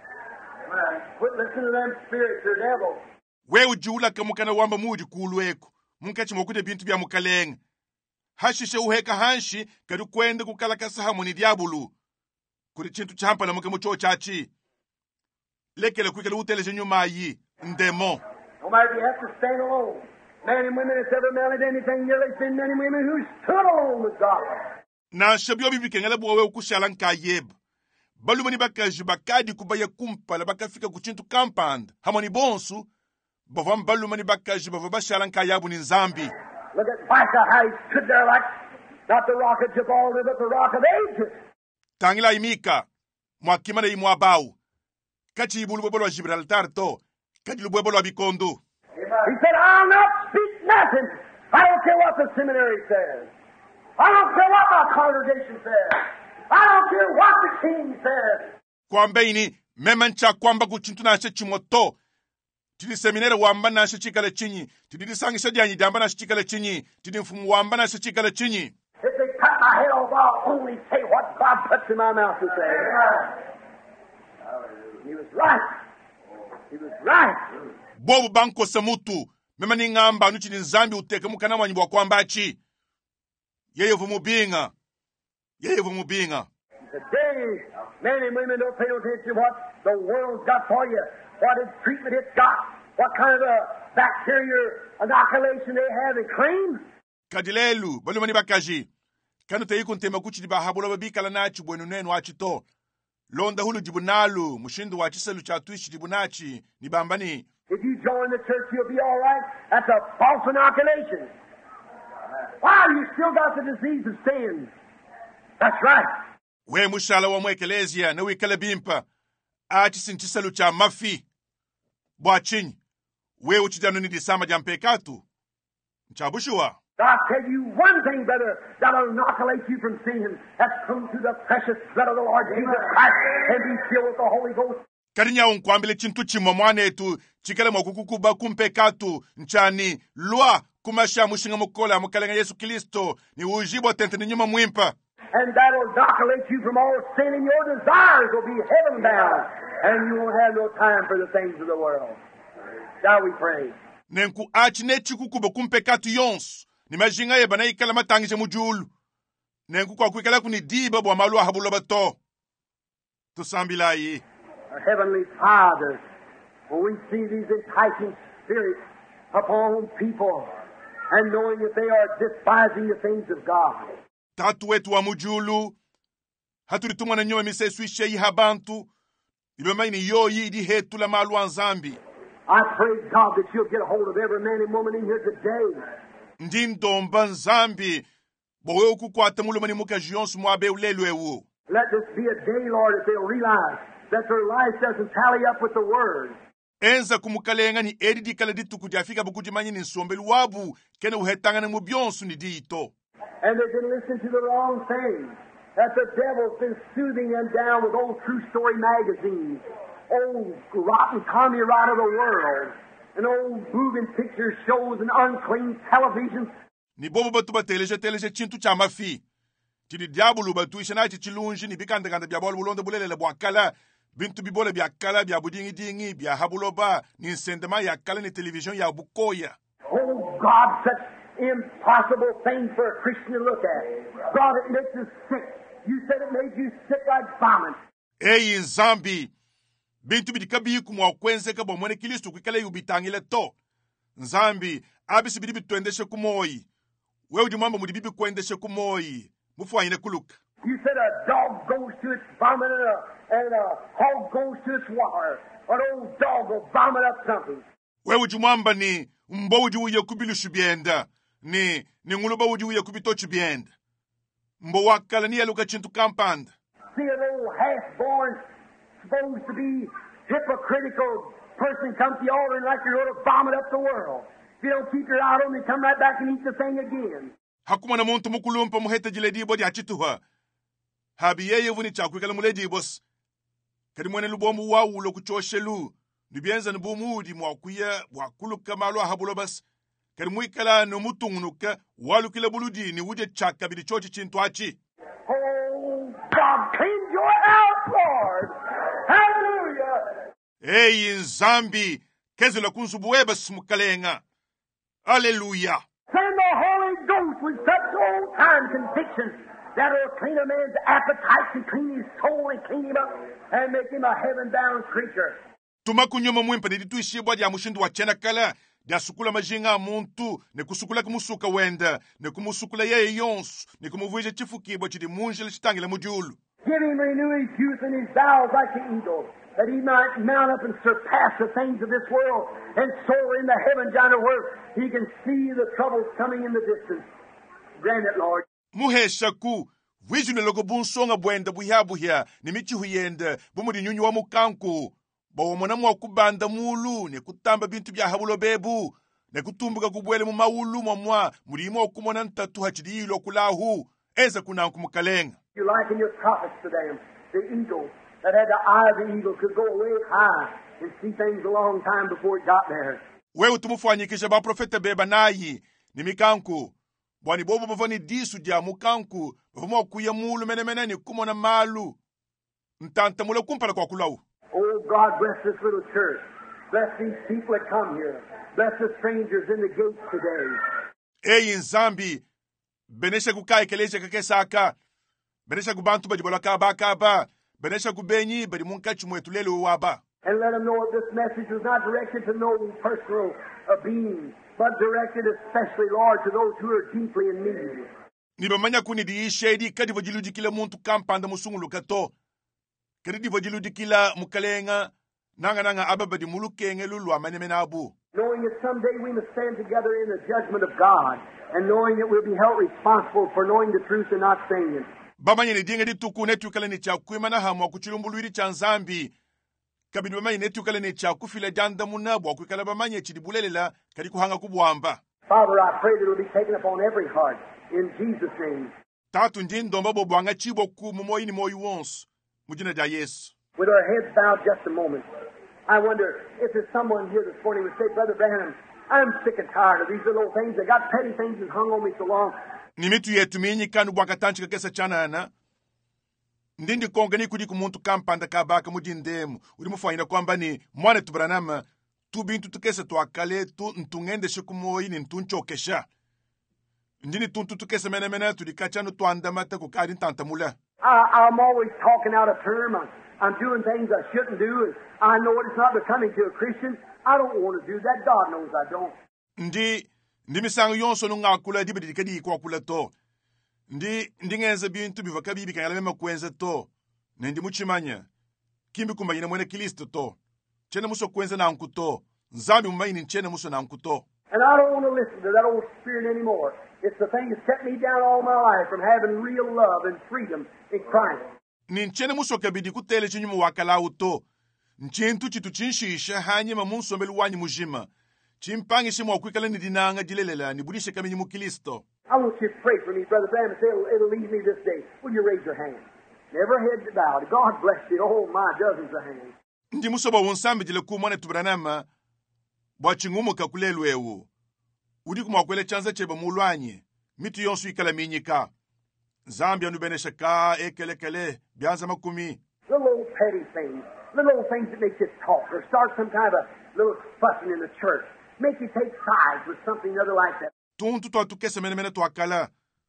Quit listening to them spirits. They're devils. Wewe ujula kamukana wamba mudi kulweku. Munkachi mokude bintu bia mukalenga. Hashishe uheka hanshi kadu kwende kukala kasahamu ni diabulu. Kuri chintu champa na mukamucho chachi. Lekele kwikele uteleje nyuma yi. Ndemo. No matter if you have to stand alone. Men and women that's ever mounted anything nearly been men and women who stood alone with God. Na shabyo bibi kengele buwa wewe kushala nka yeb. Balumani bakaji bakadi kubaya kumpala bakafika kuchintu kampand. Hamani bonsu. Bavam balumani bakaji bavabashala nka yabu ni nzambi. Look at Micah, how he stood there like, not the rock of Gibraltar, but the rock of ages. Tangila imika. Mwakimana imwabau. Kachi ibulu bwebolo wa Gibraltar to. Kachi lubwebolo wa bikondo. He said, I'll not speak nothing. I don't care what the seminary says. I don't care what my congregation says. I don't care what the king says. Kwamba ini, memancha kwamba kuchintu na chimoto. Tidi seminere wamba na chikale chinyi. Tidi sangisha dianyi damba na chikale chinyi. Tidi mfumu wamba na chikale chinyi. If they cut my head off, I'll only say what God puts in my mouth to say. He was right. He was right. Bobu banko samutu. Memani ngamba nuchi ni nzambi uteke mukana wanyibwa kwamba chi. Yeye vumubinga. Yeye vumubinga. Today, men and women don't pay no attention to what the world's got for you. What its treatment it's got. What kind of a bacteria inoculation they have and claim. Kadilelu, balumani bakaji. Kanu te yiku ntema kuchi diba habula babikala nachi bwenu nenu wachito. Londa hulu dibunalu, mushindu wachiselu chatuishi dibunachi, nibambani. If you join the church, you'll be all right. That's a false inoculation. Why? You still got the disease of sin. That's right. We mushala wa mwekelesia, na wikale bimpa. Achisinchisalu cha mafi. Bwachinyi. We uchidanu ni disama jampekatu. Nchabushua. I'll tell you one thing, brother, that'll inoculate you from sin. That's come through the precious blood of the Lord Jesus Christ and be filled with the Holy Ghost. Karinya unkwambile chintu chimomwane tu, chikale mwakukukuba kumpekatu, nchani, lua, kumasha mushinga mukola, mukalenga Yesu Kristo, ni ujibo tente ni nyuma mwimpa. And that'll inoculate you from all sin, and your desires will be heaven bound, and you won't have no time for the things of the world. Shall we pray? Nenku achine chikukuba kumpekatu yonsu, ni majinga yeba na ikala matangije mujulu. Nenku kwa kuikala kunidiba bwa malua habulo bato. Tusambilayi. Our Heavenly Father, when we see these enticing spirits upon people, and knowing that they are despising the things of God. Tatu wetu wa mujulu, haturitumwa na nyome misesu ishe yihabantu, ibema ini yoyi di hetu la malu anzambi. I pray, God, that you'll get a hold of every man and woman in here today. Ndindomba nzambi, bowe ukukwata mulumani muka jionsu mwabe ulelu ewu. Let this be a day, Lord, that they'll realize that their life doesn't tally up with the Word. Enza kumukalenga ni edi dikala ditu kujafika bukujimanyi ni nsombeli wabu, kene uhetanga na mubionsu ni dito. And they've been listening to the wrong thing. That the devil's been soothing them down with old true story magazines, old rotten commie-rot of the world, and old moving picture shows and unclean television. Ni bobo batu bateleje chintu cha mafi. Chidi diabulu batu ishanachi chilunji ni bikanda kanda biabolo bulonde bulelele bwakala. bintu bibole bya kala bya budingi bya habuloba ni nsendema ya kala ni television ya bukoya. Oh, God, such impossible things for a Christian to look at. God, it makes us sick. You said it made you sick like vomit. Eyi nzambi, bintu bidikabi kumwa kwenzeka bomwene Kristo kwikala yubitangile to. Nzambi, abisi bidibi tuendeshe kumoyi. Wewe dimamba mudibibi kuendeshe kumoyi. Mufwanyine kuluka. You said a dog goes to its vomit and a hog goes to its water. An old dog will vomit up something. Wewe dimamba ni mbo ujiuye kubilushu bienda. Ni nguluba ujiuye kubitochu bienda. Mbo wakala ni yaluka chintu kampanda. See an old half-born, supposed to be hypocritical person come to the altar and like you're going to vomit up the world. If you don't keep your eye on them, come right back and eat the thing again. Hakuma na muntu mukulumpa muheta jiledibo di achituha. Habi yeye vuni chakwikala muledibos. Kadi mwene lubomu wawu lo kuchoshelu. Nubienza nubumudi mwakuya wakuluka malwa habulobas. Kadi mwikala numutungunuka walukila buludi ni wuje chaka bidi chochi chintuachi. Oh, God, cleanse your house, Lord. Hallelujah. Eyi nzambi, kezi la kunsubuweba smukalenga. Hallelujah. Send the Holy Ghost with such old-time conviction that will clean a man's appetite and clean his soul and clean him up and make him a heaven-bound creature. Tumakunyoma mwimpa ni tuishibwa dia mushindu wa chena kala dia sukula majinga muntu ne kusukula kumusuka wenda ne kumusukula yeye yonsu ne kumuvuje chifukibo chidi munjile chitangile mujulu. Give him renew his youth and his bowels like the eagle, that he might mount up and surpass the things of this world and soar in the heavens down to where he can see the troubles coming in the distance. Grant it, Lord. Muhesha ku vizune loko bunsonga bwenda buhya ni michi huyenda bumudi nyunyu wa mukanku bawo mona mwa kubanda mulu ne kutamba bintu bya habulo bebu ne kutumbuka kubwele mu mawulu mwa mulimo okumona ntatu hachidilo kulahu eza kunanku mukalenga. You liken your prophets to them. The eagle that had the eye of the eagle could go way high and see things a long time before it got there. Wewe tumufanyikisha ba profeta beba nayi ni mikanku bwani bobo bavani disu dia mukanku bavamo kuya mulu menemene ni kumona malu ntanta mule kumpala kwa kulau. Oh, God, bless this little church. Bless these people that come here. Bless the strangers in the gates today. Eyi nzambi, benesha kukai kelesha kakesaka, benesha kubantu bajibola kaba, benesha kubenyi badi munkachi mwetulele waba. And let them know that this message was not directed to no personal being, but directed especially, Lord, to those who are deeply in need. Nibamanya kuni di shedi kadi vajiludi kila muntu kampanda musungulu kato. Kadi di vajiludi kila mukalenga, nanga ababadi mulukenge lulu amanemena abu. Knowing that someday we must stand together in the judgment of God, and knowing that we'll be held responsible for knowing the truth and not saying it. Bamanya ni dinga di tuku netukala ni chakuima na hamu wakuchilumbuluiri chanzambi. Kabidi bamanya netukala ni chakufila janda munabu wakukala bamanya chidibulelela kadi kuhanga kubuamba. Father, I pray that it will be taken upon every heart, in Jesus' name. Tatu njindomba bobuanga chibo kumu moyi ni moyi wonsu. Mujina ja Yesu. With our heads bowed just a moment, I wonder if there's someone here this morning who would say, Brother Branham, I'm sick and tired of these little things. They got petty things that hung on me so long. Nimitu yetu minyi kanu bwakatanchika kesa chanana. Ndindi konga ni kudi kumuntu kampanda kabaka mujindemu. Uri mufanyina kwamba ni mwane tubranama. Tu bintu tukese tuakale tu ntungende shikumoyi ni ntunchokesha. Ndini tuntu tukese menemene tudikachanu tuandamata kukari ntantamula. I'm always talking out of term. I'm doing things I shouldn't do, and I know it's not becoming to a Christian. I don't want to do that. God knows I don't. Ndi misangu yonso nungakula dibe dikadi kwa kula to. Ndi ngenza bintu bivaka bibi kanyala mema kwenza to. Ndi muchimanya. Kimbi kumbanyina mwene Kristo to. Chene muso kwenza na ankuto. Nzambi mumayini chene muso na ankuto. And I don't want to listen to that old spirit anymore. It's the thing that's kept me down all my life from having real love and freedom in Christ. Ni nchene muso kabidi kutele chinyumu wakala uto. Nchentu chitu chinshisha hanye mamunso mbelu wanyi mujima. Chimpangi shimu wakwikala ni dinanga jilelela ni budishe kami nyimu Kristo. I want you to pray for me, Brother Branham, and say it'll leave me this day. Will you raise your hand? Never head bowed. God bless you. Oh, my, dozens of hands. Ndi muso ba wonsambi jile kumwane tubranama. Bwa chingumu kakulelu ewu. Udi kumakwele chanza cheba mulwanye. Mitu yonsu ikala minyika. Zambia nubenesha ka ekelekele bianza makumi. The little old petty things, little old things that make you talk or start some kind of a little fussing in the church, make you take sides with something other like that. tuntu twatukesa menemene twakala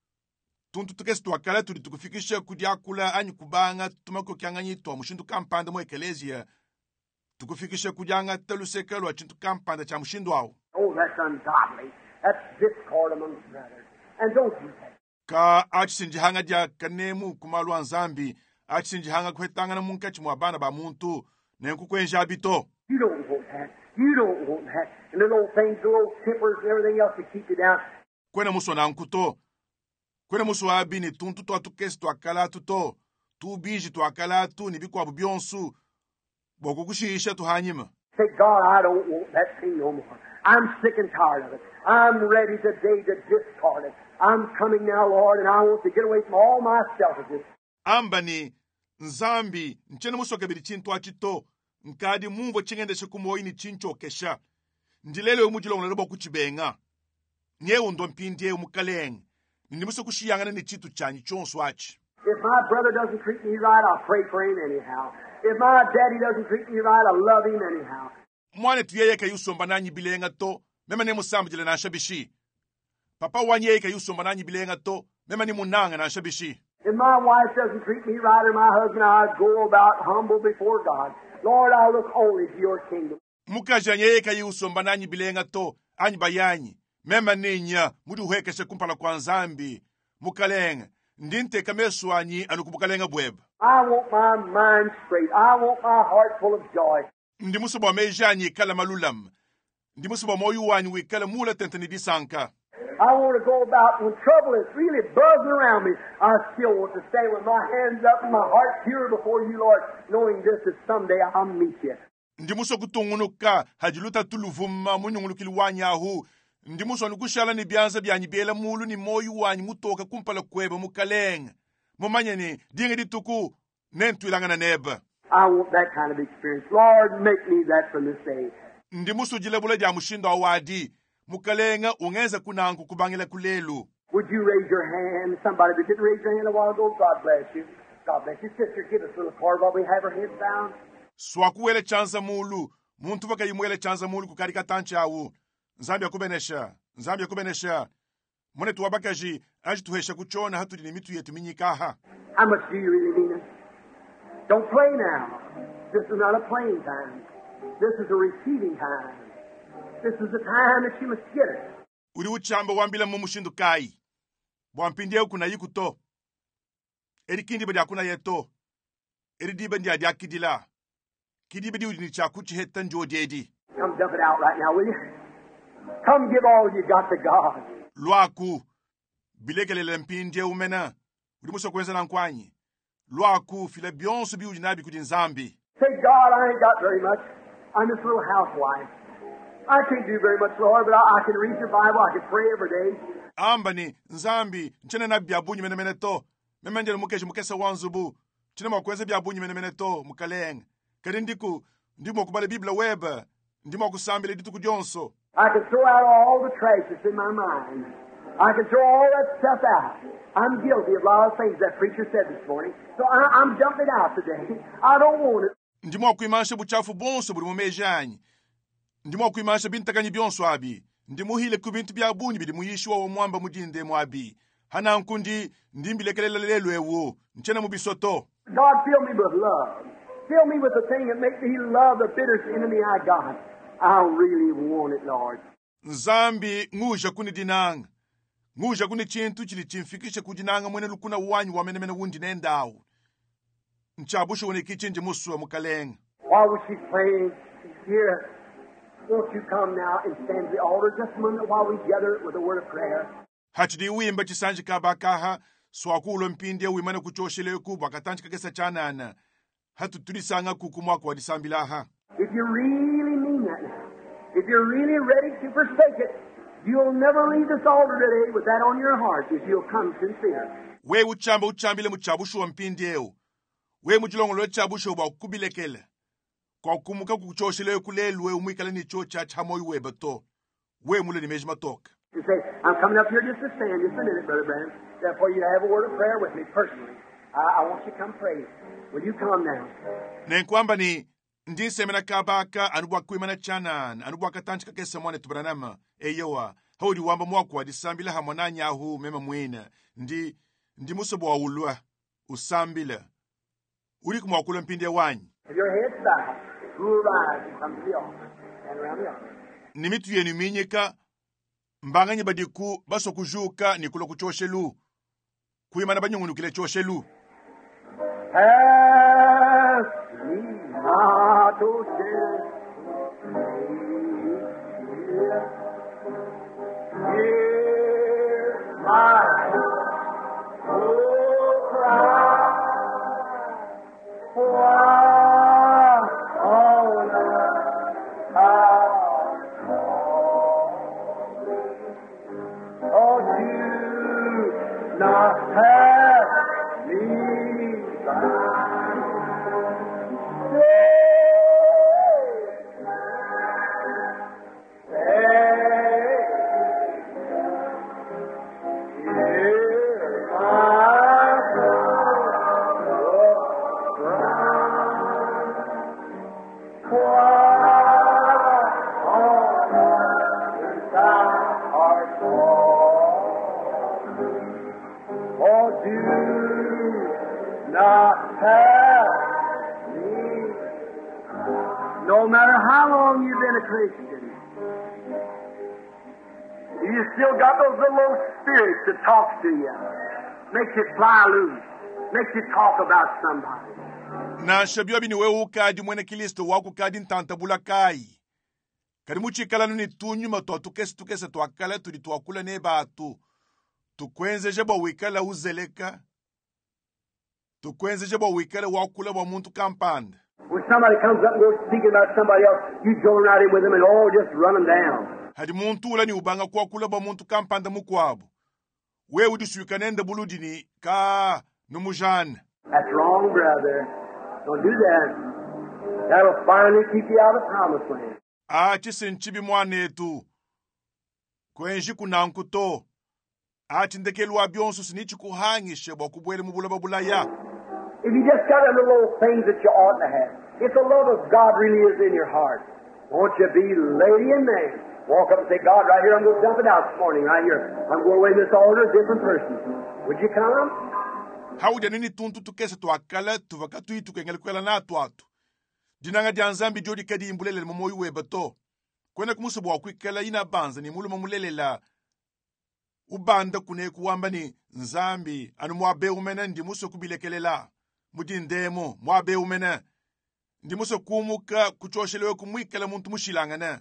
tuntu tukesi twakala tuli tukufikisha kudyakula anyi kubanga tumakokyanganyitwa mushindu kampanda mu ekelesia tukufikisha kudyanga talusekelwa chintu kampanda cha mushindu awo. Oh, that's ungodly. That's discord amongst brothers. And don't do that. Ka achisinjihanga dya kanemu kumalwa nzambi achisinjihanga kuhetangana munkachi mwa bana ba muntu nenkukwenja abito. You don't want that. You don't want that. And the little things, the little tempers and everything else to keep you down. Kwena muso na nkuto. Kwena muso abi ni tuntu twatukesi twakala tuto. Tu biji twakala tu ni bikwa bubyonsu. Boko kushiisha tuhanyima. Say, God, I don't want that thing no more. I'm sick and tired of it. I'm ready today to discard it. I'm coming now, Lord, and I want to get away from all my selfishness. Amba ni nzambi nchene muso kabiri chintu achito. Nkadi mumbo chingende shikumoyi ni chincho kesha. Ndilele umujilo unalebo kuchibenga. Nye undo mpindie umukaleng. Ndi muso kushiyangana ni chitu chanyi chonsu achi. If my brother doesn't treat me right, I'll pray for him anyhow. If my daddy doesn't treat me right, I'll love him anyhow. Mwane tuyeye ka yusomba nanyi bilenga to, mema ne musambijile na shabishi. Papa wanyeye ka yusomba nanyi bilenga to, mema ni munanga na shabishi. If my wife doesn't treat me right or my husband, I'll go about humble before God. Lord, I'll look only to your kingdom. Mukaja nyeye ka yusomba nanyi bilenga to, anyi bayanyi. Mema ninya, mudu huekeshe kumpala kwa nzambi. Mukalenga, ndinte kameswanyi anukubukalenga bweb. I want my mind straight. I want my heart full of joy. Ndi musuba mejanyi kala malulam. Ndi musuba moyu wanyi wikala mula tentani disanka. I want to go about when trouble is really buzzing around me. I still want to stay with my hands up and my heart pure before you, Lord, knowing this is someday I'll meet you. Ndi muso kutungunuka hajiluta tuluvuma munyungulukili wanyahu. Ndi muso nukushala ni bianza byanyi biela mulu ni moyu wanyi mutoka kumpala kweba mukaleng. Mumanya ni dingi dituku nentu ilangana neba. I want that kind of experience. Lord, make me that from this day. Ndi muso jilebule ja mushindo awadi. Mukalenga ungeza kunangu kubangila kulelu. Would you raise your hand? Somebody that didn't raise your hand a while ago, God bless you. God bless you. Sister, give us a little card while we have our heads down. Swakuwele chanza mulu. Muntu waka yimwele chanza mulu kukarika tancha awu. Nzambi ya kubenesha. Nzambi ya kubenesha. Mwene tuwabakaji. Aji tuhesha kuchona hatu dini mitu yetu minyikaha. How much do you really mean it? Don't play now. This is not a playing time. This is a receiving time. This is the time that you must get it. Uri uchamba wambila mumushindu kai. Wampindie ukuna yikuto. Eri kindi badi akuna yeto. Eri diba ndi adi akidila. Kidi badi udini chakuchi hetan jo dedi. Come dump it out right now, will you? Come give all you got to God. Luaku. Bilekelele mpindie umena. Uri muso kwenza na nkwanyi. Luaku file bionsu bi udinabi kudinzambi. Say, God, I ain't got very much. I'm this little housewife. I can't do very much, Lord, but I can read your Bible. I can pray every day. Ambani, nzambi, nchene na biabunyi mene to. Memendele mukeshi mukesa wanzubu. Chine mwakwenze biabunyi mene to, mukaleng. Kadindiku, ndimo kubale Biblia weba. Ndimo kusambile ditu kujonso. I can throw out all the trash that's in my mind. I can throw all that stuff out. I'm guilty of a lot of things that preacher said this morning. So I'm dumping out today. I don't want it. Ndimo kuimansha buchafu bonso buri mumejanyi. Ndimo kuimansha bintakanyi bionso abi. Ndimo hile kubintu biabunyi bidi muyishwa wa mwamba mujinde mwabi. Hana nkundi ndimbilekelela lelu ewo. Nchena mubisoto. God, fill me with love. Fill me with the thing that makes me love the bitterest enemy I got. I really want it, Lord. Nzambi nguja kuni dinanga. Nguja kuni chintu chili chimfikisha kudinanga mwene lukuna wanyu wa mene wundi nendawu. Nchabusho wene kichinje musu wa mukalenga. While she's playing here, won't you come now and stand at the altar just a moment while we gather with a word of prayer? Hachidi wimba chisanji kabakaha, swakulo mpinde wimana kuchoshele kubwa katanchika kesa chanana. Hatu tulisanga kukumwa kwa disambilaha. If you really mean that now, if you're really ready to forsake it, you'll never leave this altar today with that on your heart if you'll come sincere. We uchambile muchabushu wa mpindeo. We mujilongo lo chabushu wa kubilekele. Kwa kumuka kuchoshele kulelu we umwikale ni chocha chamoy we bato. We mule ni mejma toka. You say, I'm coming up here just to stand just a minute, Brother Branham. Therefore, you have a word of prayer with me personally. I want you to come pray. Will you come now? Nenkwamba ni ndinsemena kabaka anubwa kuimana chanan anubwa katanchika kesa mwane tubranama eyowa haudi wamba mwakwa disambila hamwana nyahu mema mwina ndi musobo wa ulwa usambila uri kumwakula mpindi ya wanyi. If your head's bowed, who will rise and come to the altar and around the altar? Nimitu yenu minyika mbanganye badiku baso kujuka nikulo kuchoshelu kuimana banyungu nukile choshelu. Pass me not, O sin. Hear my soul cry. What on earth oh, do not pass me by. No matter how long you've been a Christian, you still got those little old spirits that talks to you, makes you fly loose, makes you talk about somebody. Na shabio bini wewe kadi mwene kilisto waku kadi ntantabula kai. Kadi muchikala nuni tunyu mato tukese tuakala tuli tuakula ne batu. Tukwenze jebo wikala uzeleka. Tukwenze jebo wikala wakula wa muntu kampanda. When somebody comes up and goes speaking about somebody else, you join right in with them and all just run them down. Hadi muntu ula ni ubanga kwa kula ba muntu kampanda mukwabu. We udisuika nende buludini ka numujana. That's wrong, brother. Don't do that. That'll finally keep you out of the promised land. Chisi nchibi mwanetu. Kwenji kunankuto. Ndekelu wa bionsu sinichi kuhangishe ba kubwele mubula babula ya. If you just got a little old things that you ought to have, if the love of God really is in your heart, won't you be lady and man? Walk up and say, God, right here, I'm going to dump it out this morning, right here. I'm going away to this altar, a different person. Would you come? Hauja nini tuntu tukese tuakala, tuvakatu itu kengele kwela na atu. Dinanga dianzambi jodi kadi imbulele momoyu webato. Kwena kumusubu wa kwikela ina banza ni mulu mamulele la ubanda kune kuwamba ni nzambi anu mwabe umena ndi muso kubilekelela. Mudindemo mwabe umena ndi muso kumuka kuchoshelewe kumwikela muntu mushilanga na.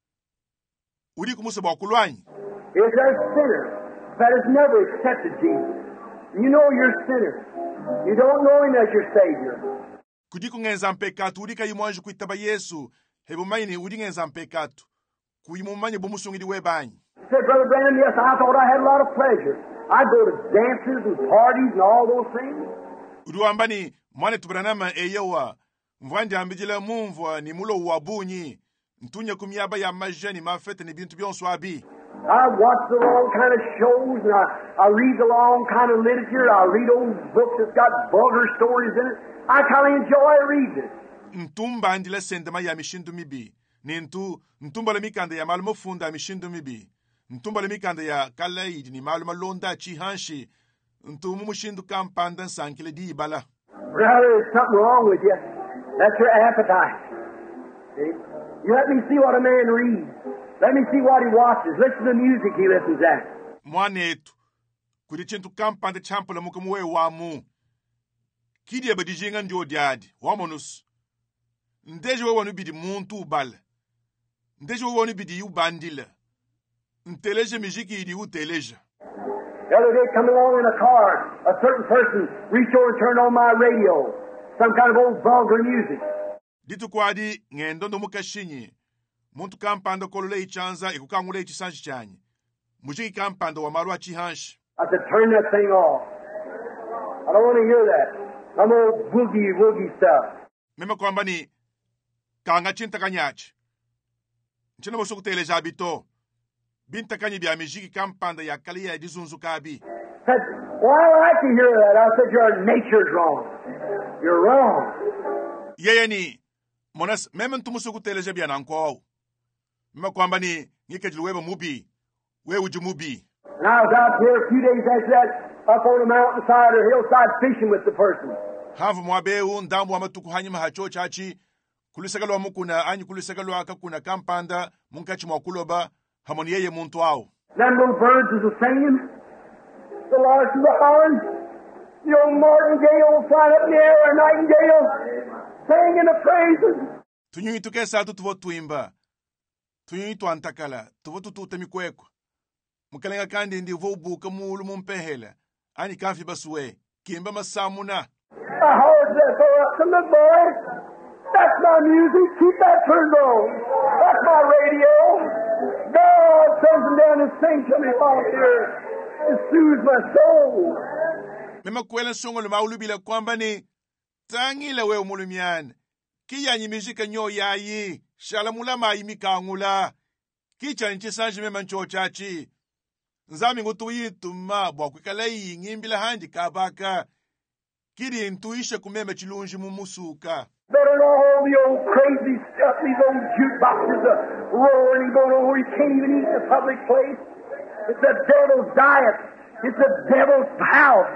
Uri kumusubu wa kulwanyi. If there's a sinner that has never accepted Jesus, you know you're a sinner. You don't know him as your Savior. Kudiku ngenza mpekatu urika yimwanju kuitaba Yesu hebu maini uri ngenza mpekatu kuyimumanye bumusungidi webanyi. He said, Brother Branham, yes, I thought I had a lot of pleasure. I'd go to dances and parties and all those things. Uduambani mwane tubranama eyewa mvwandi ambijila mumvwa ni mulo wabunyi ntunya kumyaba ya majani mafete ni bintu byonso abi. I watch the wrong kind of shows and I read the wrong kind of literature. I read old books that's got vulgar stories in it. I kind of enjoy reading it. Ntumba andila sendema ya mishindu mibi. Ni ntumba la mikanda ya malumo funda mishindu mibi. Ntumba la mikanda ya kalaidi ni maluma londa chihanshi. Ntumu mushindu kampanda sankile di ibala. Brother, there's something wrong with you. That's your appetite. See? You let me see what a man reads. Let me see what he watches. Listen to the music he listens at. Mwanetu. Kudi chintu kampanda champula mukumwe wamu. Kidi ya badijinga ndio diadi. Wamonus. Ndeje wewe wanubidi muntu ubala. Ndeje wewe wanubidi ubandila. Nteleje mijiki idi uteleje. The other day, coming along in a car, a certain person reached over and turned on my radio. Some kind of old vulgar music. Ditu kwadi ngendondo mukashinyi. Muntu kampanda kolole ichanza ikukangule ichisanji chanyi. Mujiki kampanda wa marwa chihanshi. I said, turn that thing off. I don't want to hear that. Some old woogie stuff. Mema kwamba ni kanga chinta kanyachi. Nchina mosu kuteleja abito. Binta kanyi bia mijiki kampanda ya kalia ya dizunzu kabi. Said, well, I like to hear that. I said, your nature's wrong. You're wrong. Yeye ni monas meme ntumusu kuteleje bia nanko. Mema kwamba ni ngikejulu weba mubi. We uju mubi. And I was out there a few days after that, up on the mountainside or hillside fishing with the person. Havu mwabe ndambu wa matuku hanyima hacho chachi. Kulisekalwa mukuna anyi kulisekalwa akakuna kampanda munkachi mwakuloba hamoni yeye muntu wao. Them little birds is a singing. The larks is a hollering. The old martingale flying up in the air, a nightingale singing the praises. Tunyui tukesa tutuvo tuimba. Tunyui tuantakala. Tuvo tututemi kwekwa. Mukalenga kandi ndi vobuka mulu mumpehela. Ani kafi baswe. Kimba masamuna. I heard that go up to the boy. That's my music. Keep that turned on. That's my radio. God sends them down and sings to me while here. It soothes my soul. Mema kwela songo luma ulubila kwamba ni tangila we umulumiana. Kiya nyimizika nyo yayi. Shalamula maimi kangula. Kicha nchi sanji mema ncho chachi. Nzami ngutu yituma bwa kwikala yimbila handi kabaka. Kiri intuisha kumeme chilunji mumusuka. Better than all the old crazy stuff, these old jukeboxes roaring and going on where you can't even eat in a public place. It's the devil's diet. It's the devil's house.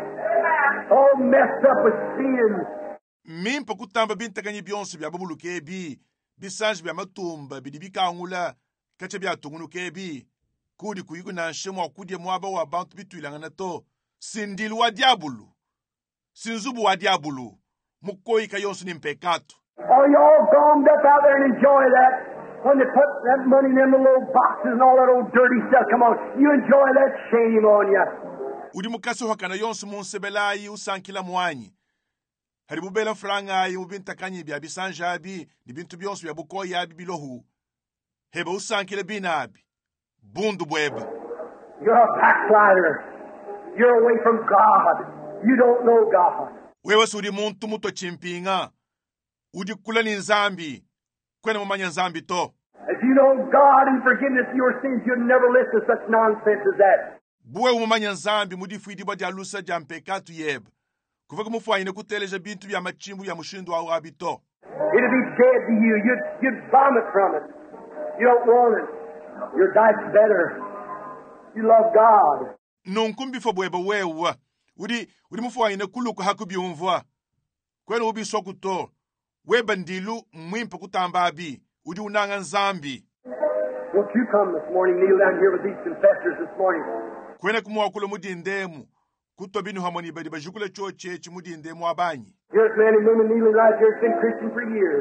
All messed up with sin. Mimpa kutamba binta kanyi bionsu bia babulu kebi. Bisanji bia matumba bidibika angula. Kacha bia tungunu kebi. Kudi kuyiku na nshemu wa kudye mwaba wa bantu bitu ilangana to. Sindilu wa diabulu. Sinzubu wa diabulu. Mukoi kayonsu ni mpekato. Oh, you all gummed up out there and enjoy that. When they put that money in them little boxes and all that old dirty stuff, come on. You enjoy that, shame on you. Udi mukaso hakana yonsu munsebelayi usankila mwanyi. Haribubela franga ayi ubinta kanyi bia bisanja abi. Ni bintu bionsu bia bukoi abi bilohu. Heba usankila binabi. Bundu bweba. You're a backslider. You're away from God. You don't know God. Wewe suri muntu muto chimpinga. Udi kula ni nzambi. Kwene mumanya nzambi to. If you know God and forgiveness of your sins, you'd never listen to such nonsense as that. Buwe umumanya nzambi mudifu idibwa di alusa di ampekatu yeba. Kufaka mufu ine kuteleja bintu bia machimbu ya mushindu wa abito. It'd be dead to you. You'd vomit from it. You don't want it. Your diet's better. You love God. Nunkumbi fo bweba wewa. Udi mufu ine kuluku hakubi umvwa. Kwene ubi sokuto. Weba ndilu mwimpa kutamba abi. Udi unanga nzambi. Won't you come this morning, kneel down here with these confessors this morning? Kwene kumuwakula mudi ndemu. Kuto binu hamoni badi bajukula choche mudi ndemu abanyi. Here's men and women kneeling right here. It's been Christian for years.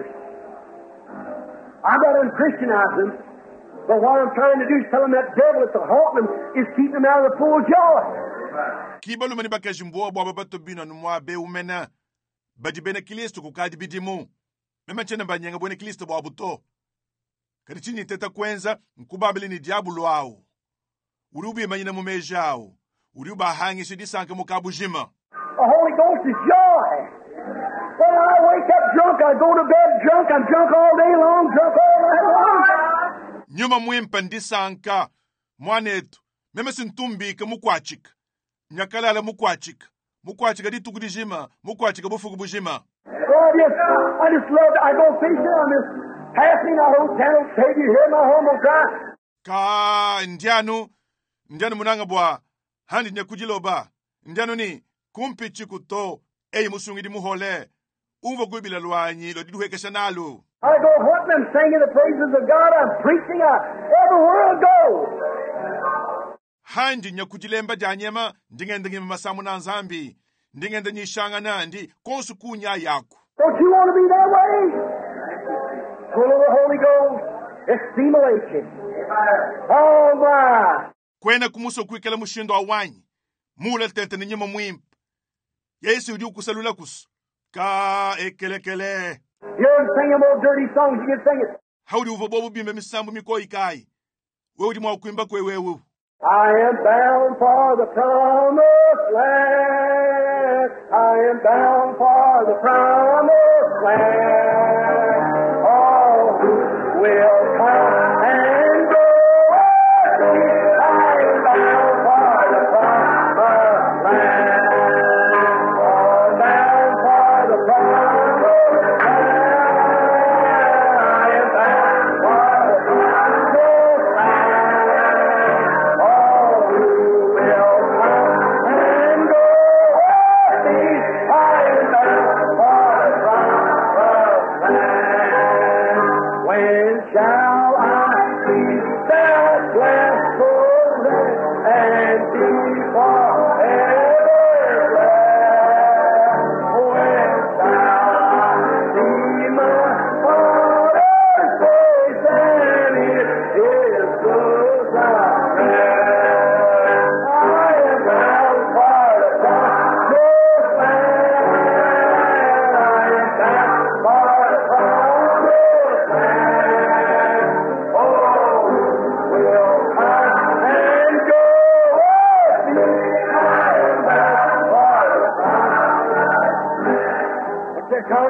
I'm not unchristianizing them, but what I'm trying to do is tell them that devil that's haunting them is keeping them out of the full joy. Kibalu mani bakajimbo bwa babato bino numwa be umena. Badi bene Kristo kukadi bidimu. Mema chene banyanga bwene Kristo bwa buto. Kadi chini teta kwenza nkubabili ni diabulu wao. Urubi manyina mumeja wao. Uruba hangi sidisanke mukabujima. The Holy Ghost is joy. When I wake up drunk, I go to bed drunk. I'm drunk all day long, drunk all night long. Nyuma mwimpa ndisanka. Mwanetu. Mema sintumbika mukwachika. Nyakalala mukwachika. Mukwachika ditukudijima. Mukwachika bufuku bujima. Well, I just love it. I go fishing. I'm just passing a hotel. Take you here, my home will cry. Ka ndianu munanga bwa. Handi nyakujiloba. Ndianu ni kumpi chikuto. Eyi musungi di muhole. Uvo kubila luanyi. Lo diduhekesha nalu. I go hunting and singing the praises of God. I'm preaching everywhere I go. Handi nyakujilemba janyema. Ndingende ngima masamu na nzambi. Ndingende nyishanga nandi. Konsu kunya yaku. Don't you want to be that way? Full of the Holy Ghost. It's stimulation. Oh, my. Kwena kumuso kwikela mushindo awanyi. Mula tete ni nyima mwimpa. Yesu udi ukusalula kusu. Ka ekelekele. You're singing more dirty songs. You can sing it. Haudi uvobobu bimbe misambu miko ikai. Wewe udi mwakuimba kwe wewe. I am bound for the promised land. I am bound for the promised land. All who will come and go. I am bound for the promised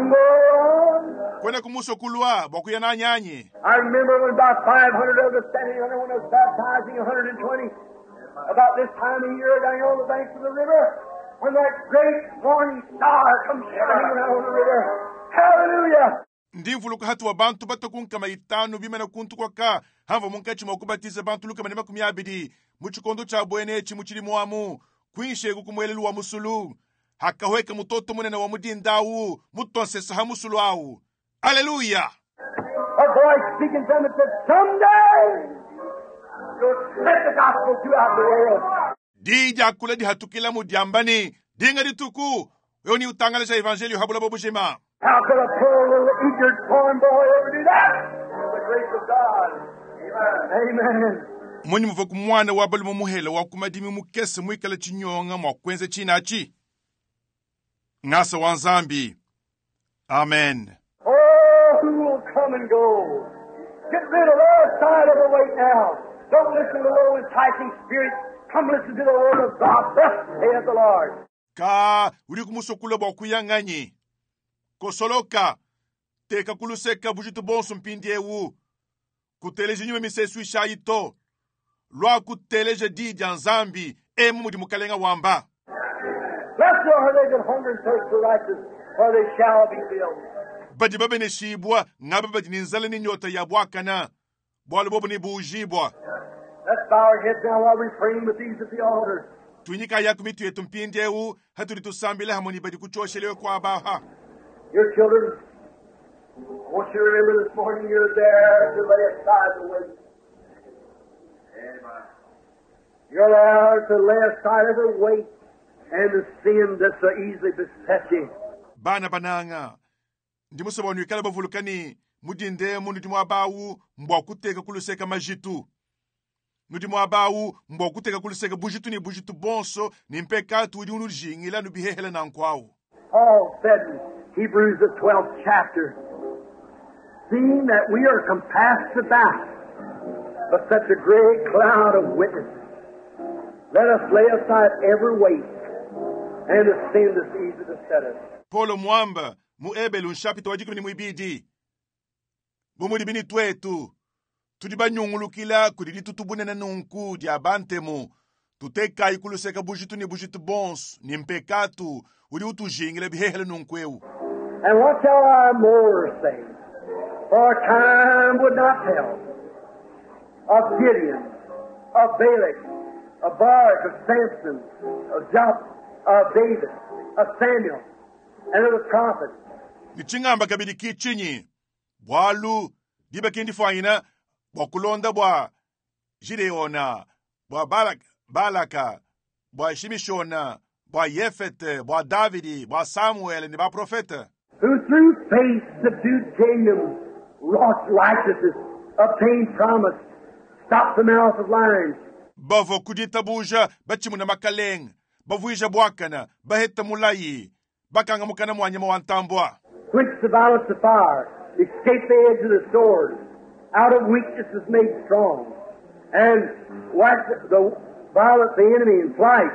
on, go on. kwena kumuso kulwa bwakuyana nyanyi. I remember when about 500 of us standing under when I was baptizing 120, about this time of year down on the banks of the river, when that great morning star comes shining around the river. Hallelujah! Ndimvuluka hatu wa bantu batokunka maitanu bimena kuntu kwa ka hamva munkachi mwakubatiza bantu luka manema kumyabidi muchikondo cha bwenechi muchili muamu kwinshe kukumwelelu wa musulu hakaweka mutoto munene wa mudindawu mutonsesa ha musulu awu. Hallelujah! A voice speaking from it said, someday you'll spread the gospel throughout the world. Dija kule di hatukila mudiambani dinga dituku yoni utangalesha evangelio habula bobujema. How could a poor little ignorant farm boy ever do that? The grace of God. Amen. Amen. Mwenye mvoku mwana wabali mumuhela wakumadimi mukese mwikala chinyonga mwakwenze chinachi. Ngasa wanzambi. Amen. Oh, who will come and go? Get rid of all side of the weight now. Don't listen to low enticing spirits. Come listen to the word of God. Thus saith the Lord. Ka uri kumusokula bwakuyanganye. Kosoloka teka kuluseka bujitu bonso mpindi ewu kuteleje nyume misesu ishayito lwa kuteleje didya nzambi emu mudi mukalenga wamba. Blessed are they that hunger and thirst for righteousness, for they shall be filled. Badi babe ne shibwa ngabe badi ninzale ni nyota ya bwakana bwalo bobo ni bujibwa. Let's bow our heads now while we pray with these at the altar. Tuinika yaku mitu yetu mpindi ewu haturi tusambile hamoni badi kuchoshelewe kwa abaha. Your children, I want you to remember this morning you're there to lay aside the weight. You're there to lay aside every weight and the sin that so easily besets you. Bana bananga ndimusaba wikala bavulukani mudinde mundi mwabawu mbwa kuteka kuluseka majitu. Nudi mwabawu mbwa kuteka kuluseka bujitu ni bujitu bonso ni mpekatu udi unurjingila nubihehele na nkwawu. Paul said in Hebrews the 12th chapter, seeing that we are compassed about by such a great cloud of witnesses, let us lay aside every weight and the sin that's easy to set us. Polo mwamba muebelu nshapito wajikulu ni mwibidi. Bumudi bini twetu. Tudiba nyungulukila kudidi tutubune na nunku di abantemu. Tuteka ikuluseka bujitu ni bujitu bons ni mpekatu udi utujingile bihehele nunkweu. And what shall I more say? For time would not tell of Gideon, of Balak, of Barak, of Samson, of Jephthah, of David, of Samuel, and of the prophets. Nichingamba kabidi kichinyi. Bwalu diba kindi fwaina bwa kulonda bwa Gideona, bwa Balaka, bwa Shimishona, bwa Yefete, bwa Davidi, bwa Samuel ni ba profeta. Who through faith subdued kingdoms, wrought righteousness, obtained promise, stopped the mouth of lions. Bavo kudita buja bachimu na makaleng, bavuija bwakana, baheta mulayi, bakanga mukana mwanyama wantambwa. Quenched the violence of fire, escaped the edge of the sword, out of weakness is made strong, and whacked the violent the enemy in flight,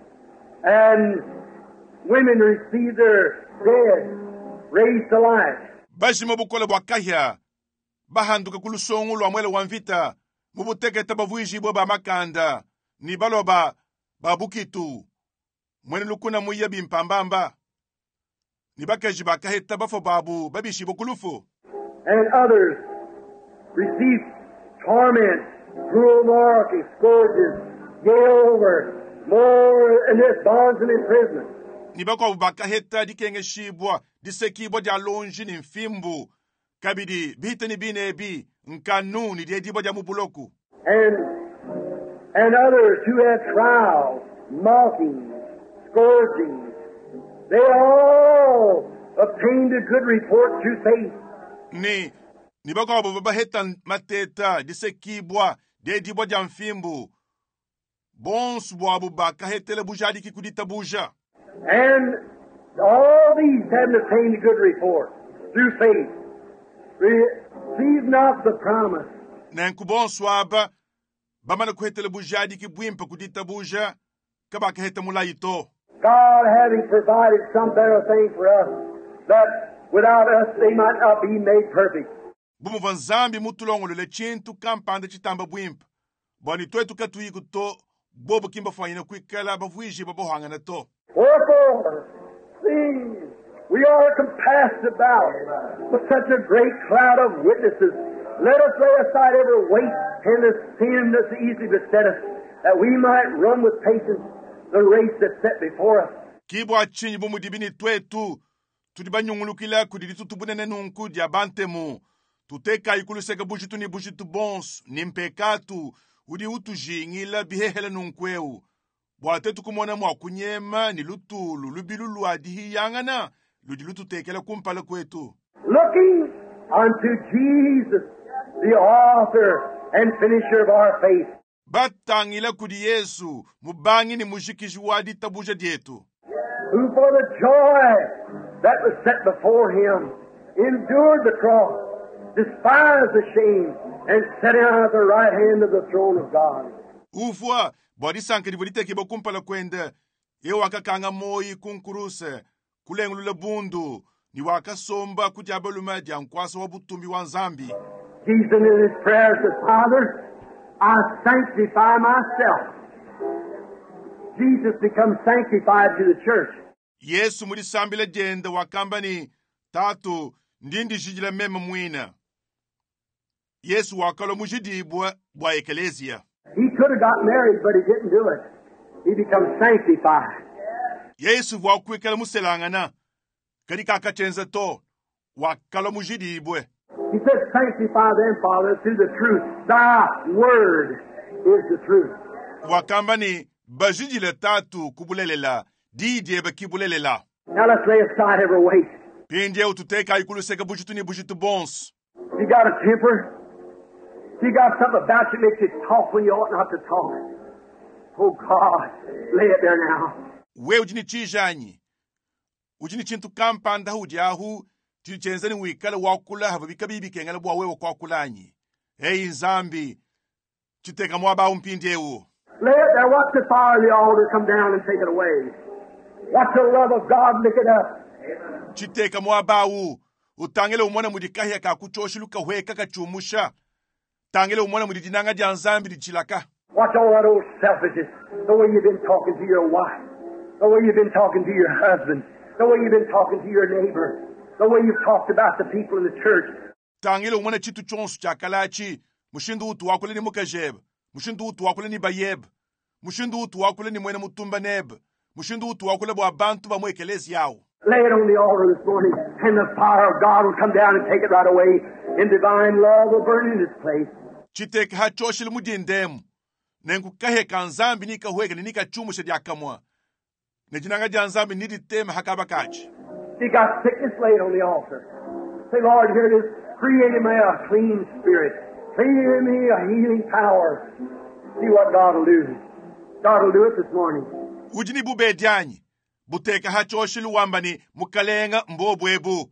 and women received their dead raised to life. Bashi mabukole bwakahya, bahanduka kulusongu lwa mwele wamvita, mubuteketa bavuiji boba makanda, ni baloba babukitu, mwene lukuna muya bimpambamba, ni bakaji bakaheta bafo babu babishi bukulufu. And others received torment, cruel marking, scourges, yea over, more in this bonds and imprisonment. Ni bako bakaheta dikenge shibwa, disekibwa di alonji ni mfimbu, kabidi bita ni binebi, nkanu ni diedibwa di amubuloku. And others who had trials, mockings, scourgings, they all obtained a good report through faith. Ni bako babaheta mateta, disekibwa, diedibwa di mfimbu, bons bwabu bakahetele bujadi kikudita buja. And all these hadn't obtained a good report through faith. Receive not the promise. Nenkubon swaba, bamana kuhetele bujadi kibwimpa kudita buja, kabakaheta mulayito. God having provided some better thing for us, that without us they might not be made perfect. bumva nzambi mutulongolole chintu kampanda chitamba bwimpa bwani twetu katuyiku to bobo kimba fanyina kwikala bavuiji babohangana to. Wherefore, see, we are compassed about with such a great cloud of witnesses. Let us lay aside every weight and the sin that's easily beset us, that we might run with patience the race that's set before us. Kibo achinyi bumudibini twetu tudibanyungulukila kudiritu tubunene nunku diabantemu tuteka ikuluseka bushitu ni bushitu bons ni mpekatu udi utujingila bihehele nunkweu bwate tukumona mwakunyema ni lutulu lubilu luadihi yangana ludilutu tekela kumpala kwetu. Looking unto Jesus, the author and finisher of our faith. Batangila kudi Yesu mubangi ni mushikishi wadi tabuja dietu. Who for the joy that was set before him endured the cross, despised the shame, and sat down at the right hand of the throne of God. Ufwa bodi sankari bodi teki bokumpala kwenda e wakakanga moyi kunkuruse kulengulule bundu ni wakasomba kujabaluma jankwasa wabutumbi wa nzambi. Jesus in his prayer said, Father, I sanctify myself. Jesus becomes sanctified to the church. Yesu muri sambile jenda wakamba ni tatu ndindi jijila mema mwina. Yesu wakalo mujidibwa bwa ekelesia. He could have got married, but he didn't do it. He becomes sanctified. Yesu wakwikala muselangana kadika akachenza to wakalo mujidibwe. He said, sanctify them, Father, through the truth. Thy word is the truth. Wakamba ni bajijile tatu kubulelela didye kibulelela. Now let's lay aside every weight. Pindye ututeka ikuluseka bushitu ni bushitu bons. You got a temper? You got something about you makes you talk when you ought not to talk. Oh God, lay it there now. We ujini chijanyi. Ujini chintu kampanda hujahu tichenzani wikala wakula hababika bibi kengala bwa wewe kwa kulanyi. Hey nzambi chiteka mwaba umpindye uo. Lay it there. Watch the fire of the altar come down and take it away. Watch the love of God lick it up. Chiteka mwaba u utangele umona mudikahia kakuchoshiluka weka kachumusha. Tangele umona mudijinanga janzambi dichilaka. Watch all that old selfishness. The way you've been talking to your wife. The way you've been talking to your husband. The way you've been talking to your neighbor. The way you've talked about the people in the church. Tangele umona chitu chonsu chakalachi. Mushindu utu wakule ni mukajeb. Mushindu utu wakule ni bayeb. Mushindu utu wakule ni mwena mutumba neb. Mushindu utu wakule bwa bantu ba mwekelezi yao. Lay it on the altar this morning, and the fire of God will come down and take it right away, and divine love will burn in its place. Chiteke hachoshile mudindemu. Nenkukaheka nzambi nika huweka nika chumusha diakamwa. Nejinanga janzambi nidi teme hakabakachi. You got sickness, lay it on the altar. Say, Lord, here it is. Create in me a clean spirit. Create in me a healing power. See what God will do. God will do it this morning. Ujini bube dianyi. Buteka hachoshile wambani mukalenga mbobwebu.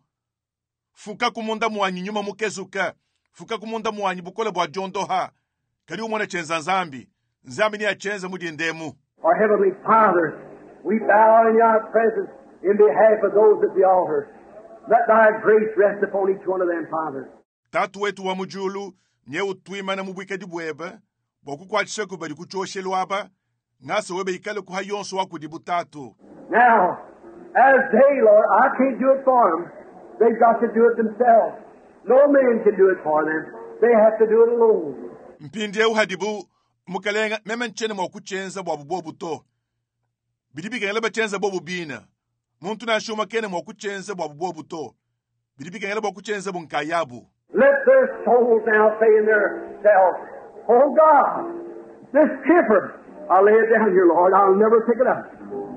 Fuka kumunda mwanyi nyuma mukezuka. Fuka kumunda mwanyi bukole bwa jondoha. Kali umone chenza nzambi. Nzambi ni achenza mudindemu. Our Heavenly Father, we bow in your presence in behalf of those at the altar. Let thy grace rest upon each one of them, Father. Tatu wetu wa mujulu, nye utwima na mubwike dibwebe, boku kwa chiseku badi kuchoshelu waba, ngase webe ikale kuhayonsu waku dibutatu. Now, as they, Lord, I can't do it for them. They've got to do it themselves. No man can do it for them. They have to do it alone. Mpindye uhadibu, mukalenga memenchene mwa kuchenza bwabu bobu to. Bidibika ngeleba chenza bobu bina. Muntu na shuma kene mwa kuchenza bwabu bobu to. Bidibika ngeleba kuchenza bunkayabu. Let their souls now say in their selves, oh God, this temper, I'll lay it down here, Lord. I'll never pick it up.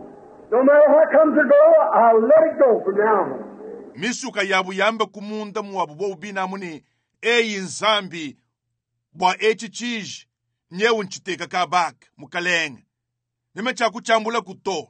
No matter what comes or goes, I'll let it go from now on. Misuka yabu yamba kumunda mwabu bobu bina muni, eyi nzambi, bwa echi chiji, nyewu nchiteka kabak, mukalenga. Nime chaku chambula kuto.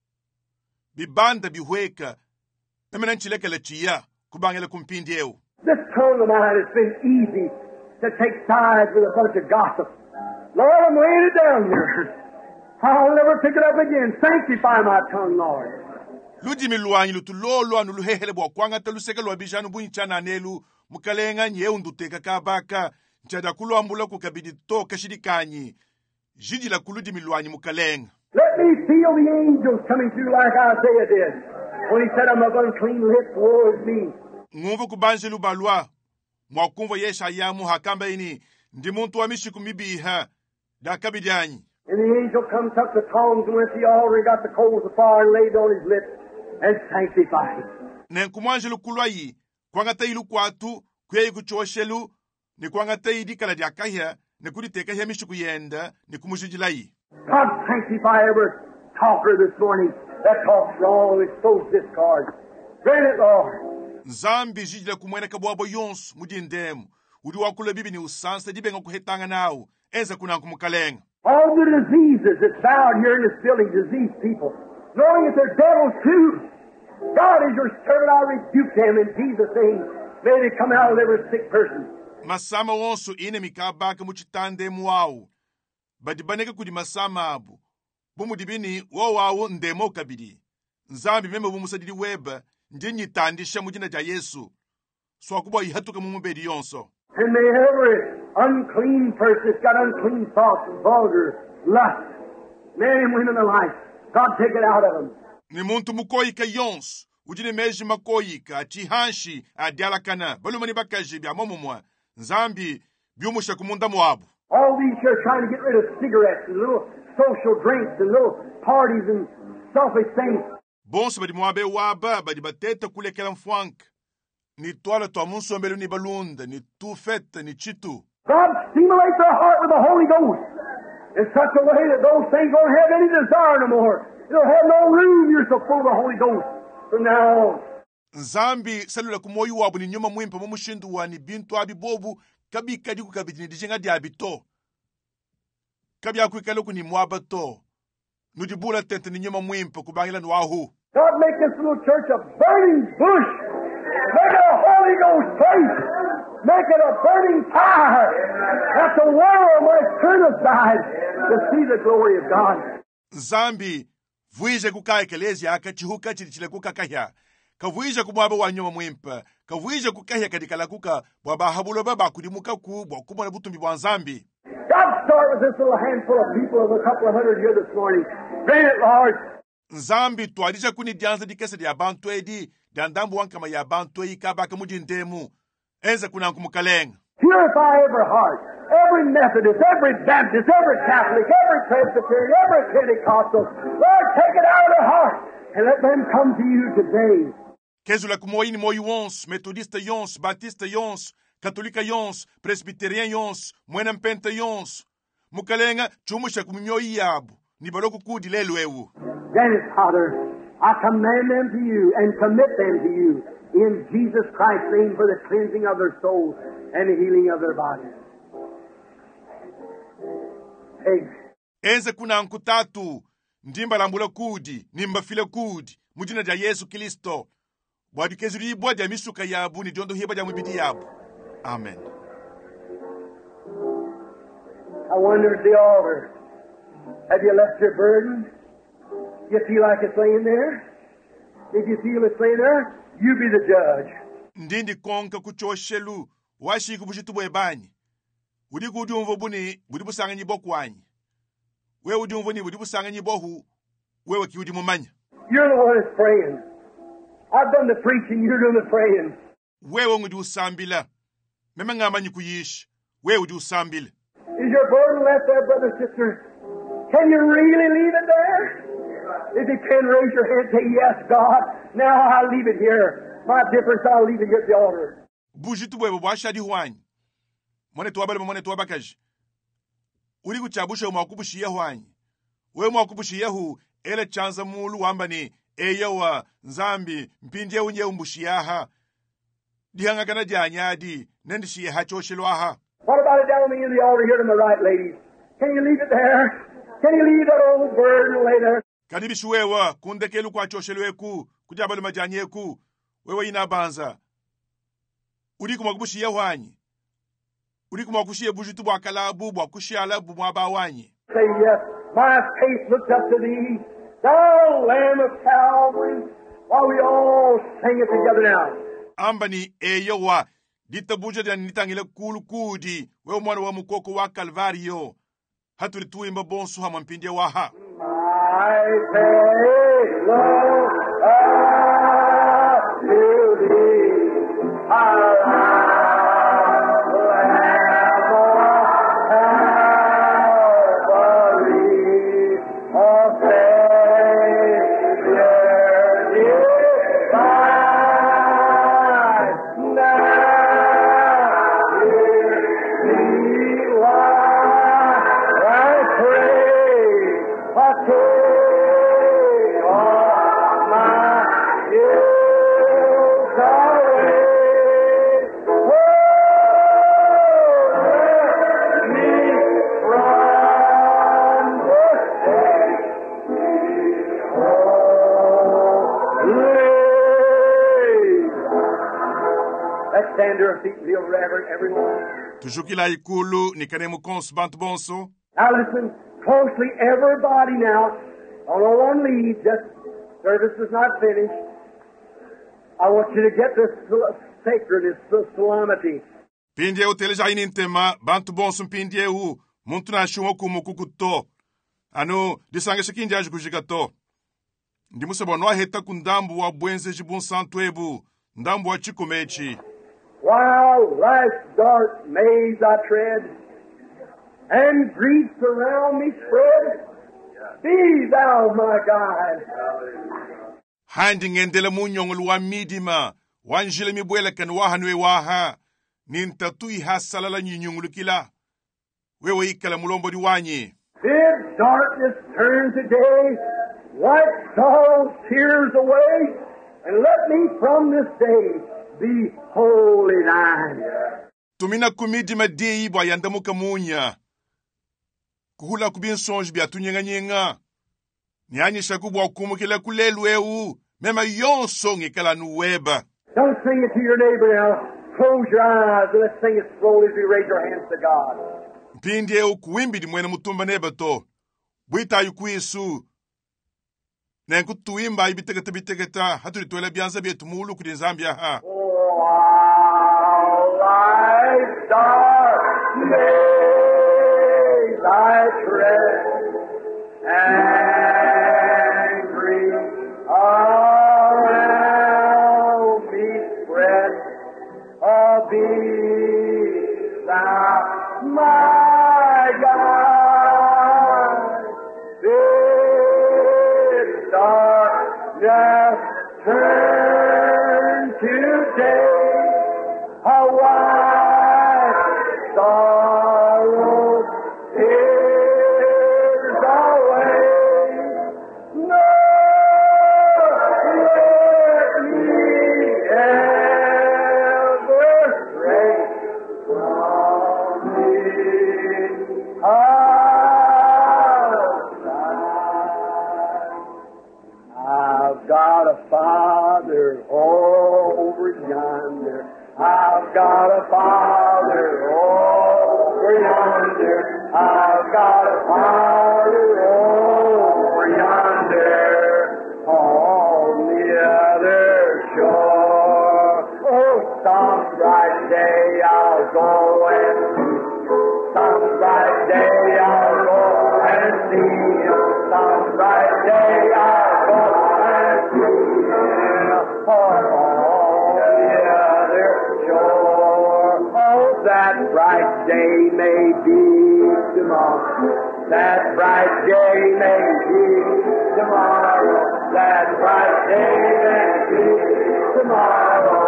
Bibanda bihweka, nime nanchilekele chiya, kubangele kumpindyewu. This tongue of mine has been easy to take sides with a bunch of gossip. Lord, I'm laying it down here. I'll never pick it up again. Sanctify my tongue, Lord. ludimi luanyi lutulolwa nuluhehele bwa kwanga taluseke lwa bijanu bunchana nelu mukalenga nyeu nduteka kabaka nchada kulwambula kukabidi toka shidikanyi jiji la kuludimi luanyi mukalenga. Let me feel the angels coming through like Isaiah did when he said, I'm of unclean lips, woe is me. Ngumva kubanje lubalwa mwakumva yesha yamu hakamba ini ndi muntu wa mishiku mibiha da kabidyanyi. And the angel come, took the tongs and went to the altar and got the coals of fire and laid on his lips and sanctified him. Nenkumanje lukulwayi kwanga tailu kwatu kweyi kuchoshelu ni kwanga taidi kala diakahya ni kuditeka hya mishiku yenda ni kumujijilayi. God sanctify every talker this morning that talks wrong and sows discord. Grant it, Lord. Nzambi jijila kumwena kabwabo yonsu mudindemu udi wakula bibi ni usansa dibenga kuhetanga nao enza kuna kumukalenga. All the diseases that's found here in this building, diseased people, knowing that they're devils too. God is your servant, I rebuke them in Jesus' name. May they come out of every sick person. Masama wonsu ine mikabaka muchitande muwau. Badibaneka kudi masama abu. Bumudibini wawawu ndemo kabidi. Nzambi meme bumusadidi weba ndinyi tandisha mujina ja Yesu. Swakuba ihatuka mumubedi yonso. And may every unclean person that's got unclean thoughts, vulgar, lust, men and women alike, God take it out of them. Ni muntu mukoyika yonsu. Ujine meji makoyika, chihanshi, adialakana, balumani bakaji bia momumwa. Nzambi biumusha kumunda muabu. All these here trying to get rid of cigarettes and little social drinks and little parties and selfish things. Bonso badi muabe waba, badi bateta kulekela mfwank. Ni toala to amunsombelu ni balunda, ni tufeta, ni chitu. God stimulates their heart with the Holy Ghost in such a way that those things won't have any desire no more. It'll have no room. You're so full of the Holy Ghost from now on. Nzambi salula kumoyu wabu ni nyuma mwimpa mumushindu wa ni bintu abibobu kabi kadiku kabidi ni dijinga di abito. Kabi akuikaloku ni mwaba to. Nudibula tente ni nyuma mwimpa kubangila nwahu. God make this little church a burning bush. Make it a Holy Ghost place. Make it a burning fire that the world might turn aside to see the glory of God. Nzambi vuije kukaa ekelezi aka chihuka chilichile kukakahya. Kavuije kumwaba wa nyoma mwimpa. Kavuije kukahya kadikala kuka bwaba habulo baba kudimuka ku bwakubona butumbi bwa Nzambi. God start with this little handful of people of a couple of hundred here this morning. Grant it, Lord. Nzambi twadija kuni dianza dikese di abantu edi dandambu wankama ya abantu ikabaka mujindemu. Enza kuna nkumukalenga. Purify every heart, every Methodist, every Baptist, every Catholic, every Presbyterian, every Pentecostal. Lord, take it out of their heart and let them come to you today. Kezula kumoini moyu yons, Methodista yons, Batista yons, Katolika yons, Presbyterian yons, Mwena Mpenta yons. Mukalenga chumusha kumimyoyi yabu. Nibaloku kudi lelu ewu. Grant it, Father. I command them to you and commit them to you in Jesus Christ's name for the cleansing of their souls and the healing of their bodies. Amen. Enze kuna nkutatu, ndimba lambula kudi, nimba file kudi, mujina ja Yesu Kristo. Bwadi kezuri ibwa ja misuka yabu, ni diondo hiba ja mwibidi yabu. Amen. I wonder at the altar, have you left your burden? You feel like it's laying there? If you feel it's laying there, you be the judge. Ndindi konka kuchoshelu, washi kubushitu bwebani. Udi kudiumvo buni, budi busanga nyiboku wanyi. Wewe udiumvo ni budi busanga nyibohu, wewe ki udimumanya. You're the one that's praying. I've done the preaching, you're doing the praying. Wewe ngudi usambila. Meme ngamanyi kuyish, wewe udi usambila. Is your burden left there, brother, sister? Can you really leave it there? If you can, raise your hand and say, yes, God, now I'll leave it here. My difference, I'll leave it here at the altar. Bujitu wewe washadi hwanyi. Mwene tuwabale mwene tuwabakaji. Uri kuchabusha umakubushi ya hwanyi. Wewe mwakubushi yahu, ele chanza mulu wambani, eyewa, Nzambi, mpinje unye umbushi yaha. Dihanga kana janyadi, nendishi ya hachoshelu aha. What about it down in the altar here to my right, ladies? Can you leave it there? Can you leave that old burden lay there? Kanibishu wewa, kundekelu kwa choshelu eku, kujabalu majani eku, wewe inabanza. Uri kumakubushi ya hwanyi. Uri kumakubushi ya bujitu wakalabu, wakushi alabu mwaba wanyi. Say yes, my face looks up to thee, thou Lamb of Calvary, While we all sing it together now. Ambani eyowa ditabuja dia nitangile kulukudi we mwana wa mukoko wa Kalvario haturi tuimba bonso ha mampinde waha. I say, Lord, to thee, stand to our feet, real reverent, everyone. Tujukila ikulu nikane mukons bantu bonso. Now listen closely, everybody now. On one lead, just service is not finished. I want you to get this sacredness, this solemnity. Pindie uteleja inintema bantu bonso pindie u muntu na shumo kumukukuto. Ano disange shikindi ajukujikato. Ndimuse bonwa heta kundambu wa bwenze jibun santu ebu. Ndambu wa chikumechi. While life's dark maze I tread, and griefs around me spread, be thou my guide. Handi ngendele munyongulu wa midima, wanjile mibwele ken wahanwe waha, nintatu salala nyinyungulu kila, wewe ikala mulombo di wanyi. Bid darkness turn to day, wipe sorrow's tears away, and let me from this day be wholly thine. Tumina kumidima dei bwa yandamuka munya. Kuhula kubin songe bia tunyenga nyenga. Nyanyi shakubwa kumukila kulelu eu. Mema yonso ngekala nuweba. Don't sing it to your neighbor now. Close your eyes and let's sing it slowly as we raise our hands to God. Mpindi eu kuimbi di mwene mutumba nebato. Buita yukuisu. Nenku tuimba ibiteketa hatu lituele bianza bietu mulu kudi Zambia ha. Life's dark days I tread, and grief around me spread. Be thou my God. Bid darkness turn to day. A white sorrow tears away. No, let me ever stray from thee outside. I've got a Father over yonder. I've got a Father over yonder. I've got a Father over yonder on the other shore. Oh, some bright day I'll go and see. Some bright day I'll go and see him. Some bright day I'll go and see him. That bright day may be tomorrow. That bright day may be tomorrow. That bright day may be tomorrow.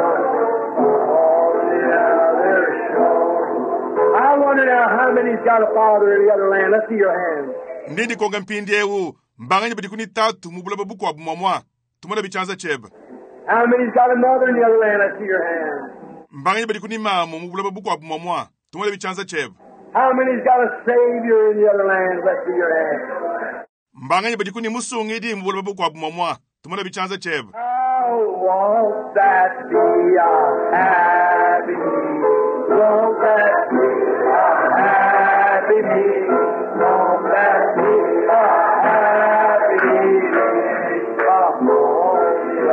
On the other shore. I wonder now how many's got a father in the other land. Let's see your hands. Ndidi konga mpindi eu mbanganye bidikuni tatu mubula babuku wabu mamwa. Tumula bichanza cheba. How many's got a mother in the other land? Let's see your hands. Mbanganye bidikuni mamu mubula babuku wabu mamwa. Tumula bichanza cheba. How many's got a Savior in the other land? Let's see your hands. Mbanganye bidikuni musungi di mubula babuku wabu mamwa. Tumula bichanza cheba. Oh, won't that be a happy me? Won't that be a happy me? Won't that be a happy me? Oh,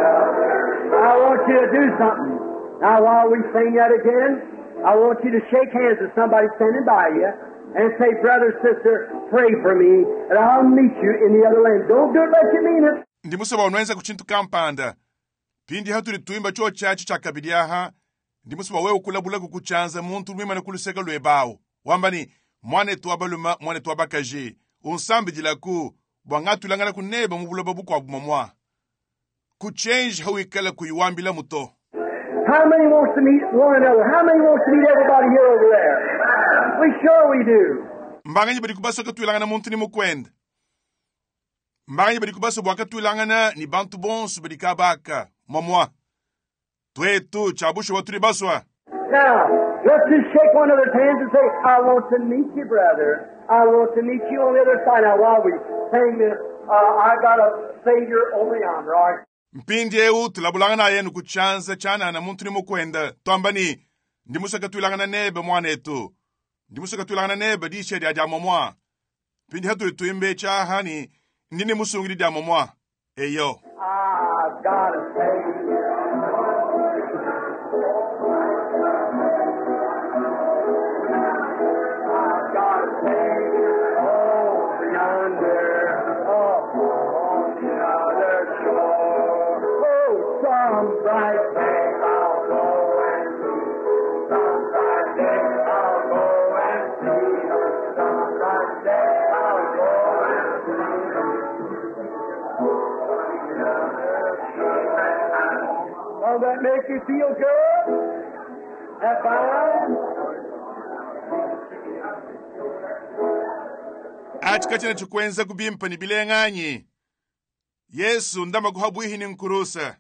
Now, while we sing that again, I want you to shake hands with somebody standing by you and say, brother, sister, pray for me, and I'll meet you in the other land. Don't do it like you mean it. Ndimusaba unwenza kuchintuka mpanda. Pindi hatu lituimba chuo chachi chakabidiaha. Ndimusaba wewe kulabula kukuchanza muntu mwima na kuluseka luebao. Wambani, mwane tuwabaluma, mwane tuwabakaji. Unsambi jilaku, bwangatu langala kuneba mubula buku wabumamwa. Kuchange hawikala kuyuambila muto. How many wants to meet one another? How many wants to meet everybody here over there? We sure we do. Mbanganyi badi kubaso katuilangana muntu ni mukwenda. Mbanganyi badi kubaso bwaka tuilangana ni bantu bonsu badi kabaka. Mamwa. Tuetu, chabushu waturi baswa. Now, let's just shake one another's hands and say, I want to meet you, brother. I want to meet you on the other side. Now, while we sing this, I got a Savior over yonder, all right? Mpindi eu tulabulangana yenu kuchanza chana na muntu ni mukwenda. Tuambani, ndimusaka tuilangana nebe mwanetu. Ndimusaka tuilangana nebe di shedi aja mamwa. Pindi hatu tuimbe chaha ni nini musungiri dia mamwa. Eyo. I've got a Savior. I've got a Savior over yonder, on the other shore. Oh, some bright day I'll go and see. Some bright day I'll go and see. Some bright day I'll go and see. Oh, that make you feel good? That fine? Achikachina chukwenza kubimpa ni bilenganyi. Yesu ndama kuhabuihi ni nkurusa.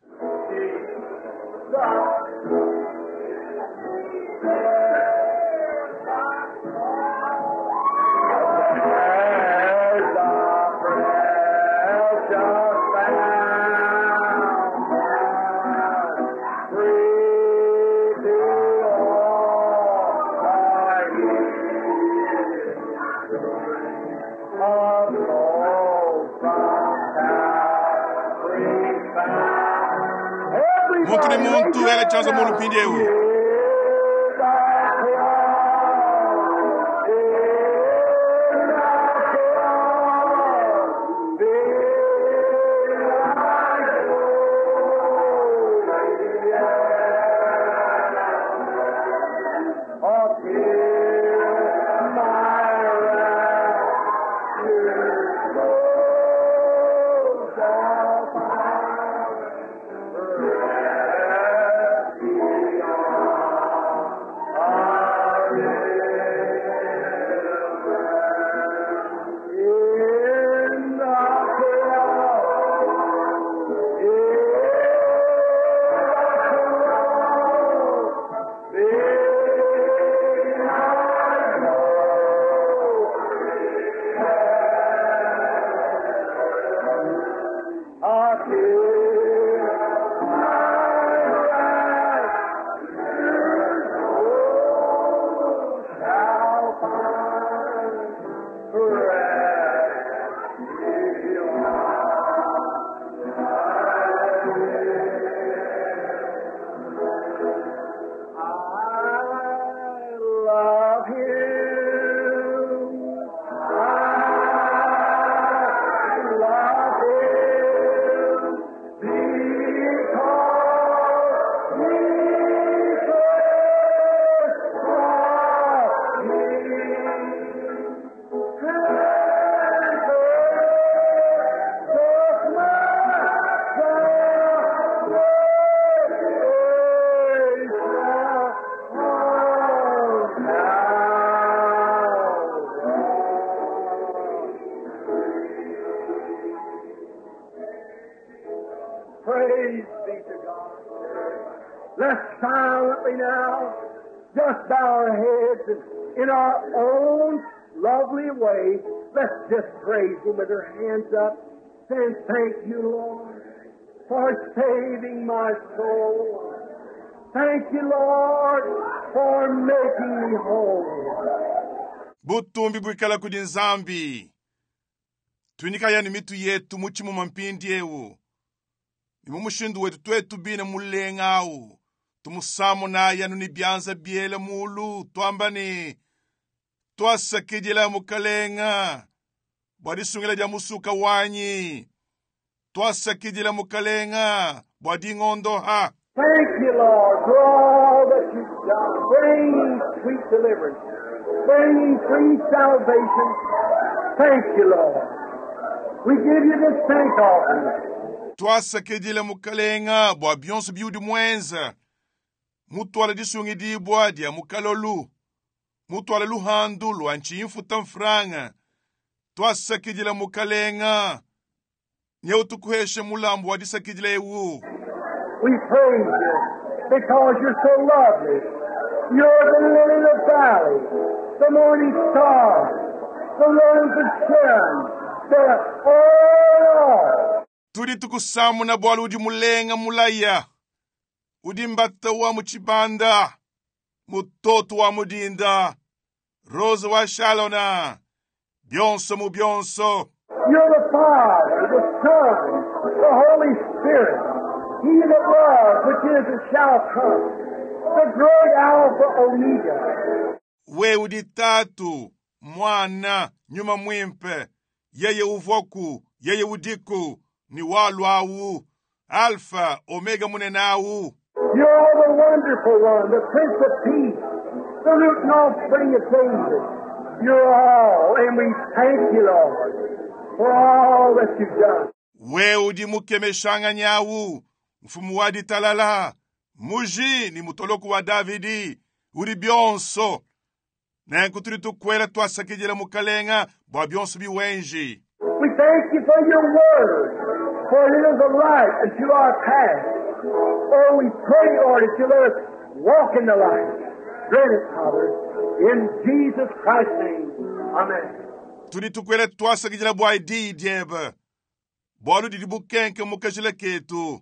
Muntu ni muntu ele chanza mulu pindi eu. Praise be to God. Let's silently now just bow our heads and in our own lovely way, let's just praise Him with our hands up, saying, thank you, Lord, for saving my soul. Thank you, Lord, for making me whole. Butumbi bwikala kudinzambi. Tuinika yani mitu yetu muchimu mampindi ewu. Imu mushindu wetu twetu bine mulengau. tumusamu na yanu ni byanza biele mulu twambani twasakijila mukalenga bwadi sungila ja musuka wanyi twasakijila mukalenga bwadi ngondo ha. Thank you, Lord, for all that you've done. Bring sweet deliverance. Bring free salvation. Thank you, Lord. We give you this thank offering. Twasakijila mukalenga bwa byonso biudi mwenza. Mutwala disungi dibwa dia mukalolu. Mutwala luhandu luanchi infuta mfranga. Twasakijila mukalenga. Nyeutukuheshe mulambu wadisakijila ewu. We praise you because you're so lovely. You're the lily of the valley, the morning star, the rose of Sharon, the all. Tudi tukusamu na bwalu udi mulenga mulaya. Udi mbata wa muchibanda. Mutoto wa mudinda. Rose wa shalona. Bionso mu bionso. You're the Father, the Son, the Holy Spirit. He that was, which is, and shall come. The great Alpha Omega. We udi tatu, mwana, nyuma mwimpe. Yeye uvoku, yeye udiku, ni walu awu. Alpha, Omega munenawu. You're the wonderful one, the Prince of Peace, the root and offspring of David. You're all, and we thank you, Lord, for all that you've done. We udi mukemeshanga nyawu. Mfumu wadi talala, muji ni mutoloku wa Davidi, uri bionso. Na nkuturi tukwela twasakijila mukalenga, bwa bionso biwenji. We thank you for your word, for it is a light unto our path. Oh, we pray, Lord, that you let us walk in the light. Grant it, Father, in Jesus Christ's name. Amen. Turi tukwela twasakijila bwa idi dieba. Bwa ludi dibukenke mukajila ketu.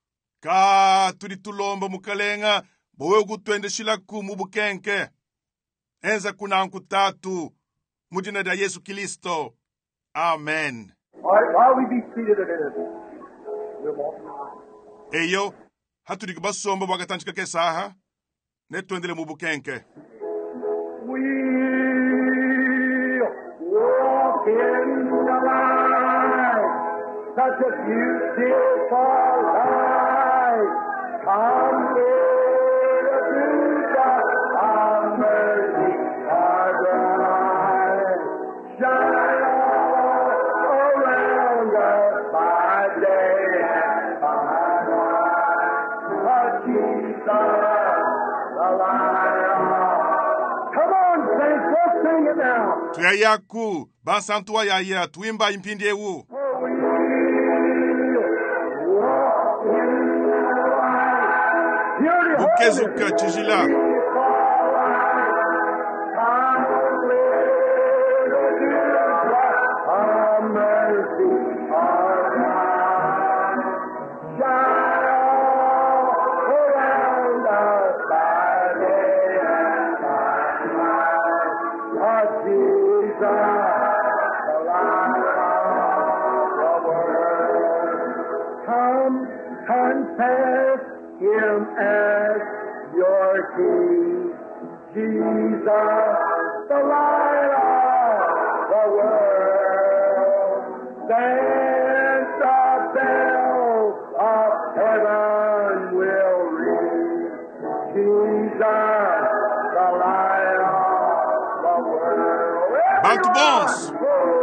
Ka turi tulomba mukalenga bowe kutwende shilaku mubukenke enza kunanku tatu mujina da Yesu Kristo. Amen. All right, while we be seated a minute, we'll walk. Eyo haturi kubasomba bwagatanchika kesaha netwendele mubukenke. We'll walk in the light, such a beautiful light. Come with a beautiful of mercy, our bright. Shine all around us by day and by night. Oh, Jesus, the light. Come on, saints, let's sing it now. Tuyayaku bansantuwa yaya tuimba impindi ewu. Bukezuka chijila. Confess Him as your King, Jesus, the light of the world. Then the bells of heaven will ring, Jesus, the light of the world. Bantu bons.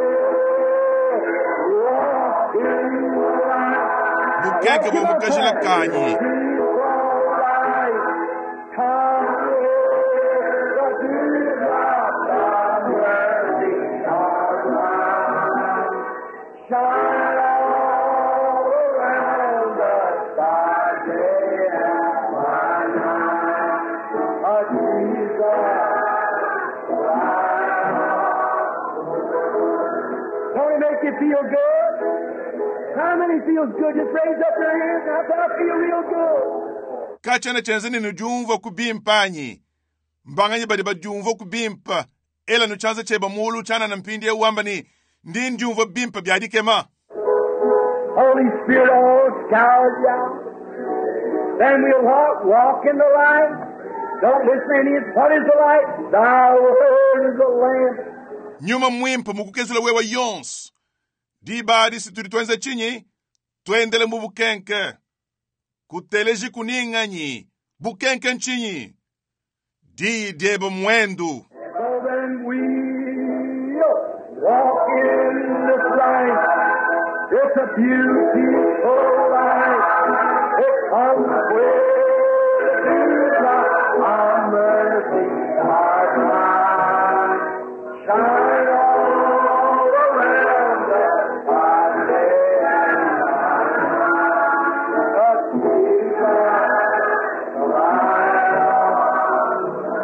Bukenke bo mukajila kanyi. You feel good? How many feels good? Just raise up your hands. I feel real good. Kachana chenzeni nujumva kubimpanyi. Mbanganyi badi bajumva kubimpa. Ela nuchanza cheba mulu chana na mpindi uamba ni ndi njumva bimpa biadike ma. Holy Spirit, all scour you out. Then we'll walk in the light. Don't listen to any. What is the light? Thy word is the lamp. Nyuma mwimpa mukukezula wewa yons. Dibadi situri twenze chinyi. Twendele mu bukenke. Kuteleji kuninganyi. Bukenke nchinyi. Di debo mwendu. So then we'll walk in this light. It's a beautiful light. It comes with our mercy, our light. Shine all around us by day and night. A sweet light, the light.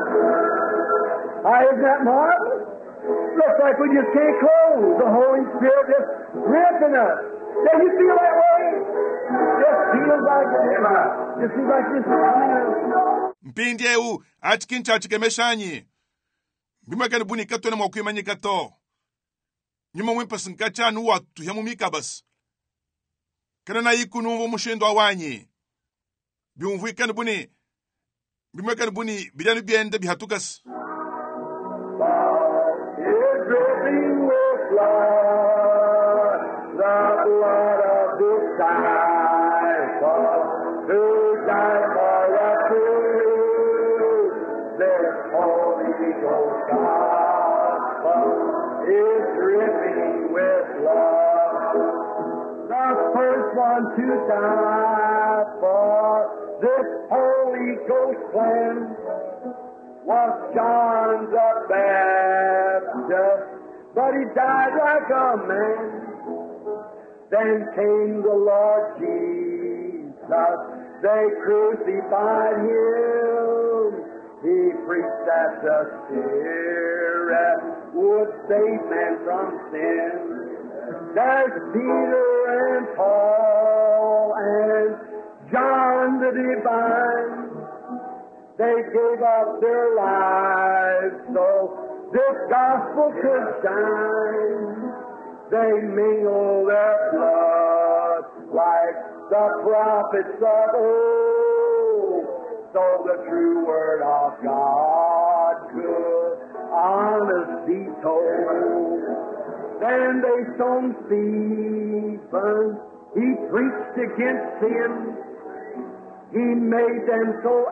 Isn't that marvelous? Looks like we just can't close. The Holy Spirit just ripping us. Does you feel that way? Just feels like it. Just seems like this is coming out. Mpindi eu atikincha atikemeshanyi. Bimekani buni kato na mwakuimanyi kato. Nyuma mwimpa sinkacha nuwa tuhemumika bas. Kana na iku nuwa mushindo awanyi. Biumvuikani buni. Bimekani buni bidani biende bihatukas. It's dripping with blood, the blood of disciple who died for the truth. This Holy Ghost gospel is dripping with blood. The first one to die for this Holy Ghost plan was John the Baptist, but he died like a man. Then came the Lord Jesus, they crucified him. He preached that the Spirit would save man from sin. There's Peter and Paul and John the Divine. They gave up their lives so this gospel could shine. They mingle their blood like the prophets of old, so the true word of God could honest be told. Then they stoned Stephen. He preached against sin. He made them so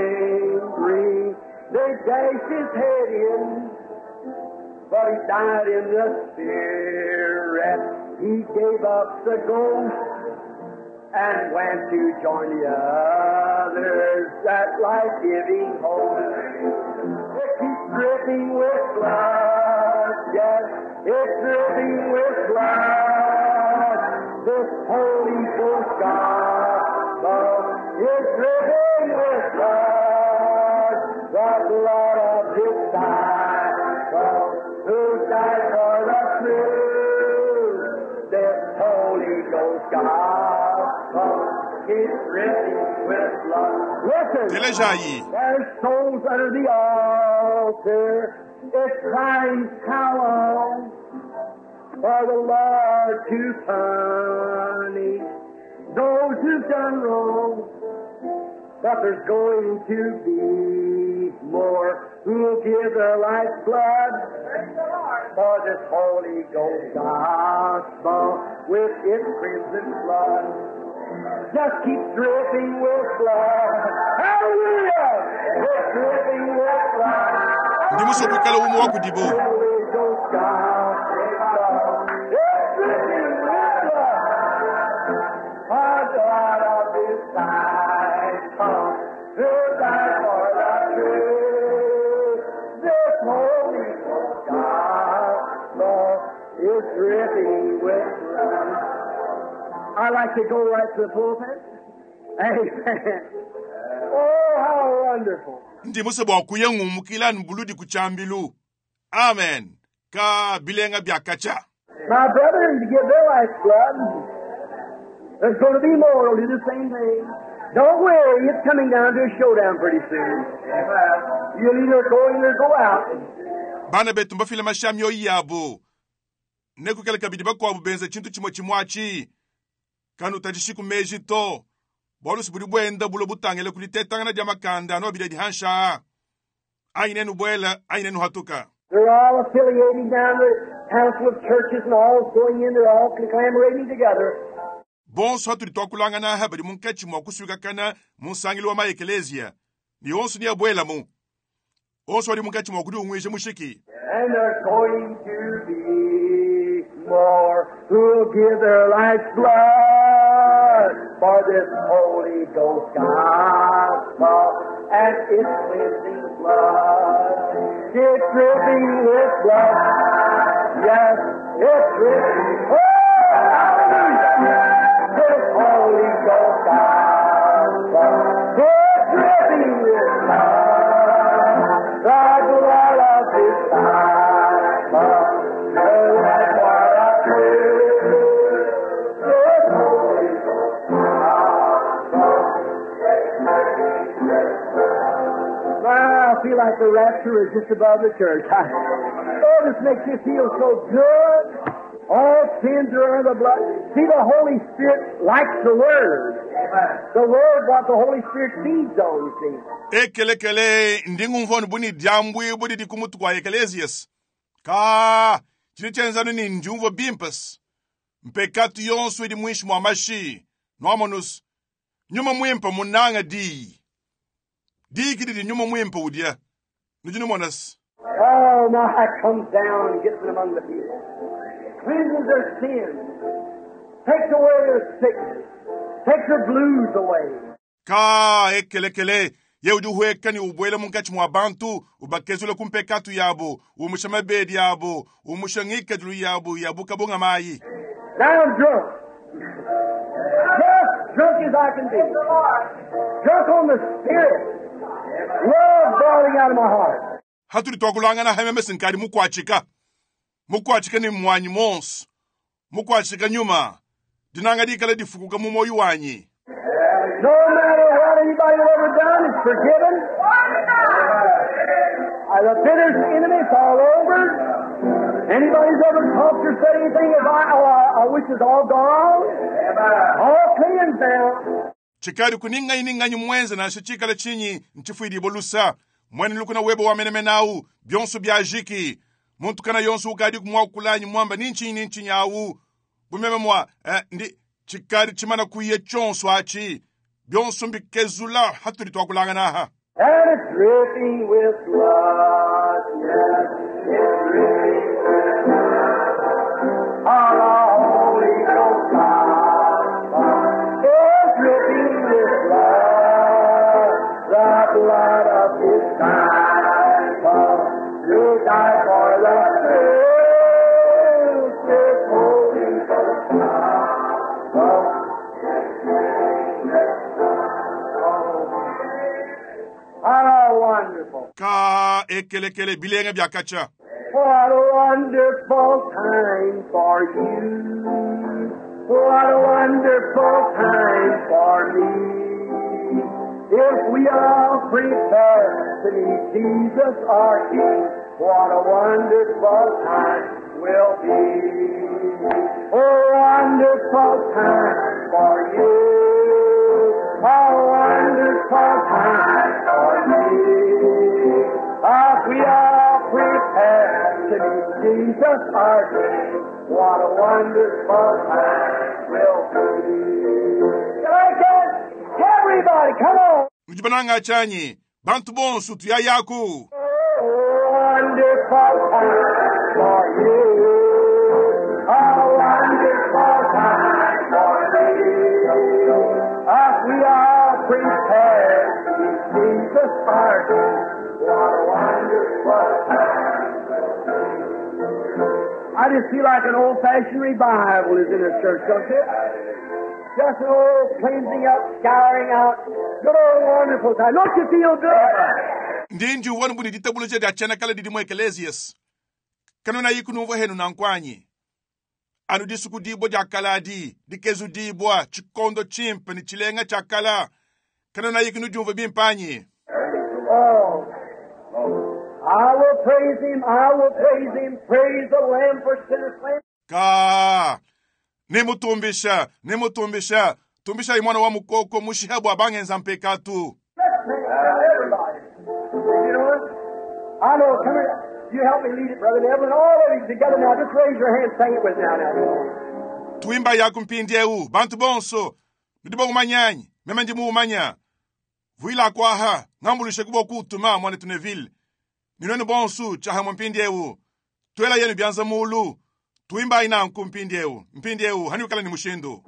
angry, they dashed his head in. But he died in the Spirit. He gave up the ghost and went to join the others, that life-giving hope. It keeps dripping with blood, yes, it's dripping with blood. This Holy Ghost gospel is dripping with blood, the blood of His disciple who died for the truth. This Holy Ghost gospel is dripping with blood. Listen, there's souls under the altar. It's crying, how long for the Lord to punish those who've done wrong. But there's going to be more who'll give their life's blood for this Holy Ghost gospel with its crimson blood. Just keep dripping with blood. Hallelujah! It's dripping with blood. Ndi musobukala umu wakudibo. Holy Ghost gospel. It's dripping with blood. The blood of His disciple who died for the truth. This Holy Ghost gospel is dripping with blood. I like to go right to the pulpit. Amen. Oh, how wonderful. Ndi musebo kuyengu mukila nbuludi kuchambilu. Amen. Ka bilenga byakacha. My brethren, to give their life's blood, there's going to be more who'll do the same thing. Don't worry, it's coming down to a showdown pretty soon. You'll either go in or go out. Bana betu mbafile mashamyo yabo. Neku kele kabidi bakwa bubenze chintu chimwachi. Kanu tajishiku meji to. bolu sibudi bwenda bulo butangele kulitetanga jamakanda no bide hansha ainenu bwela ainenu hatuka. They're all affiliating down the council of churches and all going in, they're all collaborating together. Bonso hatu litokulanga na habari munkechi mwakusuka kana munsangili wa maekelesia. Ni onsu ni abwela mu. Onsu wali munkechi mwakudi umwishe mushiki. And there's going to be more who'll give their life's blood for this Holy Ghost gospel and its cleansing blood. It's dripping with blood. Yes, it's dripping. Oh, this Holy Ghost gospel. It's dripping with blood. The blood of His disciple. That's what I do. This Holy Ghost gospel. I feel like the rapture is just above the church. Oh, this makes you feel so good. All sins are under the blood. See, the Holy Spirit likes the Word. The Word, what the Holy Spirit feeds on, you see. Ekele ndingumvoni buni diambwi budi dikumutu kwa ekelesias. Ka chinichenza ni njumvo bimpas. Mpekatu yonsu di mwish mwamashi. Nomonus. Nyuma mwimpa munanga di. Di kidi di nyuma mwimpa udia. Nujunu monas. Oh, my, comes down and gets in among the people. Cleanses their sins. Takes away their sickness. Takes their blues away. Ka ekele yeudu huekani ubwele munkachi mwabantu ubakezule kumpekatu yabo umushamabedi yabo umushangike dulu yabo kabonga mai. Now I'm drunk. Just drunk as I can be. Drunk on the Spirit. Love boiling out of my heart. Haturi tokulanga na heme mesinkari mukwachika. Mukwachika ni mwanyi mons. Mukwachika nyuma. Dinanga dikala difukuka mumoyu wanyi. No matter what anybody has ever done, it's forgiven. The bitter's enemy, it's all over. Anybody's ever talked or said anything of I wish it's all gone. All cleansed now. Chikari kuninga ininga nyumwenza na shichikala chinyi nchifuidi bolusa. Mwene lukuna webo wa menemenau, bionsu biajiki. Muntu kana yonsu ukadi kumwa kulanyi mwamba ninchi nyawu. Bumeme mwa, ndi chikari chimana kuye chonsu achi. Bionsu mbikezula haturi tuwakulanga naha. And it's dripping with blood, yes, it's dripping with blood. Our Holy Ghost gospel is dripping with blood, the blood of His disciple, who died for the sins, this Holy Ghost gospel. How wonderful. Ka ekele bilenga biakacha. What a wonderful time for you. What a wonderful time for me. If we all prepare to meet Jesus our King, what a wonderful time will be. A wonderful time for you. A wonderful time for me. If we all prepare to meet Jesus our King, what a wonderful time will be. Everybody, come on! Ujibananga chanyi, bantu bonsu tuya yaku. Wonderful time for you. A wonderful time for me. If we all prepare to meet Jesus our King, what a wonderful time. I just feel like an old-fashioned revival is in the church, don't you? Just an old cleansing up, scouring out. Good old wonderful time. Don't you feel good? Ndinji uwanu buni ditabuluche da chana kala didimo ekelesias. Kanuna yiku nuvo henu na nkwanyi. Anu disuku dibo jakala dikezu dibwa, chikondo chimpa ni chilenga chakala. Kanuna yiku nujuvo bimpanyi. Oh, I will praise Him, I will praise Him, praise the Lamb for sinners slain. Ka, nemutumbisha, tumbisha imwana wa mukoko mushihabu abangenza mpekatu. Everybody. You know it? I know. Come here. You help me lead it, Brother Neville. All of you together now. Just raise your hand. Sing it with me now. Tuimba yaku mpindieu. Bantu bonso. Ndibogu manyanyi. Meme ndimu umanya. Vuila kwaha. Ngambulishe kubo kutuma mwane tuneville. Ninoni bonsu. Chaha mpindieu. Tuela yenu bianza mulu. Tuimba ina nku mpindieu. Mpindieu. Hani ukala ni mushindu.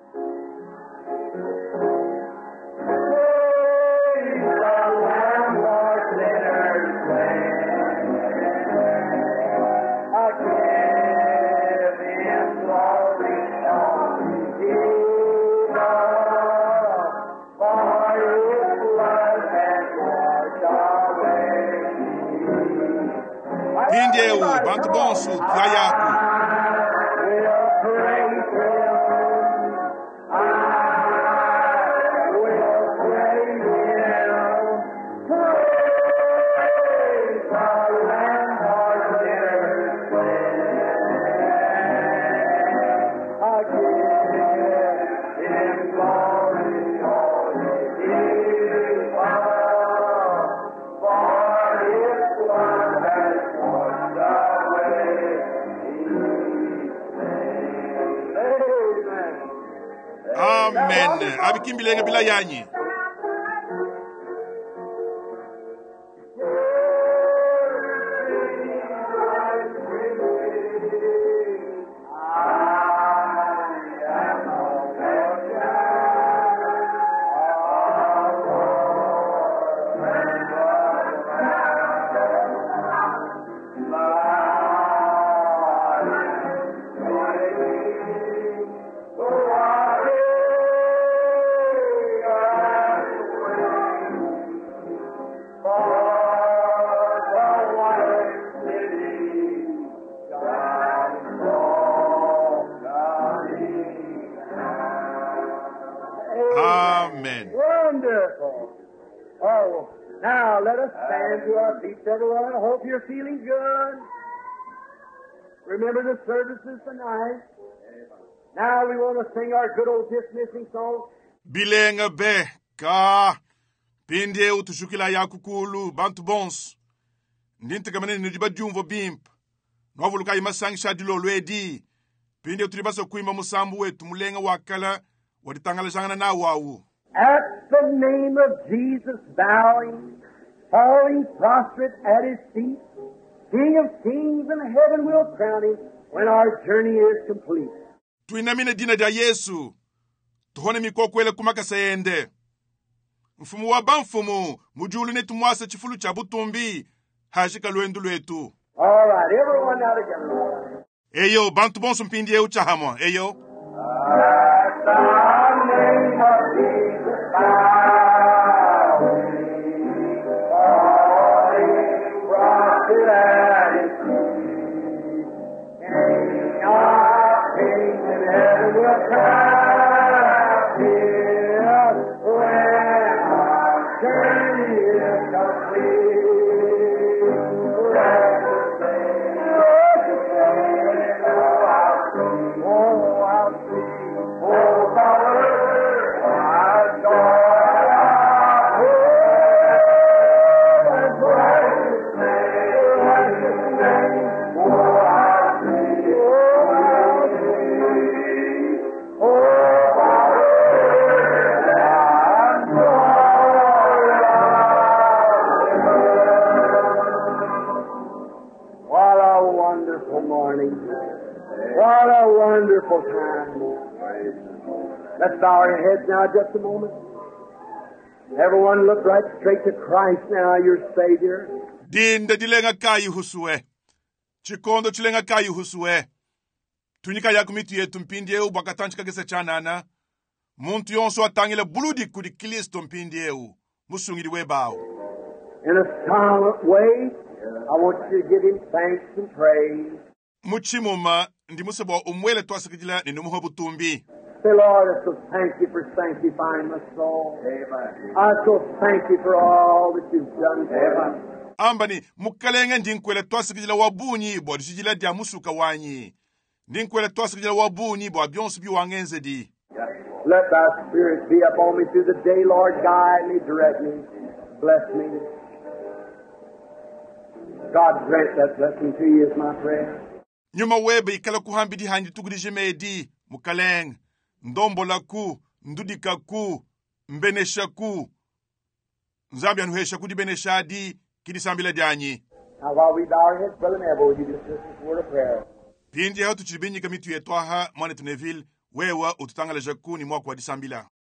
Mpindieu. Bantu bonsu. Tuyayaku. Amen. Abikimbilenge bila yanyi. Amen. Wonderful. Oh, now let us stand to our feet, everyone. I hope you're feeling good. Remember the services tonight. Now we want to sing our good old dismissing song. Bilenga be ka Mpindieu tushukila yakukulu bantu bons. Ndinte kamene nidiba jumvo bimp. Novuluka imasangi shadilo lwedi. Mpindieu tulibaso kuima musambu wetu mulenga wakala waditangala jangana na wawu. At the name of Jesus bowing, falling prostrate at his feet, King of kings and heaven will crown him when our journey is complete. Tuinamine dina da Yesu. Tuhone mikokwele kumaka seende. Mfumu wa bamfumu, mujulu netumwasa chifulu cha butumbi, hashika lwendu lwetu. All right, everyone now together. Eyo, bantu bonsu Mpindieu chahamwa. Eyo. At the name of Jesus bowing, falling prostrate at his feet, King of kings and heaven will crown him when our journey is complete. What a wonderful time. Let's bow our heads now just a moment. Everyone look right straight to Christ now, your Savior. Dinde dilenga kayi husue. Chikondo chilenga kayi husue. Tunika yakumitu yetu Mpindieu bwakatanchika gese chanana. Muntu yonso atangile buludi kudi Kristo Mpindieu. Musungiri webao. In a silent way, I want you to give him thanks and praise. Muchimuma ndimusebo umwele twasikijila ni numuho butumbi. Say, Lord, I so thank you for sanctifying my soul. I so thank you for all that you've done for me. Ambani mukalenga ndinkwele twasikijila wabunyi bo dijila dia musuka wanyi. Ndinkwele twasikijila wabunyi bo abyonsu bi wangenze di. Let thy Spirit be upon me through the day, Lord. Guide me, direct me, bless me. God grant that blessing to you is my prayer. Nyuma webe ikala kuhambidi hanji tukudije medi, mukaleng, ndombola ku, ndudika ku, mbenesha ku, nzambi anuhesha kudi benesha di, kidi sambila dianyi. Now while we bow our heads, Brother Neville, will you just listen to a word of prayer? Pindi hao tuchibinyi kamitu yetwaha, mwane tuneville, wewa ututangala jakuni mwako wa disambila.